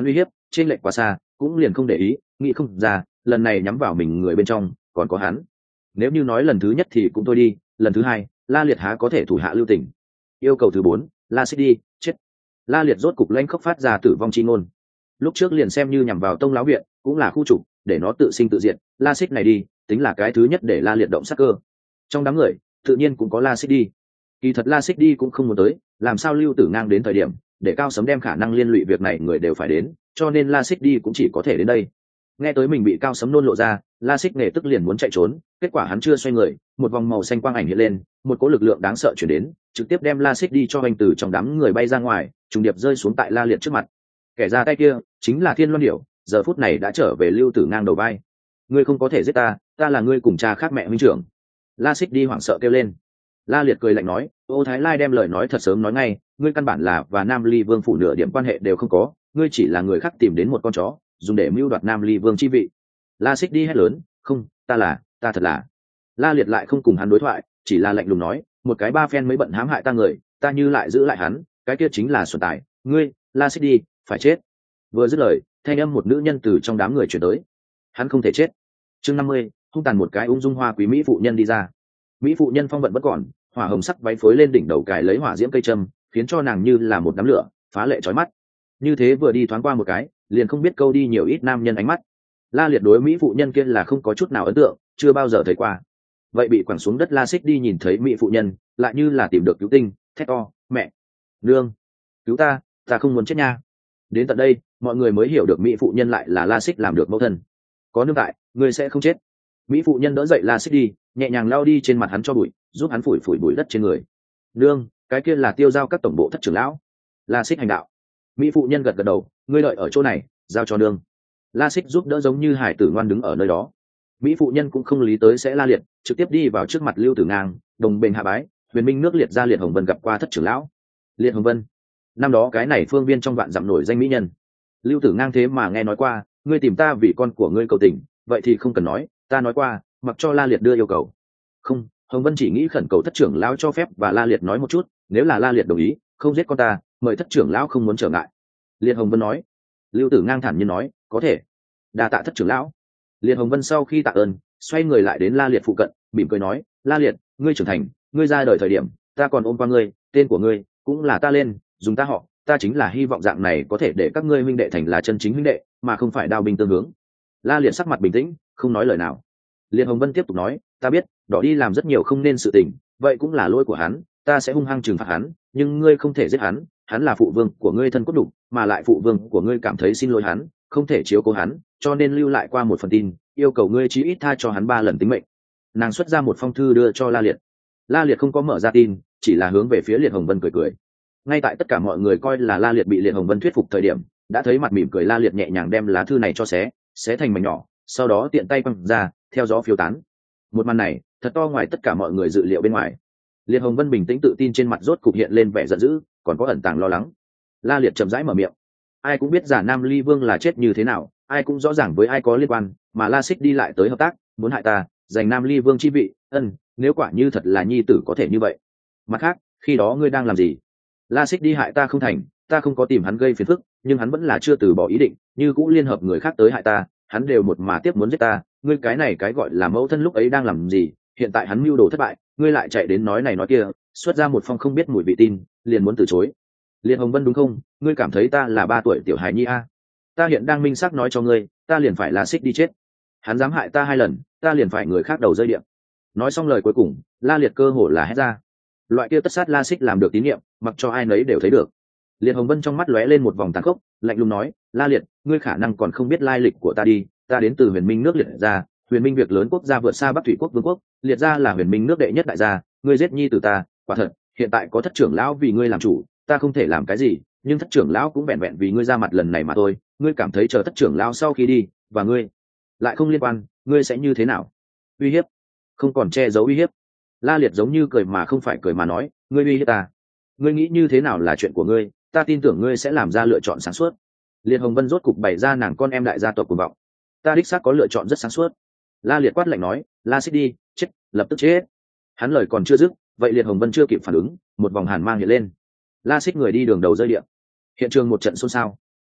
trên lệch quá xa cũng liền không để ý, nghĩ không ra lần này nhắm vào mình người bên trong còn có hắn. Nếu như nói lần thứ nhất thì cũng thôi đi, lần thứ hai La Liệt há có thể thủ hạ lưu tình. Yêu cầu thứ 4, La Xích đi chết. La Liệt rốt cục lãnh khốc phát ra tử vong chi ngôn. Lúc trước liền xem như nhằm vào tông lão viện cũng là khu trục, để nó tự sinh tự diệt. La Xích này đi tính là cái thứ nhất để La Liệt động sát cơ. Trong đám người tự nhiên cũng có La Xích đi. Kỳ thật La Xích đi cũng không muốn tới, làm sao Lưu Tử Ngang đến thời điểm để Cao Sấm đem khả năng liên lụy việc này người đều phải đến, cho nên La Xích đi cũng chỉ có thể đến đây. Nghe tới mình bị Cao Sấm nôn lộ ra, La Xích nghề tức liền muốn chạy trốn, kết quả hắn chưa xoay người, một vòng màu xanh quang ảnh hiện lên, một cỗ lực lượng đáng sợ chuyển đến, trực tiếp đem La Xích đi cho anh từ trong đám người bay ra ngoài, trùng điệp rơi xuống tại La Liệt trước mặt. Kẻ ra tay kia chính là Thiên Loan Điểu, giờ phút này đã trở về Lưu Tử Ngang đầu vai. Ngươi không có thể giết ta, ta là ngươi cùng cha khác mẹ huynh trưởng. La Xích đi hoảng sợ kêu lên. La Liệt cười lạnh nói, Ô Thái Lai đem lời nói thật sớm nói ngay, ngươi căn bản là và Nam Ly Vương phủ nửa điểm quan hệ đều không có, ngươi chỉ là người khác tìm đến một con chó, dùng để mưu đoạt Nam Ly Vương chi vị. La Xích đi hét lớn, không, ta thật là. La Liệt lại không cùng hắn đối thoại, chỉ là lạnh lùng nói, một cái ba phen mới bận hãm hại ta người, ta như lại giữ lại hắn, cái kia chính là xuẩn tài, ngươi, La Xích đi, phải chết. Vừa dứt lời, thanh âm một nữ nhân từ trong đám người chuyển tới. Hắn không thể chết. Chương 50, hung tàn một cái ung dung hoa quý mỹ phụ nhân đi ra. Mỹ phụ nhân phong vận vẫn còn, hỏa hồng sắc váy phối lên đỉnh đầu cài lấy hỏa diễm cây châm, khiến cho nàng như là một đám lửa, phá lệ chói mắt. Như thế vừa đi thoáng qua một cái, liền không biết câu đi nhiều ít nam nhân ánh mắt. La Liệt đối mỹ phụ nhân kia là không có chút nào ấn tượng, chưa bao giờ thấy qua. Vậy bị quẳng xuống đất La Xích đi nhìn thấy mỹ phụ nhân, lại như là tìm được cứu tinh, thét to, mẹ, nương, cứu ta, ta không muốn chết nha. Đến tận đây, mọi người mới hiểu được mỹ phụ nhân lại là La Xích làm được mẫu thân. Có nương tại, ngươi sẽ không chết. Mỹ phụ nhân đỡ dậy La Xích đi, nhẹ nhàng lao đi trên mặt hắn cho bụi, giúp hắn phủi phủi bụi đất trên người. Nương, cái kia là Tiêu Giao các tổng bộ thất trưởng lão. La Xích hành đạo. Mỹ phụ nhân gật gật đầu, ngươi đợi ở chỗ này, giao cho nương. La Xích giúp đỡ giống như hải tử ngoan đứng ở nơi đó. Mỹ phụ nhân cũng không lý tới sẽ La Liệt, trực tiếp đi vào trước mặt Lưu Tử Ngang, đồng bền hạ bái. Huyền Minh nước Liệt ra Liệt Hồng Vân gặp qua thất trưởng lão. Liệt Hồng Vân, năm đó cái này phương viên trong vạn dặm nổi danh mỹ nhân. Lưu Tử Ngang thế mà nghe nói qua, ngươi tìm ta vì con của ngươi cầu tình, vậy thì không cần nói, ta nói qua, mặc cho La Liệt đưa yêu cầu. Không, Hồng Vân chỉ nghĩ khẩn cầu thất trưởng lão cho phép và La Liệt nói một chút, nếu là La Liệt đồng ý, không giết con ta, mời thất trưởng lão không muốn trở ngại. Liệt Hồng Vân nói. Lưu Tử Ngang thản nhiên nói, có thể. Đa tạ thất trưởng lão. Liệt Hồng Vân sau khi tạ ơn, xoay người lại đến La Liệt phụ cận, mỉm cười nói, La Liệt, ngươi trưởng thành, ngươi ra đời thời điểm, ta còn ôm qua ngươi, tên của ngươi cũng là ta lên, dùng ta họ, ta chính là hy vọng dạng này có thể để các ngươi huynh đệ thành là chân chính huynh đệ, mà không phải đao binh tương hướng. La Liệt sắc mặt bình tĩnh, không nói lời nào. Liệt Hồng Vân tiếp tục nói, ta biết, đỏ đi làm rất nhiều không nên sự tình, vậy cũng là lỗi của hắn, ta sẽ hung hăng trừng phạt hắn, nhưng ngươi không thể giết hắn, hắn là phụ vương của ngươi thân cốt đủ, mà lại phụ vương của ngươi cảm thấy xin lỗi hắn, không thể chiếu cố hắn, cho nên lưu lại qua một phần tin, yêu cầu ngươi chí ít tha cho hắn 3 lần tính mệnh. Nàng xuất ra một phong thư đưa cho La Liệt. La Liệt không có mở ra tin, chỉ là hướng về phía Liệt Hồng Vân cười cười. Ngay tại tất cả mọi người coi là La Liệt bị Liệt Hồng Vân thuyết phục thời điểm, đã thấy mặt mỉm cười La Liệt nhẹ nhàng đem lá thư này cho xé thành mảnh nhỏ, sau đó tiện tay quăng ra, theo gió phiêu tán. Một màn này thật to ngoài tất cả mọi người dự liệu bên ngoài. Liệt Hồng Vân bình tĩnh tự tin trên mặt rốt cục hiện lên vẻ giận dữ, còn có ẩn tàng lo lắng. La Liệt chậm rãi mở miệng. Ai cũng biết giả Nam Ly Vương là chết như thế nào, ai cũng rõ ràng với ai có liên quan, mà La Xích đi lại tới hợp tác, muốn hại ta, giành Nam Ly Vương chi vị. Nếu quả như thật là nhi tử có thể như vậy. Mặt khác, khi đó ngươi đang làm gì? La Xích đi hại ta không thành, ta không có tìm hắn gây phiền phức, nhưng hắn vẫn là chưa từ bỏ ý định, như cũng liên hợp người khác tới hại ta, hắn đều một mà tiếp muốn giết ta, ngươi cái này cái gọi là mẫu thân lúc ấy đang làm gì? Hiện tại hắn mưu đồ thất bại, ngươi lại chạy đến nói này nói kia, xuất ra một phong không biết mùi vị tin, liền muốn từ chối. Liên Hồng Vân đúng không? Ngươi cảm thấy ta là 3 tuổi tiểu hài nhi a? Ta hiện đang minh xác nói cho ngươi, ta liền phải La Xích đi chết. Hắn dám hại ta 2 lần, ta liền phải người khác đầu rơi điện. Nói xong lời cuối cùng, La Liệt cơ hồ là hét ra. Loại kia tất sát La Xích làm được tín nhiệm, mặc cho ai nấy đều thấy được. Liệt Hồng Vân trong mắt lóe lên một vòng tàn khốc, lạnh lùng nói, La Liệt, ngươi khả năng còn không biết lai lịch của ta đi, ta đến từ Huyền Minh nước Liệt gia, Huyền Minh việc lớn quốc gia vượt xa Bắc Thủy quốc vương quốc, Liệt gia là Huyền Minh nước đệ nhất đại gia, ngươi giết nhi tử ta, quả thật, hiện tại có thất trưởng lão vì ngươi làm chủ, ta không thể làm cái gì, nhưng thất trưởng lão cũng vẹn vẹn vì ngươi ra mặt lần này mà thôi, ngươi cảm thấy chờ thất trưởng lão sau khi đi, và ngươi lại không liên quan, ngươi sẽ như thế nào? Uy hiếp? Không còn che giấu uy hiếp. La Liệt giống như cười mà không phải cười mà nói, ngươi uy hiếp ta, ngươi nghĩ như thế nào là chuyện của ngươi, ta tin tưởng ngươi sẽ làm ra lựa chọn sáng suốt. Liệt Hồng Vân rốt cục bày ra nàng con em đại gia tộc cuồng vọng. Ta đích xác có lựa chọn rất sáng suốt. La Liệt quát lạnh nói, La Xích đi, chết, lập tức chết. Hắn lời còn chưa dứt, vậy Liệt Hồng Vân chưa kịp phản ứng, một vòng hàn mang hiện lên. La Xích người đi đường đầu rơi địa. Hiện trường một trận xôn xao.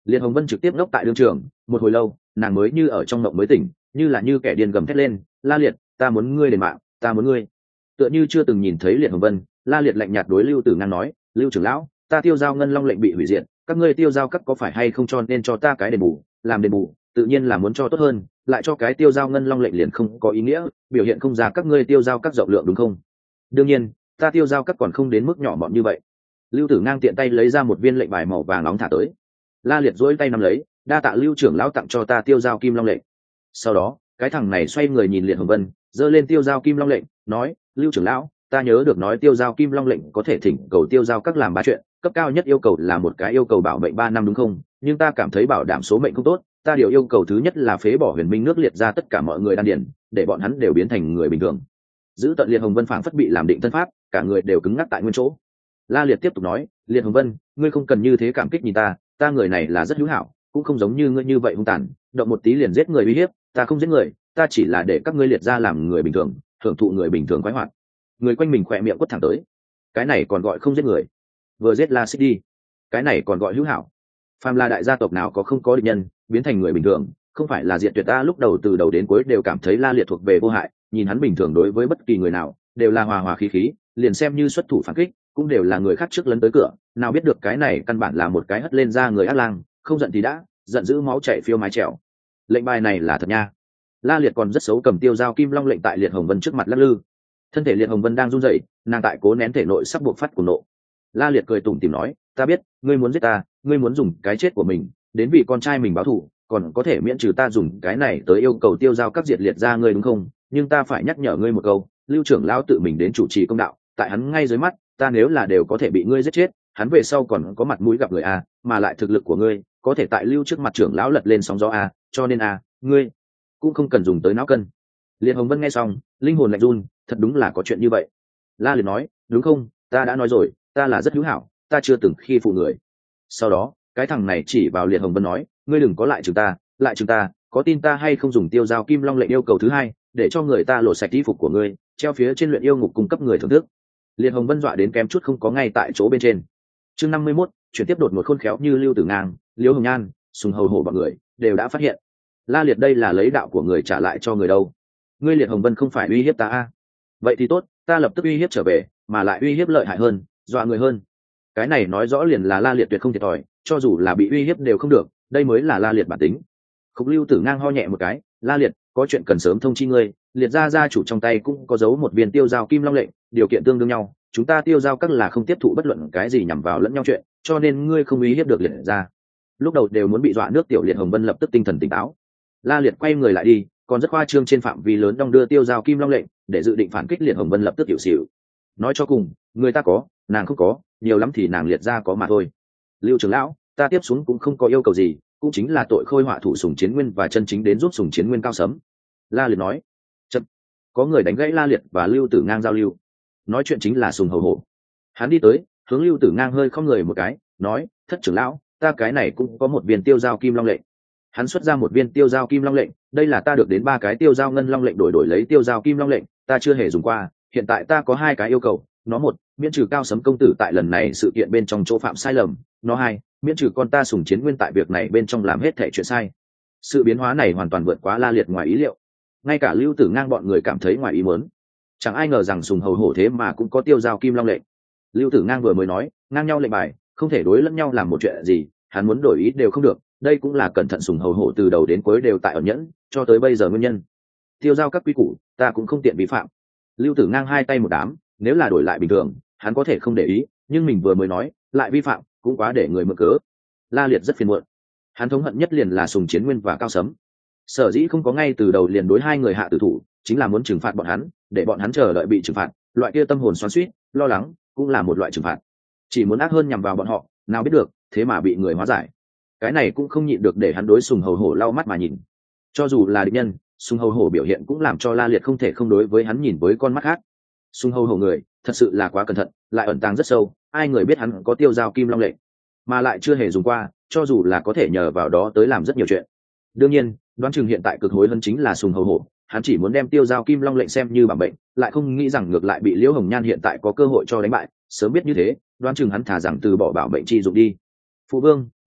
Liệt Hồng Vân trực tiếp ngốc tại đương trường một hồi lâu, nàng mới như ở trong mộng mới tỉnh, như là như kẻ điên gầm thét lên, La Liệt, ta muốn ngươi đền mạng, ta muốn ngươi. Tựa như chưa từng nhìn thấy Liệt Hồng Vân, La Liệt lạnh nhạt đối Lưu Tử Ngang nói, Lưu trưởng lão, ta Tiêu Giao Ngân Long lệnh bị hủy diệt, các ngươi Tiêu Giao các có phải hay không cho nên cho ta cái đền bù, làm đền bù tự nhiên là muốn cho tốt hơn, lại cho cái Tiêu Giao Ngân Long lệnh liền không có ý nghĩa, biểu hiện không ra các ngươi Tiêu Giao các rộng lượng đúng không? Đương nhiên, ta Tiêu Giao các còn không đến mức nhỏ mọn như vậy. Lưu Tử Ngang tiện tay lấy ra một viên lệnh bài màu vàng nóng thả tới. La Liệt duỗi tay nắm lấy, đa tạ Lưu trưởng lão tặng cho ta Tiêu Giao Kim Long lệnh. Sau đó, cái thằng này xoay người nhìn Liệt Hồng Vân, giơ lên Tiêu Giao Kim Long lệnh, nói, Lưu trưởng lão, ta nhớ được nói Tiêu Giao Kim Long lệnh có thể thỉnh cầu Tiêu Giao các làm ba chuyện, cấp cao nhất yêu cầu là một cái yêu cầu bảo mệnh 3 năm đúng không? Nhưng ta cảm thấy bảo đảm số mệnh không tốt, ta điều yêu cầu thứ nhất là phế bỏ Huyền Minh nước liệt ra tất cả mọi người đan điển, để bọn hắn đều biến thành người bình thường. Giữ tận Liệt Hồng Vân phảng phất bị làm định thân pháp, cả người đều cứng ngắc tại nguyên chỗ. La Liệt tiếp tục nói, Liệt Hồng Vân, ngươi không cần như thế cảm kích nhìn ta người này là rất hữu hảo, cũng không giống như ngươi như vậy hung tàn, động một tí liền giết người uy hiếp, ta không giết người, ta chỉ là để các ngươi liệt ra làm người bình thường, hưởng thụ người bình thường khoái hoạt. Người quanh mình khỏe miệng quất thẳng tới, cái này còn gọi không giết người? Vừa giết La Xích đi, cái này còn gọi hữu hảo? Phàm là đại gia tộc nào có không có địch nhân, biến thành người bình thường, không phải là diệt tuyệt ta. Lúc đầu từ đầu đến cuối đều cảm thấy La Liệt thuộc về vô hại, nhìn hắn bình thường đối với bất kỳ người nào đều là hòa hòa khí khí, liền xem như xuất thủ phản kích cũng đều là người khác trước lấn tới cửa, nào biết được cái này căn bản là một cái hất lên ra người ác lang, không giận thì đã, giận dữ máu chảy phiêu mái trèo. Lệnh bài này là thật nha. La Liệt còn rất xấu cầm Tiêu Giao Kim Long lệnh tại Liệt Hồng Vân trước mặt lắc lư. Thân thể Liệt Hồng Vân đang run rẩy, nàng tại cố nén thể nội sắp buộc phát của nộ. La Liệt cười tủm tỉm nói, ta biết, ngươi muốn giết ta, ngươi muốn dùng cái chết của mình đến vì con trai mình báo thù, còn có thể miễn trừ ta dùng cái này tới yêu cầu Tiêu Giao các diệt liệt ra ngươi đúng không? Nhưng ta phải nhắc nhở ngươi một câu, Lưu trưởng lão tự mình đến chủ trì công đạo, tại hắn ngay dưới mắt, ta nếu là đều có thể bị ngươi giết chết, hắn về sau còn có mặt mũi gặp người a, mà lại thực lực của ngươi có thể tại Lưu trước mặt trưởng lão lật lên sóng gió a, cho nên a, ngươi cũng không cần dùng tới não cân. Liệt Hồng Vân nghe xong, linh hồn lạnh run, thật đúng là có chuyện như vậy. La Liệt nói, đúng không, ta đã nói rồi, ta là rất hữu hảo, ta chưa từng khi phụ người. Sau đó, cái thằng này chỉ vào Liệt Hồng Vân nói, ngươi đừng có lại chừng ta, có tin ta hay không dùng Tiêu Giao Kim Long lệnh yêu cầu thứ hai, để cho người ta lột sạch y phục của ngươi, treo phía trên luyện yêu ngục cung cấp người thưởng thức. Liệt Hồng Vân dọa đến kém chút không có ngay tại chỗ bên trên. Chương 51, chuyển tiếp đột ngột khôn khéo như Lưu Tử Ngang, Liễu Hồng Nhan, Sùng Hầu Hổ bọn người đều đã phát hiện. La Liệt đây là lấy đạo của người trả lại cho người đâu? Ngươi Liệt Hồng Vân không phải uy hiếp ta a? Vậy thì tốt, ta lập tức uy hiếp trở về, mà lại uy hiếp lợi hại hơn, dọa người hơn. Cái này nói rõ liền là La Liệt tuyệt không thiệt thòi, cho dù là bị uy hiếp đều không được, đây mới là La Liệt bản tính. Khúc Lưu Tử Ngang ho nhẹ một cái, La Liệt, có chuyện cần sớm thông chi ngươi, Liệt gia chủ trong tay cũng có giấu một viên Tiêu Giao Kim Long lệnh, điều kiện tương đương nhau, chúng ta Tiêu Giao các là không tiếp thụ bất luận cái gì nhằm vào lẫn nhau chuyện, cho nên ngươi không uy hiếp được Liệt gia. Lúc đầu đều muốn bị dọa nước tiểu Liệt Hồng Vân lập tức tinh thần tỉnh táo. La Liệt quay người lại đi, còn rất khoa trương trên phạm vi lớn đong đưa Tiêu Giao Kim Long lệnh, để dự định phản kích Liệt Hồng Vân lập tức hiểu xỉu. Nói cho cùng, người ta có, nàng không có, nhiều lắm thì nàng Liệt gia có mà thôi. Lưu trưởng lão, ta tiếp xuống cũng không có yêu cầu gì, cũng chính là tội khôi họa thủ Sùng Chiến Nguyên và chân chính đến giúp Sùng Chiến Nguyên cao sấm. La Liệt nói. Chậm. Có người đánh gãy La Liệt và Lưu Tử Ngang giao lưu. Nói chuyện chính là Sùng Hầu Hổ. Hắn đi tới, hướng Lưu Tử Ngang hơi không người một cái, nói, thất trưởng lão, ta cái này cũng có một viên Tiêu Giao Kim Long lệnh. Hắn xuất ra một viên Tiêu Giao Kim Long lệnh, đây là ta được đến 3 cái Tiêu Giao Ngân Long lệnh đổi lấy Tiêu Giao Kim Long lệnh, ta chưa hề dùng qua, hiện tại ta có 2 cái yêu cầu, nó một, miễn trừ cao sấm công tử tại lần này sự kiện bên trong chỗ phạm sai lầm, nó 2, miễn trừ con ta Sùng Chiến Nguyên tại việc này bên trong làm hết thảy chuyện sai. Sự biến hóa này hoàn toàn vượt quá La Liệt ngoài ý liệu, ngay cả Lưu Tử Ngang bọn người cảm thấy ngoài ý muốn. Chẳng ai ngờ rằng Sùng Hầu Hổ thế mà cũng có Tiêu Giao Kim Long lệnh. Lưu Tử Ngang vừa mới nói, ngang nhau lệnh bài, không thể đối lẫn nhau làm một chuyện gì, hắn muốn đổi ý đều không được, đây cũng là cẩn thận Sùng Hầu Hổ từ đầu đến cuối đều tại ẩn nhẫn, cho tới bây giờ nguyên nhân. Tiêu giao các quy củ, ta cũng không tiện vi phạm. Lưu Tử Ngang hai tay một đám, nếu là đổi lại bình thường, hắn có thể không để ý, nhưng mình vừa mới nói, lại vi phạm, cũng quá để người mượn cớ. La Liệt rất phiền muộn. Hắn thống hận nhất liền là Sùng Chiến Nguyên và Cao Sấm. Sở dĩ không có ngay từ đầu liền đối 2 người hạ tử thủ, chính là muốn trừng phạt bọn hắn, để bọn hắn chờ đợi bị trừng phạt, loại kia tâm hồn xoắn xuýt, lo lắng, cũng là một loại trừng phạt. Chỉ muốn ác hơn nhằm vào bọn họ, nào biết được, thế mà bị người hóa giải. Cái này cũng không nhịn được để hắn đối Sùng Hầu Hổ lau mắt mà nhìn. Cho dù là địch nhân, Sùng Hầu Hổ biểu hiện cũng làm cho La Liệt không thể không đối với hắn nhìn với con mắt khác. Sùng Hầu Hổ người, thật sự là quá cẩn thận, lại ẩn tàng rất sâu, ai người biết hắn có Tiêu Giao Kim Long lệnh, mà lại chưa hề dùng qua, cho dù là có thể nhờ vào đó tới làm rất nhiều chuyện. Đương nhiên, đoán chừng hiện tại cực hối hơn chính là Sùng Hầu Hổ, hắn chỉ muốn đem Tiêu Giao Kim Long lệnh xem như bảo bệnh, lại không nghĩ rằng ngược lại bị Liễu Hồng Nhan hiện tại có cơ hội cho đánh bại, sớm biết như thế, đoán chừng hắn thả rằng từ bỏ bảo mệnh chi dụng đi. Phụ vương, ngươi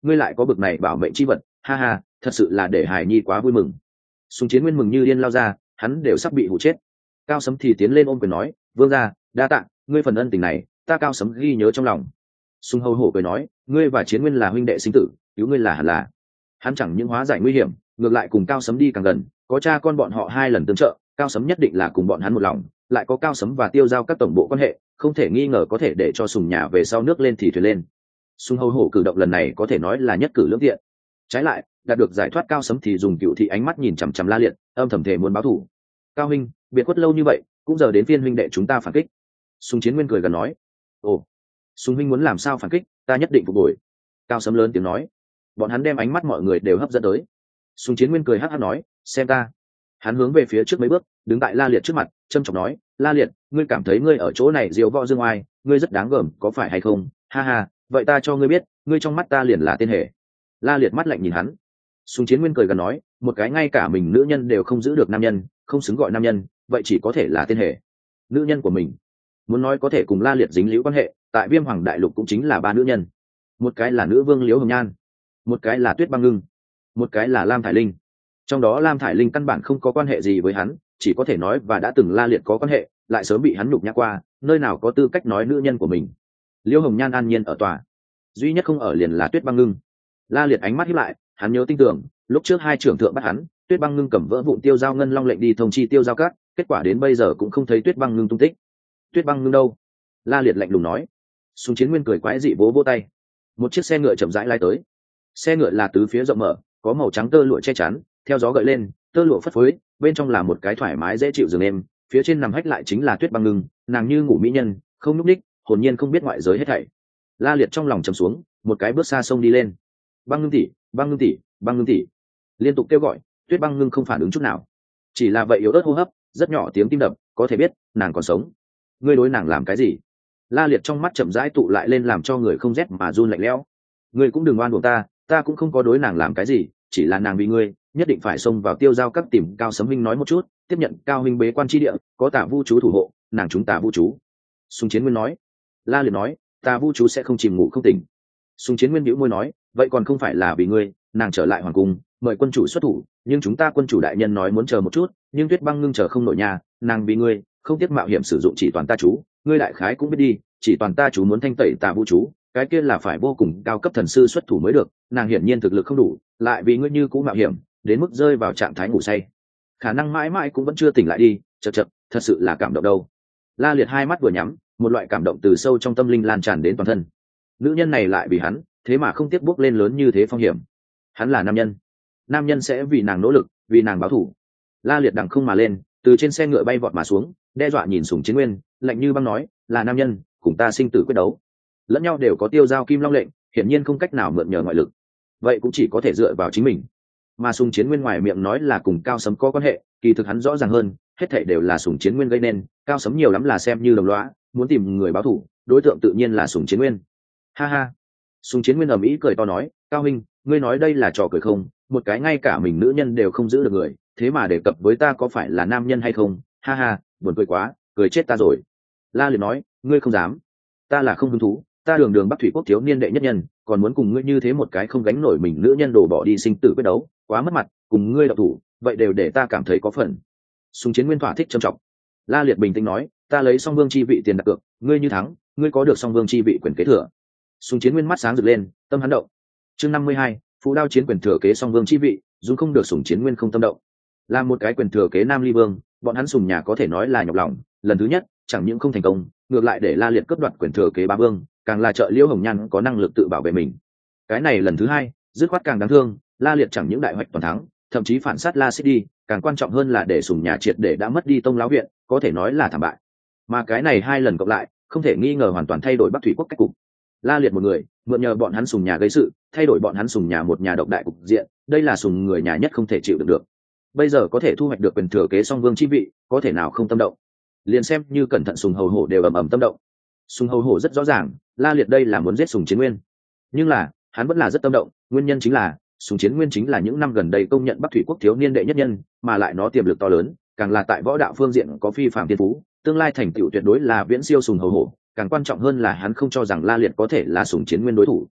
ngươi lại có bực này bảo mệnh chi vật, ha ha, thật sự là để hài nhi quá vui mừng. Sùng Chiến Nguyên mừng như điên lao ra, hắn đều sắp bị hụ chết. Cao Sấm thì tiến lên ôm quyền nói, vương gia, đa tạ, ngươi phần ân tình này ta Cao Sấm ghi nhớ trong lòng. Sùng Hầu Hổ cười nói, ngươi và Chiến Nguyên là huynh đệ sinh tử, cứu ngươi là hẳn là. Hắn chẳng những hóa giải nguy hiểm, ngược lại cùng Cao Sấm đi càng gần, có cha con bọn họ hai lần tương trợ, Cao Sấm nhất định là cùng bọn hắn một lòng, lại có Cao Sấm và Tiêu Giao các tổng bộ quan hệ, không thể nghi ngờ có thể để cho Sùng nhà về sau nước lên thì thuyền lên. Sùng Hầu Hổ cử động lần này có thể nói là nhất cử lưỡng tiện. Trái lại, đạt được giải thoát Cao Sấm thì dùng cựu thị ánh mắt nhìn chằm chằm La Liệt, âm thầm thể muốn báo thù. Cao huynh, biệt khuất lâu như vậy, cũng giờ đến phiên huynh đệ chúng ta phản kích. Sùng Chiến Nguyên cười gần nói, ồ, Sùng huynh muốn làm sao phản kích, ta nhất định phục hồi. Cao Sấm lớn tiếng nói. Bọn hắn đem ánh mắt mọi người đều hấp dẫn tới. Sùng Chiến Nguyên cười hắc hắc nói, xem ta. Hắn hướng về phía trước mấy bước, đứng tại La Liệt trước mặt, trâm trọng nói, La Liệt, ngươi cảm thấy ngươi ở chỗ này diều võ dương oai, ngươi rất đáng gờm, có phải hay không? Ha ha, vậy ta cho ngươi biết, ngươi trong mắt ta liền là tên hề. La Liệt mắt lạnh nhìn hắn. Sùng Chiến Nguyên cười gần nói, một cái ngay cả mình nữ nhân đều không giữ được nam nhân, không xứng gọi nam nhân, vậy chỉ có thể là tên hề. Nữ nhân của mình, muốn nói có thể cùng La Liệt dính liễu quan hệ, tại Viêm Hoàng Đại Lục cũng chính là ba nữ nhân. Một cái là nữ vương Liễu Hồng Nhan, một cái là Tuyết Băng Ngưng, một cái là Lam Thải Linh. Trong đó Lam Thải Linh căn bản không có quan hệ gì với hắn, chỉ có thể nói và đã từng La Liệt có quan hệ, lại sớm bị hắn nhục nhã qua, nơi nào có tư cách nói nữ nhân của mình. Liễu Hồng Nhan an nhiên ở tòa, duy nhất không ở liền là Tuyết Băng Ngưng. La Liệt ánh mắt híp lại, hắn nhớ tinh tường, lúc trước hai trưởng thượng bắt hắn, Tuyết Băng Ngưng cầm vỡ vụn Tiêu Giao ngân long lệnh đi thông chi Tiêu Giao Các, kết quả đến bây giờ cũng không thấy Tuyết Băng Ngưng tung tích. Tuyết Băng Ngưng đâu? La Liệt lạnh lùng nói. Sùng Chiến Nguyên cười quái dị vỗ vỗ tay. Một chiếc xe ngựa chậm rãi lái tới. Xe ngựa là tứ phía rộng mở, có màu trắng tơ lụa che chắn, theo gió gợi lên, tơ lụa phất phới, bên trong là một cái thoải mái dễ chịu giường êm, phía trên nằm hách lại chính là Tuyết Băng Ngưng, nàng như ngủ mỹ nhân, không nhúc nhích, hồn nhiên không biết ngoại giới hết thảy. La Liệt trong lòng trầm xuống, một cái bước xa sông đi lên. Băng Ngưng tỷ, Băng Ngưng tỷ, Băng Ngưng tỷ, liên tục kêu gọi. Tuyết Băng Ngưng không phản ứng chút nào, chỉ là vậy yếu ớt hô hấp, rất nhỏ tiếng tim đập, có thể biết nàng còn sống. Ngươi đối nàng làm cái gì? La Liệt trong mắt chậm rãi tụ lại lên làm cho người không rét mà run lạnh lẽo. Ngươi cũng đừng oan uổng ta, ta cũng không có đối nàng làm cái gì, chỉ là nàng vì ngươi, nhất định phải xông vào Tiêu Giao Các tìm Cao Sấm huynh nói một chút, tiếp nhận Cao huynh bế quan chi địa, có Tả Vu chú thủ hộ, nàng chúng Tả Vu chú. Sùng Chiến Nguyên nói. La Liệt nói, Tả Vu chú sẽ không chìm ngủ không tỉnh. Sùng Chiến Nguyên bĩu môi nói, vậy còn không phải là vì ngươi, nàng trở lại hoàng cung, mời quân chủ xuất thủ, nhưng chúng ta quân chủ đại nhân nói muốn chờ một chút, nhưng Tuyết Băng Ngưng chờ không nổi nhà, nàng vì ngươi, không tiếc mạo hiểm sử dụng chỉ toàn ta chú, ngươi đại khái cũng biết đi, chỉ toàn ta chú muốn thanh tẩy Tả Vu chú, cái kia là phải vô cùng cao cấp thần sư xuất thủ mới được, nàng hiển nhiên thực lực không đủ, lại vì ngươi như cũ mạo hiểm, đến mức rơi vào trạng thái ngủ say, khả năng mãi mãi cũng vẫn chưa tỉnh lại đi, chậc chậc, thật sự là cảm động đâu. La Liệt hai mắt vừa nhắm, một loại cảm động từ sâu trong tâm linh lan tràn đến toàn thân. Nữ nhân này lại vì hắn, thế mà không tiếc bước lên lớn như thế phong hiểm. Hắn là nam nhân, nam nhân sẽ vì nàng nỗ lực, vì nàng báo thù. La Liệt đằng không mà lên, từ trên xe ngựa bay vọt mà xuống, đe dọa nhìn Sùng Chiến Nguyên, lạnh như băng nói, là nam nhân, cùng ta sinh tử quyết đấu. Lẫn nhau đều có Tiêu Giao Kim Long lệnh, hiển nhiên không cách nào mượn nhờ ngoại lực, vậy cũng chỉ có thể dựa vào chính mình. Mà Sùng Chiến Nguyên ngoài miệng nói là cùng Cao Sấm có quan hệ, kỳ thực hắn rõ ràng hơn, hết thảy đều là Sùng Chiến Nguyên gây nên, Cao Sấm nhiều lắm là xem như đồng lõa, muốn tìm người báo thù, đối tượng tự nhiên là Sùng Chiến Nguyên. Ha ha. Sùng Chiến Nguyên ầm ĩ cười to nói, Cao huynh, ngươi nói đây là trò cười không? Một cái ngay cả mình nữ nhân đều không giữ được người, thế mà đề cập với ta có phải là nam nhân hay không? Ha ha, buồn cười quá, cười chết ta rồi. La Liệt nói, ngươi không dám, ta là không hứng thú, ta đường đường Bắc Thủy Quốc thiếu niên đệ nhất nhân, còn muốn cùng ngươi như thế một cái không gánh nổi mình nữ nhân đổ bỏ đi sinh tử quyết đấu, quá mất mặt, cùng ngươi độc thủ, vậy đều để ta cảm thấy có phần. Sùng Chiến Nguyên thỏa thích trầm trọng. La Liệt bình tĩnh nói, ta lấy Song Vương chi vị tiền đặt cược, ngươi như thắng, ngươi có được Song Vương chi vị quyền kế thừa. Sùng Chiến Nguyên mắt sáng rực lên, tâm hắn động. Chương 52, Phú Đao chiến quyền thừa kế Song Vương chi vị, dù không được Sùng Chiến Nguyên không tâm động. Là một cái quyền thừa kế Nam Ly Vương, bọn hắn Sùng nhà có thể nói là nhọc lòng, lần thứ nhất, chẳng những không thành công, ngược lại để La Liệt cướp đoạt quyền thừa kế Bá Vương, càng là trợ Liễu Hồng Nhan có năng lực tự bảo vệ mình. Cái này lần thứ hai, dứt khoát càng đáng thương, La Liệt chẳng những đại hoạch toàn thắng, thậm chí phản sát La City, càng quan trọng hơn là để Sùng nhà triệt để đã mất đi tông lão viện, có thể nói là thảm bại. Mà cái này hai lần cộng lại, không thể nghi ngờ hoàn toàn thay đổi Bắc Thủy Quốc cách cục. La Liệt một người, mượn nhờ bọn hắn Sùng nhà gây sự, thay đổi bọn hắn Sùng nhà một nhà độc đại cục diện, đây là Sùng người nhà nhất không thể chịu đựng được. Bây giờ có thể thu hoạch được quyền thừa kế Song Vương chi vị, có thể nào không tâm động? Liền xem như cẩn thận Sùng Hầu Hổ đều ầm ầm tâm động. Sùng Hầu Hổ rất rõ ràng, La Liệt đây là muốn giết Sùng Chiến Nguyên, nhưng là hắn vẫn là rất tâm động, nguyên nhân chính là Sùng Chiến Nguyên chính là những năm gần đây công nhận Bắc Thủy Quốc thiếu niên đệ nhất nhân, mà lại nó tiềm lực to lớn, càng là tại võ đạo phương diện có phi phàm thiên phú, tương lai thành tựu tuyệt đối là viễn siêu Sùng Hầu Hổ, càng quan trọng hơn là hắn không cho rằng La Liệt có thể là Sùng Chiến Nguyên đối thủ.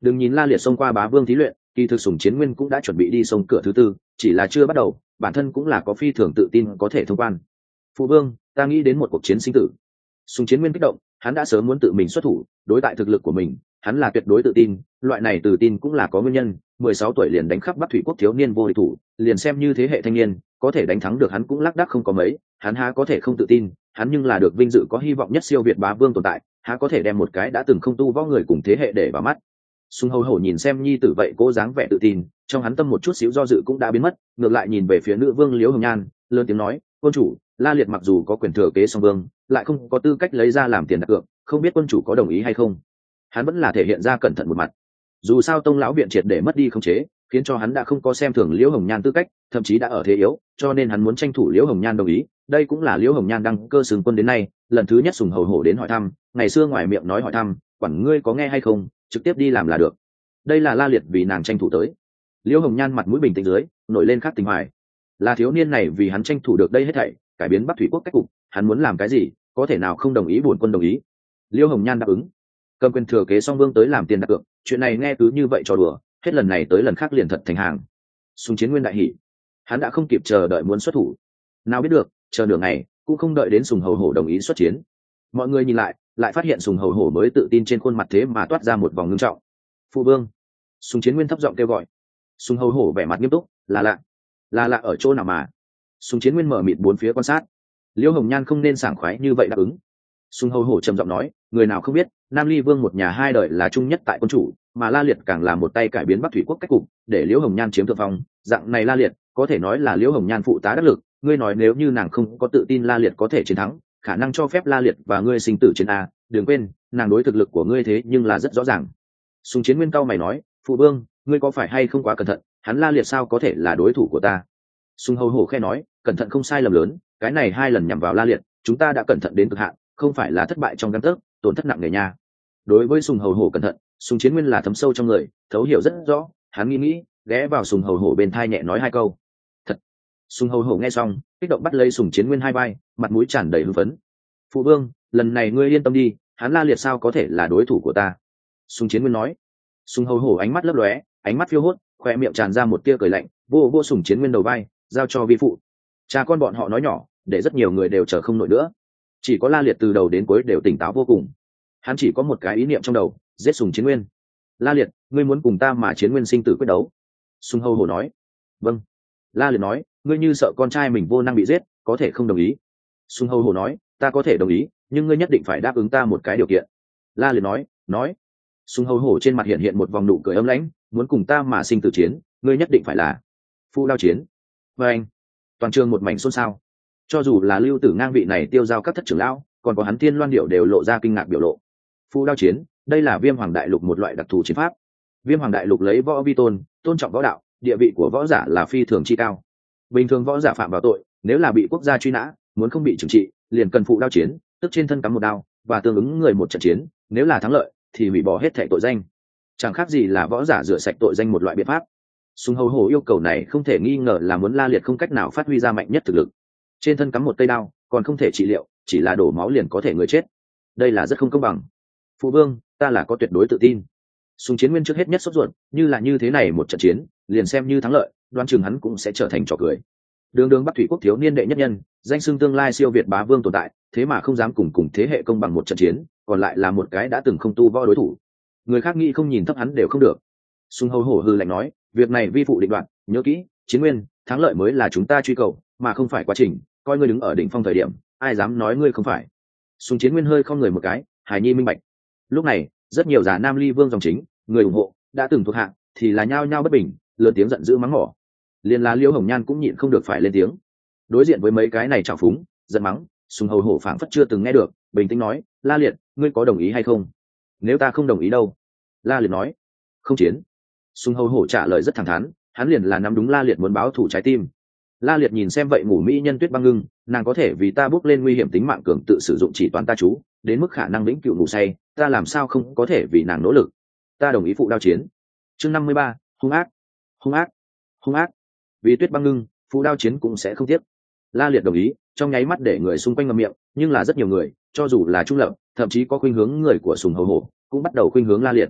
Đừng nhìn La Liệt xông qua Bá Vương thí luyện, kỳ thực Sùng Chiến Nguyên cũng đã chuẩn bị đi sông cửa thứ tư, chỉ là chưa bắt đầu, bản thân cũng là có phi thường tự tin có thể thông quan. Phụ vương, ta nghĩ đến một cuộc chiến sinh tử. Sùng Chiến Nguyên kích động, hắn đã sớm muốn tự mình xuất thủ, đối tại thực lực của mình, hắn là tuyệt đối tự tin, loại này tự tin cũng là có nguyên nhân, 16 tuổi liền đánh khắp Bắc Thủy quốc thiếu niên vô địch thủ, liền xem như thế hệ thanh niên, có thể đánh thắng được hắn cũng lác đác không có mấy, hắn há có thể không tự tin, hắn nhưng là được vinh dự có hy vọng nhất siêu việt Bá Vương tồn tại, há có thể đem một cái đã từng không tu võ người cùng thế hệ để vào mắt. Sùng Hầu Hổ nhìn xem nhi tử vậy cố dáng vẻ tự tin, trong hắn tâm một chút xíu do dự cũng đã biến mất, ngược lại nhìn về phía nữ vương Liễu Hồng Nhan, lớn tiếng nói: "Quân chủ, La Liệt mặc dù có quyền thừa kế song vương, lại không có tư cách lấy ra làm tiền đặt cược, không biết quân chủ có đồng ý hay không?" Hắn vẫn là thể hiện ra cẩn thận một mặt. Dù sao Tông lão viện triệt để mất đi khống chế, khiến cho hắn đã không có xem thường Liễu Hồng Nhan tư cách, thậm chí đã ở thế yếu, cho nên hắn muốn tranh thủ Liễu Hồng Nhan đồng ý. Đây cũng là Liễu Hồng Nhan đăng cơ xưng quân đến nay, lần thứ nhất Sùng Hầu Hổ đến hỏi thăm, ngày xưa ngoài miệng nói hỏi thăm, quản ngươi có nghe hay không, trực tiếp đi làm là được. Đây là La Liệt vì nàng tranh thủ tới. Liễu Hồng Nhan mặt mũi bình tĩnh dưới, nổi lên khác tình hoài. Là thiếu niên này vì hắn tranh thủ được đây hết thảy, cải biến Bắc Thủy quốc cách cục, hắn muốn làm cái gì, có thể nào không đồng ý bổn quân đồng ý. Liễu Hồng Nhan đáp ứng. Cầm quyền thừa kế song vương tới làm tiền đặt cược, chuyện này nghe cứ như vậy trò đùa, hết lần này tới lần khác liền thật thành hàng. Sùng Chiến Nguyên đại hỉ, hắn đã không kịp chờ đợi muốn xuất thủ. Nào biết được, chờ nửa ngày cũng không đợi đến Sùng Hầu Hổ đồng ý xuất chiến. Mọi người nhìn lại phát hiện Sùng Hầu Hổ mới tự tin trên khuôn mặt thế mà toát ra một vòng ngưng trọng. Phụ vương. Sùng Chiến Nguyên thấp giọng kêu gọi. Sùng Hầu Hổ vẻ mặt nghiêm túc, là lạ ở chỗ nào mà? Sùng Chiến Nguyên mở mịt bốn phía quan sát. Liễu Hồng Nhan không nên sảng khoái như vậy đáp ứng. Sùng Hầu Hổ trầm giọng nói, người nào không biết, Nam Ly Vương một nhà hai đời là chung nhất tại quân chủ, mà La Liệt càng là một tay cải biến Bắc Thủy quốc cách cục, để Liễu Hồng Nhan chiếm thượng phong, dạng này La Liệt có thể nói là Liễu Hồng Nhan phụ tá đắc lực, ngươi nói nếu như nàng không có tự tin La Liệt có thể chiến thắng, khả năng cho phép La Liệt và ngươi sinh tử chiến a, đừng quên, nàng đối thực lực của ngươi thế nhưng là rất rõ ràng. Sùng Chiến Nguyên cao mày nói, phụ vương, ngươi có phải hay không quá cẩn thận, hắn La Liệt sao có thể là đối thủ của ta? Sùng Hầu Hổ khe nói, cẩn thận không sai lầm lớn, cái này hai lần nhằm vào La Liệt, chúng ta đã cẩn thận đến cực hạn, không phải là thất bại trong gang tấc, tổn thất nặng nề nha. Đối với Sùng Hầu Hổ cẩn thận, Sùng Chiến Nguyên là thấm sâu trong người, thấu hiểu rất rõ, hắn nghĩ ghé vào Sùng Hầu Hổ bên thai nhẹ nói hai câu. Thật. Sùng Hầu Hổ nghe xong, kích động bắt lấy Sùng Chiến Nguyên hai vai, mặt mũi tràn đầy hưng phấn. Phụ vương, lần này ngươi yên tâm đi, hắn La Liệt sao có thể là đối thủ của ta? Sùng Chiến Nguyên nói. Sùng Hầu Hổ ánh mắt lấp lóe, ánh mắt phiêu hốt, khoe miệng tràn ra một tia cười lạnh, vô Sùng Chiến Nguyên đầu vai, giao cho vi phụ. Cha con bọn họ nói nhỏ, để rất nhiều người đều chờ không nổi nữa. Chỉ có La Liệt từ đầu đến cuối đều tỉnh táo vô cùng. Hắn chỉ có một cái ý niệm trong đầu, giết Sùng Chiến Nguyên. La Liệt, ngươi muốn cùng ta mà Chiến Nguyên sinh tử quyết đấu? Sùng Hầu Hổ nói. Vâng. La Liệt nói, ngươi như sợ con trai mình vô năng bị giết, có thể không đồng ý? Sùng Hầu Hổ nói, ta có thể đồng ý, nhưng ngươi nhất định phải đáp ứng ta một cái điều kiện. La Liệt nói. Sùng Hầu Hổ trên mặt hiện hiện một vòng nụ cười ấm lãnh, muốn cùng ta mà sinh tử chiến, ngươi nhất định phải là Phu Đao Chiến. Và anh, toàn trường một mảnh xôn xao. Cho dù là Lưu Tử Ngang vị này tiêu giao các thất trưởng lão, còn có hắn Thiên Loan Điệu đều lộ ra kinh ngạc biểu lộ. Phu Đao Chiến, đây là Viêm Hoàng Đại Lục một loại đặc thù chiến pháp. Viêm Hoàng Đại Lục lấy võ vi tôn, tôn trọng võ đạo, địa vị của võ giả là phi thường chi cao. Bình thường võ giả phạm vào tội, nếu là bị quốc gia truy nã, muốn không bị trừng trị, liền cần phụ đao chiến, tức trên thân cắm một đao, và tương ứng người một trận chiến, nếu là thắng lợi, thì hủy bỏ hết thảy tội danh. Chẳng khác gì là võ giả rửa sạch tội danh một loại biện pháp. Sùng Hầu Hổ yêu cầu này không thể nghi ngờ là muốn La Liệt không cách nào phát huy ra mạnh nhất thực lực. Trên thân cắm một cây đao, còn không thể trị liệu, chỉ là đổ máu liền có thể người chết. Đây là rất không công bằng. Phụ vương, ta là có tuyệt đối tự tin. Sùng Chiến Nguyên trước hết nhất sốt ruột, như thế này một trận chiến, liền xem như thắng lợi, đoán chừng hắn cũng sẽ trở thành trò cười. Đường Bắc Thủy quốc thiếu niên đệ nhất nhân, danh xưng tương lai siêu việt bá vương tồn tại, thế mà không dám cùng thế hệ công bằng một trận chiến, còn lại là một cái đã từng không tu võ đối thủ. Người khác nghĩ không nhìn thấp hắn đều không được. Sùng Hầu Hổ hừ lạnh nói, việc này vi phụ định đoạt, nhớ kỹ, Chiến Nguyên, thắng lợi mới là chúng ta truy cầu, mà không phải quá trình, coi ngươi đứng ở đỉnh phong thời điểm, ai dám nói ngươi không phải. Sùng Chiến Nguyên hơi không người một cái, hài nhi minh bạch. Lúc này, rất nhiều giả Nam Ly Vương dòng chính, người ủng hộ, đã từng thuộc hạng, thì là nhao nhao bất bình, lớn tiếng giận dữ mắng mỏ. Liên là Liễu Hồng Nhan cũng nhịn không được phải lên tiếng. Đối diện với mấy cái này trào phúng, giận mắng, Sùng Hầu Hổ phảng phất chưa từng nghe được, bình tĩnh nói, La Liệt, ngươi có đồng ý hay không? Nếu ta không đồng ý đâu? La Liệt nói, không chiến. Sùng Hầu Hổ trả lời rất thẳng thắn, hắn liền là nắm đúng La Liệt muốn báo thù trái tim. La Liệt nhìn xem vậy ngủ mỹ nhân Tuyết Băng Ngưng, nàng có thể vì ta bước lên nguy hiểm tính mạng cường tự sử dụng chỉ toán ta chú, đến mức khả năng vĩnh cửu ngủ say, ta làm sao không có thể vì nàng nỗ lực? Ta đồng ý phụ đao chiến. Chương 53, hung ác. Vì Tuyết Băng Ngưng, phụ đao chiến cũng sẽ không tiếc. La Liệt đồng ý, trong nháy mắt để người xung quanh ngậm miệng, nhưng là rất nhiều người, cho dù là trung lập, thậm chí có khuynh hướng người của Sùng Hầu Hổ, cũng bắt đầu khuynh hướng La Liệt.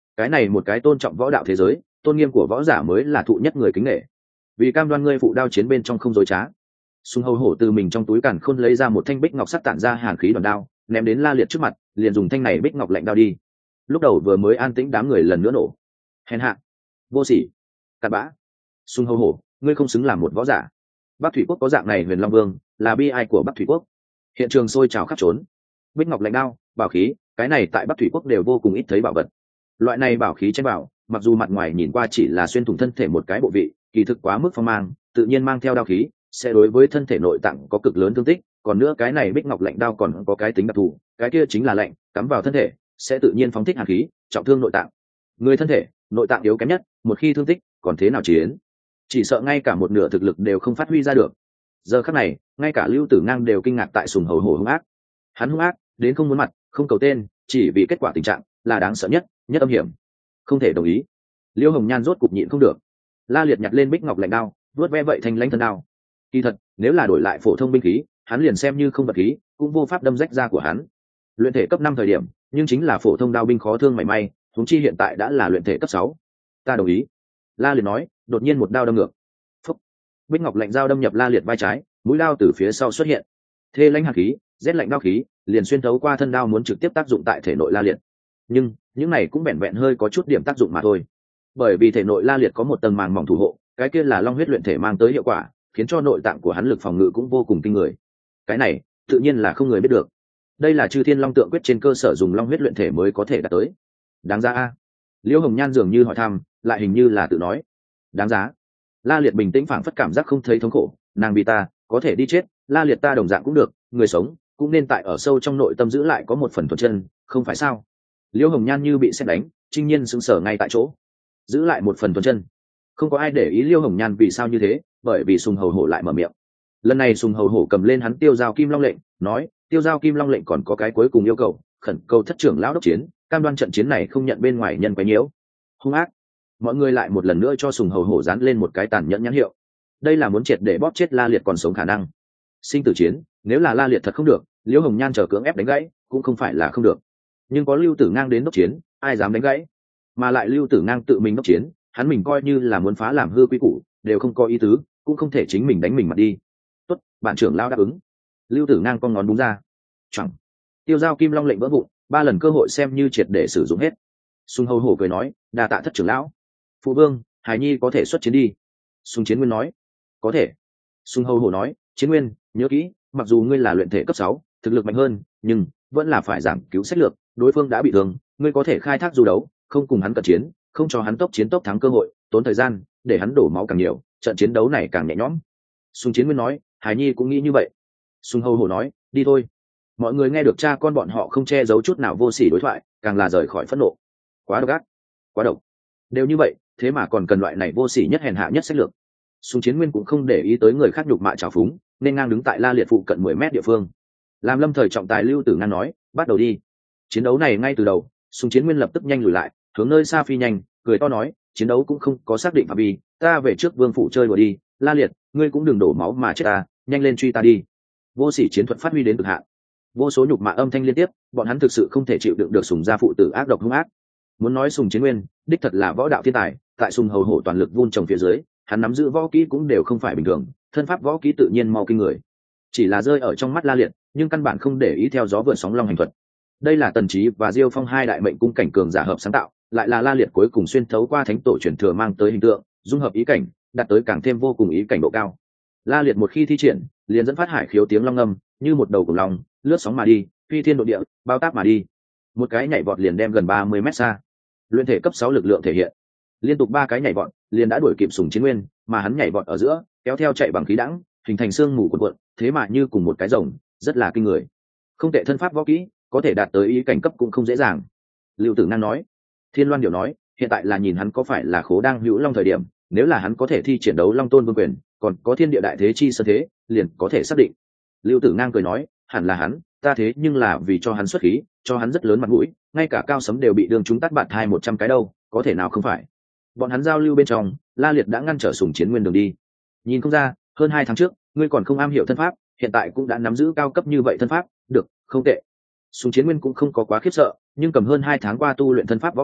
cái này một cái tôn trọng võ đạo thế giới, tôn nghiêm của võ giả mới là thụ nhất người kính nể. Vì cam đoan ngươi phụ đao chiến bên trong không dối trá, Sùng Hầu Hổ từ mình trong túi càn khôn lấy ra một thanh bích ngọc sắc tản ra hàn khí đòn đao, ném đến La Liệt trước mặt, liền dùng thanh này bích ngọc lạnh đao đi. Lúc đầu vừa mới an tĩnh đám người lần nữa nổ. Hèn hạ, vô sỉ, cặn bã. Sùng Hầu Hổ, ngươi không xứng làm một võ giả. Bắc Thủy Quốc có dạng này Huyền Long Vương, là bi ai của Bắc Thủy Quốc. Hiện trường sôi trào khắp trốn. Bích ngọc lạnh đao, bảo khí, cái này tại Bắc Thủy Quốc đều vô cùng ít thấy bảo vật. Loại này bảo khí trên bảo, mặc dù mặt ngoài nhìn qua chỉ là xuyên thủng thân thể một cái bộ vị, kỳ thực quá mức phong mang, tự nhiên mang theo đao khí, sẽ đối với thân thể nội tạng có cực lớn thương tích. Còn nữa cái này bích ngọc lạnh đao còn có cái tính đặc thù, cái kia chính là lạnh, cắm vào thân thể sẽ tự nhiên phóng thích hàn khí, trọng thương nội tạng. Người thân thể nội tạng yếu kém nhất, một khi thương tích, còn thế nào chiến? Chỉ sợ ngay cả một nửa thực lực đều không phát huy ra được. Giờ khắc này, ngay cả Lưu Tử Ngang đều kinh ngạc tại Sùng Hầu Hổ hung ác. Hắn hung ác đến không muốn mặt, không cầu tên, chỉ vì kết quả tình trạng là đáng sợ nhất, nhất âm hiểm. Không thể đồng ý. Liêu Hồng Nhan rốt cục nhịn không được. La Liệt nhặt lên bích ngọc lạnh đao, vuốt ve vậy thành lãnh thân đao. Kỳ thật, nếu là đổi lại phổ thông binh khí, hắn liền xem như không vật khí, cũng vô pháp đâm rách da của hắn. Luyện thể cấp 5 thời điểm, nhưng chính là phổ thông đao binh khó thương mảy may, huống chi hiện tại đã là luyện thể cấp 6. Ta đồng ý. La Liệt nói, đột nhiên một đao đâm ngược. Phúc. Bích ngọc lạnh dao đâm nhập La Liệt vai trái, mũi đao từ phía sau xuất hiện. Thê lãnh hàn khí, rét lạnh đao khí, liền xuyên thấu qua thân đao muốn trực tiếp tác dụng tại thể nội La Liệt. Nhưng, những này cũng vẹn vẹn hơi có chút điểm tác dụng mà thôi. Bởi vì thể nội La Liệt có một tầng màng mỏng thủ hộ, cái kia là long huyết luyện thể mang tới hiệu quả, khiến cho nội tạng của hắn lực phòng ngự cũng vô cùng kinh người. Cái này, tự nhiên là không người biết được. Đây là Chư Thiên Long Tượng Quyết trên cơ sở dùng long huyết luyện thể mới có thể đạt tới. Đáng giá a? Liễu Hồng Nhan dường như hỏi thăm, lại hình như là tự nói. Đáng giá. La Liệt bình tĩnh phảng phất cảm giác không thấy thống khổ, nàng vì ta, có thể đi chết, La Liệt ta đồng dạng cũng được, người sống cũng nên tại ở sâu trong nội tâm giữ lại có một phần thuần chân, không phải sao? Liễu Hồng Nhan như bị sét đánh, Trinh Nhiên sững sờ ngay tại chỗ. Giữ lại một phần thuần chân. Không có ai để ý Liễu Hồng Nhan vì sao như thế, bởi vì Sùng Hầu Hổ lại mở miệng. Lần này Sùng Hầu Hổ cầm lên hắn Tiêu Giao Kim Long lệnh, nói, Tiêu Giao Kim Long lệnh còn có cái cuối cùng yêu cầu, khẩn cầu thất trưởng lão đốc chiến, cam đoan trận chiến này không nhận bên ngoài nhân quấy nhiễu. Hung ác. Mọi người lại một lần nữa cho Sùng Hầu Hổ dán lên một cái tàn nhẫn nhãn hiệu. Đây là muốn triệt để bóp chết La Liệt còn sống khả năng. Sinh tử chiến, nếu là La Liệt thật không được, Liễu Hồng Nhan chờ cưỡng ép đánh gãy, cũng không phải là không được. Nhưng có Lưu Tử Ngang đến đốc chiến, ai dám đánh gãy? Mà lại Lưu Tử Ngang tự mình đốc chiến, hắn mình coi như là muốn phá làm hư quy củ, đều không có ý tứ, cũng không thể chính mình đánh mình mặt đi. Tốt, bạn trưởng lão đáp ứng. Lưu Tử Ngang con ngón búng ra. Chẳng. Tiêu Giao Kim Long lệnh vỡ vụn, 3 lần cơ hội xem như triệt để sử dụng hết. Sùng Hầu Hổ cười nói, đa tạ thất trưởng lão. Phụ vương, Hải Nhi có thể xuất chiến đi. Sùng Chiến Nguyên nói, có thể. Sùng Hầu Hổ nói, Chiến Nguyên, nhớ kỹ, mặc dù ngươi là luyện thể cấp 6, thực lực mạnh hơn, nhưng vẫn là phải giảm cứu sách lược, đối phương đã bị thương, ngươi có thể khai thác du đấu, không cùng hắn cận chiến, không cho hắn tốc chiến tốc thắng cơ hội, tốn thời gian, để hắn đổ máu càng nhiều, trận chiến đấu này càng nhẹ nhõm. Sùng Chiến Nguyên nói, Hải Nhi cũng nghĩ như vậy. Sùng Hầu Hổ nói, đi thôi. Mọi người nghe được cha con bọn họ không che giấu chút nào vô sỉ đối thoại, càng là rời khỏi phẫn nộ. Quá độc ác, quá độc. Đều như vậy, thế mà còn cần loại này vô sỉ nhất hèn hạ nhất sách lược. Sùng Chiến Nguyên cũng không để ý tới người khác nhục mạ trào phúng, nên ngang đứng tại La Liệt phụ cận 10 mét địa phương. Làm lâm thời trọng tài Lưu Tử Ngang nói, bắt đầu đi. Chiến đấu này ngay từ đầu, Sùng Chiến Nguyên lập tức nhanh lùi lại, hướng nơi xa phi nhanh, cười to nói, chiến đấu cũng không có xác định phạm vi, ta về trước vương phủ chơi đùa đi. La Liệt, ngươi cũng đừng đổ máu mà chết ta, nhanh lên truy ta đi. Vô sỉ chiến thuật phát huy đến cực hạn, vô số nhục mạ âm thanh liên tiếp, bọn hắn thực sự không thể chịu đựng được Sùng gia phụ tử ác độc hung ác. Muốn nói Sùng Chiến Nguyên đích thật là võ đạo thiên tài, tại Sùng Hầu Hổ toàn lực vun trồng phía dưới, hắn nắm giữ võ kỹ cũng đều không phải bình thường, thân pháp võ kỹ tự nhiên mau kinh người, chỉ là rơi ở trong mắt La Liệt, nhưng căn bản không để ý theo gió vượt sóng long hành thuật. Đây là Tần Chí và Diêu Phong hai đại mệnh cung cảnh cường giả hợp sáng tạo, lại là La Liệt cuối cùng xuyên thấu qua thánh tổ truyền thừa mang tới hình tượng, dung hợp ý cảnh, đạt tới càng thêm vô cùng ý cảnh độ cao. La Liệt một khi thi triển, liền dẫn phát hải khiếu tiếng long ngâm, như một đầu cổ long, lướt sóng mà đi, phi thiên độ địa, bao táp mà đi. Một cái nhảy vọt liền đem gần 30 mét xa. Luyện thể cấp 6 lực lượng thể hiện. Liên tục 3 cái nhảy vọt, liền đã đuổi kịp Sùng Chiến Nguyên, mà hắn nhảy vọt ở giữa, kéo theo chạy bằng khí đãng, hình thành xương mù cuộn cuộn, thế mà như cùng một cái rồng, rất là kinh người. Không tệ thân pháp võ kỹ, có thể đạt tới ý cảnh cấp cũng không dễ dàng. Lưu Tử Ngang nói. Thiên Loan Điểu nói, hiện tại là nhìn hắn có phải là khố đang hữu long thời điểm, nếu là hắn có thể thi triển đấu Long Tôn Vương quyền, còn có thiên địa đại thế chi sơ thế, liền có thể xác định. Lưu Tử Ngang cười nói, hẳn là hắn, ta thế nhưng là vì cho hắn xuất khí, cho hắn rất lớn mặt mũi, ngay cả Cao Sấm đều bị đường chúng tát bạt 200 cái đâu, có thể nào không phải. Bọn hắn giao lưu bên trong, La Liệt đã ngăn trở Sùng Chiến Nguyên đường đi. Nhìn không ra, hơn 2 tháng trước, ngươi còn không am hiểu thân pháp, hiện tại cũng đã nắm giữ cao cấp như vậy thân pháp, được, không tệ. Sùng Chiến Nguyên cũng không có quá khiếp sợ, nhưng cầm hơn 2 tháng qua tu luyện thân pháp võ kỹ,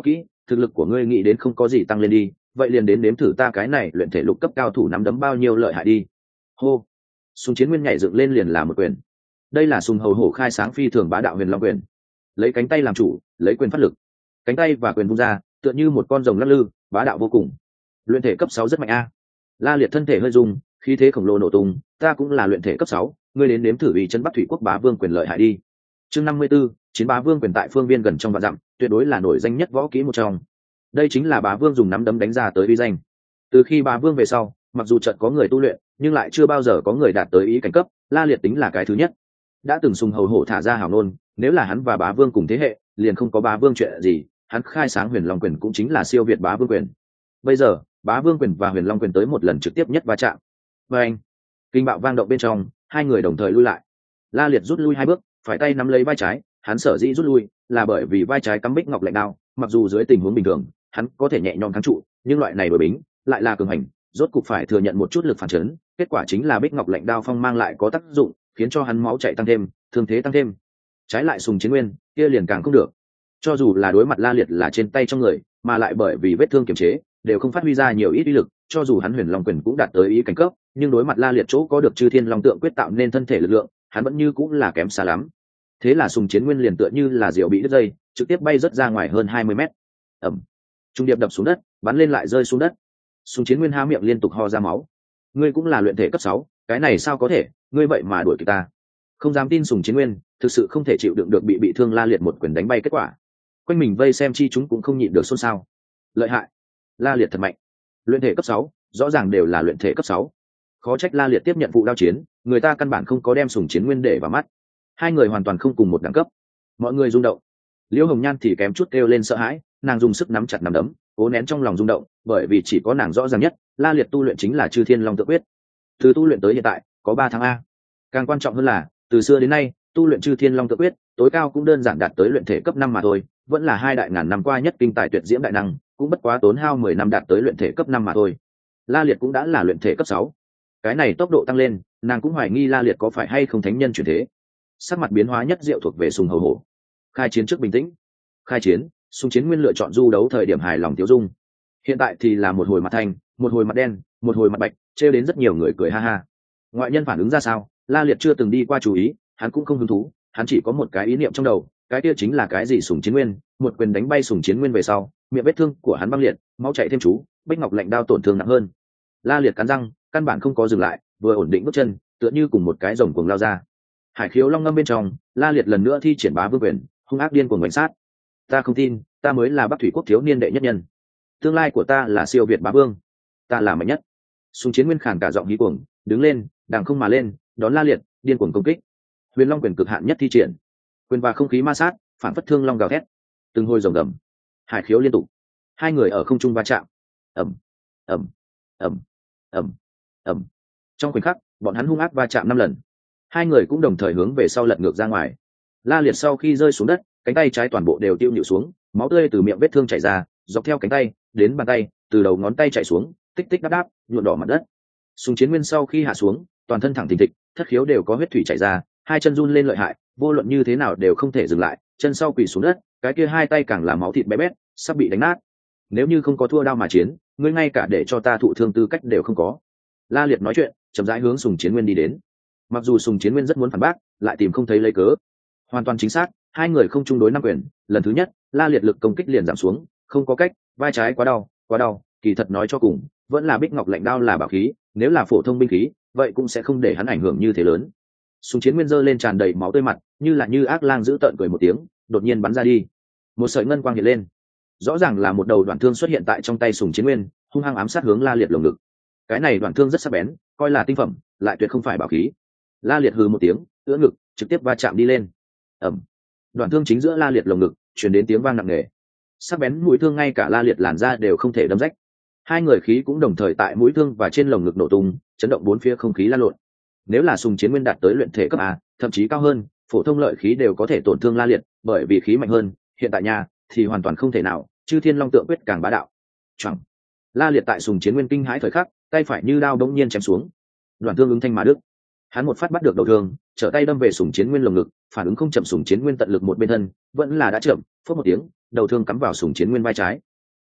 thực lực của ngươi nghĩ đến không có gì tăng lên đi, vậy liền đến nếm thử ta cái này luyện thể lục cấp cao thủ nắm đấm bao nhiêu lợi hại đi. Hô. Sùng Chiến Nguyên nhảy dựng lên liền là một quyền. Đây là Sùng Hầu Hổ khai sáng phi thường bá đạo Huyền Long quyền. Lấy cánh tay làm chủ, lấy quyền phát lực. Cánh tay và quyền vung ra, tựa như một con rồng lắc lư, bá đạo vô cùng. Luyện thể cấp 6 rất mạnh a. La Liệt thân thể hơi rung, khí thế khổng lồ nổ tung, ta cũng là luyện thể cấp 6, ngươi đến nếm thử uy chân Bắc Thủy Quốc Bá Vương quyền lợi hại đi. Chương 54, chiến Bá Vương quyền tại phương viên gần trong vạn dặm, tuyệt đối là nổi danh nhất võ kỹ một trong. Đây chính là Bá Vương dùng nắm đấm đánh ra tới uy danh. Từ khi Bá Vương về sau, mặc dù chợt có người tu luyện, nhưng lại chưa bao giờ có người đạt tới ý cảnh cấp, La Liệt tính là cái thứ nhất. Đã từng Sùng Hầu Hổ thả ra hảo nôn, nếu là hắn và Bá Vương cùng thế hệ, liền không có Bá Vương chuyện gì, hắn khai sáng Huyền Long quyền cũng chính là siêu việt Bá Vương quyền. Bây giờ, Bá Vương quyền và Huyền Long quyền tới một lần trực tiếp nhất va chạm. Và anh, kinh bạo vang động bên trong, hai người đồng thời lui lại. La Liệt rút lui 2 bước, phải tay nắm lấy vai trái, hắn sở dĩ rút lui là bởi vì vai trái cắm bích ngọc lạnh đao, mặc dù dưới tình huống bình thường, hắn có thể nhẹ nhõm thắng trụ, nhưng loại này đổi bính lại là cường hành, rốt cục phải thừa nhận một chút lực phản chấn, kết quả chính là bích ngọc lạnh đao phong mang lại có tác dụng, khiến cho hắn máu chảy tăng thêm, thương thế tăng thêm. Trái lại Sùng Chiến Nguyên, kia liền càng không được. Cho dù là đối mặt La Liệt là trên tay trong người, mà lại bởi vì vết thương kiềm chế, đều không phát huy ra nhiều ít uy lực, cho dù hắn Huyền Long quyền cũng đạt tới ý cảnh cấp, nhưng đối mặt La Liệt chỗ có được Chư Thiên Long tượng quyết tạo nên thân thể lực lượng, hắn vẫn như cũng là kém xa lắm. Thế là Sùng Chiến Nguyên liền tựa như là diều bị đứt dây, trực tiếp bay rất ra ngoài hơn 20 mét. Ầm. Trung điệp đập xuống đất, bắn lên lại rơi xuống đất. Sùng Chiến Nguyên há miệng liên tục ho ra máu. Ngươi cũng là luyện thể cấp 6, cái này sao có thể, ngươi vậy mà đuổi kịp ta. Không dám tin Sùng Chiến Nguyên, thực sự không thể chịu đựng được bị thương La Liệt một quyền đánh bay kết quả. Quanh mình vây xem chi chúng cũng không nhịn được xôn xao. Lợi hại, La Liệt thật mạnh. Luyện thể cấp 6, rõ ràng đều là luyện thể cấp 6. Khó trách La Liệt tiếp nhận vụ đao chiến, người ta căn bản không có đem Sùng Chiến Nguyên để vào mắt. Hai người hoàn toàn không cùng một đẳng cấp. Mọi người rung động. Liễu Hồng Nhan thì kém chút kêu lên sợ hãi, nàng dùng sức nắm chặt nắm đấm, cố nén trong lòng rung động, bởi vì chỉ có nàng rõ ràng nhất, La Liệt tu luyện chính là Chư Thiên Long Tự Quyết. Từ tu luyện tới hiện tại, có 3 tháng a. Càng quan trọng hơn là, từ xưa đến nay, tu luyện Chư Thiên Long Tự Quyết, tối cao cũng đơn giản đạt tới luyện thể cấp 5 mà thôi, vẫn là hai đại ngàn năm qua nhất kinh tài tuyệt diễm đại năng, cũng bất quá tốn hao 10 năm đạt tới luyện thể cấp 5 mà thôi. La Liệt cũng đã là luyện thể cấp 6. Cái này tốc độ tăng lên, nàng cũng hoài nghi La Liệt có phải hay không thánh nhân chuyển thế. Sắc mặt biến hóa nhất diệu thuộc về Sùng Hầu Hổ. Khai chiến trước bình tĩnh. Khai chiến, Sùng Chiến Nguyên lựa chọn du đấu thời điểm hài lòng tiêu dung. Hiện tại thì là một hồi mặt thanh, một hồi mặt đen, một hồi mặt bạch, trêu đến rất nhiều người cười ha ha. Ngoại nhân phản ứng ra sao, La Liệt chưa từng đi qua chú ý, hắn cũng không hứng thú, hắn chỉ có một cái ý niệm trong đầu, cái kia chính là cái gì Sùng Chiến Nguyên, một quyền đánh bay Sùng Chiến Nguyên về sau, miệng vết thương của hắn băng liệt, máu chảy thêm chú, bích ngọc lạnh đao tổn thương nặng hơn. La Liệt cắn răng, căn bản không có dừng lại, vừa ổn định bước chân, tựa như cùng một cái rồng cuồng lao ra. Hải khiếu long ngâm bên trong, La Liệt lần nữa thi triển Bá Vương quyền, hung ác điên cuồng bành sát. Ta không tin, ta mới là Bắc Thủy Quốc thiếu niên đệ nhất nhân. Tương lai của ta là siêu việt Bá Vương, ta là mạnh nhất. Sùng Chiến Nguyên khàn cả giọng hí cuồng, đứng lên, đằng không mà lên, đón La Liệt, điên cuồng công kích. Huyền Long quyền cực hạn nhất thi triển, quyền và không khí ma sát, phản phất thương long gào thét, từng hồi rồng gầm, hải khiếu liên tục. Hai người ở không trung va chạm, ầm, ầm, ầm, ầm, ầm. Trong khoảnh khắc, bọn hắn hung ác va chạm 5 lần. Hai người cũng đồng thời hướng về sau lật ngược ra ngoài. La Liệt sau khi rơi xuống đất, cánh tay trái toàn bộ đều tiêu nhịu xuống, máu tươi từ miệng vết thương chảy ra, dọc theo cánh tay đến bàn tay, từ đầu ngón tay chảy xuống, tích tích đáp đáp, nhuộm đỏ mặt đất. Sùng Chiến Nguyên sau khi hạ xuống, toàn thân thẳng thình thịch, thất khiếu đều có huyết thủy chảy ra, hai chân run lên lợi hại, vô luận như thế nào đều không thể dừng lại, chân sau quỳ xuống đất, cái kia hai tay càng là máu thịt bé bét, sắp bị đánh nát. Nếu như không có thua đao mà chiến, ngươi ngay cả để cho ta thụ thương tư cách đều không có. La Liệt nói chuyện, chậm rãi hướng Sùng Chiến Nguyên đi đến. Mặc dù Sùng Chiến Nguyên rất muốn phản bác, lại tìm không thấy lấy cớ. Hoàn toàn chính xác, hai người không chung đối 5 quyền, lần thứ nhất, La Liệt lực công kích liền giảm xuống, không có cách, vai trái quá đau, kỳ thật nói cho cùng, vẫn là bích ngọc lạnh đao là bảo khí, nếu là phổ thông binh khí, vậy cũng sẽ không để hắn ảnh hưởng như thế lớn. Sùng Chiến Nguyên giơ lên tràn đầy máu tươi mặt, như ác lang dữ tợn cười một tiếng, đột nhiên bắn ra đi. Một sợi ngân quang hiện lên, rõ ràng là một đầu đoạn thương xuất hiện tại trong tay Sùng Chiến Nguyên, hung hăng ám sát hướng La Liệt lồng ngực. Cái này đoạn thương rất sắc bén, coi là tinh phẩm, lại tuyệt không phải bảo khí. La Liệt hừ một tiếng, ưỡn ngực, trực tiếp va chạm đi lên. Ầm. Đoạn thương chính giữa La Liệt lồng ngực, truyền đến tiếng vang nặng nề. Sắc bén mũi thương ngay cả La Liệt làn da đều không thể đâm rách. Hai người khí cũng đồng thời tại mũi thương và trên lồng ngực nổ tung, chấn động bốn phía không khí lan lộn. Nếu là Sùng Chiến Nguyên đạt tới luyện thể cấp A, thậm chí cao hơn, phổ thông lợi khí đều có thể tổn thương La Liệt, bởi vì khí mạnh hơn, hiện tại nhà thì hoàn toàn không thể nào, Chư Thiên Long Tượng Quyết càng bá đạo. Choảng. La Liệt tại Sùng Chiến Nguyên kinh hãi thời khắc, tay phải như đao đống nhiên chém xuống. Đoạn thương ứng thanh mà đứt. Hắn một phát bắt được đầu thương, trở tay đâm về Sùng Chiến Nguyên lồng ngực, phản ứng không chậm, Sùng Chiến Nguyên tận lực một bên thân, vẫn là đã chậm, phất một tiếng, đầu thương cắm vào Sùng Chiến Nguyên vai trái.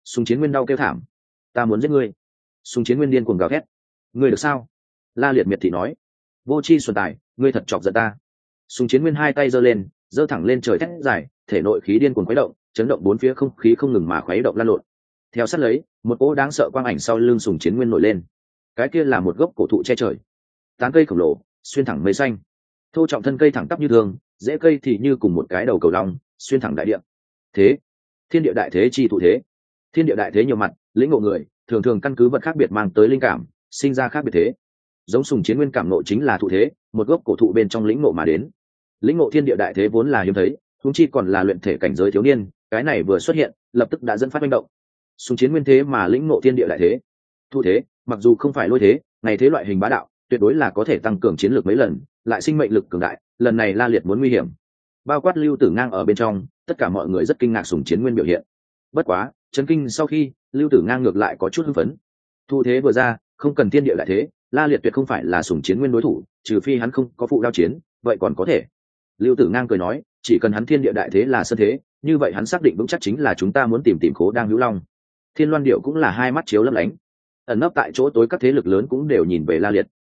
Sùng Chiến Nguyên đau kêu thảm. Ta muốn giết ngươi. Sùng Chiến Nguyên điên cuồng gào thét. Ngươi được sao? La Liệt miệt thị nói. Vô chi xuân tài, ngươi thật chọc giận ta. Sùng Chiến Nguyên hai tay giơ lên, giơ thẳng lên trời thét dài, thể nội khí điên cuồng khuấy động, chấn động bốn phía không khí không ngừng mà khuấy động lan lộn. Theo sát lấy, một cỗ đáng sợ quang ảnh sau lưng Sùng Chiến Nguyên nổi lên. Cái kia là một gốc cổ thụ che trời, tán cây khổng lồ xuyên thẳng mây xanh, thô trọng thân cây thẳng tắp như thường, rễ cây thì như cùng một cái đầu cầu long xuyên thẳng đại địa. Thế, thiên địa đại thế chi thụ thế. Thiên địa đại thế nhiều mặt, lĩnh ngộ người thường thường căn cứ vật khác biệt mang tới linh cảm, sinh ra khác biệt thế. Giống Sùng Chiến Nguyên cảm ngộ chính là thụ thế, một gốc cổ thụ bên trong lĩnh ngộ mà đến. Lĩnh ngộ thiên địa đại thế vốn là hiếm thấy, huống chi còn là luyện thể cảnh giới thiếu niên, cái này vừa xuất hiện, lập tức đã dẫn phát manh động. Sùng Chiến Nguyên thế mà lĩnh ngộ thiên địa đại thế. Thụ thế, mặc dù không phải lôi thế, ngày thế loại hình bá đạo, tuyệt đối là có thể tăng cường chiến lược mấy lần, lại sinh mệnh lực cường đại, lần này La Liệt muốn nguy hiểm. Bao quát Lưu Tử Ngang ở bên trong, tất cả mọi người rất kinh ngạc Sùng Chiến Nguyên biểu hiện. Bất quá, chấn kinh sau khi, Lưu Tử Ngang ngược lại có chút hưng phấn. Thu thế vừa ra, không cần thiên địa đại thế, La Liệt tuyệt không phải là Sùng Chiến Nguyên đối thủ, trừ phi hắn không có phụ đao chiến, vậy còn có thể. Lưu Tử Ngang cười nói, chỉ cần hắn thiên địa đại thế là sơn thế, như vậy hắn xác định vững chắc chính là chúng ta muốn tìm khố đang hữu long. Thiên Loan Điệu cũng là hai mắt chiếu lấp lánh. Ẩn nấp tại chỗ tối các thế lực lớn cũng đều nhìn về La Liệt.